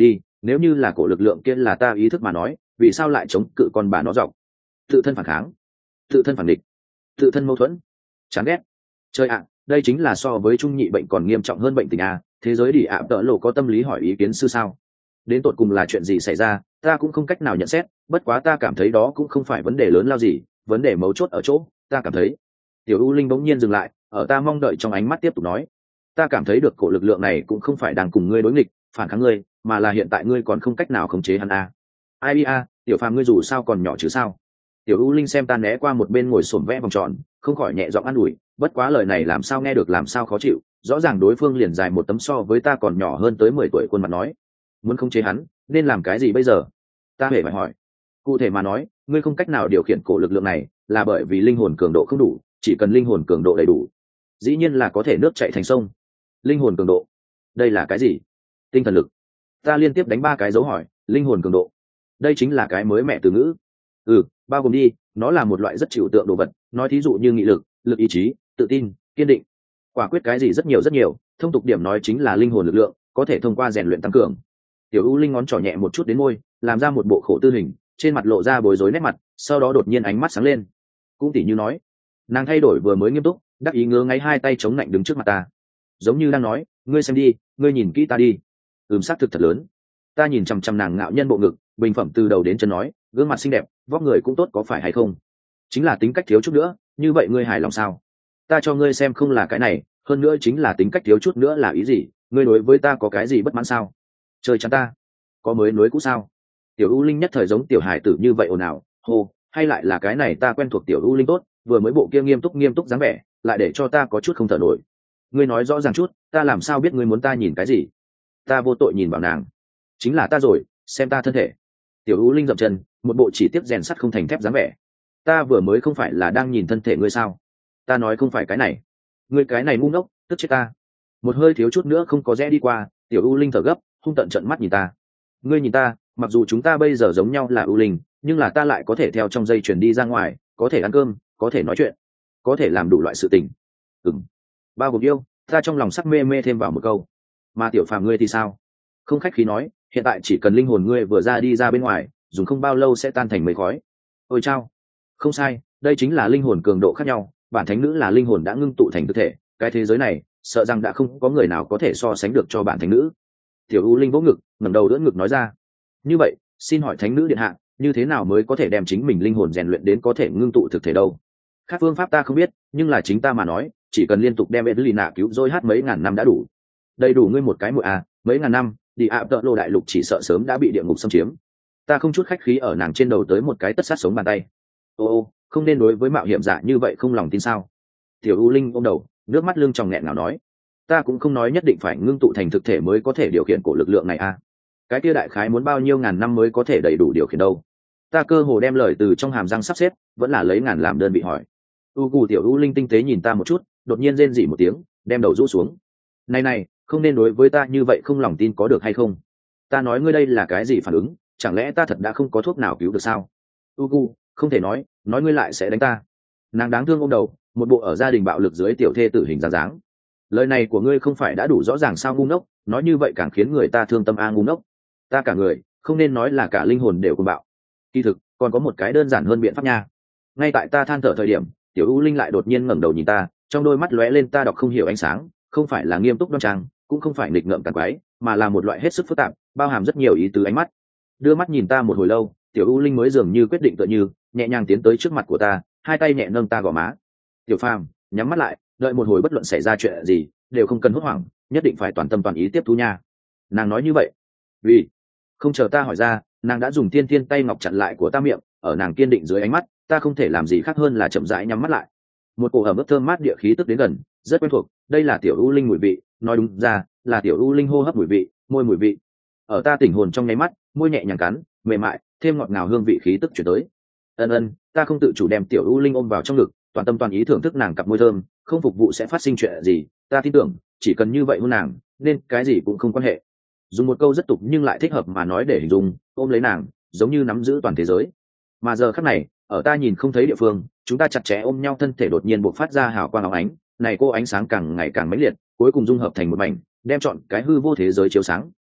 nếu như là cổ lực lượng kia là ta ý thức mà nói, vì sao lại chống cự con bà nó dọc? Tự thân phản kháng, tự thân phản địch, tự thân mâu thuẫn, chán ghét. Chơi ạ, đây chính là so với trung nhị bệnh còn nghiêm trọng hơn bệnh tình a. Thế giới đi ạ tợ lộ có tâm lý hỏi ý kiến sư sao? Đến tột cùng là chuyện gì xảy ra, ta cũng không cách nào nhận xét, bất quá ta cảm thấy đó cũng không phải vấn đề lớn lao gì, vấn đề mấu chốt ở chỗ, ta cảm thấy. Tiểu U Linh bỗng nhiên dừng lại, ở ta mong đợi trong ánh mắt tiếp tục nói, ta cảm thấy được cổ lực lượng này cũng không phải đang cùng ngươi đối nghịch, phản kháng ngươi, mà là hiện tại ngươi còn không cách nào khống chế hắn a. Ai a, tiểu phàm ngươi dù sao còn nhỏ chứ sao? Tiểu U Linh xem ta né qua một bên ngồi xổm vẽ vòng tròn, không khỏi nhẹ giọng an ủi, bất quá lời này làm sao nghe được làm sao khó chịu, rõ ràng đối phương liền dài một tấm so với ta còn nhỏ hơn tới 10 tuổi khuôn mặt nói, muốn khống chế hắn, nên làm cái gì bây giờ? Ta hề phải hỏi. Cụ thể mà nói, ngươi không cách nào điều khiển cổ lực lượng này, là bởi vì linh hồn cường độ không đủ, chỉ cần linh hồn cường độ đầy đủ, dĩ nhiên là có thể nước chảy thành sông. Linh hồn cường độ, đây là cái gì? Tinh thần lực. Ta liên tiếp đánh 3 cái dấu hỏi. Linh hồn cường độ, đây chính là cái mới mẹ từ ngữ. Bao gồm đi, nó là một loại rất chịu tượng đồ vật, nói thí dụ như nghị lực, lực ý chí, tự tin, kiên định, quả quyết, cái gì rất nhiều, thông tục điểm nói chính là linh hồn lực lượng, có thể thông qua rèn luyện tăng cường. Tiểu U Linh ngón trỏ nhẹ một chút đến môi, làm ra một bộ khổ tư hình, trên mặt lộ ra bối rối nét mặt, sau đó đột nhiên ánh mắt sáng lên. Cũng tỉ như nói, nàng thay đổi vừa mới nghiêm túc, đắc ý ngứa ngáy, hai tay chống lạnh đứng trước mặt ta, giống như đang nói, ngươi xem đi, ngươi nhìn kỹ ta đi. Xác thực thật lớn. Ta nhìn chằm chằm nàng ngạo nhân bộ ngực, bình phẩm từ đầu đến chân nói, gương mặt xinh đẹp, vóc người cũng tốt, có phải hay không? Chính là tính cách thiếu chút nữa, như vậy ngươi hài lòng sao? Ta cho ngươi xem không là cái này, hơn nữa chính là tính cách thiếu chút nữa là ý gì? Ngươi đối với ta có cái gì bất mãn sao? Chơi chắn ta, có mới nối cũ sao? Tiểu U Linh nhất thời giống tiểu hải tử như vậy ồn ào, hô, hay lại là cái này ta quen thuộc Tiểu U Linh tốt, vừa mới bộ kia nghiêm túc dáng vẻ, lại để cho ta có chút không thở nổi. Ngươi nói rõ ràng chút, ta làm sao biết ngươi muốn ta nhìn cái gì? Ta vô tội nhìn vào nàng, chính là ta rồi, xem ta thân thể. Tiểu U Linh dậm chân, một bộ chỉ tiếp rèn sắt không thành thép dáng vẻ. Ta vừa mới không phải là đang nhìn thân thể ngươi sao? Ta nói không phải cái này, ngươi cái này ngu ngốc, tức chết ta. Một hơi thiếu chút nữa không có rẽ đi qua, Tiểu U Linh thở gấp, hung tận trợn mắt nhìn ta. Ngươi nhìn ta, mặc dù chúng ta bây giờ giống nhau là U Linh, nhưng là ta lại có thể theo trong dây chuyền đi ra ngoài, có thể ăn cơm, có thể nói chuyện, có thể làm đủ loại sự tình. Bao gồm yêu. Ta trong lòng sắc mê mê thêm vào một câu. Mà tiểu phàm ngươi thì sao? Không khách khí nói, hiện tại chỉ cần linh hồn ngươi vừa ra đi ra bên ngoài, dùng không bao lâu sẽ tan thành mây khói. Ôi chao, không sai, đây chính là linh hồn cường độ khác nhau. Bản thánh nữ là linh hồn đã ngưng tụ thành thực thể, cái thế giới này sợ rằng đã không có người nào có thể so sánh được cho bản thánh nữ. Tiểu U Linh vỗ ngực, ngẩng đầu đỡ ngực nói ra, như vậy xin hỏi thánh nữ điện hạ, như thế nào mới có thể đem chính mình linh hồn rèn luyện đến có thể ngưng tụ thực thể đâu? Khác phương pháp ta không biết, nhưng là chính ta mà nói, chỉ cần liên tục đem Edelina cứu rỗi hát mấy ngàn năm đã đủ. Đầy đủ ngươi một cái mũi mấy ngàn năm, đi ạ tợ lô đại lục chỉ sợ sớm đã bị địa ngục xâm chiếm. Ta không chút khách khí ở nàng trên đầu tới một cái tất sát sống bàn tay. Ô, không nên đối với mạo hiểm giả như vậy không lòng tin sao? Tiểu U Linh ôm đầu, nước mắt lưng tròng nghẹn ngào nói, ta cũng không nói nhất định phải ngưng tụ thành thực thể mới có thể điều khiển cổ lực lượng này cái kia đại khái muốn bao nhiêu ngàn năm mới có thể đầy đủ điều khiển đâu? Ta cơ hồ đem lời từ trong hàm răng sắp xếp, vẫn là lấy ngàn làm đơn vị hỏi. Tiểu U Linh tinh tế nhìn ta một chút, đột nhiên rên rỉ một tiếng, đem đầu rũ xuống. Này, không nên đối với ta như vậy không lòng tin có được hay không? Ta nói ngươi đây là cái gì phản ứng? Chẳng lẽ ta thật đã không có thuốc nào cứu được sao? Không thể nói ngươi lại sẽ đánh ta. Nàng đáng thương ôm đầu, một bộ ở gia đình bạo lực dưới tiểu thê tử hình dáng. Lời này của ngươi không phải đã đủ rõ ràng sao ngu ngốc? Nói như vậy càng khiến người ta thương tâm ngu ngốc. Ta cả người, không nên nói là cả linh hồn đều cuồng bạo. Kỳ thực, còn có một cái đơn giản hơn biện pháp nha. Ngay tại ta than thở thời điểm, Tiểu U Linh lại đột nhiên ngẩng đầu nhìn ta, trong đôi mắt lóe lên ta đọc không hiểu ánh sáng, không phải là nghiêm túc đoan trang, cũng không phải nghịch ngợm càn quái, mà là một loại hết sức phức tạp, bao hàm rất nhiều ý tứ ánh mắt. Đưa mắt nhìn ta một hồi lâu, Tiểu U Linh mới dường như quyết định tựa như, nhẹ nhàng tiến tới trước mặt của ta, hai tay nhẹ nâng ta gò má. Tiểu Phàm, nhắm mắt lại, đợi một hồi bất luận xảy ra chuyện gì, đều không cần hốt hoảng, nhất định phải toàn tâm toàn ý tiếp thu nha. Nàng nói như vậy, vì không chờ ta hỏi ra, nàng đã dùng thiên tay ngọc chặn lại của ta miệng, ở nàng kiên định dưới ánh mắt, ta không thể làm gì khác hơn là chậm rãi nhắm mắt lại. Một cổ ẩm ướt thơm mát địa khí tức đến gần, rất quen thuộc, đây là Tiểu U Linh mùi vị, nói đúng ra là Tiểu U Linh hô hấp mùi vị, môi mùi vị. Ở ta tỉnh hồn trong nháy mắt, môi nhẹ nhàng cắn, mềm mại, thêm ngọt ngào hương vị khí tức chuyển tới. Ân, ta không tự chủ đem Tiểu U Linh ôm vào trong ngực, toàn tâm toàn ý thưởng thức nàng cặp môi thơm, không phục vụ sẽ phát sinh chuyện gì, ta tin tưởng, chỉ cần như vậy hôn nàng, nên cái gì cũng không quan hệ. Dùng một câu rất tục nhưng lại thích hợp mà nói để hình dung, ôm lấy nàng, giống như nắm giữ toàn thế giới. Mà giờ khắc này, ở ta nhìn không thấy địa phương, chúng ta chặt chẽ ôm nhau, thân thể đột nhiên bộc phát ra hào quang óng ánh, này cô ánh sáng càng ngày càng mãnh liệt, cuối cùng dung hợp thành một mảnh, đem chọn cái hư vô thế giới chiếu sáng.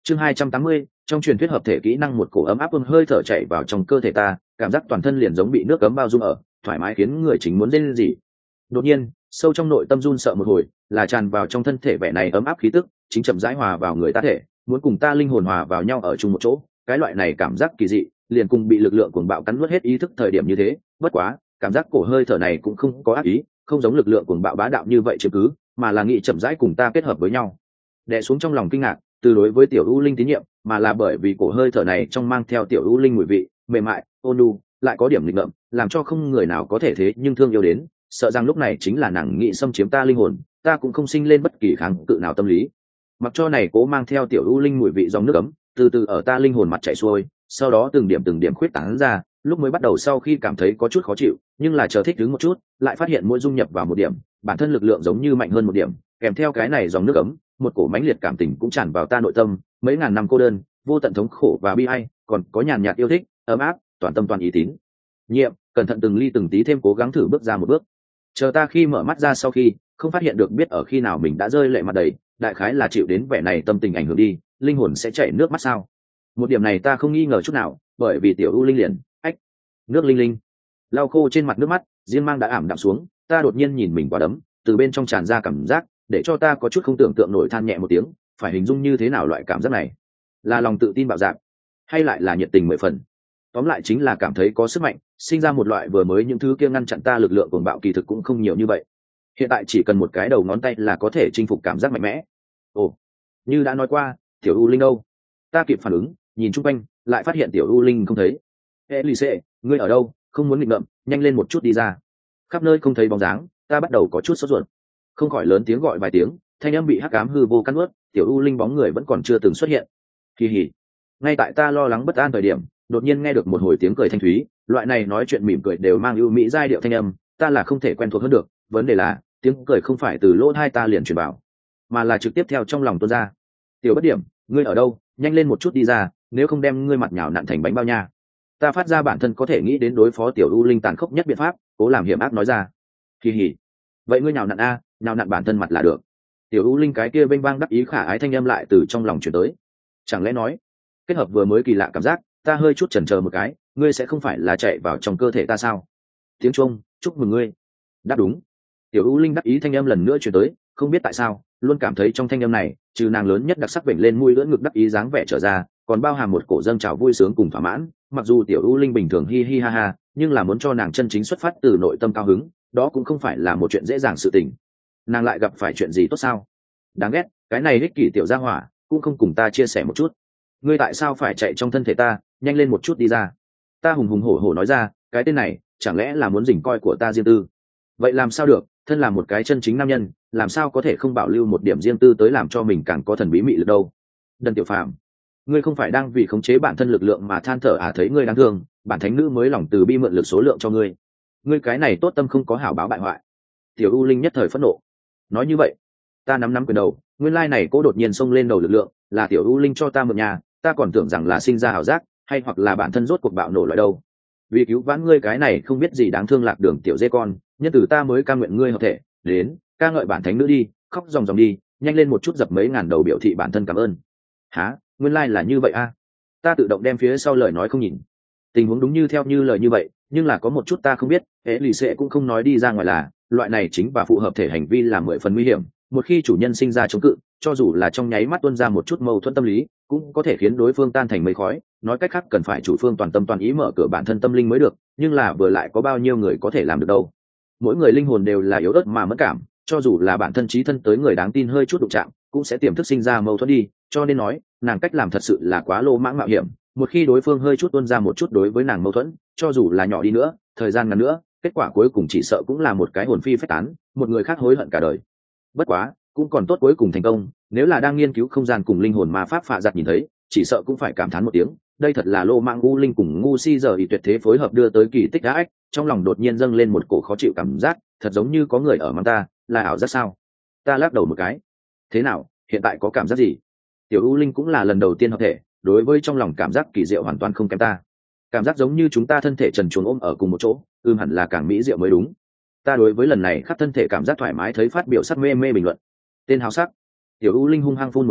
Chương 280, trong truyền thuyết hợp thể kỹ năng một cổ ấm áp hơi thở chạy vào trong cơ thể ta, cảm giác toàn thân liền giống bị nước cấm bao dung ở, thoải mái khiến người chính muốn rên rỉ. Đột nhiên, sâu trong nội tâm run sợ một hồi, là tràn vào trong thân thể vẻ này ấm áp khí tức, chính chậm rãi hòa vào người ta thể, muốn cùng ta linh hồn hòa vào nhau ở chung một chỗ. Cái loại này cảm giác kỳ dị, liền cùng bị lực lượng cuồng bạo cắn nuốt hết ý thức thời điểm như thế. Bất quá, cảm giác cổ hơi thở này cũng không có ác ý, không giống lực lượng cuồng bạo bá đạo như vậy chứ cứ, mà là nghĩ chậm rãi cùng ta kết hợp với nhau. Đè xuống trong lòng kinh ngạc, từ đối với tiểu u linh tín nhiệm, mà là bởi vì cổ hơi thở này trong mang theo tiểu u linh mùi vị mềm mại, ôn nhu, lại có điểm nghịch ngợm, làm cho không người nào có thể thế nhưng thương yêu đến, sợ rằng lúc này chính là nàng nghĩ xâm chiếm ta linh hồn, ta cũng không sinh lên bất kỳ kháng cự nào tâm lý. Mặc cho này cố mang theo tiểu u linh mùi vị dòng nước ấm, từ từ ở ta linh hồn mặt chảy xuôi, sau đó từng điểm khuyết tán ra, lúc mới bắt đầu sau khi cảm thấy có chút khó chịu, nhưng là chờ thích ứng một chút, lại phát hiện mỗi dung nhập vào một điểm, bản thân lực lượng giống như mạnh hơn một điểm, kèm theo cái này dòng nước ấm, một cổ mãnh liệt cảm tình cũng tràn vào ta nội tâm, mấy ngàn năm cô đơn, vô tận thống khổ và bi ai, còn có nhàn nhạt yêu thích, ấm áp, toàn tâm toàn ý tín nhiệm, cẩn thận từng ly từng tí thêm cố gắng thử bước ra một bước. Chờ ta khi mở mắt ra sau khi, không phát hiện được biết ở khi nào mình đã rơi lệ mặt đầy, đại khái là chịu đến vẻ này tâm tình ảnh hưởng đi, linh hồn sẽ chảy nước mắt sao? Một điểm này ta không nghi ngờ chút nào, bởi vì tiểu u linh liền, nước linh linh, lau khô trên mặt nước mắt, riêng mang đã ảm đạm xuống, ta đột nhiên nhìn mình quả đấm, từ bên trong tràn ra cảm giác, để cho ta có chút không tưởng tượng nổi, than nhẹ một tiếng, phải hình dung như thế nào loại cảm giác này? Là lòng tự tin bạo dạn, hay lại là nhiệt tình mười phần? Tóm lại chính là cảm thấy có sức mạnh, sinh ra một loại vừa mới những thứ kia ngăn chặn ta lực lượng cuồng bạo kỳ thực cũng không nhiều như vậy. Hiện tại chỉ cần một cái đầu ngón tay là có thể chinh phục cảm giác mạnh mẽ. Ồ, như đã nói qua, tiểu u linh đâu? Ta kịp phản ứng, nhìn chung quanh, lại phát hiện tiểu u linh không thấy. Elise, ngươi ở đâu? Không muốn nghịch ngợm, nhanh lên một chút đi ra. Khắp nơi không thấy bóng dáng, ta bắt đầu có chút sốt ruột, không khỏi lớn tiếng gọi vài tiếng, thanh âm bị hắc ám hư vô cắn nuốt, tiểu u linh bóng người vẫn còn chưa từng xuất hiện. Kỳ hỉ. Ngay tại ta lo lắng bất an thời điểm, đột nhiên nghe được một hồi tiếng cười thanh thúy, loại này nói chuyện mỉm cười đều mang ưu mỹ giai điệu thanh âm, ta là không thể quen thuộc hơn được, vấn đề là, tiếng cười không phải từ lỗ tai ta liền truyền vào, mà là trực tiếp theo trong lòng tuôn ra. Tiểu bất điểm, ngươi ở đâu? Nhanh lên một chút đi ra, nếu không đem ngươi mặt nhào nặn thành bánh bao nha. Ta phát ra bản thân có thể nghĩ đến đối phó tiểu u linh tàn khốc nhất biện pháp, cố làm hiểm ác nói ra. Kỳ hỉ. Vậy ngươi nhào nặn a, nhào nặn bản thân mặt là được. Tiểu u linh cái kia vênh vang đắc ý khả ái thanh âm lại từ trong lòng truyền tới. Chẳng lẽ nói, kết hợp vừa mới kỳ lạ cảm giác, ta hơi chút chần chờ một cái, ngươi sẽ không phải là chạy vào trong cơ thể ta sao? Tiếng chuông, chúc mừng ngươi. Đáp đúng. Tiểu u linh đắc ý thanh âm lần nữa truyền tới, không biết tại sao, luôn cảm thấy trong thanh âm này, trừ nàng lớn nhất đặc sắc vểnh lên mũi lưỡn ngực đắc ý dáng vẻ trở ra, còn bao hàm một cổ dâng trào vui sướng cùng thỏa mãn. Mặc dù tiểu u linh bình thường hi hi ha ha, nhưng là muốn cho nàng chân chính xuất phát từ nội tâm cao hứng, đó cũng không phải là một chuyện dễ dàng sự tình. Nàng lại gặp phải chuyện gì tốt sao? Đáng ghét, cái này ích kỷ tiểu gia hỏa, cũng không cùng ta chia sẻ một chút. Ngươi tại sao phải chạy trong thân thể ta, nhanh lên một chút đi ra. Ta hùng hùng hổ hổ nói ra, cái tên này chẳng lẽ là muốn rình coi của ta riêng tư? Vậy làm sao được, thân là một cái chân chính nam nhân, làm sao có thể không bảo lưu một điểm riêng tư tới làm cho mình càng có thần bí mị lực đâu? Đần tiểu phàm, ngươi không phải đang vì khống chế bản thân lực lượng mà than thở à? Thấy ngươi đáng thương, bản thánh nữ mới lòng từ bi mượn lực số lượng cho ngươi. Ngươi cái này tốt tâm không có hảo báo bại hoại. Tiểu u linh nhất thời phẫn nộ, nói như vậy. Ta nắm quyền đầu, nguyên lai này cố đột nhiên xông lên đầu lực lượng, là tiểu u linh cho ta mượn nhà, ta còn tưởng rằng là sinh ra ảo giác, hay hoặc là bản thân rốt cuộc bạo nổ loại đâu. Vì cứu vãn ngươi cái này không biết gì đáng thương lạc đường tiểu dê con, nhân từ ta mới ca nguyện ngươi hợp thể, đến, ca ngợi bản thánh nữ đi, khóc ròng ròng đi, nhanh lên một chút dập mấy ngàn đầu biểu thị bản thân cảm ơn. Hả, nguyên lai là như vậy a? Ta tự động đem phía sau lời nói không nhìn. Tình huống đúng như theo như lời như vậy, nhưng là có một chút ta không biết, Elise cũng không nói đi ra ngoài là, loại này chính và phụ hợp thể hành vi là 10 phần nguy hiểm, một khi chủ nhân sinh ra chống cự, cho dù là trong nháy mắt tuôn ra một chút mâu thuẫn tâm lý, cũng có thể khiến đối phương tan thành mây khói. Nói cách khác cần phải chủ phương toàn tâm toàn ý mở cửa bản thân tâm linh mới được, nhưng là vừa lại có bao nhiêu người có thể làm được đâu. Mỗi người linh hồn đều là yếu ớt mà mẫn cảm, cho dù là bản thân trí thân tới người đáng tin hơi chút đụng chạm, cũng sẽ tiềm thức sinh ra mâu thuẫn đi, cho nên nói, nàng cách làm thật sự là quá lô mãng mạo hiểm. Một khi đối phương hơi chút tuôn ra một chút đối với nàng mâu thuẫn, cho dù là nhỏ đi nữa, thời gian ngắn nữa, kết quả cuối cùng chỉ sợ cũng là một cái hồn phi phách tán, một người khác hối hận cả đời. Bất quá, cũng còn tốt cuối cùng thành công, nếu là đang nghiên cứu không gian cùng linh hồn ma pháp phạ giặt nhìn thấy, chỉ sợ cũng phải cảm thán một tiếng, đây thật là lô mạng ngu linh cùng ngu si giờ ý tuyệt thế phối hợp đưa tới kỳ tích đã ách. Trong lòng đột nhiên dâng lên một cổ khó chịu cảm giác, thật giống như có người ở mắng ta, là ảo giác sao? Ta lắc đầu một cái. Thế nào, hiện tại có cảm giác gì? Tiểu u linh cũng là lần đầu tiên hợp thể, đối với trong lòng cảm giác kỳ diệu hoàn toàn không kém ta. Cảm giác giống như chúng ta thân thể trần truồng ôm ở cùng một chỗ, hẳn là càng mỹ diệu mới đúng. Ta đối với lần này khắp thân thể cảm giác thoải mái thấy phát biểu sắc mê mê bình luận. Tên hào sắc. Tiểu u linh hung hăng phun một hơi,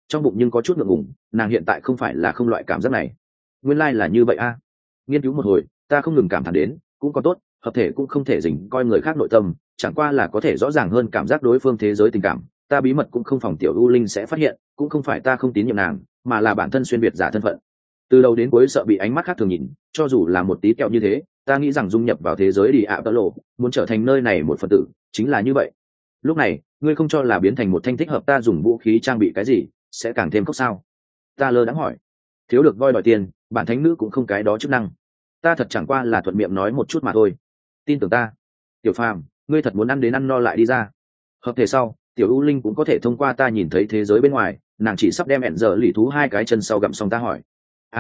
trong bụng nhưng có chút ngượng ngùng, nàng hiện tại không phải là không loại cảm giác này. Nguyên lai là như vậy a. Nghiên cứu một hồi, ta không ngừng cảm thán đến, cũng còn tốt, hợp thể cũng không thể dình coi người khác nội tâm, chẳng qua là có thể rõ ràng hơn cảm giác đối phương thế giới tình cảm. Ta bí mật cũng không phòng tiểu u linh sẽ phát hiện, cũng không phải ta không tín nhiệm nàng, mà là bản thân xuyên biệt giả thân phận. Từ đầu đến cuối sợ bị ánh mắt khác thường nhìn, cho dù là một tí kẹo như thế, ta nghĩ rằng dung nhập vào thế giới đi ạ tơ lộ, muốn trở thành nơi này một phần tử, chính là như vậy. Lúc này, ngươi không cho là biến thành một thanh thích hợp ta dùng vũ khí trang bị cái gì, sẽ càng thêm khóc sao? Ta lơ đãng hỏi. Thiếu được voi đòi tiền, bản thánh nữ cũng không cái đó chức năng. Ta thật chẳng qua là thuận miệng nói một chút mà thôi. Tin tưởng ta. Tiểu Phàm, ngươi thật muốn ăn đến ăn no lại đi ra. Hợp thể sau, tiểu u linh cũng có thể thông qua ta nhìn thấy thế giới bên ngoài, nàng chỉ sắp đem ẹn giờ lì thú hai cái chân sau gặm xong. Ta hỏi,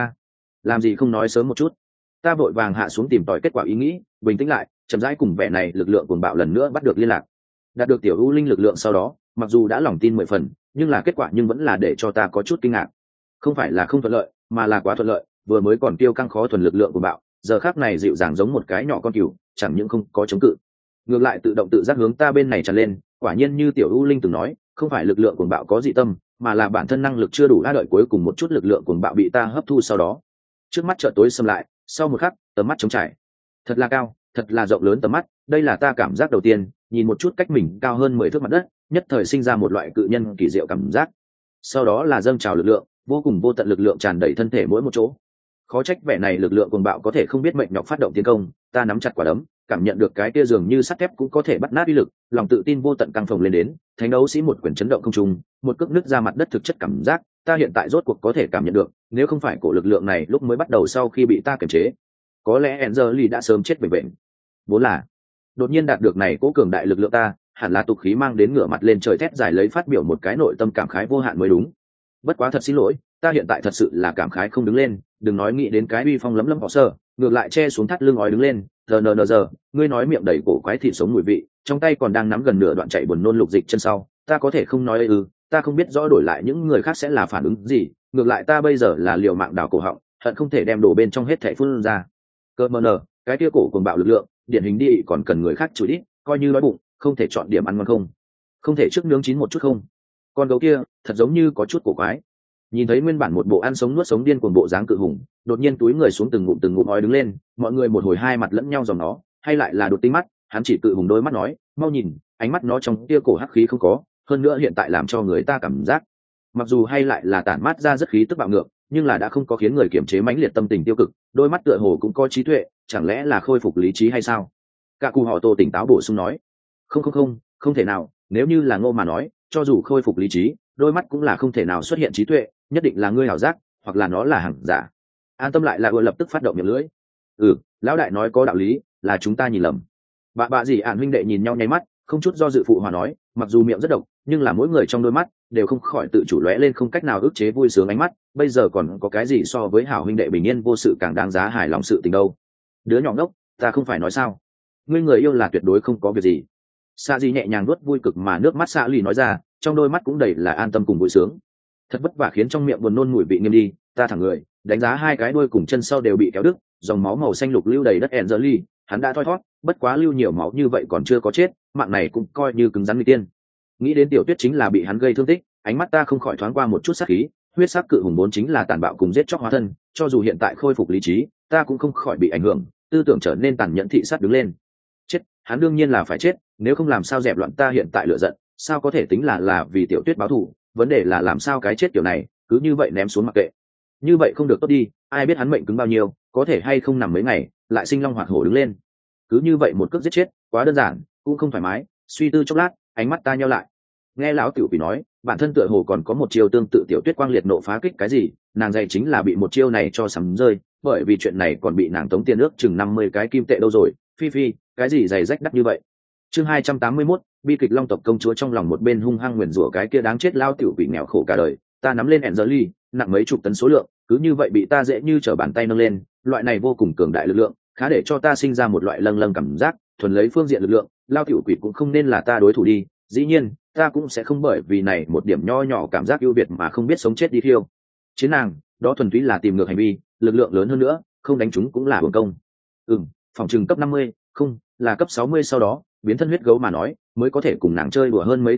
làm gì không nói sớm một chút? Ta vội vàng hạ xuống tìm tòi kết quả ý nghĩ, bình tĩnh lại, chậm rãi cùng vẻ này lực lượng cuồng bạo lần nữa bắt được liên lạc. Đạt được tiểu u linh lực lượng sau đó, mặc dù đã lòng tin 10 phần, nhưng là kết quả nhưng vẫn là để cho ta có chút kinh ngạc. Không phải là không thuận lợi, mà là quá thuận lợi. Vừa mới còn tiêu căng khó thuần lực lượng cuồng bạo, giờ khắc này dịu dàng giống một cái nhỏ con cừu, chẳng những không có chống cự, ngược lại tự động tự giác hướng ta bên này tràn lên. Quả nhiên như tiểu u linh từng nói, không phải lực lượng cuồng bạo có dị tâm, mà là bản thân năng lực chưa đủ, đợi cuối cùng một chút lực lượng cuồng bạo bị ta hấp thu sau đó. Trước mắt chợt tối sầm lại, sau một khắc, tầm mắt trống trải. Thật là cao, thật là rộng lớn tầm mắt, đây là ta cảm giác đầu tiên, nhìn một chút cách mình cao hơn 10 thước mặt đất, nhất thời sinh ra một loại cự nhân kỳ diệu cảm giác. Sau đó là dâng trào lực lượng, vô cùng vô tận lực lượng tràn đầy thân thể mỗi một chỗ. Khó trách vẻ này lực lượng cuồng bạo có thể không biết mệnh nhọc phát động tiến công. Ta nắm chặt quả đấm, cảm nhận được cái kia dường như sắt thép cũng có thể bắt nát uy lực, lòng tự tin vô tận căng phồng lên đến. Thánh đấu sĩ một quyền chấn động không trung, một cước nứt ra mặt đất thực chất cảm giác, ta hiện tại rốt cuộc có thể cảm nhận được, nếu không phải cổ lực lượng này lúc mới bắt đầu sau khi bị ta kiềm chế, có lẽ Angeli đã sớm chết bệnh. Vốn là đột nhiên đạt được này cố cường đại lực lượng, ta hẳn là tục khí mang đến ngửa mặt lên trời thét dài lấy phát biểu một cái nội tâm cảm khái vô hạn mới đúng. Bất quá thật xin lỗi, ta hiện tại thật sự là cảm khái không đứng lên, đừng nói nghĩ đến cái uy phong lấm lấm họ sơ, ngược lại che xuống thắt lưng ói đứng lên. Giờ ngươi nói miệng đầy cổ quái thịt sống mùi vị, trong tay còn đang nắm gần nửa đoạn chạy buồn nôn lục dịch chân sau, ta có thể không nói ta không biết rõ đổi lại những người khác sẽ là phản ứng gì, ngược lại ta bây giờ là liều mạng đào cổ họng, hận không thể đem đổ bên trong hết thảy phun ra. Cơ mờ nở, cái kia cổ cuồng bạo lực lượng, điển hình đi còn cần người khác chửi ít, coi như đói bụng, không thể chọn điểm ăn ngon không? Không thể trước nướng chín một chút không? Con gấu kia, thật giống như có chút cổ quái. Nhìn thấy nguyên bản một bộ ăn sống nuốt sống điên cuồng bộ dáng cự hùng, đột nhiên túi người xuống từng ngụm ói đứng lên, mọi người một hồi hai mặt lẫn nhau dòng nó, hay lại là đột tinh mắt, hắn chỉ cự hùng đôi mắt nói, mau nhìn, ánh mắt nó trong kia cổ hắc khí không có, hơn nữa hiện tại làm cho người ta cảm giác, mặc dù hay lại là tản mát ra rất khí tức bạo ngược, nhưng là đã không có khiến người kiềm chế mãnh liệt tâm tình tiêu cực, đôi mắt tựa hồ cũng có trí tuệ, chẳng lẽ là khôi phục lý trí hay sao? Cả cụ họ Tô tỉnh táo bổ sung nói, không thể nào, nếu như là Ngô mà nói, cho dù khôi phục lý trí, đôi mắt cũng là không thể nào xuất hiện trí tuệ, nhất định là ngươi ảo giác, hoặc là nó là hàng giả. An tâm lại là vừa lập tức phát động miệng lưỡi. Lão đại nói có đạo lý, là chúng ta nhìn lầm. Bà dì Ản huynh đệ nhìn nhau nháy mắt, không chút do dự phụ hòa nói, mặc dù miệng rất độc, nhưng là mỗi người trong đôi mắt đều không khỏi tự chủ lóe lên không cách nào ức chế vui sướng ánh mắt. Bây giờ còn có cái gì so với hảo huynh đệ bình yên vô sự càng đáng giá hài lòng sự tình đâu? Đứa nhỏ ngốc, ta không phải nói sao? Ngươi người yêu là tuyệt đối không có việc gì. Sa Di nhẹ nhàng nuốt vui cực mà nước mắt Sa Lì nói ra, trong đôi mắt cũng đầy là an tâm cùng vui sướng. Thật vất vả khiến trong miệng buồn nôn mùi vị nghiêm đi, ta thẳng người, đánh giá hai cái đuôi cùng chân sau đều bị kéo đứt, dòng máu màu xanh lục lưu đầy đất Angeli, hắn đã thoi thót, bất quá lưu nhiều máu như vậy còn chưa có chết, mạng này cũng coi như cứng rắn người tiên. Nghĩ đến Tiểu Tuyết chính là bị hắn gây thương tích, ánh mắt ta không khỏi thoáng qua một chút sát khí, huyết sắc cự hùng vốn chính là tàn bạo cùng giết chóc hóa thân, cho dù hiện tại khôi phục lý trí, ta cũng không khỏi bị ảnh hưởng, tư tưởng trở nên tàn nhẫn thị sát đứng lên. Chết, hắn đương nhiên là phải chết, nếu không làm sao dẹp loạn ta hiện tại lửa giận, sao có thể tính là vì Tiểu Tuyết báo thù, vấn đề là làm sao cái chết kiểu này cứ như vậy ném xuống mặc kệ, như vậy không được tốt đi, ai biết hắn mệnh cứng bao nhiêu, có thể hay không nằm mấy ngày lại sinh long hoạt hổ đứng lên, cứ như vậy một cước giết chết, quá đơn giản, cũng không thoải mái. Suy tư chốc lát, ánh mắt ta nheo lại, nghe lão tiểu quỷ nói bản thân tựa hồ còn có một chiêu tương tự Tiểu Tuyết quang liệt nộ phá kích cái gì, nàng dạy chính là bị một chiêu này cho sắm rơi, bởi vì chuyện này còn bị nàng tống tiền ước chừng 50 cái kim tệ đâu rồi. Phi cái gì giày rách đắt như vậy? Chương 281, bi kịch Long tộc công chúa trong lòng một bên hung hăng nguyền rủa cái kia đáng chết lao tiểu quỷ nghèo khổ cả đời. Ta nắm lên Angeli, nặng mấy chục tấn số lượng, cứ như vậy bị ta dễ như trở bàn tay nâng lên, loại này vô cùng cường đại lực lượng, khá để cho ta sinh ra một loại lâng lâng cảm giác, thuần lấy phương diện lực lượng, lao tiểu quỷ cũng không nên là ta đối thủ đi. Dĩ nhiên, ta cũng sẽ không bởi vì này một điểm nho nhỏ cảm giác ưu việt mà không biết sống chết đi thiêu chiến nàng, đó thuần túy là tìm ngược hành vi, lực lượng lớn hơn nữa, không đánh chúng cũng là hưởng công. Phòng trừng cấp 50, không, là cấp 60 sau đó, biến thân huyết gấu mà nói, mới có thể cùng nàng chơi đùa hơn mấy tay đi,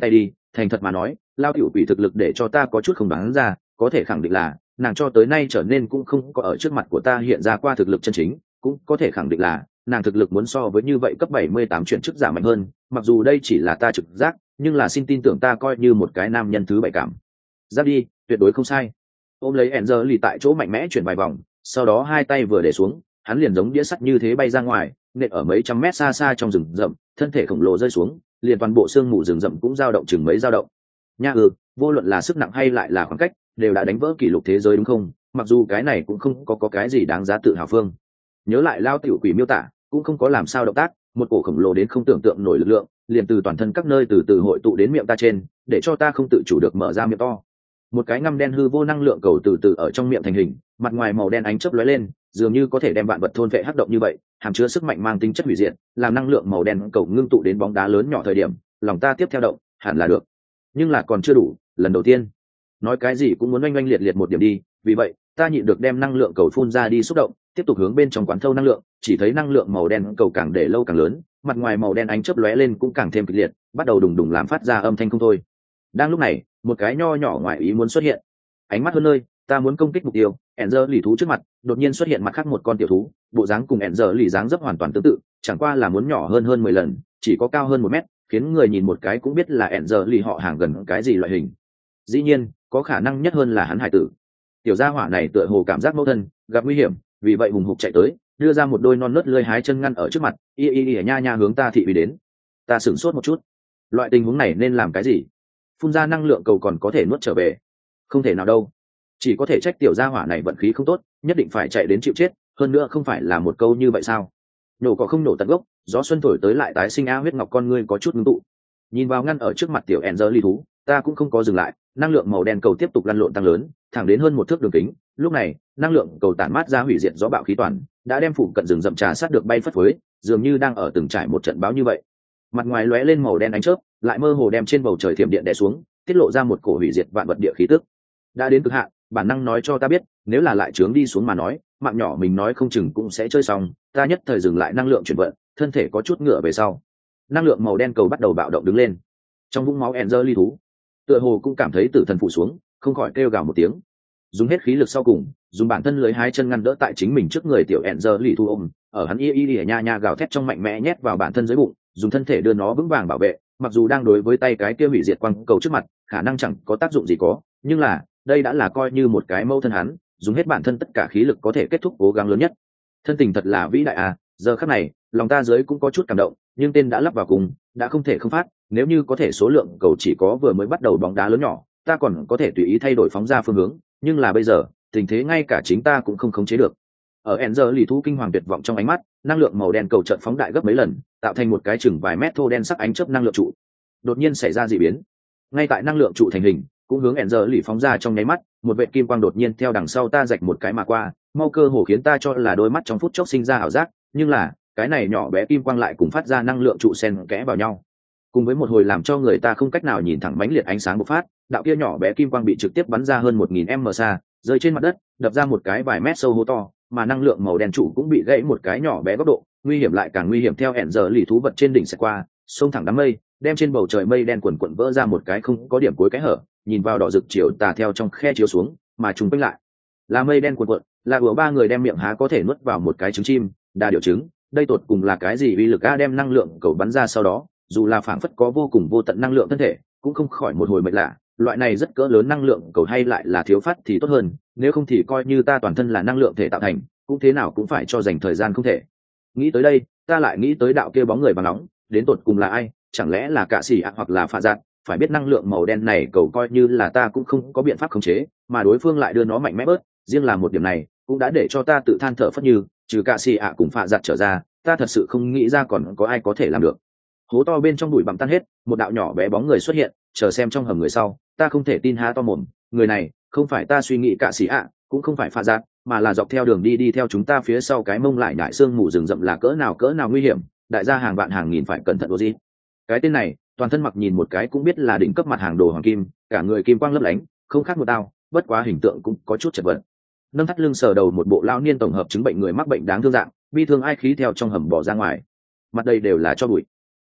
thành thật mà nói lao tiểu quỷ thực lực để cho ta có chút không đoán ra, có thể khẳng định là nàng cho tới nay trở nên cũng không có ở trước mặt của ta hiện ra qua thực lực chân chính, cũng có thể khẳng định là nàng thực lực muốn so với như vậy cấp 78 chuyển chức giả mạnh hơn, mặc dù đây chỉ là ta trực giác, nhưng là xin tin tưởng ta coi như một cái nam nhân thứ bảy cảm giác đi, tuyệt đối không sai. Ôm lấy Enzer lì tại chỗ mạnh mẽ chuyển vài vòng, sau đó hai tay vừa để xuống, hắn liền giống đĩa sắt như thế bay ra ngoài, nện ở mấy trăm mét xa xa trong rừng rậm, thân thể khổng lồ rơi xuống, liền toàn bộ xương mù rừng rậm cũng dao động chừng mấy dao động. Nha vô luận là sức nặng hay lại là khoảng cách, đều đã đánh vỡ kỷ lục thế giới đúng không? Mặc dù cái này cũng không có cái gì đáng giá tự hào phương. Nhớ lại lao tiểu quỷ miêu tả, cũng không có làm sao động tác, một cổ khổng lồ đến không tưởng tượng nổi lực lượng, liền từ toàn thân các nơi từ từ hội tụ đến miệng ta trên, để cho ta không tự chủ được mở ra miệng to. Một cái ngăm đen hư vô năng lượng cầu từ từ ở trong miệng thành hình, mặt ngoài màu đen ánh chớp lóe lên, dường như có thể đem vạn vật thôn vệ hắc động như vậy, hàm chứa sức mạnh mang tính chất hủy diệt, làm năng lượng màu đen cầu ngưng tụ đến bóng đá lớn nhỏ thời điểm, lòng ta tiếp theo động, hẳn là được. Nhưng là còn chưa đủ, lần đầu tiên, nói cái gì cũng muốn oanh oanh liệt liệt một điểm đi, vì vậy, ta nhịn được đem năng lượng cầu phun ra đi xúc động, tiếp tục hướng bên trong quán thâu năng lượng, chỉ thấy năng lượng màu đen cầu càng để lâu càng lớn, mặt ngoài màu đen ánh chớp lóe lên cũng càng thêm kịch liệt, bắt đầu đùng đùng làm phát ra âm thanh không thôi. Đang lúc này, một cái nho nhỏ ngoài ý muốn xuất hiện. Ánh mắt hơn nơi, ta muốn công kích mục tiêu, Enzer lì thú trước mặt, đột nhiên xuất hiện mặt khác một con tiểu thú, bộ dáng cùng Enzer lì dáng dấp hoàn toàn tương tự, chẳng qua là muốn nhỏ hơn 10 lần, chỉ có cao hơn 1 mét, khiến người nhìn một cái cũng biết là Enzer lì họ hàng gần cái gì loại hình. Dĩ nhiên, có khả năng nhất hơn là hắn hải tử. Tiểu gia hỏa này tựa hồ cảm giác mâu thân, gặp nguy hiểm, vì vậy hùng hục chạy tới, đưa ra một đôi non nớt lưỡi hái chân ngăn ở trước mặt, nha nha hướng ta thị uy đến. Ta sửng sốt một chút. Loại tình huống này nên làm cái gì? Phun ra năng lượng cầu còn có thể nuốt trở về? Không thể nào đâu. Chỉ có thể trách tiểu gia hỏa này vận khí không tốt, nhất định phải chạy đến chịu chết, hơn nữa không phải là một câu như vậy sao? Nổ có không nổ tận gốc, gió xuân thổi tới lại tái sinh a huyết ngọc con ngươi có chút ngưng tụ. Nhìn vào ngăn ở trước mặt tiểu Enzer ly thú, ta cũng không có dừng lại, năng lượng màu đen cầu tiếp tục lăn lộn tăng lớn, thẳng đến hơn 1 thước đường kính. Lúc này, năng lượng cầu tản mát ra hủy diệt gió bạo khí toàn, đã đem phụ cận rừng rậm trà sát được bay phất phới, dường như đang ở từng trải một trận báo như vậy. Mặt ngoài lóe lên màu đen ánh chớp, lại mơ hồ đem trên bầu trời thiểm điện đè xuống, tiết lộ ra một cổ hủy diệt vạn vật địa khí tức. Đã đến cực hạn, bản năng nói cho ta biết, nếu là lại trướng đi xuống mà nói, mạng nhỏ mình nói không chừng cũng sẽ chơi xong. Ta nhất thời dừng lại năng lượng chuyển vận, thân thể có chút ngựa về sau. Năng lượng màu đen cầu bắt đầu bạo động đứng lên. Trong vũng máu Enzer ly thú, tựa hồ cũng cảm thấy tử thần phụ xuống, không khỏi kêu gào một tiếng, dùng hết khí lực sau cùng, dùng bản thân lưới hai chân ngăn đỡ tại chính mình trước người tiểu Enzer lì thu ôm, ở hắn nha nha gào thét trong mạnh mẽ nhét vào bản thân dưới bụng, dùng thân thể đưa nó vững vàng bảo vệ. Mặc dù đang đối với tay cái kia hủy diệt quang cầu trước mặt, khả năng chẳng có tác dụng gì có, nhưng là đây đã là coi như một cái mâu thân hắn, dùng hết bản thân tất cả khí lực có thể kết thúc cố gắng lớn nhất. Thân tình thật là vĩ đại à! Giờ khắc này, lòng ta dưới cũng có chút cảm động, nhưng tên đã lắp vào cùng, đã không thể không phát. Nếu như có thể số lượng cầu chỉ có vừa mới bắt đầu bóng đá lớn nhỏ, ta còn có thể tùy ý thay đổi phóng ra phương hướng, nhưng là bây giờ tình thế ngay cả chính ta cũng không khống chế được. Ở Enzer lì thú kinh hoàng tuyệt vọng trong ánh mắt, năng lượng màu đen cầu trận phóng đại gấp mấy lần, tạo thành một cái chừng vài mét thô đen sắc ánh chớp năng lượng trụ. Đột nhiên xảy ra dị biến, ngay tại năng lượng trụ thành hình, cũng hướng Enzer lì phóng ra trong nháy mắt, một vệt kim quang đột nhiên theo đằng sau ta rạch một cái mà qua, mau cơ hồ khiến ta cho là đôi mắt trong phút chốc sinh ra ảo giác, nhưng là cái này nhỏ bé kim quang lại cùng phát ra năng lượng trụ xen kẽ vào nhau, cùng với một hồi làm cho người ta không cách nào nhìn thẳng mãnh liệt ánh sáng bộc phát. Đạo kia nhỏ bé kim quang bị trực tiếp bắn ra hơn 1000 m xa, rơi trên mặt đất, đập ra một cái vài mét sâu hố to, mà năng lượng màu đen trụ cũng bị gãy một cái nhỏ bé góc độ. Nguy hiểm lại càng nguy hiểm theo Enzer lì thú vật trên đỉnh sẽ qua, xông thẳng đám mây, đem trên bầu trời mây đen quần quần vỡ ra một cái không có điểm cuối cái hở, nhìn vào đỏ rực chiều tà theo trong khe chiếu xuống, mà trùng quanh lại là mây đen quần quần, là của ba người đem miệng há có thể nuốt vào một cái trứng chim, đa điểu trứng. Đây tột cùng là cái gì uy lực a? Đem năng lượng cầu bắn ra sau đó, dù là phảng phất có vô cùng vô tận năng lượng thân thể, cũng không khỏi một hồi mệt lạ. Loại này rất cỡ lớn năng lượng cầu hay lại là thiếu phát thì tốt hơn, nếu không thì coi như ta toàn thân là năng lượng thể tạo thành, cũng thế nào cũng phải cho dành thời gian không thể. Nghĩ tới đây, ta lại nghĩ tới đạo kia bóng người vàng nóng, đến tột cùng là ai? Chẳng lẽ là Cạ Sĩ ạ hoặc là Phạ Dạn? Phải biết năng lượng màu đen này cầu coi như là ta cũng không có biện pháp khống chế, mà đối phương lại đưa nó mạnh mẽ bớt, riêng là một điểm này cũng đã để cho ta tự than thở phất như, trừ Cạ Sĩ ạ cùng Phạ Dạn trở ra, ta thật sự không nghĩ ra còn có ai có thể làm được. Hố to bên trong bụi bặm tan hết, một đạo nhỏ bé bóng người xuất hiện, chờ xem trong hầm người sau, ta không thể tin há to mồm. Người này không phải ta suy nghĩ Cạ Sĩ ạ, cũng không phải Phạ Dạn, mà là dọc theo đường đi theo chúng ta phía sau cái mông lại nhại xương mù rừng rậm là cỡ nào nguy hiểm, đại gia hàng vạn hàng nghìn phải cẩn thận. Gì cái tên này toàn thân mặc nhìn một cái cũng biết là đỉnh cấp mặt hàng đồ hoàng kim, cả người kim quang lấp lánh, không khác một đao, bất quá hình tượng cũng có chút chật vật. Nâng thắt lưng sờ đầu, một bộ lão niên tổng hợp chứng bệnh người mắc bệnh đáng thương dạng, bi thương ai khí theo trong hầm bỏ ra ngoài, mặt đây đều là cho bụi.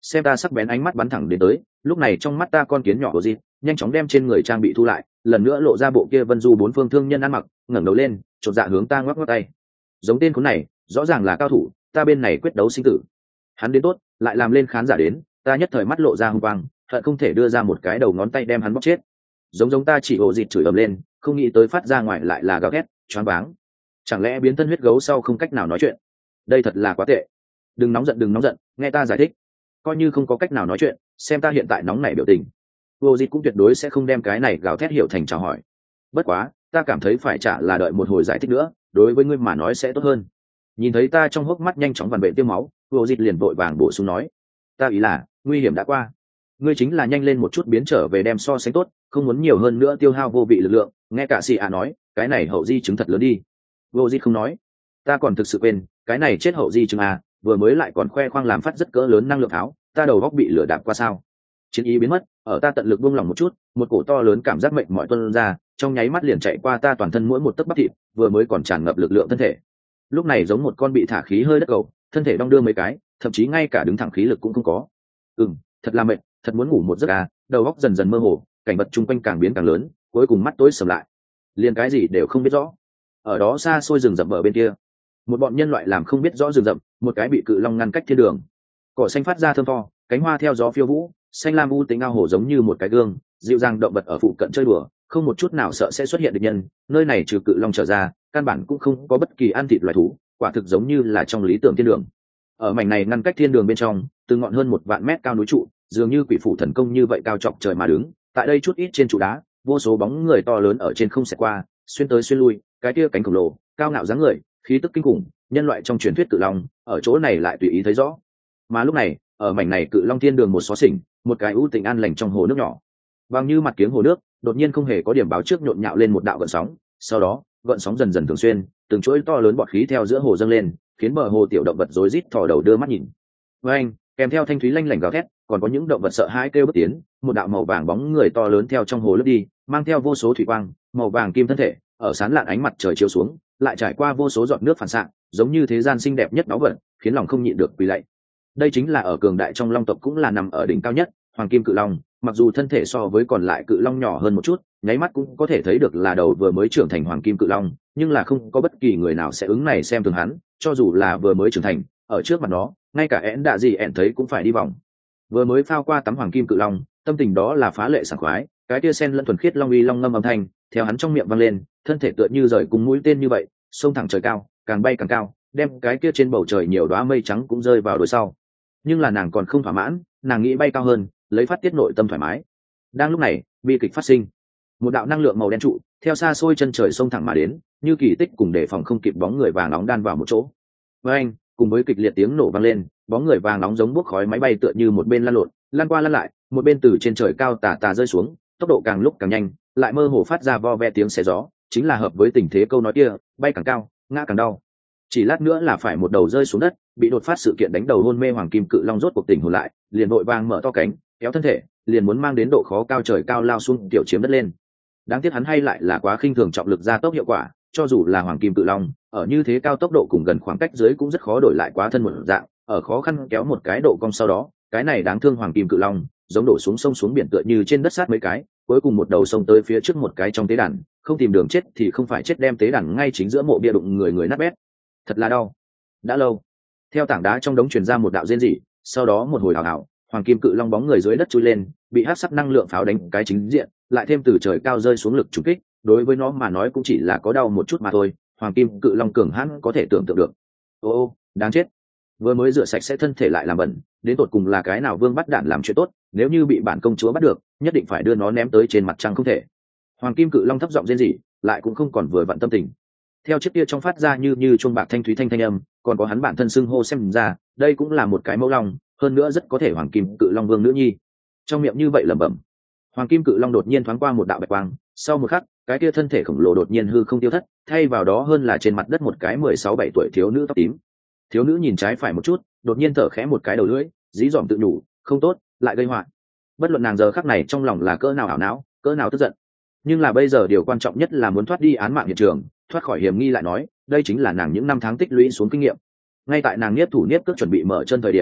xem ta sắc bén ánh mắt bắn thẳng đến tới, lúc này trong mắt ta con kiến nhỏ của dịp nhanh chóng đem trên người trang bị thu lại, lần nữa lộ ra bộ kia vân du bốn phương thương nhân ăn mặc, ngẩng đầu lên chột dạ hướng ta ngoắc ngoắc tay. Giống tên khốn này rõ ràng là cao thủ, ta bên này quyết đấu sinh tử. Hắn đến tốt lại làm lên khán giả đến, ta nhất thời mắt lộ ra hung quang, hận không thể đưa ra một cái đầu ngón tay đem hắn bóc chết. Giống ta chỉ ồ dịt chửi ầm lên, không nghĩ tới phát ra ngoài lại là gào thét choáng váng. Chẳng lẽ biến thân huyết gấu sau không cách nào nói chuyện? Đây thật là quá tệ. Đừng nóng giận, nghe ta giải thích. Coi như không có cách nào nói chuyện, xem ta hiện tại nóng nảy biểu tình. Ồ dịt cũng tuyệt đối sẽ không đem cái này gào thét hiểu thành chào hỏi. Bất quá ta cảm thấy phải trả là đợi một hồi giải thích nữa, đối với ngươi mà nói sẽ tốt hơn. Nhìn thấy ta trong hốc mắt nhanh chóng vằn vện tiêu máu, Ồ dịt liền vội vàng bổ sung nói, ta ý là nguy hiểm đã qua, ngươi chính là nhanh lên một chút biến trở về đem so sánh tốt, không muốn nhiều hơn nữa tiêu hao vô vị lực lượng. Nghe cả xì nói, cái này hậu di chứng thật lớn đi. Vô di không nói, ta còn thực sự quên, cái này chết hậu di chứng vừa mới lại còn khoe khoang làm phát rất cỡ lớn năng lượng tháo, ta đầu góc bị lửa đạp qua sao? Chiến ý biến mất, ở ta tận lực buông lỏng một chút, một cổ to lớn cảm giác mệt mỏi tuôn ra, trong nháy mắt liền chạy qua ta toàn thân mỗi một tấc bắp thịt, vừa mới còn tràn ngập lực lượng thân thể. Lúc này giống một con bị thả khí hơi đất cầu, thân thể đong đưa mấy cái, thậm chí ngay cả đứng thẳng khí lực cũng không có. Thật là mệt, thật muốn ngủ một giấc đầu óc dần dần mơ hồ, cảnh vật chung quanh càng biến càng lớn, cuối cùng mắt tối sầm lại, liền cái gì đều không biết rõ. Ở đó xa xôi rừng rậm ở bên kia, một bọn nhân loại làm không biết rõ rừng rậm, một cái bị cự long ngăn cách thiên đường. Cỏ xanh phát ra thơm tho, cánh hoa theo gió phiêu vũ, xanh lam u tính ao hồ giống như một cái gương, dịu dàng động vật ở phụ cận chơi đùa, không một chút nào sợ sẽ xuất hiện địch nhân. Nơi này trừ cự long trở ra, căn bản cũng không có bất kỳ ăn thịt loài thú, quả thực giống như là trong lý tưởng thiên đường. Ở mảnh này ngăn cách thiên đường bên trong, từ ngọn hơn 1.000 mét cao núi trụ, dường như quỷ phủ thần công như vậy cao chọc trời mà đứng. Tại đây chút ít trên trụ đá, vô số bóng người to lớn ở trên không xẹt qua, xuyên tới xuyên lui, cái kia cánh khổng lồ, cao ngạo dáng người, khí tức kinh khủng, nhân loại trong truyền thuyết cự long, ở chỗ này lại tùy ý thấy rõ. Mà lúc này, ở mảnh này cự long thiên đường một xó xỉnh, một cái ưu tĩnh an lành trong hồ nước nhỏ, bằng như mặt kiếng hồ nước, đột nhiên không hề có điểm báo trước nhộn nhạo lên một đạo gợn sóng. Sau đó, gợn sóng dần dần thường xuyên, từng chuỗi to lớn bọt khí theo giữa hồ dâng lên, khiến bờ hồ tiểu động vật rối rít thò đầu đưa mắt nhìn. Với anh, kèm theo thanh thúy lanh lảnh gào thét, còn có những động vật sợ hãi kêu bước tiến, một đạo màu vàng bóng người to lớn theo trong hồ lướt đi, mang theo vô số thủy quang, màu vàng kim thân thể, ở sáng lạn ánh mặt trời chiếu xuống, lại trải qua vô số giọt nước phản xạ, giống như thế gian xinh đẹp nhất báu vật, khiến lòng không nhịn được quỳ lạy. Đây chính là ở cường đại trong long tộc cũng là nằm ở đỉnh cao nhất, hoàng kim cự long. Mặc dù thân thể so với còn lại cự long nhỏ hơn một chút, nháy mắt cũng có thể thấy được là đầu vừa mới trưởng thành hoàng kim cự long, nhưng là không có bất kỳ người nào sẽ ứng này xem thường hắn, cho dù là vừa mới trưởng thành, ở trước mặt nó, ngay cả én đạ gì én thấy cũng phải đi vòng. Vừa mới phao qua tắm hoàng kim cự long, tâm tình đó là phá lệ sảng khoái, cái tia sen lẫn thuần khiết long uy long ngâm âm thanh, theo hắn trong miệng vang lên, thân thể tựa như rời cùng mũi tên như vậy, xông thẳng trời cao, càng bay càng cao, đem cái kia trên bầu trời nhiều đóa mây trắng cũng rơi vào đôi sau. Nhưng là nàng còn không thỏa mãn, nàng nghĩ bay cao hơn, lấy phát tiết nội tâm thoải mái. Đang lúc này, bi kịch phát sinh. Một đạo năng lượng màu đen trụ theo xa xôi chân trời xông thẳng mà đến, như kỳ tích cùng đề phòng không kịp bóng người vàng nóng đan vào một chỗ. Với anh, cùng với kịch liệt tiếng nổ vang lên, bóng người vàng nóng giống bốc khói máy bay tựa như một bên lăn lộn, lăn qua lăn lại, một bên từ trên trời cao tà tà rơi xuống, tốc độ càng lúc càng nhanh, lại mơ hồ phát ra vo ve tiếng xé gió, chính là hợp với tình thế câu nói kia, bay càng cao, ngã càng đau. Chỉ lát nữa là phải một đầu rơi xuống đất, bị đột phát sự kiện đánh đầu hôn mê hoàng kim cự long rốt cuộc tỉnh hồn lại, liền vội vàng mở to cánh, kéo thân thể, liền muốn mang đến độ khó cao trời cao lao xuống tiểu chiếm đất lên. Đáng tiếc hắn hay lại là quá khinh thường trọng lực gia tốc hiệu quả, cho dù là hoàng kim cự long, ở như thế cao tốc độ cùng gần khoảng cách dưới cũng rất khó đổi lại quá thân một dạng, ở khó khăn kéo một cái độ cong sau đó, cái này đáng thương hoàng kim cự long, giống đổ xuống sông xuống biển tựa như trên đất sát mấy cái, cuối cùng một đầu sông tới phía trước một cái trong tế đàn, không tìm đường chết thì không phải chết đem tế đàn ngay chính giữa mộ bia đụng người nát bét. Thật là đau. Đã lâu. Theo tảng đá trong đống truyền ra một đạo rên rỉ, sau đó một hồi hào hào, hoàng kim cự long bóng người dưới đất chui lên, bị hắc sắc năng lượng pháo đánh cái chính diện, lại thêm từ trời cao rơi xuống lực trùng kích, đối với nó mà nói cũng chỉ là có đau một chút mà thôi. Hoàng kim cự long cường hãn có thể tưởng tượng được. Ô, đáng chết. Vừa mới rửa sạch sẽ thân thể lại làm bẩn, đến tột cùng là cái nào vương bắt đạn làm chuyện tốt, nếu như bị bản công chúa bắt được, nhất định phải đưa nó ném tới trên mặt trăng không thể. Hoàng kim cự long thấp giọng rên rỉ, lại cũng không còn vừa vặn tâm tình. Theo chiếc kia trong phát ra như chuông bạc thanh thúy thanh âm, còn có hắn bản thân xưng hô xem ra, đây cũng là một cái mẫu long, hơn nữa rất có thể hoàng kim cự long vương nữ nhi. Trong miệng như vậy lẩm bẩm. Hoàng kim cự long đột nhiên thoáng qua một đạo bạch quang, sau một khắc, cái kia thân thể khổng lồ đột nhiên hư không tiêu thất, thay vào đó hơn là trên mặt đất một cái 16-17 tuổi thiếu nữ tóc tím. Thiếu nữ nhìn trái phải một chút, đột nhiên thở khẽ một cái đầu lưỡi, dí dỏm tự nhủ, không tốt, lại gây họa. Bất luận nàng giờ khắc này trong lòng là cỡ nào ảo não, cỡ nào tức giận, nhưng là bây giờ điều quan trọng nhất là muốn thoát đi án mạng hiện trường, thoát khỏi hiểm nghi lại nói, đây chính là nàng những năm tháng tích lũy xuống kinh nghiệm. Ngay tại nàng niết thủ niết cước chuẩn bị mở chân thời điểm,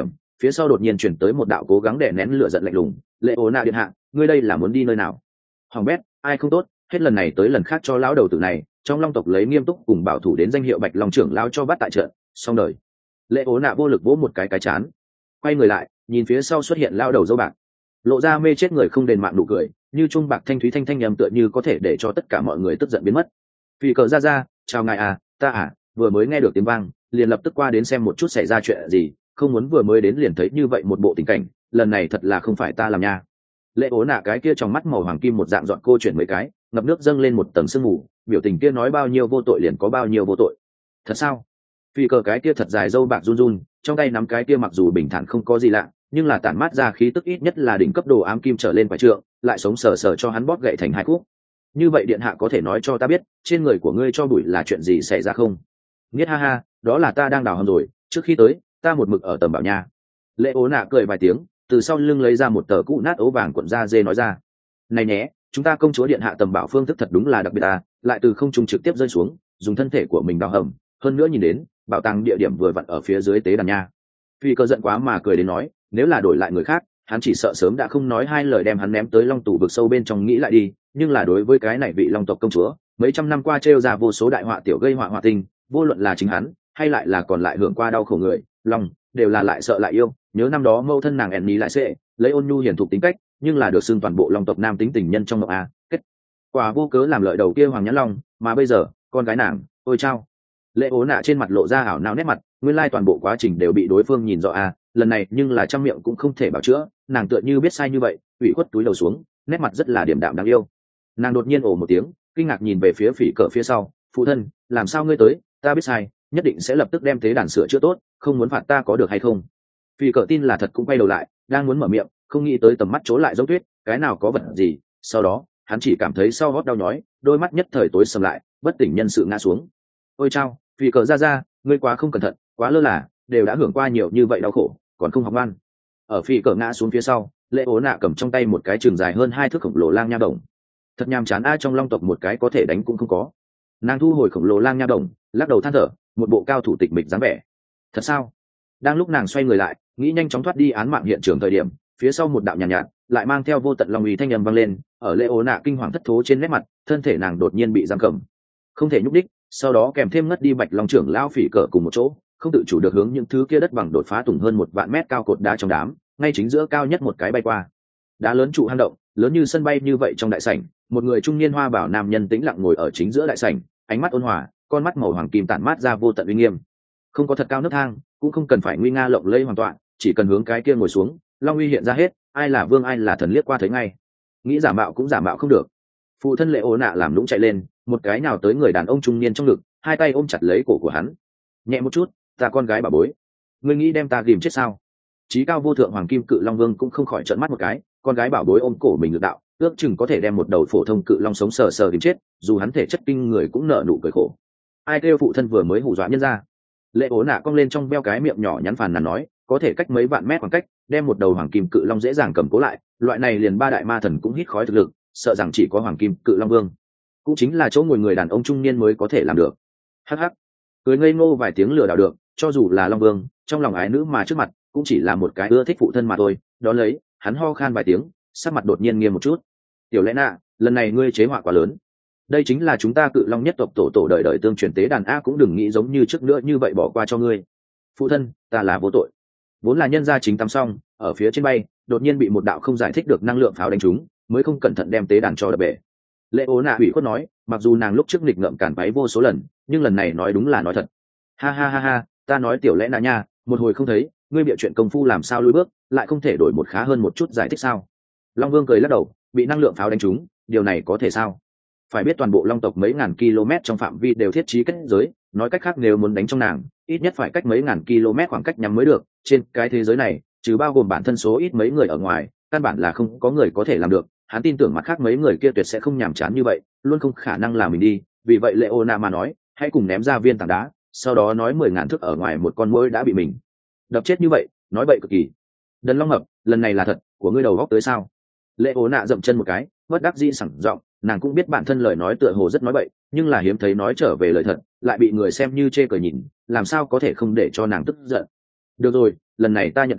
phía sau đột nhiên chuyển tới một đạo cố gắng để nén lửa giận lạnh lùng. Lệ ố nạ điện hạ, ngươi đây là muốn đi nơi nào? Hoàng bét, ai không tốt, hết lần này tới lần khác cho lão đầu tử này trong long tộc lấy nghiêm túc cùng bảo thủ đến danh hiệu bạch long trưởng lão cho bắt tại trận, xong đời. Lệ ố nạ vô lực vỗ một cái chán, quay người lại nhìn phía sau xuất hiện lão đầu dâu bạc, lộ ra mê chết người không đền mạng nụ cười, như chuông bạc thanh thúy thanh thanh nhầm tựa như có thể để cho tất cả mọi người tức giận biến mất. Vì cờ ra, chào ngài à, ta à, vừa mới nghe được tiếng vang liền lập tức qua đến xem một chút xảy ra chuyện gì, không muốn vừa mới đến liền thấy như vậy một bộ tình cảnh, lần này thật là không phải ta làm nha. Lệ ố nạ cái kia trong mắt màu hoàng kim một dạng dọn cô chuyển mấy cái, ngập nước dâng lên một tầng sương mù, biểu tình kia nói bao nhiêu vô tội liền có bao nhiêu vô tội. Thật sao? Vì cờ cái kia thật dài râu bạc run run, trong tay nắm cái kia mặc dù bình thản không có gì lạ, nhưng là tản mát ra khí tức ít nhất là đỉnh cấp đồ ám kim trở lên quả trượng, lại sống sờ sờ cho hắn bóp gậy thành hai khúc. Như vậy điện hạ có thể nói cho ta biết, trên người của ngươi cho bụi là chuyện gì xảy ra không? Nghiết ha ha, đó là ta đang đào hầm rồi, trước khi tới, ta một mực ở tầm bảo nha. Lệ ố nạ cười vài tiếng, từ sau lưng lấy ra một tờ cũ nát ố vàng cuộn da dê nói ra. Này nhé, chúng ta công chúa điện hạ tầm bảo phương thức thật đúng là đặc biệt à, lại từ không trung trực tiếp rơi xuống, dùng thân thể của mình đào hầm, hơn nữa nhìn đến, bảo tàng địa điểm vừa vặn ở phía dưới tế đàn nha. Vì cơ giận quá mà cười đến nói, nếu là đổi lại người khác, hắn chỉ sợ sớm đã không nói hai lời đem hắn ném tới long tù vực sâu bên trong nghĩ lại đi, nhưng là đối với cái này vị long tộc công chúa, mấy trăm năm qua trêu ra vô số đại họa tiểu gây họa họa tình, vô luận là chính hắn hay lại là còn lại hưởng qua đau khổ người, lòng đều là lại sợ lại yêu. Nhớ năm đó mâu thân nàng Enni lại sẽ lấy ôn nhu hiền thục tính cách, nhưng là được xưng toàn bộ long tộc nam tính tình nhân trong ngọc a, kết quả vô cớ làm lợi đầu kia hoàng nhãn long, mà bây giờ con gái nàng, ôi chao. Lệ ố nạ trên mặt lộ ra ảo não nét mặt, nguyên lai toàn bộ quá trình đều bị đối phương nhìn rõ a, lần này nhưng là trăm miệng cũng không thể bảo chữa, nàng tựa như biết sai như vậy, ủy khuất túi đầu xuống, nét mặt rất là điềm đạm đáng yêu. Nàng đột nhiên ồ một tiếng, kinh ngạc nhìn về phía Phỉ Cờ phía sau, phụ thân, làm sao ngươi tới? Ta biết sai, nhất định sẽ lập tức đem tế đàn sửa chữa tốt, không muốn phạt ta có được hay không? Phỉ Cờ tin là thật cũng quay đầu lại, đang muốn mở miệng, không nghĩ tới tầm mắt trố lại giống tuyết, cái nào có vật gì? Sau đó, hắn chỉ cảm thấy sau gót đau nhói, đôi mắt nhất thời tối sầm lại, bất tỉnh nhân sự ngã xuống. Ôi chao, Phỉ Cờ ra, ngươi quá không cẩn thận, quá lơ là, đều đã hưởng qua nhiều như vậy đau khổ, còn không học ngoan. Ở Phỉ Cờ ngã xuống phía sau, Lệ ố nạ cầm trong tay một cái trường dài hơn 2 thước khổng lồ lang nha đồng. Thật nhàm chán a, trong long tộc một cái có thể đánh cũng không có. Nàng thu hồi khổng lồ lang nha đồng, lắc đầu than thở, một bộ cao thủ tịch mịch dáng vẻ. Thật sao? Đang lúc nàng xoay người lại, nghĩ nhanh chóng thoát đi án mạng hiện trường thời điểm, phía sau một đạo nhàn nhạt, lại mang theo vô tận long uy thanh âm vang lên, ở Lệ ố nạ kinh hoàng thất thố trên nét mặt, thân thể nàng đột nhiên bị giam cầm, không thể nhúc đích, sau đó kèm thêm ngất đi Bạch Long trưởng lão Phỉ Cờ cùng một chỗ, không tự chủ được hướng những thứ kia đất bằng đột phá tùng hơn 1 vạn mét cao cột đá trong đám, ngay chính giữa cao nhất một cái bay qua. Đá lớn trụ hang động, lớn như sân bay như vậy trong đại sảnh, một người trung niên hoa bảo nam nhân tĩnh lặng ngồi ở chính giữa đại sảnh, ánh mắt ôn hòa, con mắt màu hoàng kim tản mát ra vô tận uy nghiêm. Không có thật cao nấc thang, cũng không cần phải nguy nga lộng lẫy hoàn toàn, chỉ cần hướng cái kia ngồi xuống, long uy hiện ra hết, ai là vương ai là thần liếc qua thấy ngay. Nghĩ giả mạo cũng giả mạo không được. Phụ thân Lệ ố nạ làm lũng chạy lên, một cái nào tới người đàn ông trung niên trong ngực, hai tay ôm chặt lấy cổ của hắn. Nhẹ một chút, ta con gái bà bối, ngươi nghĩ đem ta ghìm chết sao? Chí cao vô thượng hoàng kim cự long vương cũng không khỏi trợn mắt một cái, con gái bảo bối ôm cổ mình ngược đạo, ước chừng có thể đem một đầu phổ thông cự long sống sờ sờ ghìm chết, dù hắn thể chất kinh người cũng nợ nụ cười khổ. Ai kêu phụ thân vừa mới hù dọa nhân ra. Lệ ố nạ cong lên trong veo cái miệng nhỏ nhắn phàn nàn nói, có thể cách mấy vạn mét khoảng cách đem một đầu hoàng kim cự long dễ dàng cầm cố lại, loại này liền 3 đại ma thần cũng hít khói thực lực, sợ rằng chỉ có hoàng kim cự long vương, cũng chính là chỗ ngồi người đàn ông trung niên mới có thể làm được. Hắc hắc, cười ngây ngô vài tiếng lừa đảo được, cho dù là long vương, trong lòng ái nữ mà trước mặt cũng chỉ là một cái ưa thích phụ thân mà thôi. Đó lấy, hắn ho khan vài tiếng, sắc mặt đột nhiên nghiêm một chút. Tiểu Lẽ nạ, lần này ngươi chế họa quá lớn. Đây chính là chúng ta cự long nhất tộc tổ tổ đời đời tương truyền tế đàn a, cũng đừng nghĩ giống như trước nữa như vậy bỏ qua cho ngươi. Phụ thân, ta là vô tội. Vốn là nhân gia chính tắm xong, ở phía trên bay, đột nhiên bị một đạo không giải thích được năng lượng pháo đánh trúng, mới không cẩn thận đem tế đàn cho đập bể. Lệ ố nạ ủy khuất nói, mặc dù nàng lúc trước nghịch ngợm cản váy vô số lần, nhưng lần này nói đúng là nói thật. Ha ha ha ha, ta nói Tiểu Lẽ nạ nha, một hồi không thấy, ngươi bịa chuyện công phu làm sao lùi bước, lại không thể đổi một khá hơn một chút giải thích sao? Long Vương cười lắc đầu, bị năng lượng pháo đánh trúng, điều này có thể sao? Phải biết toàn bộ long tộc mấy ngàn km trong phạm vi đều thiết trí kết giới, nói cách khác nếu muốn đánh trong nàng, ít nhất phải cách mấy ngàn km khoảng cách nhắm mới được. Trên cái thế giới này, trừ bao gồm bản thân số ít mấy người ở ngoài, căn bản là không có người có thể làm được. Hắn tin tưởng mặt khác mấy người kia tuyệt sẽ không nhàm chán như vậy, luôn không khả năng làm mình đi. Vì vậy Leona mà nói, hãy cùng ném ra viên tảng đá, sau đó nói 10.000 thước ở ngoài một con muỗi đã bị mình đập chết như vậy, nói bậy cực kỳ. Đần long mập, lần này là thật, của ngươi đầu góc tới sao? Leona dậm chân một cái, bất đắc dĩ sẵn giọng, nàng cũng biết bản thân lời nói tựa hồ rất nói bậy, nhưng là hiếm thấy nói trở về lời thật, lại bị người xem như chê cười nhìn, làm sao có thể không để cho nàng tức giận. Được rồi, lần này ta nhận tài,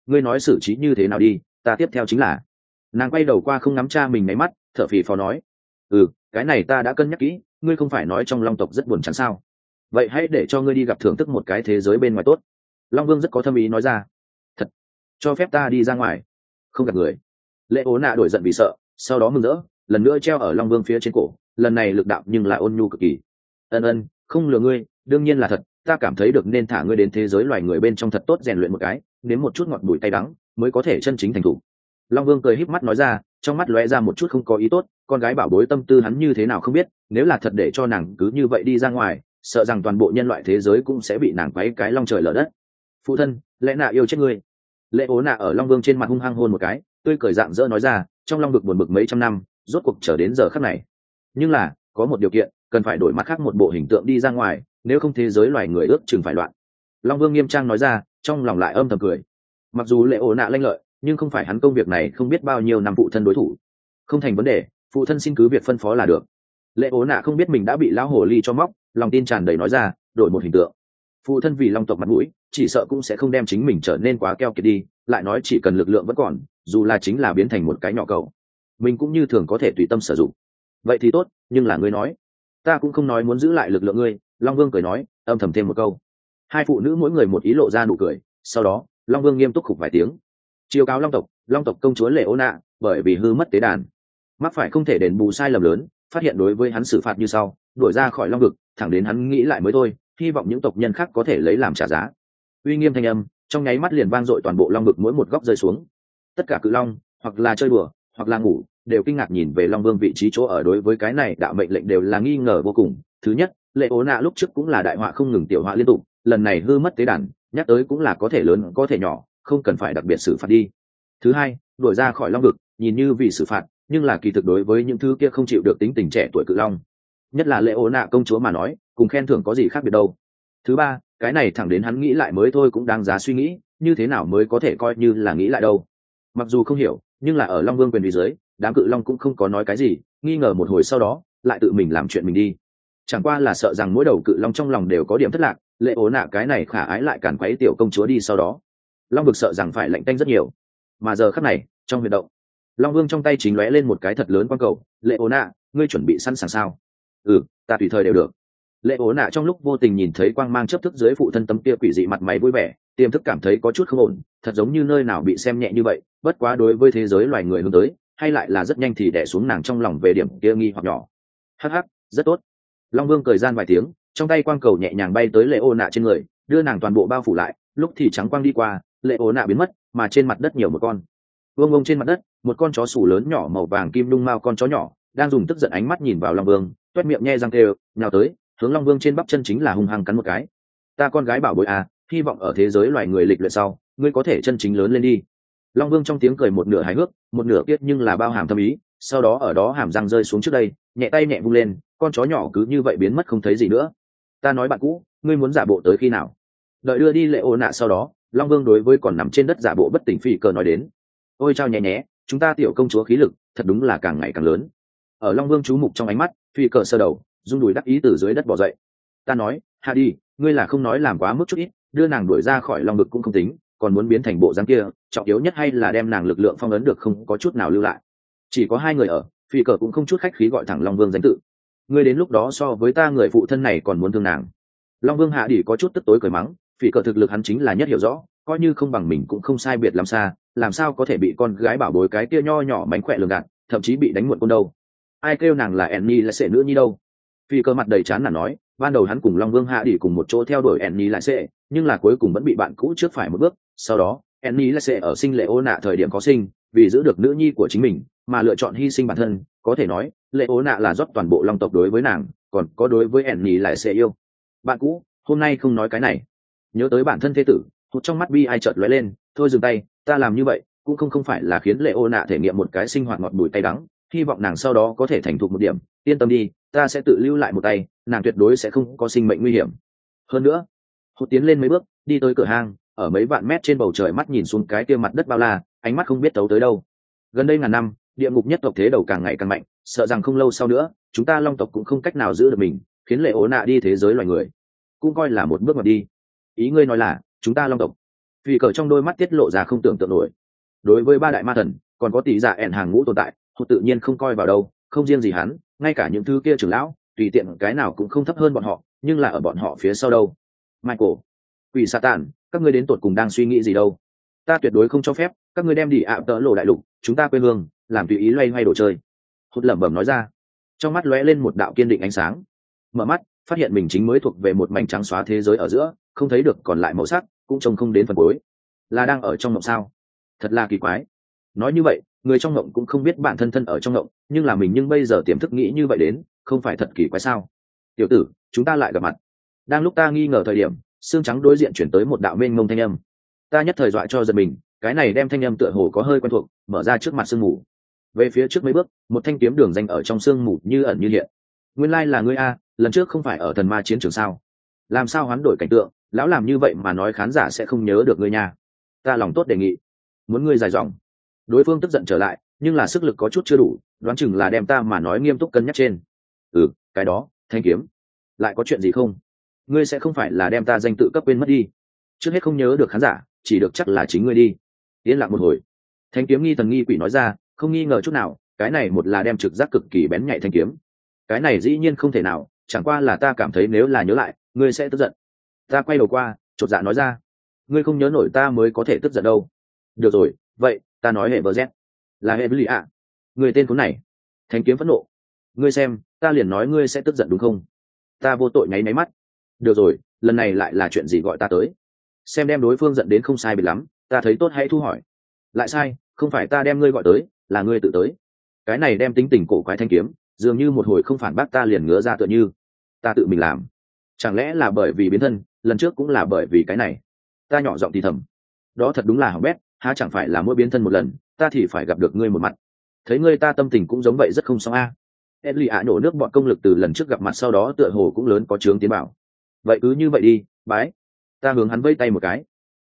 ngươi nói xử trí như thế nào đi, ta tiếp theo chính là. Nàng quay đầu qua không ngắm cha mình máy mắt, thở phì phò nói, cái này ta đã cân nhắc kỹ, ngươi không phải nói trong long tộc rất buồn chán sao, vậy hãy để cho ngươi đi gặp thưởng thức một cái thế giới bên ngoài tốt. Long Vương rất có thâm ý nói ra. Thật? Cho phép ta đi ra ngoài không gặp người? Lệ ố nạ đổi giận vì sợ, sau đó mừng rỡ, lần nữa treo ở Long Vương phía trên cổ, lần này lực đạo nhưng lại ôn nhu cực kỳ. Ân, không lừa ngươi, đương nhiên là thật, ta cảm thấy được nên thả ngươi đến thế giới loài người bên trong thật tốt rèn luyện một cái, nếm một chút ngọt bùi tay đắng mới có thể chân chính thành thủ. Long Vương cười híp mắt nói ra, trong mắt lóe ra một chút không có ý tốt, con gái bảo bối tâm tư hắn như thế nào không biết, nếu là thật để cho nàng cứ như vậy đi ra ngoài, sợ rằng toàn bộ nhân loại thế giới cũng sẽ bị nàng quấy cái long trời lở đất. Phụ thân, lẽ nạ yêu chết ngươi. Lệ ố nạ ở Long Vương trên mặt hung hăng hôn một cái, tươi cười rạng rỡ nói ra, trong long vực buồn bực mấy trăm năm, rốt cuộc trở đến giờ khắc này. Nhưng là có một điều kiện, cần phải đổi mặt khác một bộ hình tượng đi ra ngoài, nếu không thế giới loài người ước chừng phải loạn. Long Vương nghiêm trang nói ra, trong lòng lại âm thầm cười. Mặc dù lệ ố nạ lanh lợi, nhưng không phải hắn công việc này không biết bao nhiêu năm phụ thân đối thủ. Không thành vấn đề, phụ thân xin cứ việc phân phó là được. Lệ ố nạ không biết mình đã bị lão hồ ly cho móc, lòng tin tràn đầy nói ra, đổi một hình tượng. Phụ thân vì long tộc mặt mũi, chỉ sợ cũng sẽ không đem chính mình trở nên quá keo kiệt đi, lại nói chỉ cần lực lượng vẫn còn, dù là chính là biến thành một cái nhỏ cầu, mình cũng như thường có thể tùy tâm sử dụng. Vậy thì tốt, nhưng là ngươi nói, ta cũng không nói muốn giữ lại lực lượng ngươi. Long Vương cười nói, âm thầm thêm một câu. Hai phụ nữ mỗi người một ý lộ ra nụ cười, sau đó Long Vương nghiêm túc khục vài tiếng, chiêu cáo long tộc công chúa Lệ Ô Nạ bởi vì hư mất tế đàn, mắc phải không thể đền bù sai lầm lớn, phát hiện đối với hắn xử phạt như sau, đuổi ra khỏi long vực, thẳng đến hắn nghĩ lại mới thôi, hy vọng những tộc nhân khác có thể lấy làm trả giá. Uy nghiêm thanh âm trong nháy mắt liền vang dội toàn bộ long vực, mỗi một góc rơi xuống. Tất cả cự long, hoặc là chơi đùa, hoặc là ngủ, đều kinh ngạc nhìn về Long Vương vị trí chỗ ở. Đối với cái này đạo mệnh lệnh đều là nghi ngờ vô cùng. Thứ nhất, Lệ Ố Nạ lúc trước cũng là đại họa không ngừng, tiểu họa liên tục, lần này hư mất tế đàn, nhắc tới cũng là có thể lớn có thể nhỏ, không cần phải đặc biệt xử phạt đi. Thứ hai, đuổi ra khỏi long vực, nhìn như vì xử phạt, nhưng là kỳ thực đối với những thứ kia không chịu được tính tình trẻ tuổi cự long, nhất là Lệ Ố Nạ công chúa mà nói, cùng khen thưởng có gì khác biệt đâu. Thứ ba, cái này thẳng đến hắn nghĩ lại mới thôi cũng đáng giá suy nghĩ, như thế nào mới có thể coi như là nghĩ lại đâu. Mặc dù không hiểu, nhưng là ở Long Vương quyền uy dưới, đám cự long cũng không có nói cái gì, nghi ngờ một hồi sau đó lại tự mình làm chuyện mình đi. Chẳng qua là sợ rằng mỗi đầu cự long trong lòng đều có điểm thất lạc, Lệ Ố Nạ cái này khả ái lại cản quấy tiểu công chúa đi, sau đó long vực sợ rằng phải lạnh tanh rất nhiều. Mà giờ khắc này trong huyệt động, Long Vương trong tay chính lóe lên một cái thật lớn quang cầu. Lệ Ố Nạ, ngươi chuẩn bị sẵn sàng sao? Ta tùy thời đều được. Lệ Ố Nạ trong lúc vô tình nhìn thấy quang mang chớp thức dưới phụ thân tấm kia quỷ dị mặt mày vui vẻ, tiềm thức cảm thấy có chút không ổn, thật giống như nơi nào bị xem nhẹ như vậy. Bất quá đối với thế giới loài người hướng tới, hay lại là rất nhanh thì đè xuống nàng trong lòng về điểm kia nghi hoặc nhỏ. Hắc hắc, rất tốt. Long Vương cười gian vài tiếng, trong tay quang cầu nhẹ nhàng bay tới Lệ Ố Nạ trên người, đưa nàng toàn bộ bao phủ lại. Lúc thì trắng quang đi qua, Lệ Ố Nạ biến mất, mà trên mặt đất nhiều một con. Vương ông trên mặt đất, một con chó sủ lớn nhỏ màu vàng kim lung mao con chó nhỏ, đang dùng tức giận ánh mắt nhìn vào Long Vương, toét miệng nhe răng kêu, nhào tới, hướng Long Vương trên bắp chân chính là hung hăng cắn một cái. Ta con gái bảo bối à, hy vọng ở thế giới loài người lịch luyện sau, ngươi có thể chân chính lớn lên đi. Long Vương trong tiếng cười một nửa hài hước, một nửa kiết nhưng là bao hàm thâm ý, sau đó ở đó hàm răng rơi xuống trước đây, nhẹ tay nhẹ vung lên, con chó nhỏ cứ như vậy biến mất không thấy gì nữa. Ta nói bạn cũ, ngươi muốn giả bộ tới khi nào? Đợi đưa đi Lệ Ố Nạ sau đó, Long Vương đối với còn nằm trên đất giả bộ bất tỉnh Phi Cờ nói đến. Ôi chao nhé nhé, chúng ta tiểu công chúa khí lực thật đúng là càng ngày càng lớn. Ở Long Vương chú mục trong ánh mắt, Phi Cờ sơ đầu rung đùi đắc ý từ dưới đất bò dậy. Ta nói, hạ đi, ngươi là không nói làm quá mức chút ít, đưa nàng đuổi ra khỏi long vực cũng không tính, còn muốn biến thành bộ dáng kia, trọng yếu nhất hay là đem nàng lực lượng phong ấn được không có chút nào lưu lại. Chỉ có hai người ở, Phi Cờ cũng không chút khách khí gọi thẳng Long Vương danh tự. Ngươi đến lúc đó so với ta người phụ thân này còn muốn thương nàng. Long Vương hạ đi có chút tức tối cười mắng, Phi Cờ thực lực hắn chính là nhất hiểu rõ, coi như không bằng mình cũng không sai biệt làm xa, làm sao có thể bị con gái bảo bối cái kia nho nhỏ mánh khỏe lường gạt, thậm chí bị đánh muộn côn đâu. Ai kêu nàng là Annie lại sệ nữa nhi đâu. Phi Cơ mặt đầy chán nản nói, ban đầu hắn cùng Long Vương hạ đi cùng một chỗ theo đuổi Annie lại sệ, nhưng là cuối cùng vẫn bị bạn cũ trước phải một bước. Sau đó Annie lại sệ ở sinh Lệ Ô Nạ thời điểm có sinh, vì giữ được nữ nhi của chính mình mà lựa chọn hy sinh bản thân. Có thể nói Lệ Ô Nạ là rót toàn bộ long tộc đối với nàng, còn có đối với Annie lại sệ yêu. Bạn cũ hôm nay không nói cái này, nhớ tới bản thân thế tử, hụt trong mắt bi ai chợt lóe lên. Thôi dừng tay, ta làm như vậy cũng không phải là khiến Lệ Ô Nạ thể nghiệm một cái sinh hoạt ngọt bùi tay đắng, hy vọng nàng sau đó có thể thành thục một điểm. Yên tâm đi, ta sẽ tự lưu lại một tay, nàng tuyệt đối sẽ không có sinh mệnh nguy hiểm. Hơn nữa, hụt tiến lên mấy bước, đi tới cửa hang, ở mấy vạn mét trên bầu trời mắt nhìn xuống cái kia mặt đất bao la, ánh mắt không biết tấu tới đâu. Gần đây ngàn năm, địa ngục nhất tộc thế đầu càng ngày càng mạnh, sợ rằng không lâu sau nữa chúng ta long tộc cũng không cách nào giữ được mình, khiến Lệ Ô Nạ đi thế giới loài người cũng coi là một bước ngoặt đi. Ý ngươi nói là chúng ta long tộc? vì cờ trong đôi mắt tiết lộ ra không tưởng tượng nổi. Đối với ba đại ma thần còn có tỷ dạ ẹn hàng ngũ tồn tại, hụt tự nhiên không coi vào đâu, không riêng gì hắn, ngay cả những thứ kia trưởng lão tùy tiện cái nào cũng không thấp hơn bọn họ, nhưng là ở bọn họ phía sau đâu. Michael, quỷ Satan, các ngươi đến tột cùng đang suy nghĩ gì đâu? Ta tuyệt đối không cho phép các ngươi đem đi ạ tợ lộ đại lục chúng ta quê hương làm tùy ý loay hoay đồ chơi. Hụt lẩm bẩm nói ra, trong mắt lóe lên một đạo kiên định ánh sáng. Mở mắt phát hiện mình chính mới thuộc về một mảnh trắng xóa thế giới ở giữa, không thấy được còn lại màu sắc, cũng trông không đến phần cuối. Là đang ở trong mộng sao? Thật là kỳ quái. Nói như vậy, người trong mộng cũng không biết bản thân thân ở trong mộng, nhưng là mình nhưng bây giờ tiềm thức nghĩ như vậy đến, không phải thật kỳ quái sao? Tiểu tử, chúng ta lại gặp mặt. Đang lúc ta nghi ngờ thời điểm, xương trắng đối diện chuyển tới một đạo mênh mông thanh âm. Ta nhất thời dọa cho giật mình, cái này đem thanh âm tựa hồ có hơi quen thuộc, mở ra trước mặt sương mù. Về phía trước mấy bước, một thanh kiếm đường danh ở trong sương mù như ẩn như hiện. Nguyên lai là ngươi a, lần trước không phải ở thần ma chiến trường sao? Làm sao hoán đổi cảnh tượng, lão làm như vậy mà nói khán giả sẽ không nhớ được ngươi nha. Ta lòng tốt đề nghị, muốn ngươi dài dòng. Đối phương tức giận trở lại, nhưng là sức lực có chút chưa đủ, đoán chừng là đem ta mà nói nghiêm túc cân nhắc trên. Cái đó, thanh kiếm, lại có chuyện gì không? Ngươi sẽ không phải là đem ta danh tự cấp quên mất đi? Trước hết không nhớ được khán giả, chỉ được chắc là chính ngươi đi. Yên lặng một hồi, thanh kiếm nghi thần nghi quỷ nói ra, không nghi ngờ chút nào, cái này một là đem trực giác cực kỳ bén nhạy thanh kiếm. Cái này dĩ nhiên không thể nào, chẳng qua là ta cảm thấy nếu là nhớ lại, ngươi sẽ tức giận. Ta quay đầu qua, chột dạ nói ra, ngươi không nhớ nổi ta mới có thể tức giận đâu. Được rồi, vậy ta nói hệ bờ z là hệ với lì ạ. Người tên khốn này. Thanh kiếm phẫn nộ, ngươi xem, ta liền nói ngươi sẽ tức giận đúng không? Ta vô tội nháy máy mắt. Được rồi, lần này lại là chuyện gì gọi ta tới? Xem đem đối phương giận đến không sai biệt lắm, ta thấy tốt hãy thu hỏi. Lại sai, không phải ta đem ngươi gọi tới, là ngươi tự tới. Cái này đem tính tình cổ quái thanh kiếm, dường như một hồi không phản bác ta liền ngứa ra tựa như ta tự mình làm. Chẳng lẽ là bởi vì biến thân, lần trước cũng là bởi vì cái này? Ta nhỏ giọng thì thầm, đó thật đúng là hỏng bét, há chẳng phải là mỗi biến thân một lần ta thì phải gặp được ngươi một mặt. Thấy ngươi ta tâm tình cũng giống vậy rất không xong a. Edley ạ nổ nước bọn công lực từ lần trước gặp mặt sau đó tựa hồ cũng lớn có chướng tiến bảo. Vậy cứ như vậy đi, bái. Ta hướng hắn vẫy tay một cái.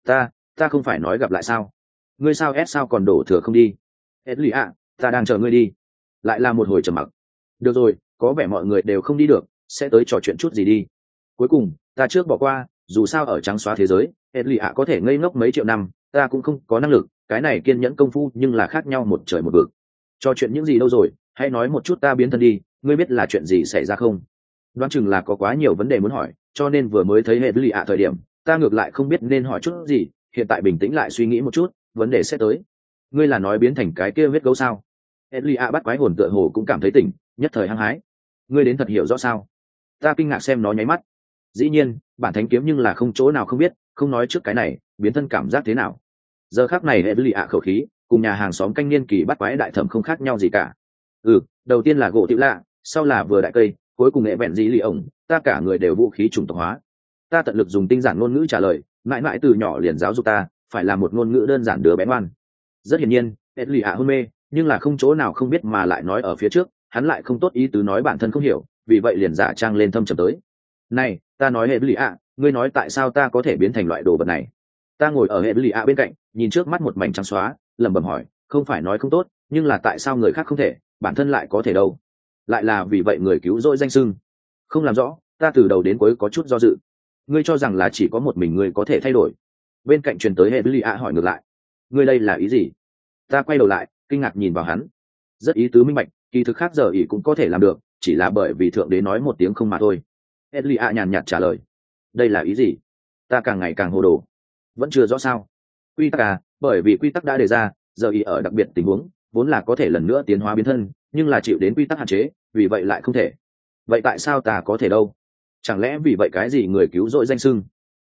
Ta không phải nói gặp lại sao? Ngươi sao sao còn đổ thừa không đi? Edley ạ, ta đang chờ ngươi đi. Lại là một hồi trầm mặc. Được rồi, có vẻ mọi người đều không đi được, sẽ tới trò chuyện chút gì đi. Cuối cùng ta trước bỏ qua, dù sao ở trắng xóa thế giới Edley ạ có thể ngây ngốc mấy triệu năm, ta cũng không có năng lực, cái này kiên nhẫn công phu nhưng là khác nhau một trời một vực. Trò chuyện những gì đâu rồi, hãy nói một chút ta biến thân đi, ngươi biết là chuyện gì xảy ra không? Đoán chừng là có quá nhiều vấn đề muốn hỏi, cho nên vừa mới thấy Edley ạ thời điểm ta ngược lại không biết nên hỏi chút gì, hiện tại bình tĩnh lại suy nghĩ một chút, vấn đề sẽ tới. Ngươi là nói biến thành cái kia huyết gấu sao? Edley ạ bắt quái hồn tựa hồ cũng cảm thấy tỉnh, nhất thời hăng hái. Ngươi đến thật hiểu rõ sao? Ta kinh ngạc xem nó nháy mắt. Dĩ nhiên, bản thánh kiếm nhưng là không chỗ nào không biết, không nói trước cái này, biến thân cảm giác thế nào. Giờ khắc này Edley ạ khẩu khí, cùng nhà hàng xóm canh niên kỳ bắt quái đại thẩm không khác nhau gì cả. Đầu tiên là gỗ tiểu lạ, sau là vừa đại cây, cuối cùng nghệ vẹn dĩ lì ổng, ta cả người đều vũ khí chủng tộc hóa. Ta tận lực dùng tinh giản ngôn ngữ trả lời, mãi mãi từ nhỏ liền giáo dục ta, phải là một ngôn ngữ đơn giản đứa bé ngoan. Rất hiển nhiên, Edley ạ hôn mê, nhưng là không chỗ nào không biết mà lại nói ở phía trước, hắn lại không tốt ý tứ nói bản thân không hiểu, vì vậy liền giả trang lên thâm trầm tới. Này, ta nói Edley ạ, ngươi nói tại sao ta có thể biến thành loại đồ vật này? Ta ngồi ở Edley ạ bên cạnh, nhìn trước mắt một mảnh trắng xóa, lẩm bẩm hỏi, không phải nói không tốt, nhưng là tại sao người khác không thể, bản thân lại có thể đâu? Lại là vì vậy người cứu rỗi danh sưng. Không làm rõ, ta từ đầu đến cuối có chút do dự. Ngươi cho rằng là chỉ có một mình ngươi có thể thay đổi? Bên cạnh truyền tới Edley ạ hỏi ngược lại, ngươi đây là ý gì? Ta quay đầu lại, kinh ngạc nhìn vào hắn. Rất ý tứ minh bạch, kỳ thực khác giờ ỷ cũng có thể làm được, chỉ là bởi vì thượng đế nói một tiếng không mà thôi. Edley ạ nhàn nhạt trả lời. Đây là ý gì? Ta càng ngày càng hồ đồ. Vẫn chưa rõ sao? Quy tắc à, bởi vì quy tắc đã đề ra, giờ ỷ ở đặc biệt tình huống vốn là có thể lần nữa tiến hóa biến thân, nhưng là chịu đến quy tắc hạn chế, vì vậy lại không thể. Vậy tại sao ta có thể đâu? Chẳng lẽ vì vậy cái gì người cứu rỗi danh sưng?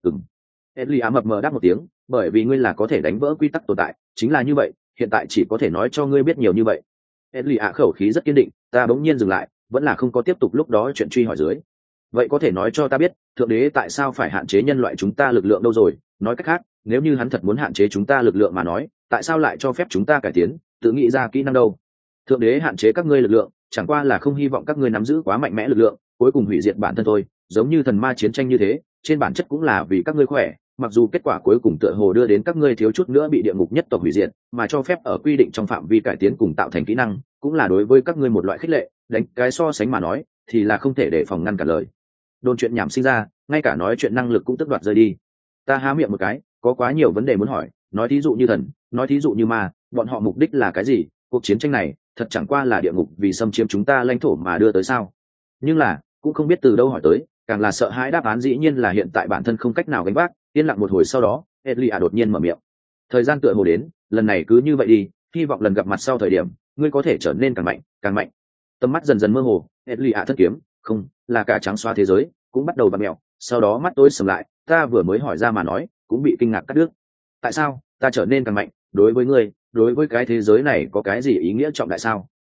Edley ạ mập mờ đáp một tiếng, bởi vì ngươi là có thể đánh vỡ quy tắc tồn tại, chính là như vậy, hiện tại chỉ có thể nói cho ngươi biết nhiều như vậy. Edley ạ khẩu khí rất kiên định, ta bỗng nhiên dừng lại, vẫn là không có tiếp tục lúc đó chuyện truy hỏi dưới. Vậy có thể nói cho ta biết, thượng đế tại sao phải hạn chế nhân loại chúng ta lực lượng đâu rồi? Nói cách khác, nếu như hắn thật muốn hạn chế chúng ta lực lượng mà nói, tại sao lại cho phép chúng ta cải tiến, tự nghĩ ra kỹ năng đâu? Thượng đế hạn chế các ngươi lực lượng, chẳng qua là không hy vọng các ngươi nắm giữ quá mạnh mẽ lực lượng, cuối cùng hủy diệt bản thân thôi, giống như thần ma chiến tranh như thế, trên bản chất cũng là vì các ngươi khỏe, mặc dù kết quả cuối cùng tựa hồ đưa đến các ngươi thiếu chút nữa bị địa ngục nhất tộc hủy diệt, mà cho phép ở quy định trong phạm vi cải tiến cùng tạo thành kỹ năng, cũng là đối với các ngươi một loại khích lệ, đánh cái so sánh mà nói, thì là không thể để phòng ngăn cản lời. Đồn chuyện nhảm sinh ra, ngay cả nói chuyện năng lực cũng tức đoạt rơi đi. Ta há miệng một cái, có quá nhiều vấn đề muốn hỏi, nói thí dụ như thần, nói thí dụ như ma, bọn họ mục đích là cái gì? Cuộc chiến tranh này thật chẳng qua là địa ngục vì xâm chiếm chúng ta lãnh thổ mà đưa tới sao? Nhưng là cũng không biết từ đâu hỏi tới, càng là sợ hãi đáp án dĩ nhiên là hiện tại bản thân không cách nào gánh vác. Yên lặng một hồi sau đó, Elia đột nhiên mở miệng. Thời gian tựa hồ đến, lần này cứ như vậy đi, hy vọng lần gặp mặt sau thời điểm, ngươi có thể trở nên càng mạnh, càng mạnh. Tầm mắt dần dần mơ hồ, Elia thất kiếm, không, là cả trắng xóa thế giới, cũng bắt đầu bặm mèo, sau đó mắt tối sầm lại, ta vừa mới hỏi ra mà nói, cũng bị kinh ngạc cắt đứt. Tại sao ta trở nên càng mạnh, đối với ngươi, đối với cái thế giới này có cái gì ý nghĩa trọng đại sao?